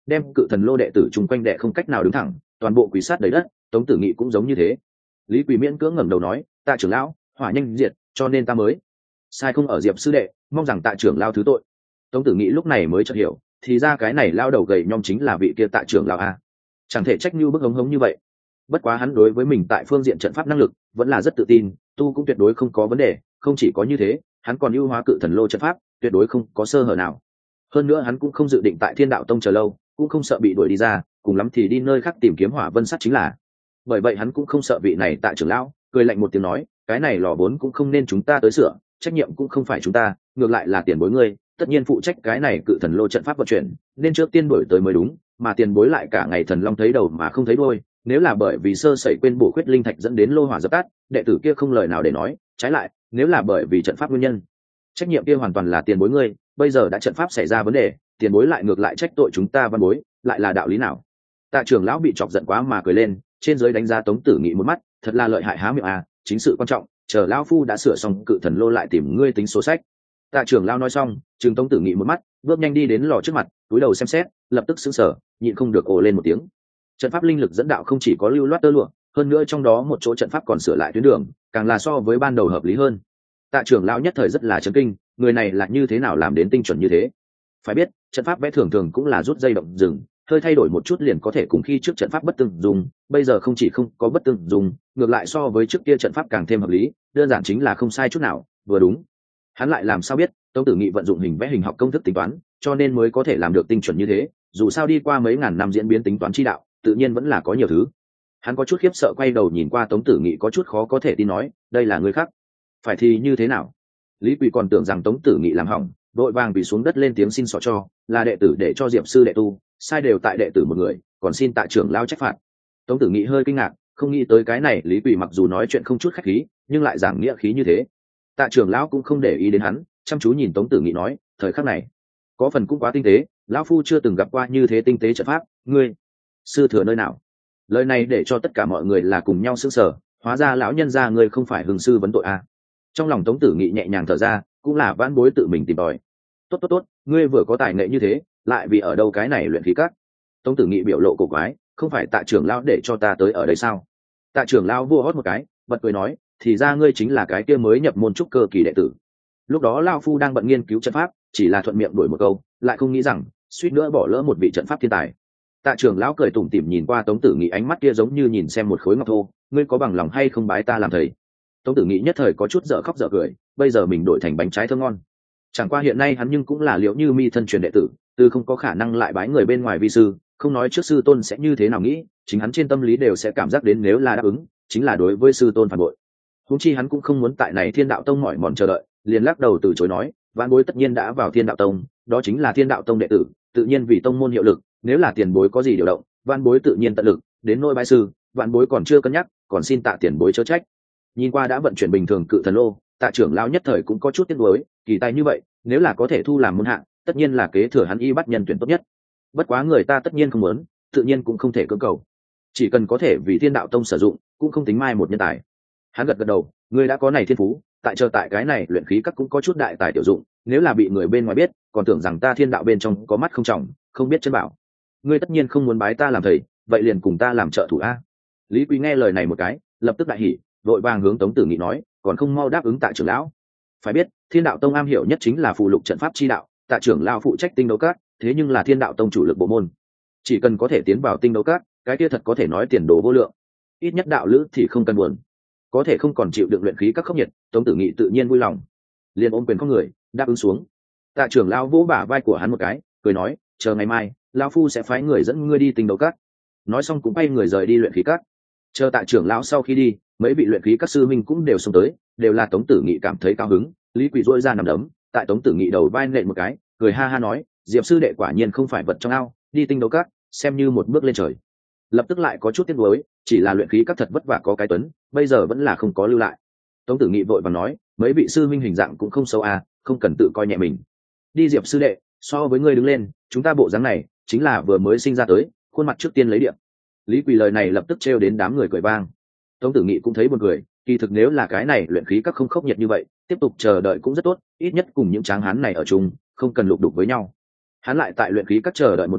đem cự thần lô đệ tử chung quanh đệ không cách nào đứng thẳng, toàn bộ quỳ sát đầy đất. Tống Tử Nghị cũng giống như thế. Lý Quỳ miễn cưỡng ngẩng đầu nói, tạ trưởng lão, hỏa nhanh diệt, cho nên ta mới sai không ở Diệp sư đệ, mong rằng tạ trưởng lão thứ tội. Tống Tử Nghị lúc này mới chợt hiểu, thì ra cái này lao đầu gầy nhom chính là vị kia tạ trưởng lão a. Chẳng thể trách như bức hống hống như vậy. Bất quá hắn đối với mình tại phương diện trận pháp năng lực vẫn là rất tự tin, tu cũng tuyệt đối không có vấn đề. Không chỉ có như thế, hắn còn ưu hóa cự thần lô trận pháp, tuyệt đối không có sơ hở nào. Hơn nữa hắn cũng không dự định tại Thiên Đạo Tông chờ lâu, cũng không sợ bị đuổi đi ra, cùng lắm thì đi nơi khác tìm kiếm hỏa vân sắt chính là. Bởi vậy hắn cũng không sợ vị này tạ trưởng lão, cười lạnh một tiếng nói, cái này lò vốn cũng không nên chúng ta tới sửa, trách nhiệm cũng không phải chúng ta, ngược lại là tiền bối ngươi, tất nhiên phụ trách cái này cự thần lô trận pháp vận chuyển, nên trước tiên đổi tới mới đúng, mà tiền bối lại cả ngày thần long thấy đầu mà không thấy đuôi, nếu là bởi vì sơ sẩy quên bổ khuyết linh thạch dẫn đến lô hỏa dập tắt, đệ tử kia không lời nào để nói, trái lại, nếu là bởi vì trận pháp nguyên nhân, trách nhiệm kia hoàn toàn là tiền bối ngươi, bây giờ đã trận pháp xảy ra vấn đề, tiền bối lại ngược lại trách tội chúng ta văn bối, lại là đạo lý nào? Tạ trưởng lão bị chọc giận quá mà cười lên, trên dưới đánh giá Tống Tử Nghị một mắt, thật là lợi hại há miệng à, chính sự quan trọng, chờ lão phu đã sửa xong cự thần lô lại tìm ngươi tính số sách. Tạ trưởng lão nói xong, trừng Tống Tử Nghị một mắt, bước nhanh đi đến lò trước mặt, cúi đầu xem xét, lập tức sững sờ, nhịn không được ồ lên một tiếng. Trận pháp linh lực dẫn đạo không chỉ có lưu loát tơ lụa, hơn nữa trong đó một chỗ trận pháp còn sửa lại tuyến đường, càng là so với ban đầu hợp lý hơn. Tạ trưởng lão nhất thời rất là chấn kinh, người này là như thế nào làm đến tinh chuẩn như thế? Phải biết, trận pháp vẽ thường thường cũng là rút dây động dừng, hơi thay đổi một chút liền có thể cùng khi trước trận pháp bất tương dùng, bây giờ không chỉ không có bất tương dùng, ngược lại so với trước kia trận pháp càng thêm hợp lý, đơn giản chính là không sai chút nào, vừa đúng. Hắn lại làm sao biết, Tống Tử Nghị vận dụng hình vẽ hình học công thức tính toán, cho nên mới có thể làm được tinh chuẩn như thế, dù sao đi qua mấy ngàn năm diễn biến tính toán chi đạo, tự nhiên vẫn là có nhiều thứ. Hắn có chút khiếp sợ quay đầu nhìn qua Tống Tử Nghị có chút khó có thể tin nói, đây là người khác. Phải thì như thế nào? Lý Quỳ còn tưởng rằng Tống Tử Nghị làm hỏng, đội vàng bị xuống đất lên tiếng xin xỏ cho, là đệ tử để cho Diệp sư đệ tu, sai đều tại đệ tử một người, còn xin tạ trưởng lao trách phạt. Tống Tử Nghị hơi kinh ngạc, không nghĩ tới cái này Lý Quỳ mặc dù nói chuyện không chút khách khí, nhưng lại giảng nghĩa khí như thế. Tạ trưởng lão cũng không để ý đến hắn, chăm chú nhìn Tống Tử Nghị nói, thời khắc này có phần cũng quá tinh tế, lão phu chưa từng gặp qua như thế tinh tế trận pháp, ngươi sư thừa nơi nào? Lời này để cho tất cả mọi người là cùng nhau sững sờ, hóa ra lão nhân gia ngươi không phải hưng sư vấn tội à? Trong lòng Tống Tử Nghị nhẹ nhàng thở ra, cũng là vãn bối tự mình tìm tòi. Tốt tốt tốt, ngươi vừa có tài nghệ như thế, lại vì ở đâu cái này luyện khí các? Tống Tử Nghị biểu lộ cổ quái, không phải tạ trưởng lão để cho ta tới ở đây sao? Tạ trưởng lão vua hót một cái, bật cười nói, thì ra ngươi chính là cái kia mới nhập môn trúc cơ kỳ đệ tử. Lúc đó lão phu đang bận nghiên cứu trận pháp, chỉ là thuận miệng đổi một câu, lại không nghĩ rằng suýt nữa bỏ lỡ một vị trận pháp thiên tài. Tạ trưởng lão cười tủm tỉm nhìn qua Tống Tử Nghị, ánh mắt kia giống như nhìn xem một khối ngọc thô, ngươi có bằng lòng hay không bái ta làm thầy? Tống Tử Nghị nhất thời có chút dở khóc dở cười, bây giờ mình đổi thành bánh trái thơm ngon. Chẳng qua hiện nay hắn nhưng cũng là Liễu Như Mi thân truyền đệ tử, từ không có khả năng lại bái người bên ngoài vi sư, không nói trước sư tôn sẽ như thế nào nghĩ, chính hắn trên tâm lý đều sẽ cảm giác đến nếu là đáp ứng, chính là đối với sư tôn phản bội. Huống chi hắn cũng không muốn tại này Thiên Đạo Tông mỏi mòn chờ đợi, liền lắc đầu từ chối nói, vãn bối tất nhiên đã vào Thiên Đạo Tông, đó chính là Thiên Đạo Tông đệ tử, tự nhiên vì tông môn hiệu lực, nếu là tiền bối có gì điều động, vãn bối tự nhiên tận lực, đến nỗi bái sư, vãn bối còn chưa cân nhắc, còn xin tạ tiền bối chớ trách. Nhìn qua đã vận chuyển bình thường cự thần lô, tạ trưởng lão nhất thời cũng có chút tiếc nuối, kỳ tài như vậy, nếu là có thể thu làm môn hạng, tất nhiên là kế thừa hắn y bắt nhân tuyển tốt nhất. Bất quá người ta tất nhiên không muốn, tự nhiên cũng không thể cưỡng cầu. Chỉ cần có thể vì Thiên Đạo Tông sử dụng, cũng không tính mai một nhân tài. Hắn gật gật đầu, người đã có này thiên phú, tại chờ tại cái này luyện khí các cũng có chút đại tài tiểu dụng, nếu là bị người bên ngoài biết, còn tưởng rằng ta Thiên Đạo bên trong có mắt không trọng, không biết chân bảo. Ngươi tất nhiên không muốn bái ta làm thầy, vậy liền cùng ta làm trợ thủ a. Lý Quý nghe lời này một cái, lập tức đại hỉ, vội vàng hướng Tống Tử Nghị nói, còn không mau đáp ứng tạ trưởng lão. Phải biết, Thiên Đạo Tông am hiểu nhất chính là phù lục trận pháp chi đạo, tạ trưởng lão phụ trách tinh đấu các, thế nhưng là Thiên Đạo Tông chủ lực bộ môn, chỉ cần có thể tiến vào tinh đấu các, cái kia thật có thể nói tiền đồ vô lượng. Ít nhất đạo lữ thì không cần buồn, có thể không còn chịu được luyện khí các khốc nhiệt, Tống Tử Nghị tự nhiên vui lòng, liền ôm quyền con người đáp ứng xuống. Tạ trưởng lão vỗ bả vai của hắn một cái, cười nói, chờ ngày mai, lão phu sẽ phái người dẫn ngươi đi tinh đấu các. Nói xong cũng bay người rời đi luyện khí các. Chờ tạ trưởng lão sau khi đi, mấy vị luyện khí các sư minh cũng đều xông tới, đều là Tống Tử Nghị cảm thấy cao hứng. Lý Quỳ duỗi ra nằm đấm tại Tống Tử Nghị đầu vai nện một cái, cười ha ha nói, Diệp sư đệ quả nhiên không phải vật trong ao, đi tinh đấu các xem như một bước lên trời. Lập tức lại có chút tiếc nuối, chỉ là luyện khí các thật vất vả có cái tuấn, bây giờ vẫn là không có lưu lại. Tống Tử Nghị vội vàng nói, mấy vị sư minh hình dạng cũng không xấu à, không cần tự coi nhẹ mình. Đi Diệp sư đệ, so với ngươi đứng lên, chúng ta bộ dáng này chính là vừa mới sinh ra tới, khuôn mặt trước tiên lấy điểm. Lý Quỳ lời này lập tức trêu đến đám người cười vang. Tống Tử Nghị cũng thấy buồn cười, kỳ thực nếu là cái này luyện khí các không khốc nhiệt như vậy, tiếp tục chờ đợi cũng rất tốt, ít nhất cùng những tráng hán này ở chung, không cần lục đục với nhau. Hắn lại tại luyện khí các chờ đợi một ngày,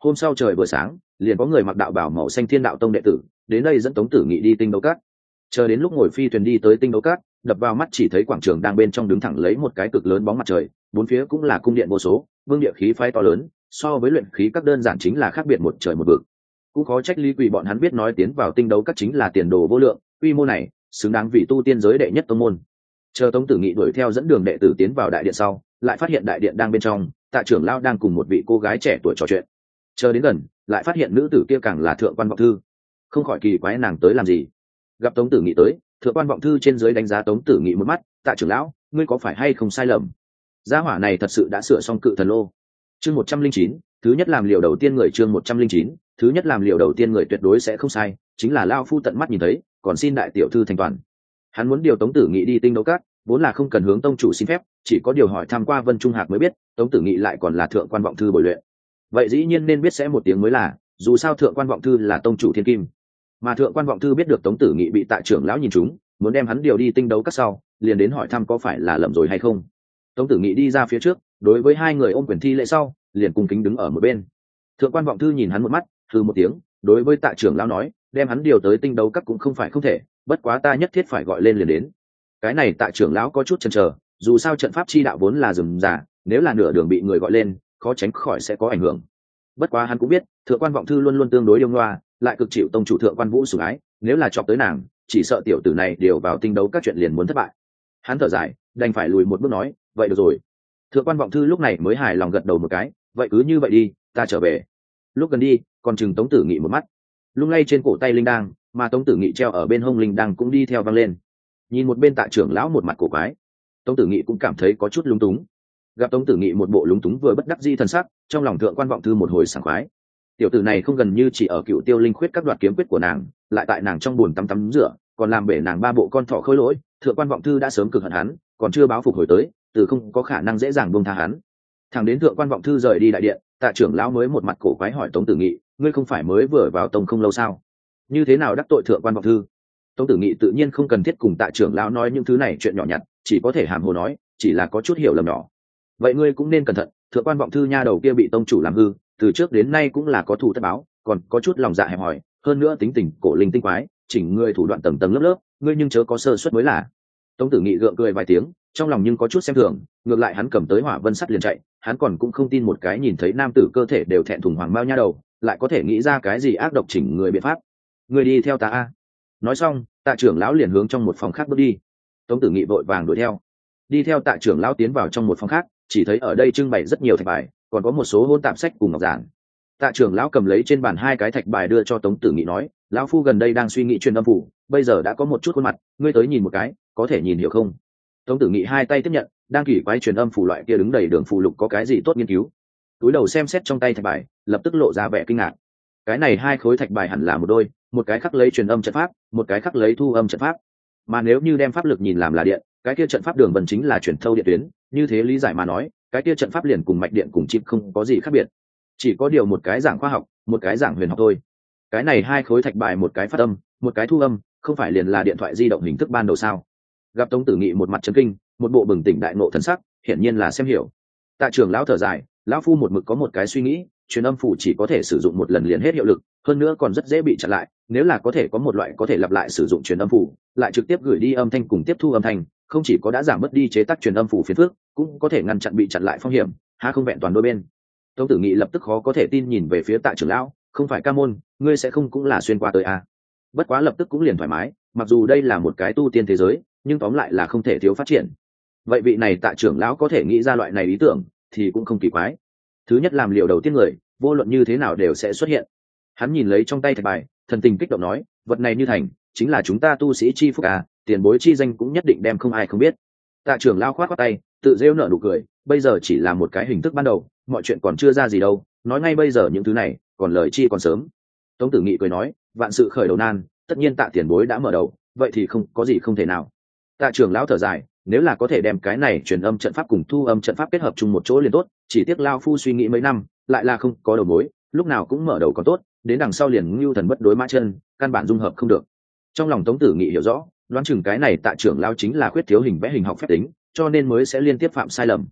Hôm sau trời vừa sáng, liền có người mặc đạo bào màu xanh Thiên Đạo Tông đệ tử đến đây dẫn Tống Tử Nghị đi Tinh Đấu Các. Chờ đến lúc ngồi phi thuyền đi tới Tinh Đấu Các, đập vào mắt chỉ thấy quảng trường đang bên trong đứng thẳng lấy một cái cực lớn bóng mặt trời, bốn phía cũng là cung điện vô số, vương địa khí phái to lớn, so với luyện khí các đơn giản chính là khác biệt một trời một vực. Cũng khó trách Lý Quỳ bọn hắn biết nói tiến vào Tinh Đấu Các chính là tiền đồ vô lượng, quy mô này xứng đáng vị tu tiên giới đệ nhất tông môn. Chờ Tống Tử Nghị đuổi theo dẫn đường đệ tử tiến vào đại điện sau, lại phát hiện đại điện đang bên trong, Tạ trưởng lão đang cùng một vị cô gái trẻ tuổi trò chuyện. Chờ đến gần, lại phát hiện nữ tử kia càng là Thượng Quan Vọng Thư. Không khỏi kỳ quái nàng tới làm gì. Gặp Tống Tử Nghị tới, Thượng Quan Vọng Thư trên dưới đánh giá Tống Tử Nghị một mắt, Tạ trưởng lão, ngươi có phải hay không sai lầm? Gia hỏa này thật sự đã sửa xong cự thần lô. Chương một trăm linh chín, thứ nhất làm liều đầu tiên người chương một trăm linh chín, thứ nhất làm liều đầu tiên người tuyệt đối sẽ không sai, chính là lão phu tận mắt nhìn thấy, còn xin đại tiểu thư thành toàn. Hắn muốn điều Tống Tử Nghị đi Tinh Đấu Các, vốn là không cần hướng tông chủ xin phép, chỉ có điều hỏi tham qua Vân Trung Hạc mới biết, Tống Tử Nghị lại còn là Thượng Quan Vọng Thư bồi luyện. Vậy dĩ nhiên nên biết sẽ một tiếng mới là, dù sao Thượng Quan Vọng Thư là tông chủ thiên kim. Mà Thượng Quan Vọng Thư biết được Tống Tử Nghị bị Tạ trưởng lão nhìn trúng, muốn đem hắn điều đi Tinh Đấu Các sau, liền đến hỏi thăm có phải là lầm rồi hay không. Tống Tử Nghị đi ra phía trước, đối với hai người ôm quyền thi lễ sau, liền cung kính đứng ở một bên. Thượng Quan Vọng Thư nhìn hắn một mắt, hừ một tiếng, đối với Tạ trưởng lão nói, đem hắn điều tới Tinh Đấu Các cũng không phải không thể, bất quá ta nhất thiết phải gọi lên liền đến. Cái này Tạ trưởng lão có chút chần chờ, dù sao trận pháp chi đạo vốn là rườm rà, nếu là nửa đường bị người gọi lên, khó tránh khỏi sẽ có ảnh hưởng. Bất quá hắn cũng biết, Thượng Quan Vọng Thư luôn luôn tương đối điêu ngoa, lại cực chịu tông chủ Thượng Quan Vũ sủng ái, nếu là chọc tới nàng, chỉ sợ tiểu tử này điều vào Tinh Đấu Các chuyện liền muốn thất bại. Hắn thở dài, đành phải lùi một bước nói, vậy được rồi. Thượng Quan Vọng Thư lúc này mới hài lòng gật đầu một cái, vậy cứ như vậy đi, ta trở về. Lúc gần đi, còn chừng Tống Tử Nghị một mắt, lung lay trên cổ tay linh đang, mà Tống Tử Nghị treo ở bên hông linh đang cũng đi theo văng lên. Nhìn một bên Tạ trưởng lão một mặt cổ quái, Tống Tử Nghị cũng cảm thấy có chút lúng túng. Gặp Tống Tử Nghị một bộ lúng túng vừa bất đắc dĩ thần sắc, trong lòng Thượng Quan Vọng Thư một hồi sảng khoái. Tiểu tử này không gần như chỉ ở Cựu Tiêu Linh Khuyết các đoạt kiếm quyết của nàng, lại tại nàng trong buồn tắm tắm rửa, còn làm bể nàng ba bộ con thỏ khôi lỗi. Thượng Quan Vọng Thư đã sớm cực hận hắn, còn chưa báo phục hồi tới, từ không có khả năng dễ dàng buông tha hắn. Thằng đến Thượng Quan Vọng Thư rời đi đại điện, Tạ trưởng lão mới một mặt cổ quái hỏi Tống Tử Nghị, ngươi không phải mới vừa vào tông không lâu sao? Như thế nào đắc tội Thượng Quan Vọng Thư? Tống Tử Nghị tự nhiên không cần thiết cùng Tạ trưởng lão nói những thứ này chuyện nhỏ nhặt, chỉ có thể hàm hồ nói, chỉ là có chút hiểu lầm nhỏ. Vậy ngươi cũng nên cẩn thận, Thượng Quan Vọng Thư nha đầu kia bị tông chủ làm hư, từ trước đến nay cũng là có thù tất báo, còn có chút lòng dạ hẹp hòi, hơn nữa tính tình cổ linh tinh quái, chỉnh ngươi thủ đoạn tầng tầng lớp lớp, ngươi nhưng chớ có sơ suất mới là. Tống Tử Nghị gượng cười vài tiếng, trong lòng nhưng có chút xem thường, ngược lại hắn cầm tới hỏa vân sắt liền chạy, hắn còn cũng không tin một cái nhìn thấy nam tử cơ thể đều thẹn thùng hoàng mao nha đầu, lại có thể nghĩ ra cái gì ác độc chỉnh người biện pháp. Ngươi đi theo ta a. Nói xong, Tạ trưởng lão liền hướng trong một phòng khác bước đi. Tống Tử Nghị vội vàng đuổi theo. Đi theo Tạ trưởng lão tiến vào trong một phòng khác, chỉ thấy ở đây trưng bày rất nhiều thạch bài, còn có một số hôn tạp sách cùng ngọc giản. Tạ trưởng lão cầm lấy trên bàn hai cái thạch bài đưa cho Tống Tử Nghị nói, lão phu gần đây đang suy nghĩ truyền âm phủ, bây giờ đã có một chút khuôn mặt, ngươi tới nhìn một cái, có thể nhìn hiểu không? Tống Tử Nghị hai tay tiếp nhận, đang kỳ quái truyền âm phủ loại kia đứng đầy đường phụ lục có cái gì tốt nghiên cứu. Túi đầu xem xét trong tay thạch bài, lập tức lộ ra vẻ kinh ngạc. Cái này hai khối thạch bài hẳn là một đôi, một cái khắc lấy truyền âm trận pháp, một cái khắc lấy thu âm trận pháp. Mà nếu như đem pháp lực nhìn làm là điện, cái kia trận pháp đường vân chính là truyền thâu điện tuyến, như thế lý giải mà nói, cái kia trận pháp liền cùng mạch điện cùng chip không có gì khác biệt, chỉ có điều một cái giảng khoa học, một cái giảng huyền học thôi. Cái này hai khối thạch bài một cái phát âm, một cái thu âm, không phải liền là điện thoại di động hình thức ban đầu sao? Gặp Tống Tử Nghị một mặt chấn kinh, một bộ bừng tỉnh đại ngộ thần sắc, hiển nhiên là xem hiểu. Tạ trưởng lão thở dài, lão phu một mực có một cái suy nghĩ, truyền âm phủ chỉ có thể sử dụng một lần liền hết hiệu lực, hơn nữa còn rất dễ bị chặn lại, nếu là có thể có một loại có thể lặp lại sử dụng truyền âm phủ, lại trực tiếp gửi đi âm thanh cùng tiếp thu âm thanh, không chỉ có đã giảm mất đi chế tác truyền âm phủ phiền phức, cũng có thể ngăn chặn bị chặn lại phong hiểm, há không vẹn toàn đôi bên. Tống Tử Nghị lập tức khó có thể tin nhìn về phía Tạ trưởng lão, không phải ca môn, ngươi sẽ không cũng là xuyên qua tới à? Bất quá lập tức cũng liền thoải mái, mặc dù đây là một cái tu tiên thế giới, nhưng tóm lại là không thể thiếu phát triển. Vậy vị này Tạ trưởng lão có thể nghĩ ra loại này ý tưởng, thì cũng không kỳ quái. Thứ nhất làm liều đầu tiên người, vô luận như thế nào đều sẽ xuất hiện. Hắn nhìn lấy trong tay thạch bài, thần tình kích động nói, vật này như thành, chính là chúng ta tu sĩ chi phúc à, tiền bối chi danh cũng nhất định đem không ai không biết. Tạ trưởng lão khoát khoát tay, tự rêu nở nụ cười, bây giờ chỉ là một cái hình thức ban đầu, mọi chuyện còn chưa ra gì đâu, nói ngay bây giờ những thứ này, còn lời chi còn sớm. Tống Tử Nghị cười nói, vạn sự khởi đầu nan, tất nhiên Tạ tiền bối đã mở đầu, vậy thì không có gì không thể nào. Tạ trưởng lão thở dài, nếu là có thể đem cái này truyền âm trận pháp cùng thu âm trận pháp kết hợp chung một chỗ liền tốt, chỉ tiếc lao phu suy nghĩ mấy năm, lại là không có đầu mối, lúc nào cũng mở đầu còn tốt, đến đằng sau liền ngưu thần bất đối mã chân, căn bản dung hợp không được. Trong lòng Tống Tử Nghị hiểu rõ, đoán chừng cái này Tạ trưởng lão chính là khuyết thiếu hình vẽ hình học phép tính, cho nên mới sẽ liên tiếp phạm sai lầm.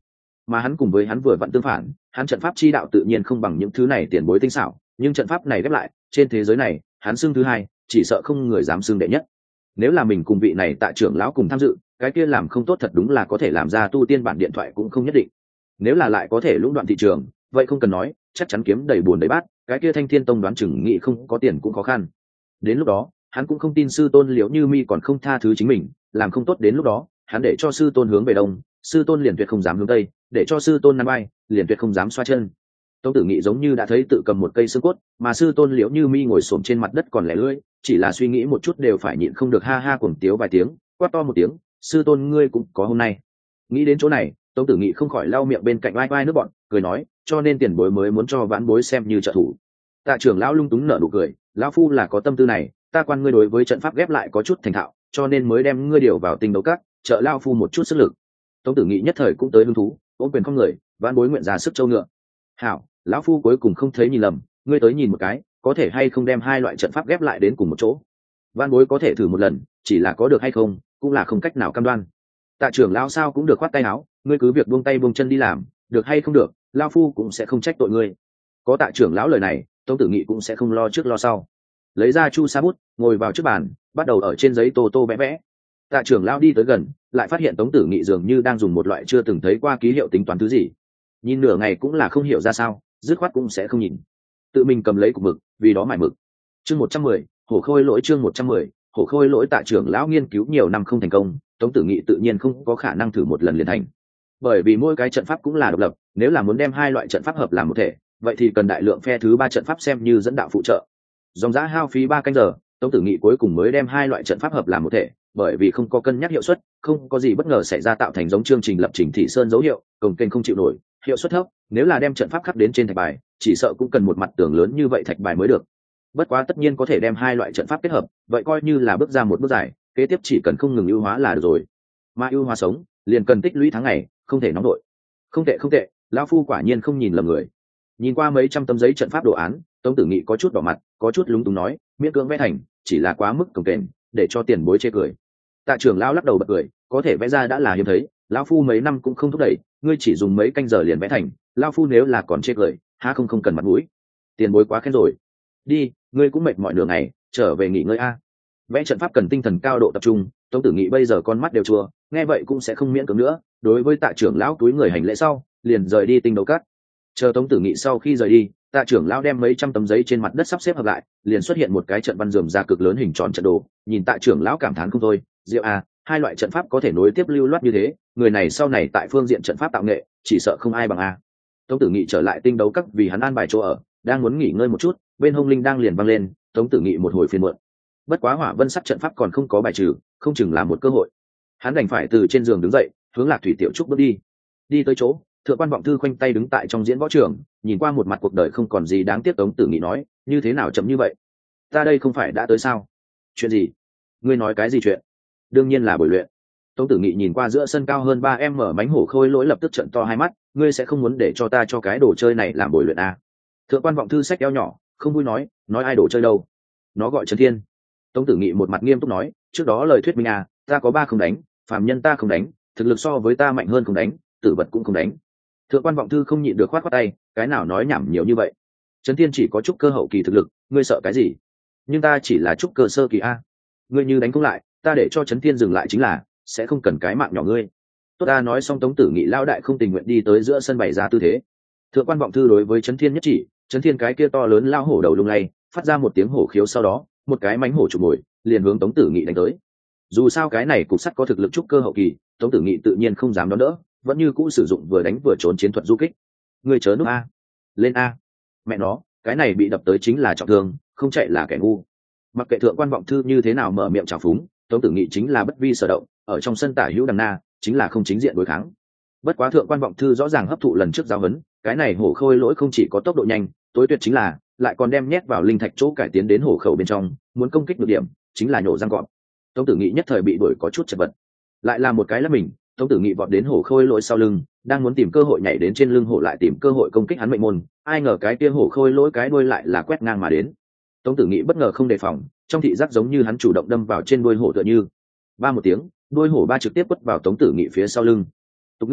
mà hắn cùng với hắn vừa vặn tương phản, hắn trận pháp chi đạo tự nhiên không bằng những thứ này tiền bối tinh xảo, nhưng trận pháp này ghép lại trên thế giới này hắn xưng thứ hai, chỉ sợ không người dám xưng đệ nhất. Nếu là mình cùng vị này Tạ trưởng lão cùng tham dự, cái kia làm không tốt thật đúng là có thể làm ra tu tiên bản điện thoại cũng không nhất định. Nếu là lại có thể lũng đoạn thị trường, vậy không cần nói, chắc chắn kiếm đầy buồn đầy bát, cái kia Thanh Thiên Tông đoán chừng nghĩ không có tiền cũng khó khăn. Đến lúc đó hắn cũng không tin sư tôn Liễu Như Mi còn không tha thứ chính mình, làm không tốt đến lúc đó hắn để cho sư tôn hướng về đông, sư tôn liền tuyệt không dám hướng tây, để cho sư tôn nam bay liền tuyệt không dám xoa chân. Tống Tử Nghị giống như đã thấy tự cầm một cây xương cốt, mà sư tôn Liễu Như Mi ngồi xổm trên mặt đất còn lẻ lưỡi, chỉ là suy nghĩ một chút đều phải nhịn không được ha ha cuồng tiếu vài tiếng, quát to một tiếng, sư tôn ngươi cũng có hôm nay. Nghĩ đến chỗ này, Tống Tử Nghị không khỏi lau miệng bên cạnh vai vai nước bọn, cười nói, cho nên tiền bối mới muốn cho vãn bối xem như trợ thủ. Tạ trưởng lão lung túng nở nụ cười, lão phu là có tâm tư này, ta quan ngươi đối với trận pháp ghép lại có chút thành thạo, cho nên mới đem ngươi điều vào tinh đấu các, trợ lão phu một chút sức lực. Tống Tử Nghị nhất thời cũng tới hứng thú, ôm quyền không người, vãn bối nguyện ra sức châu ngựa. Hảo, lão phu cuối cùng không thấy nhìn lầm, ngươi tới nhìn một cái, có thể hay không đem hai loại trận pháp ghép lại đến cùng một chỗ. Vãn bối có thể thử một lần, chỉ là có được hay không, cũng là không cách nào cam đoan. Tạ trưởng lão sao cũng được khoát tay áo, ngươi cứ việc buông tay buông chân đi làm, được hay không được, lão phu cũng sẽ không trách tội ngươi. Có Tạ trưởng lão lời này, Tống Tử Nghị cũng sẽ không lo trước lo sau, lấy ra chu sa bút, ngồi vào trước bàn, bắt đầu ở trên giấy tô tô vẽ vẽ. Tạ trưởng lão đi tới gần, lại phát hiện Tống Tử Nghị dường như đang dùng một loại chưa từng thấy qua ký hiệu tính toán thứ gì, nhìn nửa ngày cũng là không hiểu ra sao, dứt khoát cũng sẽ không nhìn, tự mình cầm lấy cục mực, vì đó mải mực. Chương một trăm mười, hổ khôi lỗi. Chương một trăm mười, hổ khôi lỗi. Tạ trưởng lão nghiên cứu nhiều năm không thành công, Tống Tử Nghị tự nhiên không có khả năng thử một lần liền thành, bởi vì mỗi cái trận pháp cũng là độc lập, nếu là muốn đem hai loại trận pháp hợp làm một thể, vậy thì cần đại lượng phe thứ ba trận pháp xem như dẫn đạo phụ trợ. Dòng giá hao phí ba canh giờ, Tống Tử Nghị cuối cùng mới đem hai loại trận pháp hợp làm một thể, bởi vì không có cân nhắc hiệu suất, không có gì bất ngờ xảy ra tạo thành giống chương trình lập trình thị sơn dấu hiệu, cồng kênh không chịu nổi, hiệu suất thấp, nếu là đem trận pháp khắc đến trên thạch bài, chỉ sợ cũng cần một mặt tường lớn như vậy thạch bài mới được. Bất quá tất nhiên có thể đem hai loại trận pháp kết hợp, vậy coi như là bước ra một bước dài, kế tiếp chỉ cần không ngừng ưu hóa là được rồi. Mà ưu hóa sống, liền cần tích lũy tháng ngày, không thể nóng đội. Không tệ không tệ, lão phu quả nhiên không nhìn lầm người. Nhìn qua mấy trăm tấm giấy trận pháp đồ án, Tống Tử Nghị có chút đỏ mặt, có chút lúng túng nói, miễn cưỡng vẽ thành, chỉ là quá mức cồng kềnh, để cho tiền bối chê cười. Tạ trưởng lão lắc đầu bật cười, có thể vẽ ra đã là hiếm thấy, lão phu mấy năm cũng không thúc đẩy, ngươi chỉ dùng mấy canh giờ liền vẽ thành, lão phu nếu là còn chê cười, há không không cần mặt mũi. Tiền bối quá khen rồi. Đi, ngươi cũng mệt mỏi nửa ngày, trở về nghỉ ngơi a. Vẽ trận pháp cần tinh thần cao độ tập trung, Tống Tử Nghị bây giờ con mắt đều chua, nghe vậy cũng sẽ không miễn cưỡng nữa, đối với Tạ trưởng lão túi người hành lễ sau, liền rời đi tinh đấu cát. Chờ Tống Tử Nghị sau khi rời đi, Tạ trưởng lão đem mấy trăm tấm giấy trên mặt đất sắp xếp hợp lại, liền xuất hiện một cái trận văn rườm rà cực lớn hình tròn trận đồ, nhìn Tạ trưởng lão cảm thán không thôi, diệu a, hai loại trận pháp có thể nối tiếp lưu loát như thế, người này sau này tại phương diện trận pháp tạo nghệ, chỉ sợ không ai bằng a. Tống Tử Nghị trở lại tinh đấu các vì hắn an bài chỗ ở, đang muốn nghỉ ngơi một chút, bên hông linh đang liền văng lên, Tống Tử Nghị một hồi phiền muộn. Bất quá hỏa vân sắc trận pháp còn không có bài trừ, không chừng là một cơ hội. Hắn đành phải từ trên giường đứng dậy, hướng Lạc Thủy Tiểu Trúc bước đi. Đi tới chỗ, Thượng quan Vọng Thư khoanh tay đứng tại trong diễn võ trường, nhìn qua một mặt cuộc đời không còn gì đáng tiếc. Tống Tử Nghị nói, như thế nào chậm như vậy? Ta đây không phải đã tới sao? Chuyện gì? Ngươi nói cái gì chuyện? Đương nhiên là buổi luyện. Tống Tử Nghị nhìn qua giữa sân cao hơn ba em mở mánh hổ khôi lỗi lập tức trợn to hai mắt, ngươi sẽ không muốn để cho ta cho cái đồ chơi này làm buổi luyện à? Thượng quan Vọng Thư xách eo nhỏ, không vui nói, nói ai đồ chơi đâu? Nó gọi Trấn Thiên. Tống Tử Nghị một mặt nghiêm túc nói, trước đó lời thuyết minh à, ta có ba không đánh, phàm nhân ta không đánh, thực lực so với ta mạnh hơn không đánh, tử vật cũng không đánh. Thượng quan Vọng Thư không nhịn được khoát khoát tay, cái nào nói nhảm nhiều như vậy? Trấn Thiên chỉ có chút cơ hậu kỳ thực lực, ngươi sợ cái gì? Nhưng ta chỉ là chút cơ sơ kỳ a. Ngươi như đánh không lại, ta để cho Trấn Thiên dừng lại chính là, sẽ không cần cái mạng nhỏ ngươi. Tốt, ta nói xong, Tống Tử Nghị lao đại không tình nguyện đi tới giữa sân bày ra tư thế. Thượng quan Vọng Thư đối với Trấn Thiên nhất chỉ, Trấn Thiên cái kia to lớn lao hổ đầu lung lay, phát ra một tiếng hổ khiếu, sau đó một cái mánh hổ chụp ngồi, liền hướng Tống Tử Nghị đánh tới. Dù sao cái này cục sắt có thực lực trúc cơ hậu kỳ, Tống Tử Nghị tự nhiên không dám đón đỡ, vẫn như cũ sử dụng vừa đánh vừa trốn chiến thuật du kích. Người chớ núp a, lên a. Mẹ nó, cái này bị đập tới chính là trọng thương, không chạy là kẻ ngu. Mặc kệ Thượng quan Vọng Thư như thế nào mở miệng trào phúng, Tống Tử Nghị chính là bất vi sở động, ở trong sân tả hữu đằng na, chính là không chính diện đối kháng. Bất quá Thượng quan Vọng Thư rõ ràng hấp thụ lần trước giáo huấn, cái này hổ khôi lỗi không chỉ có tốc độ nhanh, tối tuyệt chính là lại còn đem nhét vào linh thạch chỗ cải tiến đến hổ khẩu bên trong, muốn công kích được điểm chính là nhổ răng gọn. Tống Tử Nghị nhất thời bị đuổi có chút chật vật, lại là một cái là mình. Tống Tử Nghị vọt đến hổ khôi lỗi sau lưng, đang muốn tìm cơ hội nhảy đến trên lưng hổ lại tìm cơ hội công kích hắn mệnh môn, ai ngờ cái kia hổ khôi lỗi cái đuôi lại là quét ngang mà đến. Tống Tử Nghị bất ngờ không đề phòng, trong thị giác giống như hắn chủ động đâm vào trên đuôi hổ tựa như. Ba một tiếng, đuôi hổ ba trực tiếp quất vào Tống Tử Nghị phía sau lưng. Tục ngữ nói,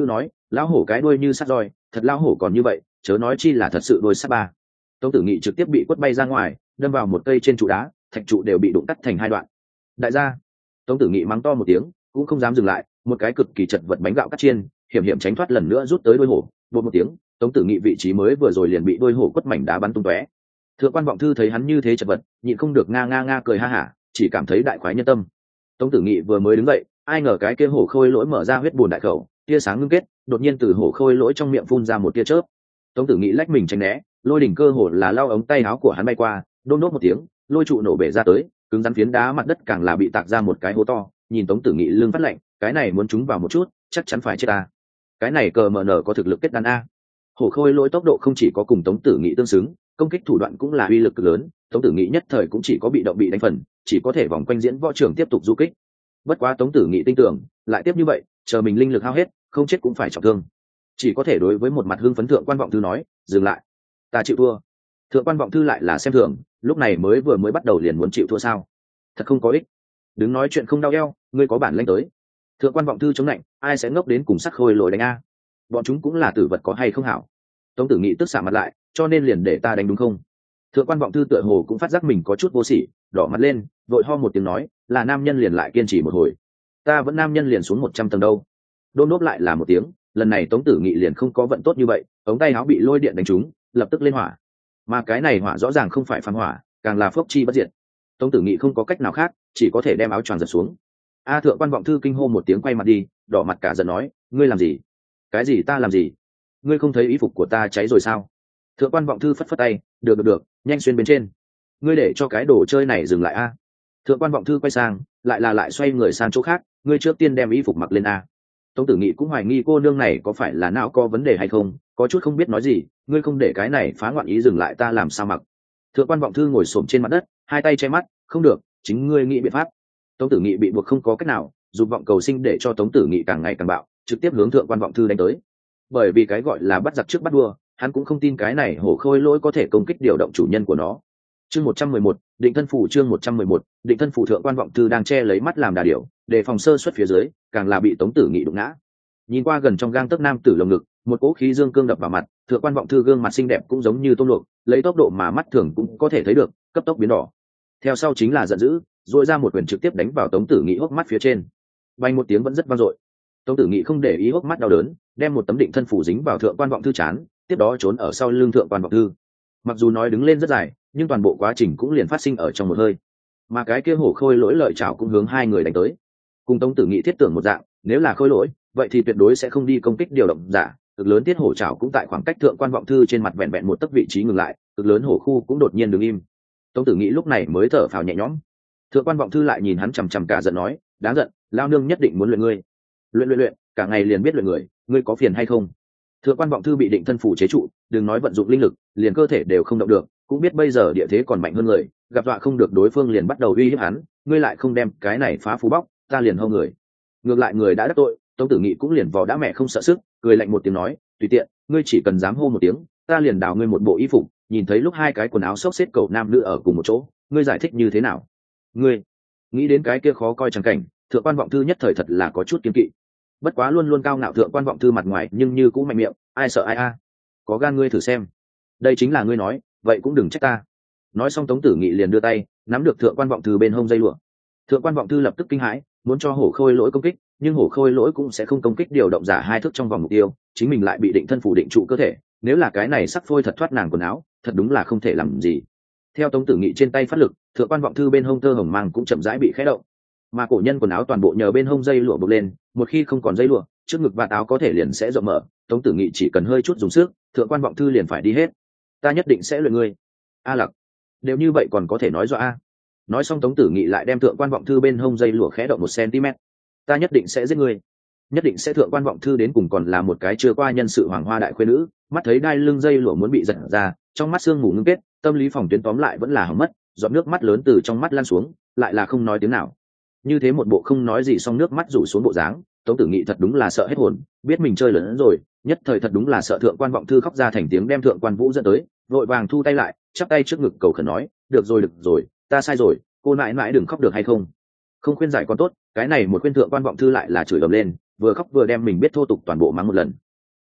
lão hổ cái đuôi như sắt roi, thật lão hổ còn như vậy, chớ nói chi là thật sự đôi sắt ba. Tống Tử Nghị trực tiếp bị quất bay ra ngoài, đâm vào một cây trên trụ đá, thạch trụ đều bị đụng cắt thành hai đoạn. Đại gia! Tống Tử Nghị mắng to một tiếng, cũng không dám dừng lại, một cái cực kỳ chật vật bánh gạo cắt chiên, hiểm hiểm tránh thoát lần nữa rút tới đuôi hổ, bột một tiếng, Tống Tử Nghị vị trí mới vừa rồi liền bị đuôi hổ quất mảnh đá bắn tung tóe. Thượng quan Vọng Thư thấy hắn như thế chật vật, nhịn không được nga nga nga cười ha hả, chỉ cảm thấy đại khoái nhân tâm. Tống Tử Nghị vừa mới đứng dậy, ai ngờ cái kia hổ khôi lỗi mở ra huyết bùn đại khẩu, tia sáng ngưng kết, đột nhiên từ hổ khôi lỗi trong miệng phun ra một tia chớp. Tống Tử Nghị lách mình tránh né, lôi đỉnh cơ hồ là lao ống tay áo của hắn bay qua, đôn đốt một tiếng, lôi trụ nổ bể ra tới, cứng rắn phiến đá mặt đất càng là bị tạc ra một cái hố to. Nhìn Tống Tử Nghị lưng phát lạnh, cái này muốn trúng vào một chút, chắc chắn phải chết ta. Cái này cờ mờ nở có thực lực kết đan a. Hổ khôi lỗi tốc độ không chỉ có cùng Tống Tử Nghị tương xứng, công kích thủ đoạn cũng là uy lực cực lớn. Tống Tử Nghị nhất thời cũng chỉ có bị động bị đánh phần, chỉ có thể vòng quanh diễn võ trường tiếp tục du kích. Bất quá Tống Tử Nghị tin tưởng, lại tiếp như vậy, chờ mình linh lực hao hết, không chết cũng phải trọng thương. Chỉ có thể đối với một mặt hưng phấn Thượng quan Vọng Thư nói, dừng lại, ta chịu thua. Thượng quan Vọng Thư lại là xem thường, lúc này mới vừa mới bắt đầu liền muốn chịu thua sao? Thật không có ích. Đứng nói chuyện không đau eo, ngươi có bản lĩnh tới. Thượng quan Vọng Thư chống lạnh, ai sẽ ngốc đến cùng sắc khôi lỗi đánh a? Bọn chúng cũng là tử vật có hay không hảo. Tống Tử Nghị tức xạ mặt lại, cho nên liền để ta đánh đúng không? Thượng quan Vọng Thư tựa hồ cũng phát giác mình có chút vô sỉ, đỏ mặt lên, vội ho một tiếng nói, là nam nhân liền lại kiên trì một hồi. Ta vẫn nam nhân liền xuống một trăm tầng đâu. Đôn đốp lại là một tiếng, lần này Tống Tử Nghị liền không có vận tốt như vậy, ống tay áo bị lôi điện đánh trúng, lập tức lên hỏa. Mà cái này hỏa rõ ràng không phải phản hỏa, càng là phốc chi bất diệt. Tống Tử Nghị không có cách nào khác, chỉ có thể đem áo choàng giật xuống. A Thượng quan Vọng Thư kinh hô một tiếng quay mặt đi, đỏ mặt cả giận nói, ngươi làm gì? Cái gì ta làm gì? Ngươi không thấy y phục của ta cháy rồi sao? Thượng quan Vọng Thư phất phất tay, được được được, nhanh xuyên bên trên. Ngươi để cho cái đồ chơi này dừng lại a. Thượng quan Vọng Thư quay sang, lại là lại xoay người sang chỗ khác, ngươi trước tiên đem y phục mặc lên a. Tống Tử Nghị cũng hoài nghi cô nương này có phải là não có vấn đề hay không, có chút không biết nói gì, ngươi không để cái này phá ngoạn ý dừng lại ta làm sao mặc. Thượng quan Vọng Thư ngồi xổm trên mặt đất, hai tay che mắt, không được, chính ngươi nghĩ biện pháp. Tống Tử Nghị bị buộc không có cách nào, dục vọng cầu sinh để cho Tống Tử Nghị càng ngày càng bạo, trực tiếp hướng Thượng quan Vọng Thư đánh tới. Bởi vì cái gọi là bắt giặc trước bắt đua, hắn cũng không tin cái này hổ khôi lỗi có thể công kích điều động chủ nhân của nó. Chương một trăm mười một, định thân phủ chương một trăm mười một, định thân phủ. Thượng quan Vọng Thư đang che lấy mắt làm đà điểu, để phòng sơ suất phía dưới, càng là bị Tống Tử Nghị đụng ngã. Nhìn qua gần trong gang tấc nam tử lồng ngực, một cỗ khí dương cương đập vào mặt, Thượng quan Vọng Thư gương mặt xinh đẹp cũng giống như tôm luộc, lấy tốc độ mà mắt thường cũng có thể thấy được, cấp tốc biến đỏ. Theo sau chính là giận dữ, dội ra một quyền trực tiếp đánh vào Tống Tử Nghị hốc mắt phía trên. Vang một tiếng vẫn rất vang dội. Tống Tử Nghị không để ý hốc mắt đau đớn, đem một tấm định thân phủ dính vào Thượng quan Vọng Thư trán, tiếp đó trốn ở sau lưng Thượng quan Vọng Thư. Mặc dù nói đứng lên rất dài, nhưng toàn bộ quá trình cũng liền phát sinh ở trong một hơi. Mà cái kia hổ khôi lỗi lợi chảo cũng hướng hai người đánh tới. Cùng Tống Tử Nghị thiết tưởng một dạng, nếu là khôi lỗi, vậy thì tuyệt đối sẽ không đi công kích điều động giả. Cực lớn tiết hổ chảo cũng tại khoảng cách Thượng quan Vọng Thư trên mặt vẹn vẹn một tấc vị trí ngừng lại, cực lớn hổ khu cũng đột nhiên đứng im. Tống Tử Nghị lúc này mới thở phào nhẹ nhõm. Thượng quan Vọng Thư lại nhìn hắn chằm chằm cả giận nói, đáng giận, lao nương nhất định muốn luyện ngươi. Luyện luyện luyện, cả ngày liền biết luyện người, ngươi có phiền hay không? Thượng quan Vọng Thư bị định thân phủ chế trụ, đừng nói vận dụng linh lực, liền cơ thể đều không động được, cũng biết bây giờ địa thế còn mạnh hơn người, gặp dọa không được đối phương liền bắt đầu uy hiếp hắn, ngươi lại không đem cái này phá phú bóc, ta liền hô người. Ngược lại người đã đắc tội, Tống Tử Nghị cũng liền vò đã mẹ không sợ sức, cười lạnh một tiếng nói, tùy tiện, ngươi chỉ cần dám hô một tiếng, ta liền đào ngươi một bộ y phục. Nhìn thấy lúc hai cái quần áo xốc xếp cậu nam nữ ở cùng một chỗ, ngươi giải thích như thế nào? Ngươi nghĩ đến cái kia khó coi chẳng cảnh, Thượng quan Vọng Thư nhất thời thật là có chút kiêng kỵ. Bất quá luôn luôn cao ngạo Thượng quan Vọng Thư mặt ngoài nhưng như cũng mạnh miệng, ai sợ ai a? Có gan ngươi thử xem. Đây chính là ngươi nói, vậy cũng đừng trách ta. Nói xong Tống Tử Nghị liền đưa tay nắm được Thượng quan Vọng Thư bên hông dây lụa. Thượng quan Vọng Thư lập tức kinh hãi, muốn cho hổ khôi lỗi công kích, nhưng hổ khôi lỗi cũng sẽ không công kích điều động giả hai thước trong vòng mục tiêu, chính mình lại bị định thân phủ định trụ cơ thể, nếu là cái này sắc phôi thật thoát nàng quần áo, thật đúng là không thể làm gì. Theo Tống Tử Nghị trên tay phát lực, Thượng quan Vọng Thư bên hông tơ hồng mang cũng chậm rãi bị khẽ động, mà cổ nhân quần áo toàn bộ nhờ bên hông dây lụa buộc lên, một khi không còn dây lụa, trước ngực vạt áo có thể liền sẽ rộng mở, Tống Tử Nghị chỉ cần hơi chút dùng sức, Thượng quan Vọng Thư liền phải đi hết. Ta nhất định sẽ luyện ngươi. A Lặc, đều như vậy còn có thể nói dọa a. Nói xong Tống Tử Nghị lại đem Thượng quan Vọng Thư bên hông dây lụa khẽ động một cm. Ta nhất định sẽ giết ngươi. Nhất định sẽ. Thượng quan Vọng Thư đến cùng còn là một cái chưa qua nhân sự hoàng hoa đại khuê nữ, mắt thấy đai lưng dây lụa muốn bị giật ra, trong mắt sương mù ngưng kết, tâm lý phòng tuyến tóm lại vẫn là hỏng mất, giọt nước mắt lớn từ trong mắt lan xuống, lại là không nói tiếng nào. Như thế một bộ không nói gì xong nước mắt rủ xuống bộ dáng, Tống Tử Nghị thật đúng là sợ hết hồn, biết mình chơi lớn rồi, nhất thời thật đúng là sợ Thượng quan Vọng Thư khóc ra thành tiếng đem Thượng quan Vũ dẫn tới, vội vàng thu tay lại, chắp tay trước ngực cầu khẩn nói, được rồi được rồi, ta sai rồi, cô nãi nãi đừng khóc được hay không? Không khuyên giải con tốt, cái này một khuyên Thượng quan Vọng Thư lại là chửi ầm lên, vừa khóc vừa đem mình biết thô tục toàn bộ mắng một lần.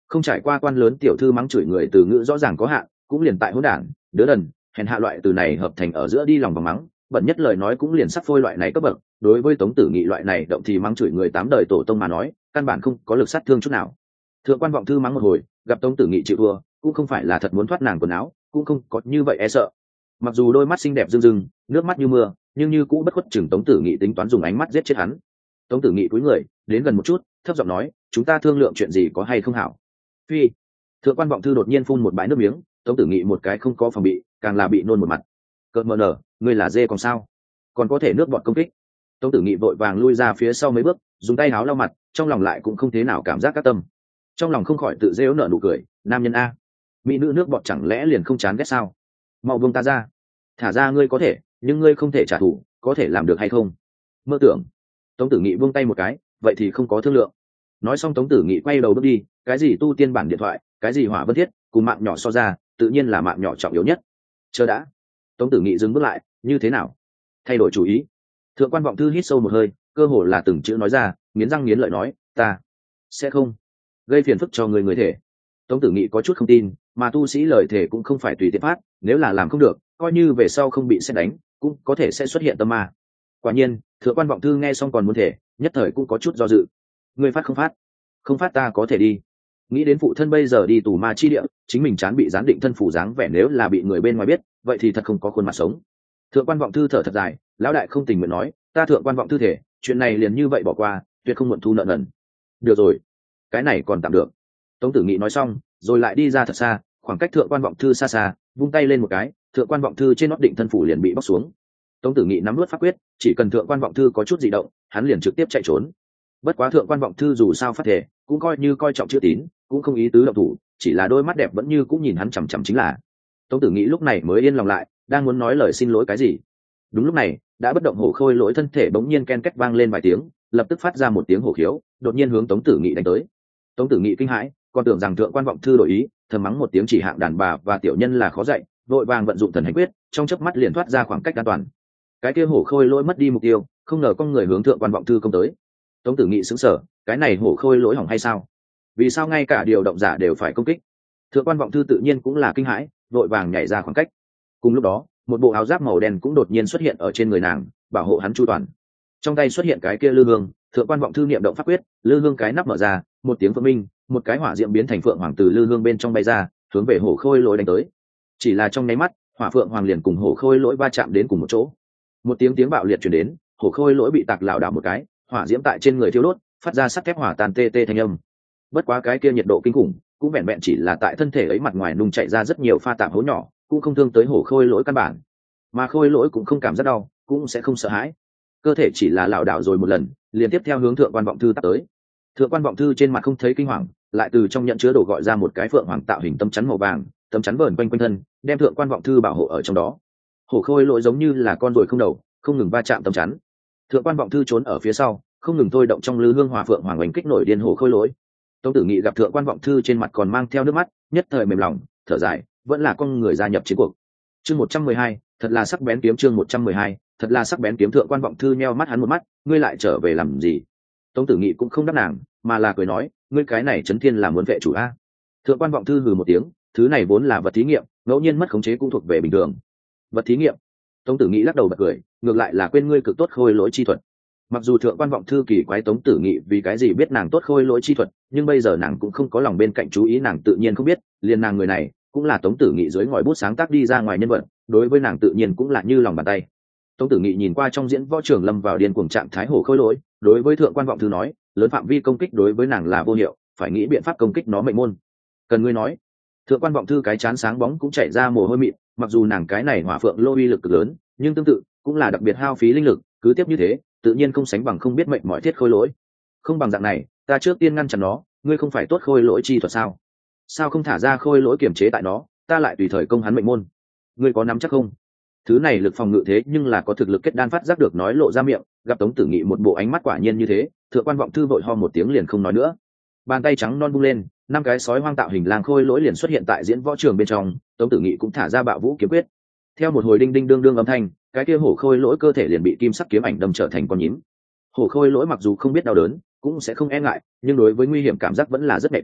không trải qua quan lớn tiểu thư mắng chửi người từ ngữ rõ ràng có hạn, cũng liền tại hỗn đản, đứa đần, hèn hạ loại từ này hợp thành ở giữa đi lòng vòng mắng, bận nhất lời nói cũng liền sắc phôi loại này cấp bậc. Đối với Tống Tử Nghị loại này động thì mắng chửi người tám đời tổ tông mà nói, căn bản không có lực sát thương chút nào. Thượng quan vọng thư mắng một hồi, gặp Tống Tử Nghị chịu thua, cũng không phải là thật muốn thoát nàng quần áo, cũng không có như vậy e sợ. Mặc dù đôi mắt xinh đẹp rưng rưng, nước mắt như mưa, nhưng như cũ bất khuất chừng Tống Tử Nghị tính toán dùng ánh mắt giết chết hắn. Tống Tử Nghị cúi người đến gần một chút, thấp giọng nói, chúng ta thương lượng chuyện gì có hay không hảo. Phi. Thượng quan vọng thư đột nhiên phun một bãi nước miếng, Tống Tử Nghị một cái không có phòng bị, càng là bị nôn một mặt. Cợt mờ nở, ngươi là dê còn sao? Còn có thể nước bọt công kích. Tống Tử Nghị vội vàng lui ra phía sau mấy bước, dùng tay áo lau mặt, trong lòng lại cũng không thế nào cảm giác các tâm. Trong lòng không khỏi tự rêu nở nụ cười, nam nhân a, mỹ nữ nước bọt chẳng lẽ liền không chán ghét sao? Mau buông ta ra. Thả ra ngươi có thể, nhưng ngươi không thể trả thù, có thể làm được hay không? Mơ tưởng. Tống Tử Nghị buông tay một cái, vậy thì không có thương lượng. Nói xong Tống Tử Nghị quay đầu bước đi, cái gì tu tiên bản điện thoại, cái gì hỏa vân thiết, cùng mạng nhỏ so ra, tự nhiên là mạng nhỏ trọng yếu nhất. Chờ đã. Tống Tử Nghị dừng bước lại, như thế nào? Thay đổi chủ ý. Thượng quan vọng thư hít sâu một hơi, cơ hồ là từng chữ nói ra, nghiến răng nghiến lợi nói, ta sẽ không gây phiền phức cho người người thể. Tống Tử Nghị có chút không tin, mà tu sĩ lời thể cũng không phải tùy tiện phát, nếu là làm không được, coi như về sau không bị xét đánh, cũng có thể sẽ xuất hiện tâm ma. Quả nhiên, thượng quan vọng thư nghe xong còn muốn thể, nhất thời cũng có chút do dự. Người phát không phát? Không phát ta có thể đi. Nghĩ đến phụ thân bây giờ đi tù ma chi địa, chính mình chán bị gián định thân phủ dáng vẻ, nếu là bị người bên ngoài biết, vậy thì thật không có khuôn mặt sống. Thượng quan vọng thư thở thật dài, lão đại không tình nguyện nói, ta thượng quan vọng thư thể, chuyện này liền như vậy bỏ qua, tuyệt không muộn thu nợ nần. Được rồi, cái này còn tạm được. Tống Tử Nghị nói xong, rồi lại đi ra thật xa, khoảng cách thượng quan vọng thư xa xa, vung tay lên một cái, thượng quan vọng thư trên nót định thân phủ liền bị bóc xuống. Tống Tử Nghị nắm nuốt pháp quyết, chỉ cần thượng quan vọng thư có chút dị động, hắn liền trực tiếp chạy trốn. Bất quá thượng quan vọng thư dù sao phát thể, cũng coi như coi trọng chữ tín, cũng không ý tứ động thủ, chỉ là đôi mắt đẹp vẫn như cũng nhìn hắn chằm chằm chính là. Tống Tử Nghị lúc này mới yên lòng lại, đang muốn nói lời xin lỗi cái gì. Đúng lúc này, đã bất động hổ khôi lỗi thân thể bỗng nhiên ken két vang lên vài tiếng, lập tức phát ra một tiếng hổ khiếu, đột nhiên hướng Tống Tử Nghị đánh tới. Tống Tử Nghị kinh hãi, còn tưởng rằng thượng quan vọng thư đổi ý, thầm mắng một tiếng chỉ hạng đàn bà và tiểu nhân là khó dạy, vội vàng vận dụng thần hành quyết, trong chớp mắt liền thoát ra khoảng cách an toàn. Cái kia hổ khôi lỗi mất đi mục tiêu, không ngờ con người hướng thượng quan vọng thư công tới. Tống Tử Nghị sững sờ, cái này hổ khôi lỗi hỏng hay sao? Vì sao ngay cả điều động giả đều phải công kích? Thượng quan vọng thư tự nhiên cũng là kinh hãi, vội vàng nhảy ra khoảng cách. Cùng lúc đó, một bộ áo giáp màu đen cũng đột nhiên xuất hiện ở trên người nàng, bảo hộ hắn chu toàn. Trong tay xuất hiện cái kia lư hương, thượng quan vọng thư niệm động pháp quyết, lư hương cái nắp mở ra, một tiếng phượng minh, một cái hỏa diệm biến thành phượng hoàng từ lư hương bên trong bay ra, hướng về hổ khôi lỗi đánh tới. Chỉ là trong nháy mắt, hỏa phượng hoàng liền cùng hổ khôi lỗi va chạm đến cùng một chỗ. Một tiếng tiếng bạo liệt truyền đến, hổ khôi lỗi bị tạc lảo đảo một cái, hỏa diễm tại trên người thiêu đốt, phát ra sắt thép hỏa tàn tê tê thanh âm. Bất quá cái kia nhiệt độ kinh khủng, cũng vẹn vẹn chỉ là tại thân thể ấy mặt ngoài nung chạy ra rất nhiều pha tạp hố nhỏ, cũng không thương tới hổ khôi lỗi căn bản. Mà khôi lỗi cũng không cảm giác đau, cũng sẽ không sợ hãi, cơ thể chỉ là lảo đảo rồi một lần, liền tiếp theo hướng thượng quan vọng thư tạt tới. Thượng quan vọng thư trên mặt không thấy kinh hoàng, lại từ trong nhận chứa đồ gọi ra một cái phượng hoàng tạo hình tấm chắn màu vàng, tấm chắn vờn quanh quanh thân, đem thượng quan vọng thư bảo hộ ở trong đó. Hổ khôi lỗi giống như là con ruồi không đầu, không ngừng va chạm tấm chắn. Thượng quan vọng thư trốn ở phía sau, không ngừng thôi động trong lư hương hỏa phượng hoàng oanh kích nổi điên hổ khôi lỗi. Tống Tử Nghị gặp thượng quan vọng thư trên mặt còn mang theo nước mắt, nhất thời mềm lòng, thở dài, vẫn là con người gia nhập chiến cuộc. Chương một trăm mười hai, thật là sắc bén kiếm. Chương một trăm mười hai, thật là sắc bén kiếm. Thượng quan vọng thư nheo mắt hắn một mắt, ngươi lại trở về làm gì? Tống Tử Nghị cũng không đáp nàng, mà là cười nói, ngươi cái này chấn thiên là muốn vệ chủ a. Thượng quan vọng thư hừ một tiếng, thứ này vốn là vật thí nghiệm, ngẫu nhiên mất khống chế cũng thuộc về bình thường. Vật thí nghiệm? Tống Tử Nghị lắc đầu bật cười, ngược lại là quên ngươi cực tốt khôi lỗi chi thuật. Mặc dù thượng quan vọng thư kỳ quái Tống Tử Nghị vì cái gì biết nàng tốt khôi lỗi chi thuật, nhưng bây giờ nàng cũng không có lòng bên cạnh chú ý, nàng tự nhiên không biết, liền nàng người này cũng là Tống Tử Nghị dưới ngòi bút sáng tác đi ra ngoài nhân vật, đối với nàng tự nhiên cũng là như lòng bàn tay. Tống Tử Nghị nhìn qua trong diễn võ trường lâm vào điên cuồng trạng thái hổ khôi lỗi, đối với thượng quan vọng thư nói, lớn phạm vi công kích đối với nàng là vô hiệu, phải nghĩ biện pháp công kích nó mệnh môn. Cần ngươi nói. Thượng quan vọng thư cái chán sáng bóng cũng chảy ra mồ hôi mịn, mặc dù nàng cái này hỏa phượng lô uy lực cực lớn, nhưng tương tự cũng là đặc biệt hao phí linh lực, cứ tiếp như thế, tự nhiên không sánh bằng không biết mệnh mọi thiết khôi lỗi. Không bằng dạng này, ta trước tiên ngăn chặn nó, ngươi không phải tốt khôi lỗi chi thuật sao? Sao không thả ra khôi lỗi kiềm chế tại nó, ta lại tùy thời công hắn mệnh môn. Ngươi có nắm chắc không? Thứ này lực phòng ngự thế nhưng là có thực lực kết đan phát giác được nói lộ ra miệng, gặp Tống Tử Nghị một bộ ánh mắt quả nhiên như thế, thượng quan vọng thư vội ho một tiếng liền không nói nữa. Bàn tay trắng non bung lên, năm cái sói hoang tạo hình lang khôi lỗi liền xuất hiện tại diễn võ trường bên trong, Tống Tử Nghị cũng thả ra bạo vũ kiếm quyết. Theo một hồi đinh đinh đương đương âm thanh, cái kia hổ khôi lỗi cơ thể liền bị kim sắc kiếm ảnh đâm trở thành con nhím. Hổ khôi lỗi mặc dù không biết đau đớn, cũng sẽ không e ngại, nhưng đối với nguy hiểm cảm giác vẫn là rất nhạy cảm,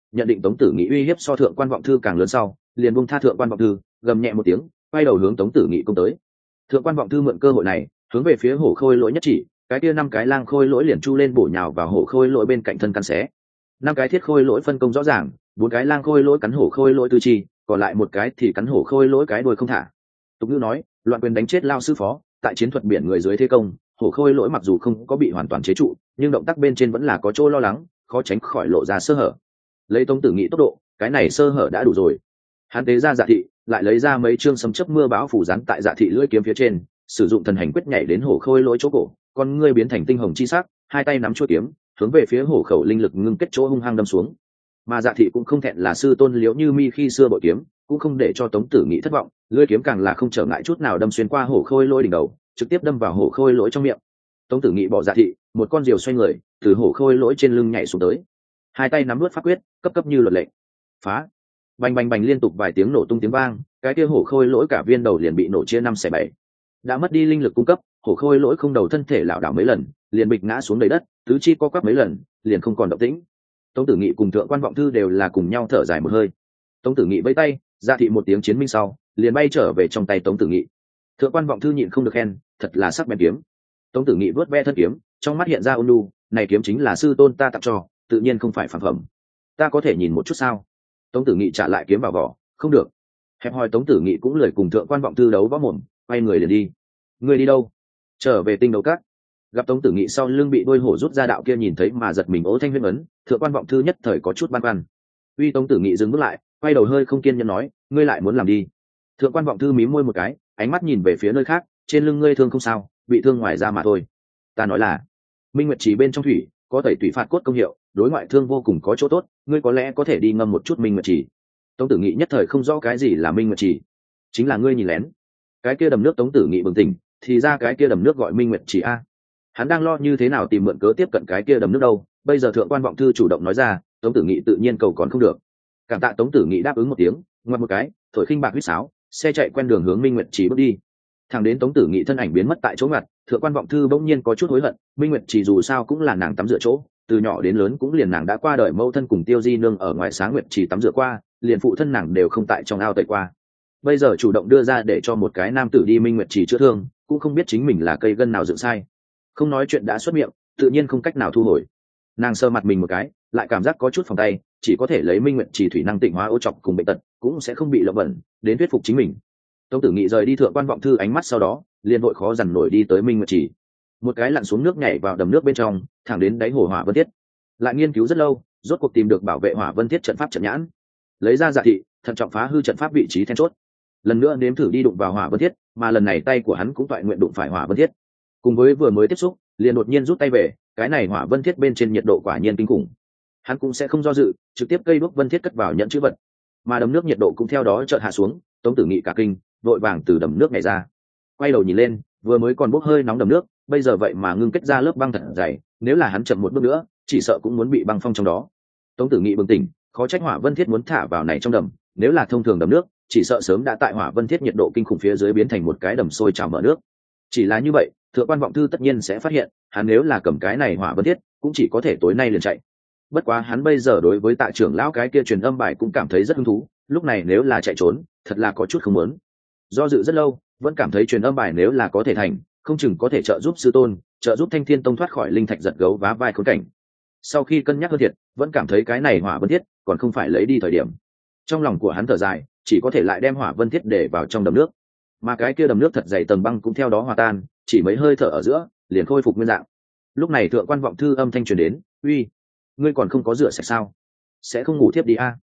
nhận định tống tử nghị uy hiếp so thượng quan vọng thư càng lớn sau, liền buông tha thượng quan vọng thư, gầm nhẹ một tiếng, quay đầu hướng tống tử nghị công tới. Thượng quan vọng thư mượn cơ hội này hướng về phía hổ khôi lỗi nhất chỉ, cái kia năm cái lang khôi lỗi liền chu lên bổ nhào vào hổ khôi lỗi bên cạnh thân căn xé. Năm cái thiết khôi lỗi phân công rõ ràng, bốn cái lang khôi lỗi cắn hổ khôi lỗi tư chi, còn lại một cái thì cắn hổ khôi lỗi cái đuôi không thả. Tục ngữ nói, loạn quyền đánh chết lao sư phó, tại chiến thuật biển người dưới thế công, hổ khôi lỗi mặc dù không có bị hoàn toàn chế trụ, nhưng động tác bên trên vẫn là có chỗ lo lắng, khó tránh khỏi lộ ra sơ hở. Lấy tống tử nghị tốc độ, cái này sơ hở đã đủ rồi. Hắn tế ra dạ thị, lại lấy ra mấy chương sấm chớp mưa bão phủ rắn tại dạ thị lưỡi kiếm phía trên, sử dụng thần hành quyết nhảy đến hổ khôi lỗi chỗ cổ, con ngươi biến thành tinh hồng chi sắc, hai tay nắm chuôi kiếm, hướng về phía hổ khẩu linh lực ngưng kết chỗ hung hăng đâm xuống. Mà dạ thị cũng không thẹn là sư tôn liễu như mi khi xưa bội kiếm, cũng không để cho tống tử nghị thất vọng, lưỡi kiếm càng là không trở ngại chút nào đâm xuyên qua hổ khôi lỗi đỉnh đầu, trực tiếp đâm vào hổ khôi lỗi trong miệng. Tống tử nghị bỏ dạ thị, một con diều xoay người từ hổ khôi lỗi trên lưng nhảy xuống tới, hai tay nắm nuốt pháp quyết, cấp cấp như luật lệnh. Phá! Bành bành bành liên tục vài tiếng nổ tung tiếng vang, cái kia hổ khôi lỗi cả viên đầu liền bị nổ chia năm xẻ bảy. Đã mất đi linh lực cung cấp, hổ khôi lỗi không đầu thân thể lảo đảo mấy lần, liền bịch ngã xuống đầy đất, tứ chi co quắp mấy lần, liền không còn động tĩnh. Tống tử nghị cùng thượng quan vọng thư đều là cùng nhau thở dài một hơi. Tống tử nghị vẫy tay, dạ thị một tiếng chiến minh sau, liền bay trở về trong tay tống tử nghị. Thượng quan vọng thư nhịn không được khen, thật là sắc bén kiếm. Tống tử nghị vớt ve thân kiếm, trong mắt hiện ra ôn nhu, này kiếm chính là sư tôn ta tặng cho, tự nhiên không phải phản phẩm. Ta có thể nhìn một chút sao? Tống tử nghị trả lại kiếm vào vỏ, không được. Hẹp hòi tống tử nghị cũng lười cùng thượng quan vọng thư đấu võ mồm, quay người liền đi. Người đi đâu? Trở về tinh đấu các. Gặp tống tử nghị sau lưng bị đôi hổ rút ra đạo kia nhìn thấy mà giật mình ố thanh huyết ấn, thượng quan vọng thư nhất thời có chút băn khoăn. Uy tống tử nghị dừng bước lại, quay đầu hơi không kiên nhẫn nói, ngươi lại muốn làm đi? Thượng quan vọng thư mím môi một cái, ánh mắt nhìn về phía nơi khác, trên lưng ngươi thương không sao, bị thương ngoài da mà thôi. Ta nói là, minh nguyệt chỉ bên trong thủy có tẩy tủy phạt cốt công hiệu, đối ngoại thương vô cùng có chỗ tốt, ngươi có lẽ có thể đi ngâm một chút minh nguyệt chỉ. Tống tử nghị nhất thời không rõ cái gì là minh nguyệt chỉ, chính là ngươi nhìn lén. Cái kia đầm nước tống tử nghị bừng tỉnh, thì ra cái kia đầm nước gọi minh nguyệt chỉ a. Hắn đang lo như thế nào tìm mượn cớ tiếp cận cái kia đầm nước đâu, bây giờ thượng quan vọng thư chủ động nói ra, tống tử nghị tự nhiên cầu còn không được. Cảm tạ tống tử nghị đáp ứng một tiếng, ngoặt một cái, thổi khinh bạc huýt sáo, xe chạy quen đường hướng minh nguyệt chỉ bước đi. Thẳng đến tống tử nghị thân ảnh biến mất tại chỗ ngặt, thượng quan vọng thư bỗng nhiên có chút hối hận, minh nguyệt chỉ dù sao cũng là nàng tắm rửa chỗ, từ nhỏ đến lớn cũng liền nàng đã qua đời mẫu thân cùng tiêu di nương ở ngoài sáng nguyệt chỉ tắm rửa qua, liền phụ thân nàng đều không tại trong ao tẩy qua. Bây giờ chủ động đưa ra để cho một cái nam tử đi minh nguyệt chỉ chữa thương, cũng không biết chính mình là cây gân nào dựng sai. Không nói chuyện đã xuất miệng, tự nhiên không cách nào thu hồi. Nàng sơ mặt mình một cái, lại cảm giác có chút phòng tay, chỉ có thể lấy minh nguyệt chỉ thủy năng tịnh hóa ô trọc cùng bệnh tật, cũng sẽ không bị lộng bẩn, đến thuyết phục chính mình. Tống tử nghị rời đi thượng quan vọng thư ánh mắt sau đó, liền vội khó dằn nổi đi tới minh nguyệt chỉ, một cái lặn xuống nước nhảy vào đầm nước bên trong, thẳng đến đáy hồ hỏa vân thiết. Lại nghiên cứu rất lâu, rốt cuộc tìm được bảo vệ hỏa vân thiết trận pháp trận nhãn, lấy ra dạ thị, thận trọng phá hư trận pháp vị trí then chốt. Lần nữa nếm thử đi đụng vào hỏa vân thiết, mà lần này tay của hắn cũng toại nguyện đụng phải hỏa vân thiết. Cùng với vừa mới tiếp xúc, liền đột nhiên rút tay về, cái này hỏa vân thiết bên trên nhiệt độ quả nhiên kinh khủng. Hắn cũng sẽ không do dự, trực tiếp cây đuốc vân thiết cất vào nhận chữ vật, mà đầm nước nhiệt độ cũng theo đó chợt hạ xuống. Tống tử nghị cả kinh, vội vàng từ đầm nước này ra, quay đầu nhìn lên, vừa mới còn bốc hơi nóng đầm nước, bây giờ vậy mà ngưng kết ra lớp băng thật dày, nếu là hắn chậm một bước nữa, chỉ sợ cũng muốn bị băng phong trong đó. Tống tử nghị bừng tỉnh, khó trách hỏa vân thiết muốn thả vào này trong đầm, nếu là thông thường đầm nước, chỉ sợ sớm đã tại hỏa vân thiết nhiệt độ kinh khủng phía dưới biến thành một cái đầm sôi trào mở nước. Chỉ là như vậy, thượng quan vọng thư tất nhiên sẽ phát hiện, hắn nếu là cầm cái này hỏa vân thiết, cũng chỉ có thể tối nay liền chạy. Bất quá hắn bây giờ đối với tạ trưởng lão cái kia truyền âm bài cũng cảm thấy rất hứng thú, lúc này nếu là chạy trốn, thật là có chút không muốn. Do dự rất lâu, vẫn cảm thấy truyền âm bài nếu là có thể thành, không chừng có thể trợ giúp sư tôn, trợ giúp Thanh Thiên Tông thoát khỏi linh thạch giật gấu vá vai khốn cảnh. Sau khi cân nhắc hơn thiệt, vẫn cảm thấy cái này hỏa vân thiết còn không phải lấy đi thời điểm. Trong lòng của hắn thở dài, chỉ có thể lại đem hỏa vân thiết để vào trong đầm nước, mà cái kia đầm nước thật dày tầng băng cũng theo đó hòa tan, chỉ mấy hơi thở ở giữa liền khôi phục nguyên dạng. Lúc này thượng quan vọng thư âm thanh truyền đến, uy, ngươi còn không có rửa sạch sao? Sẽ không ngủ thiếp đi a?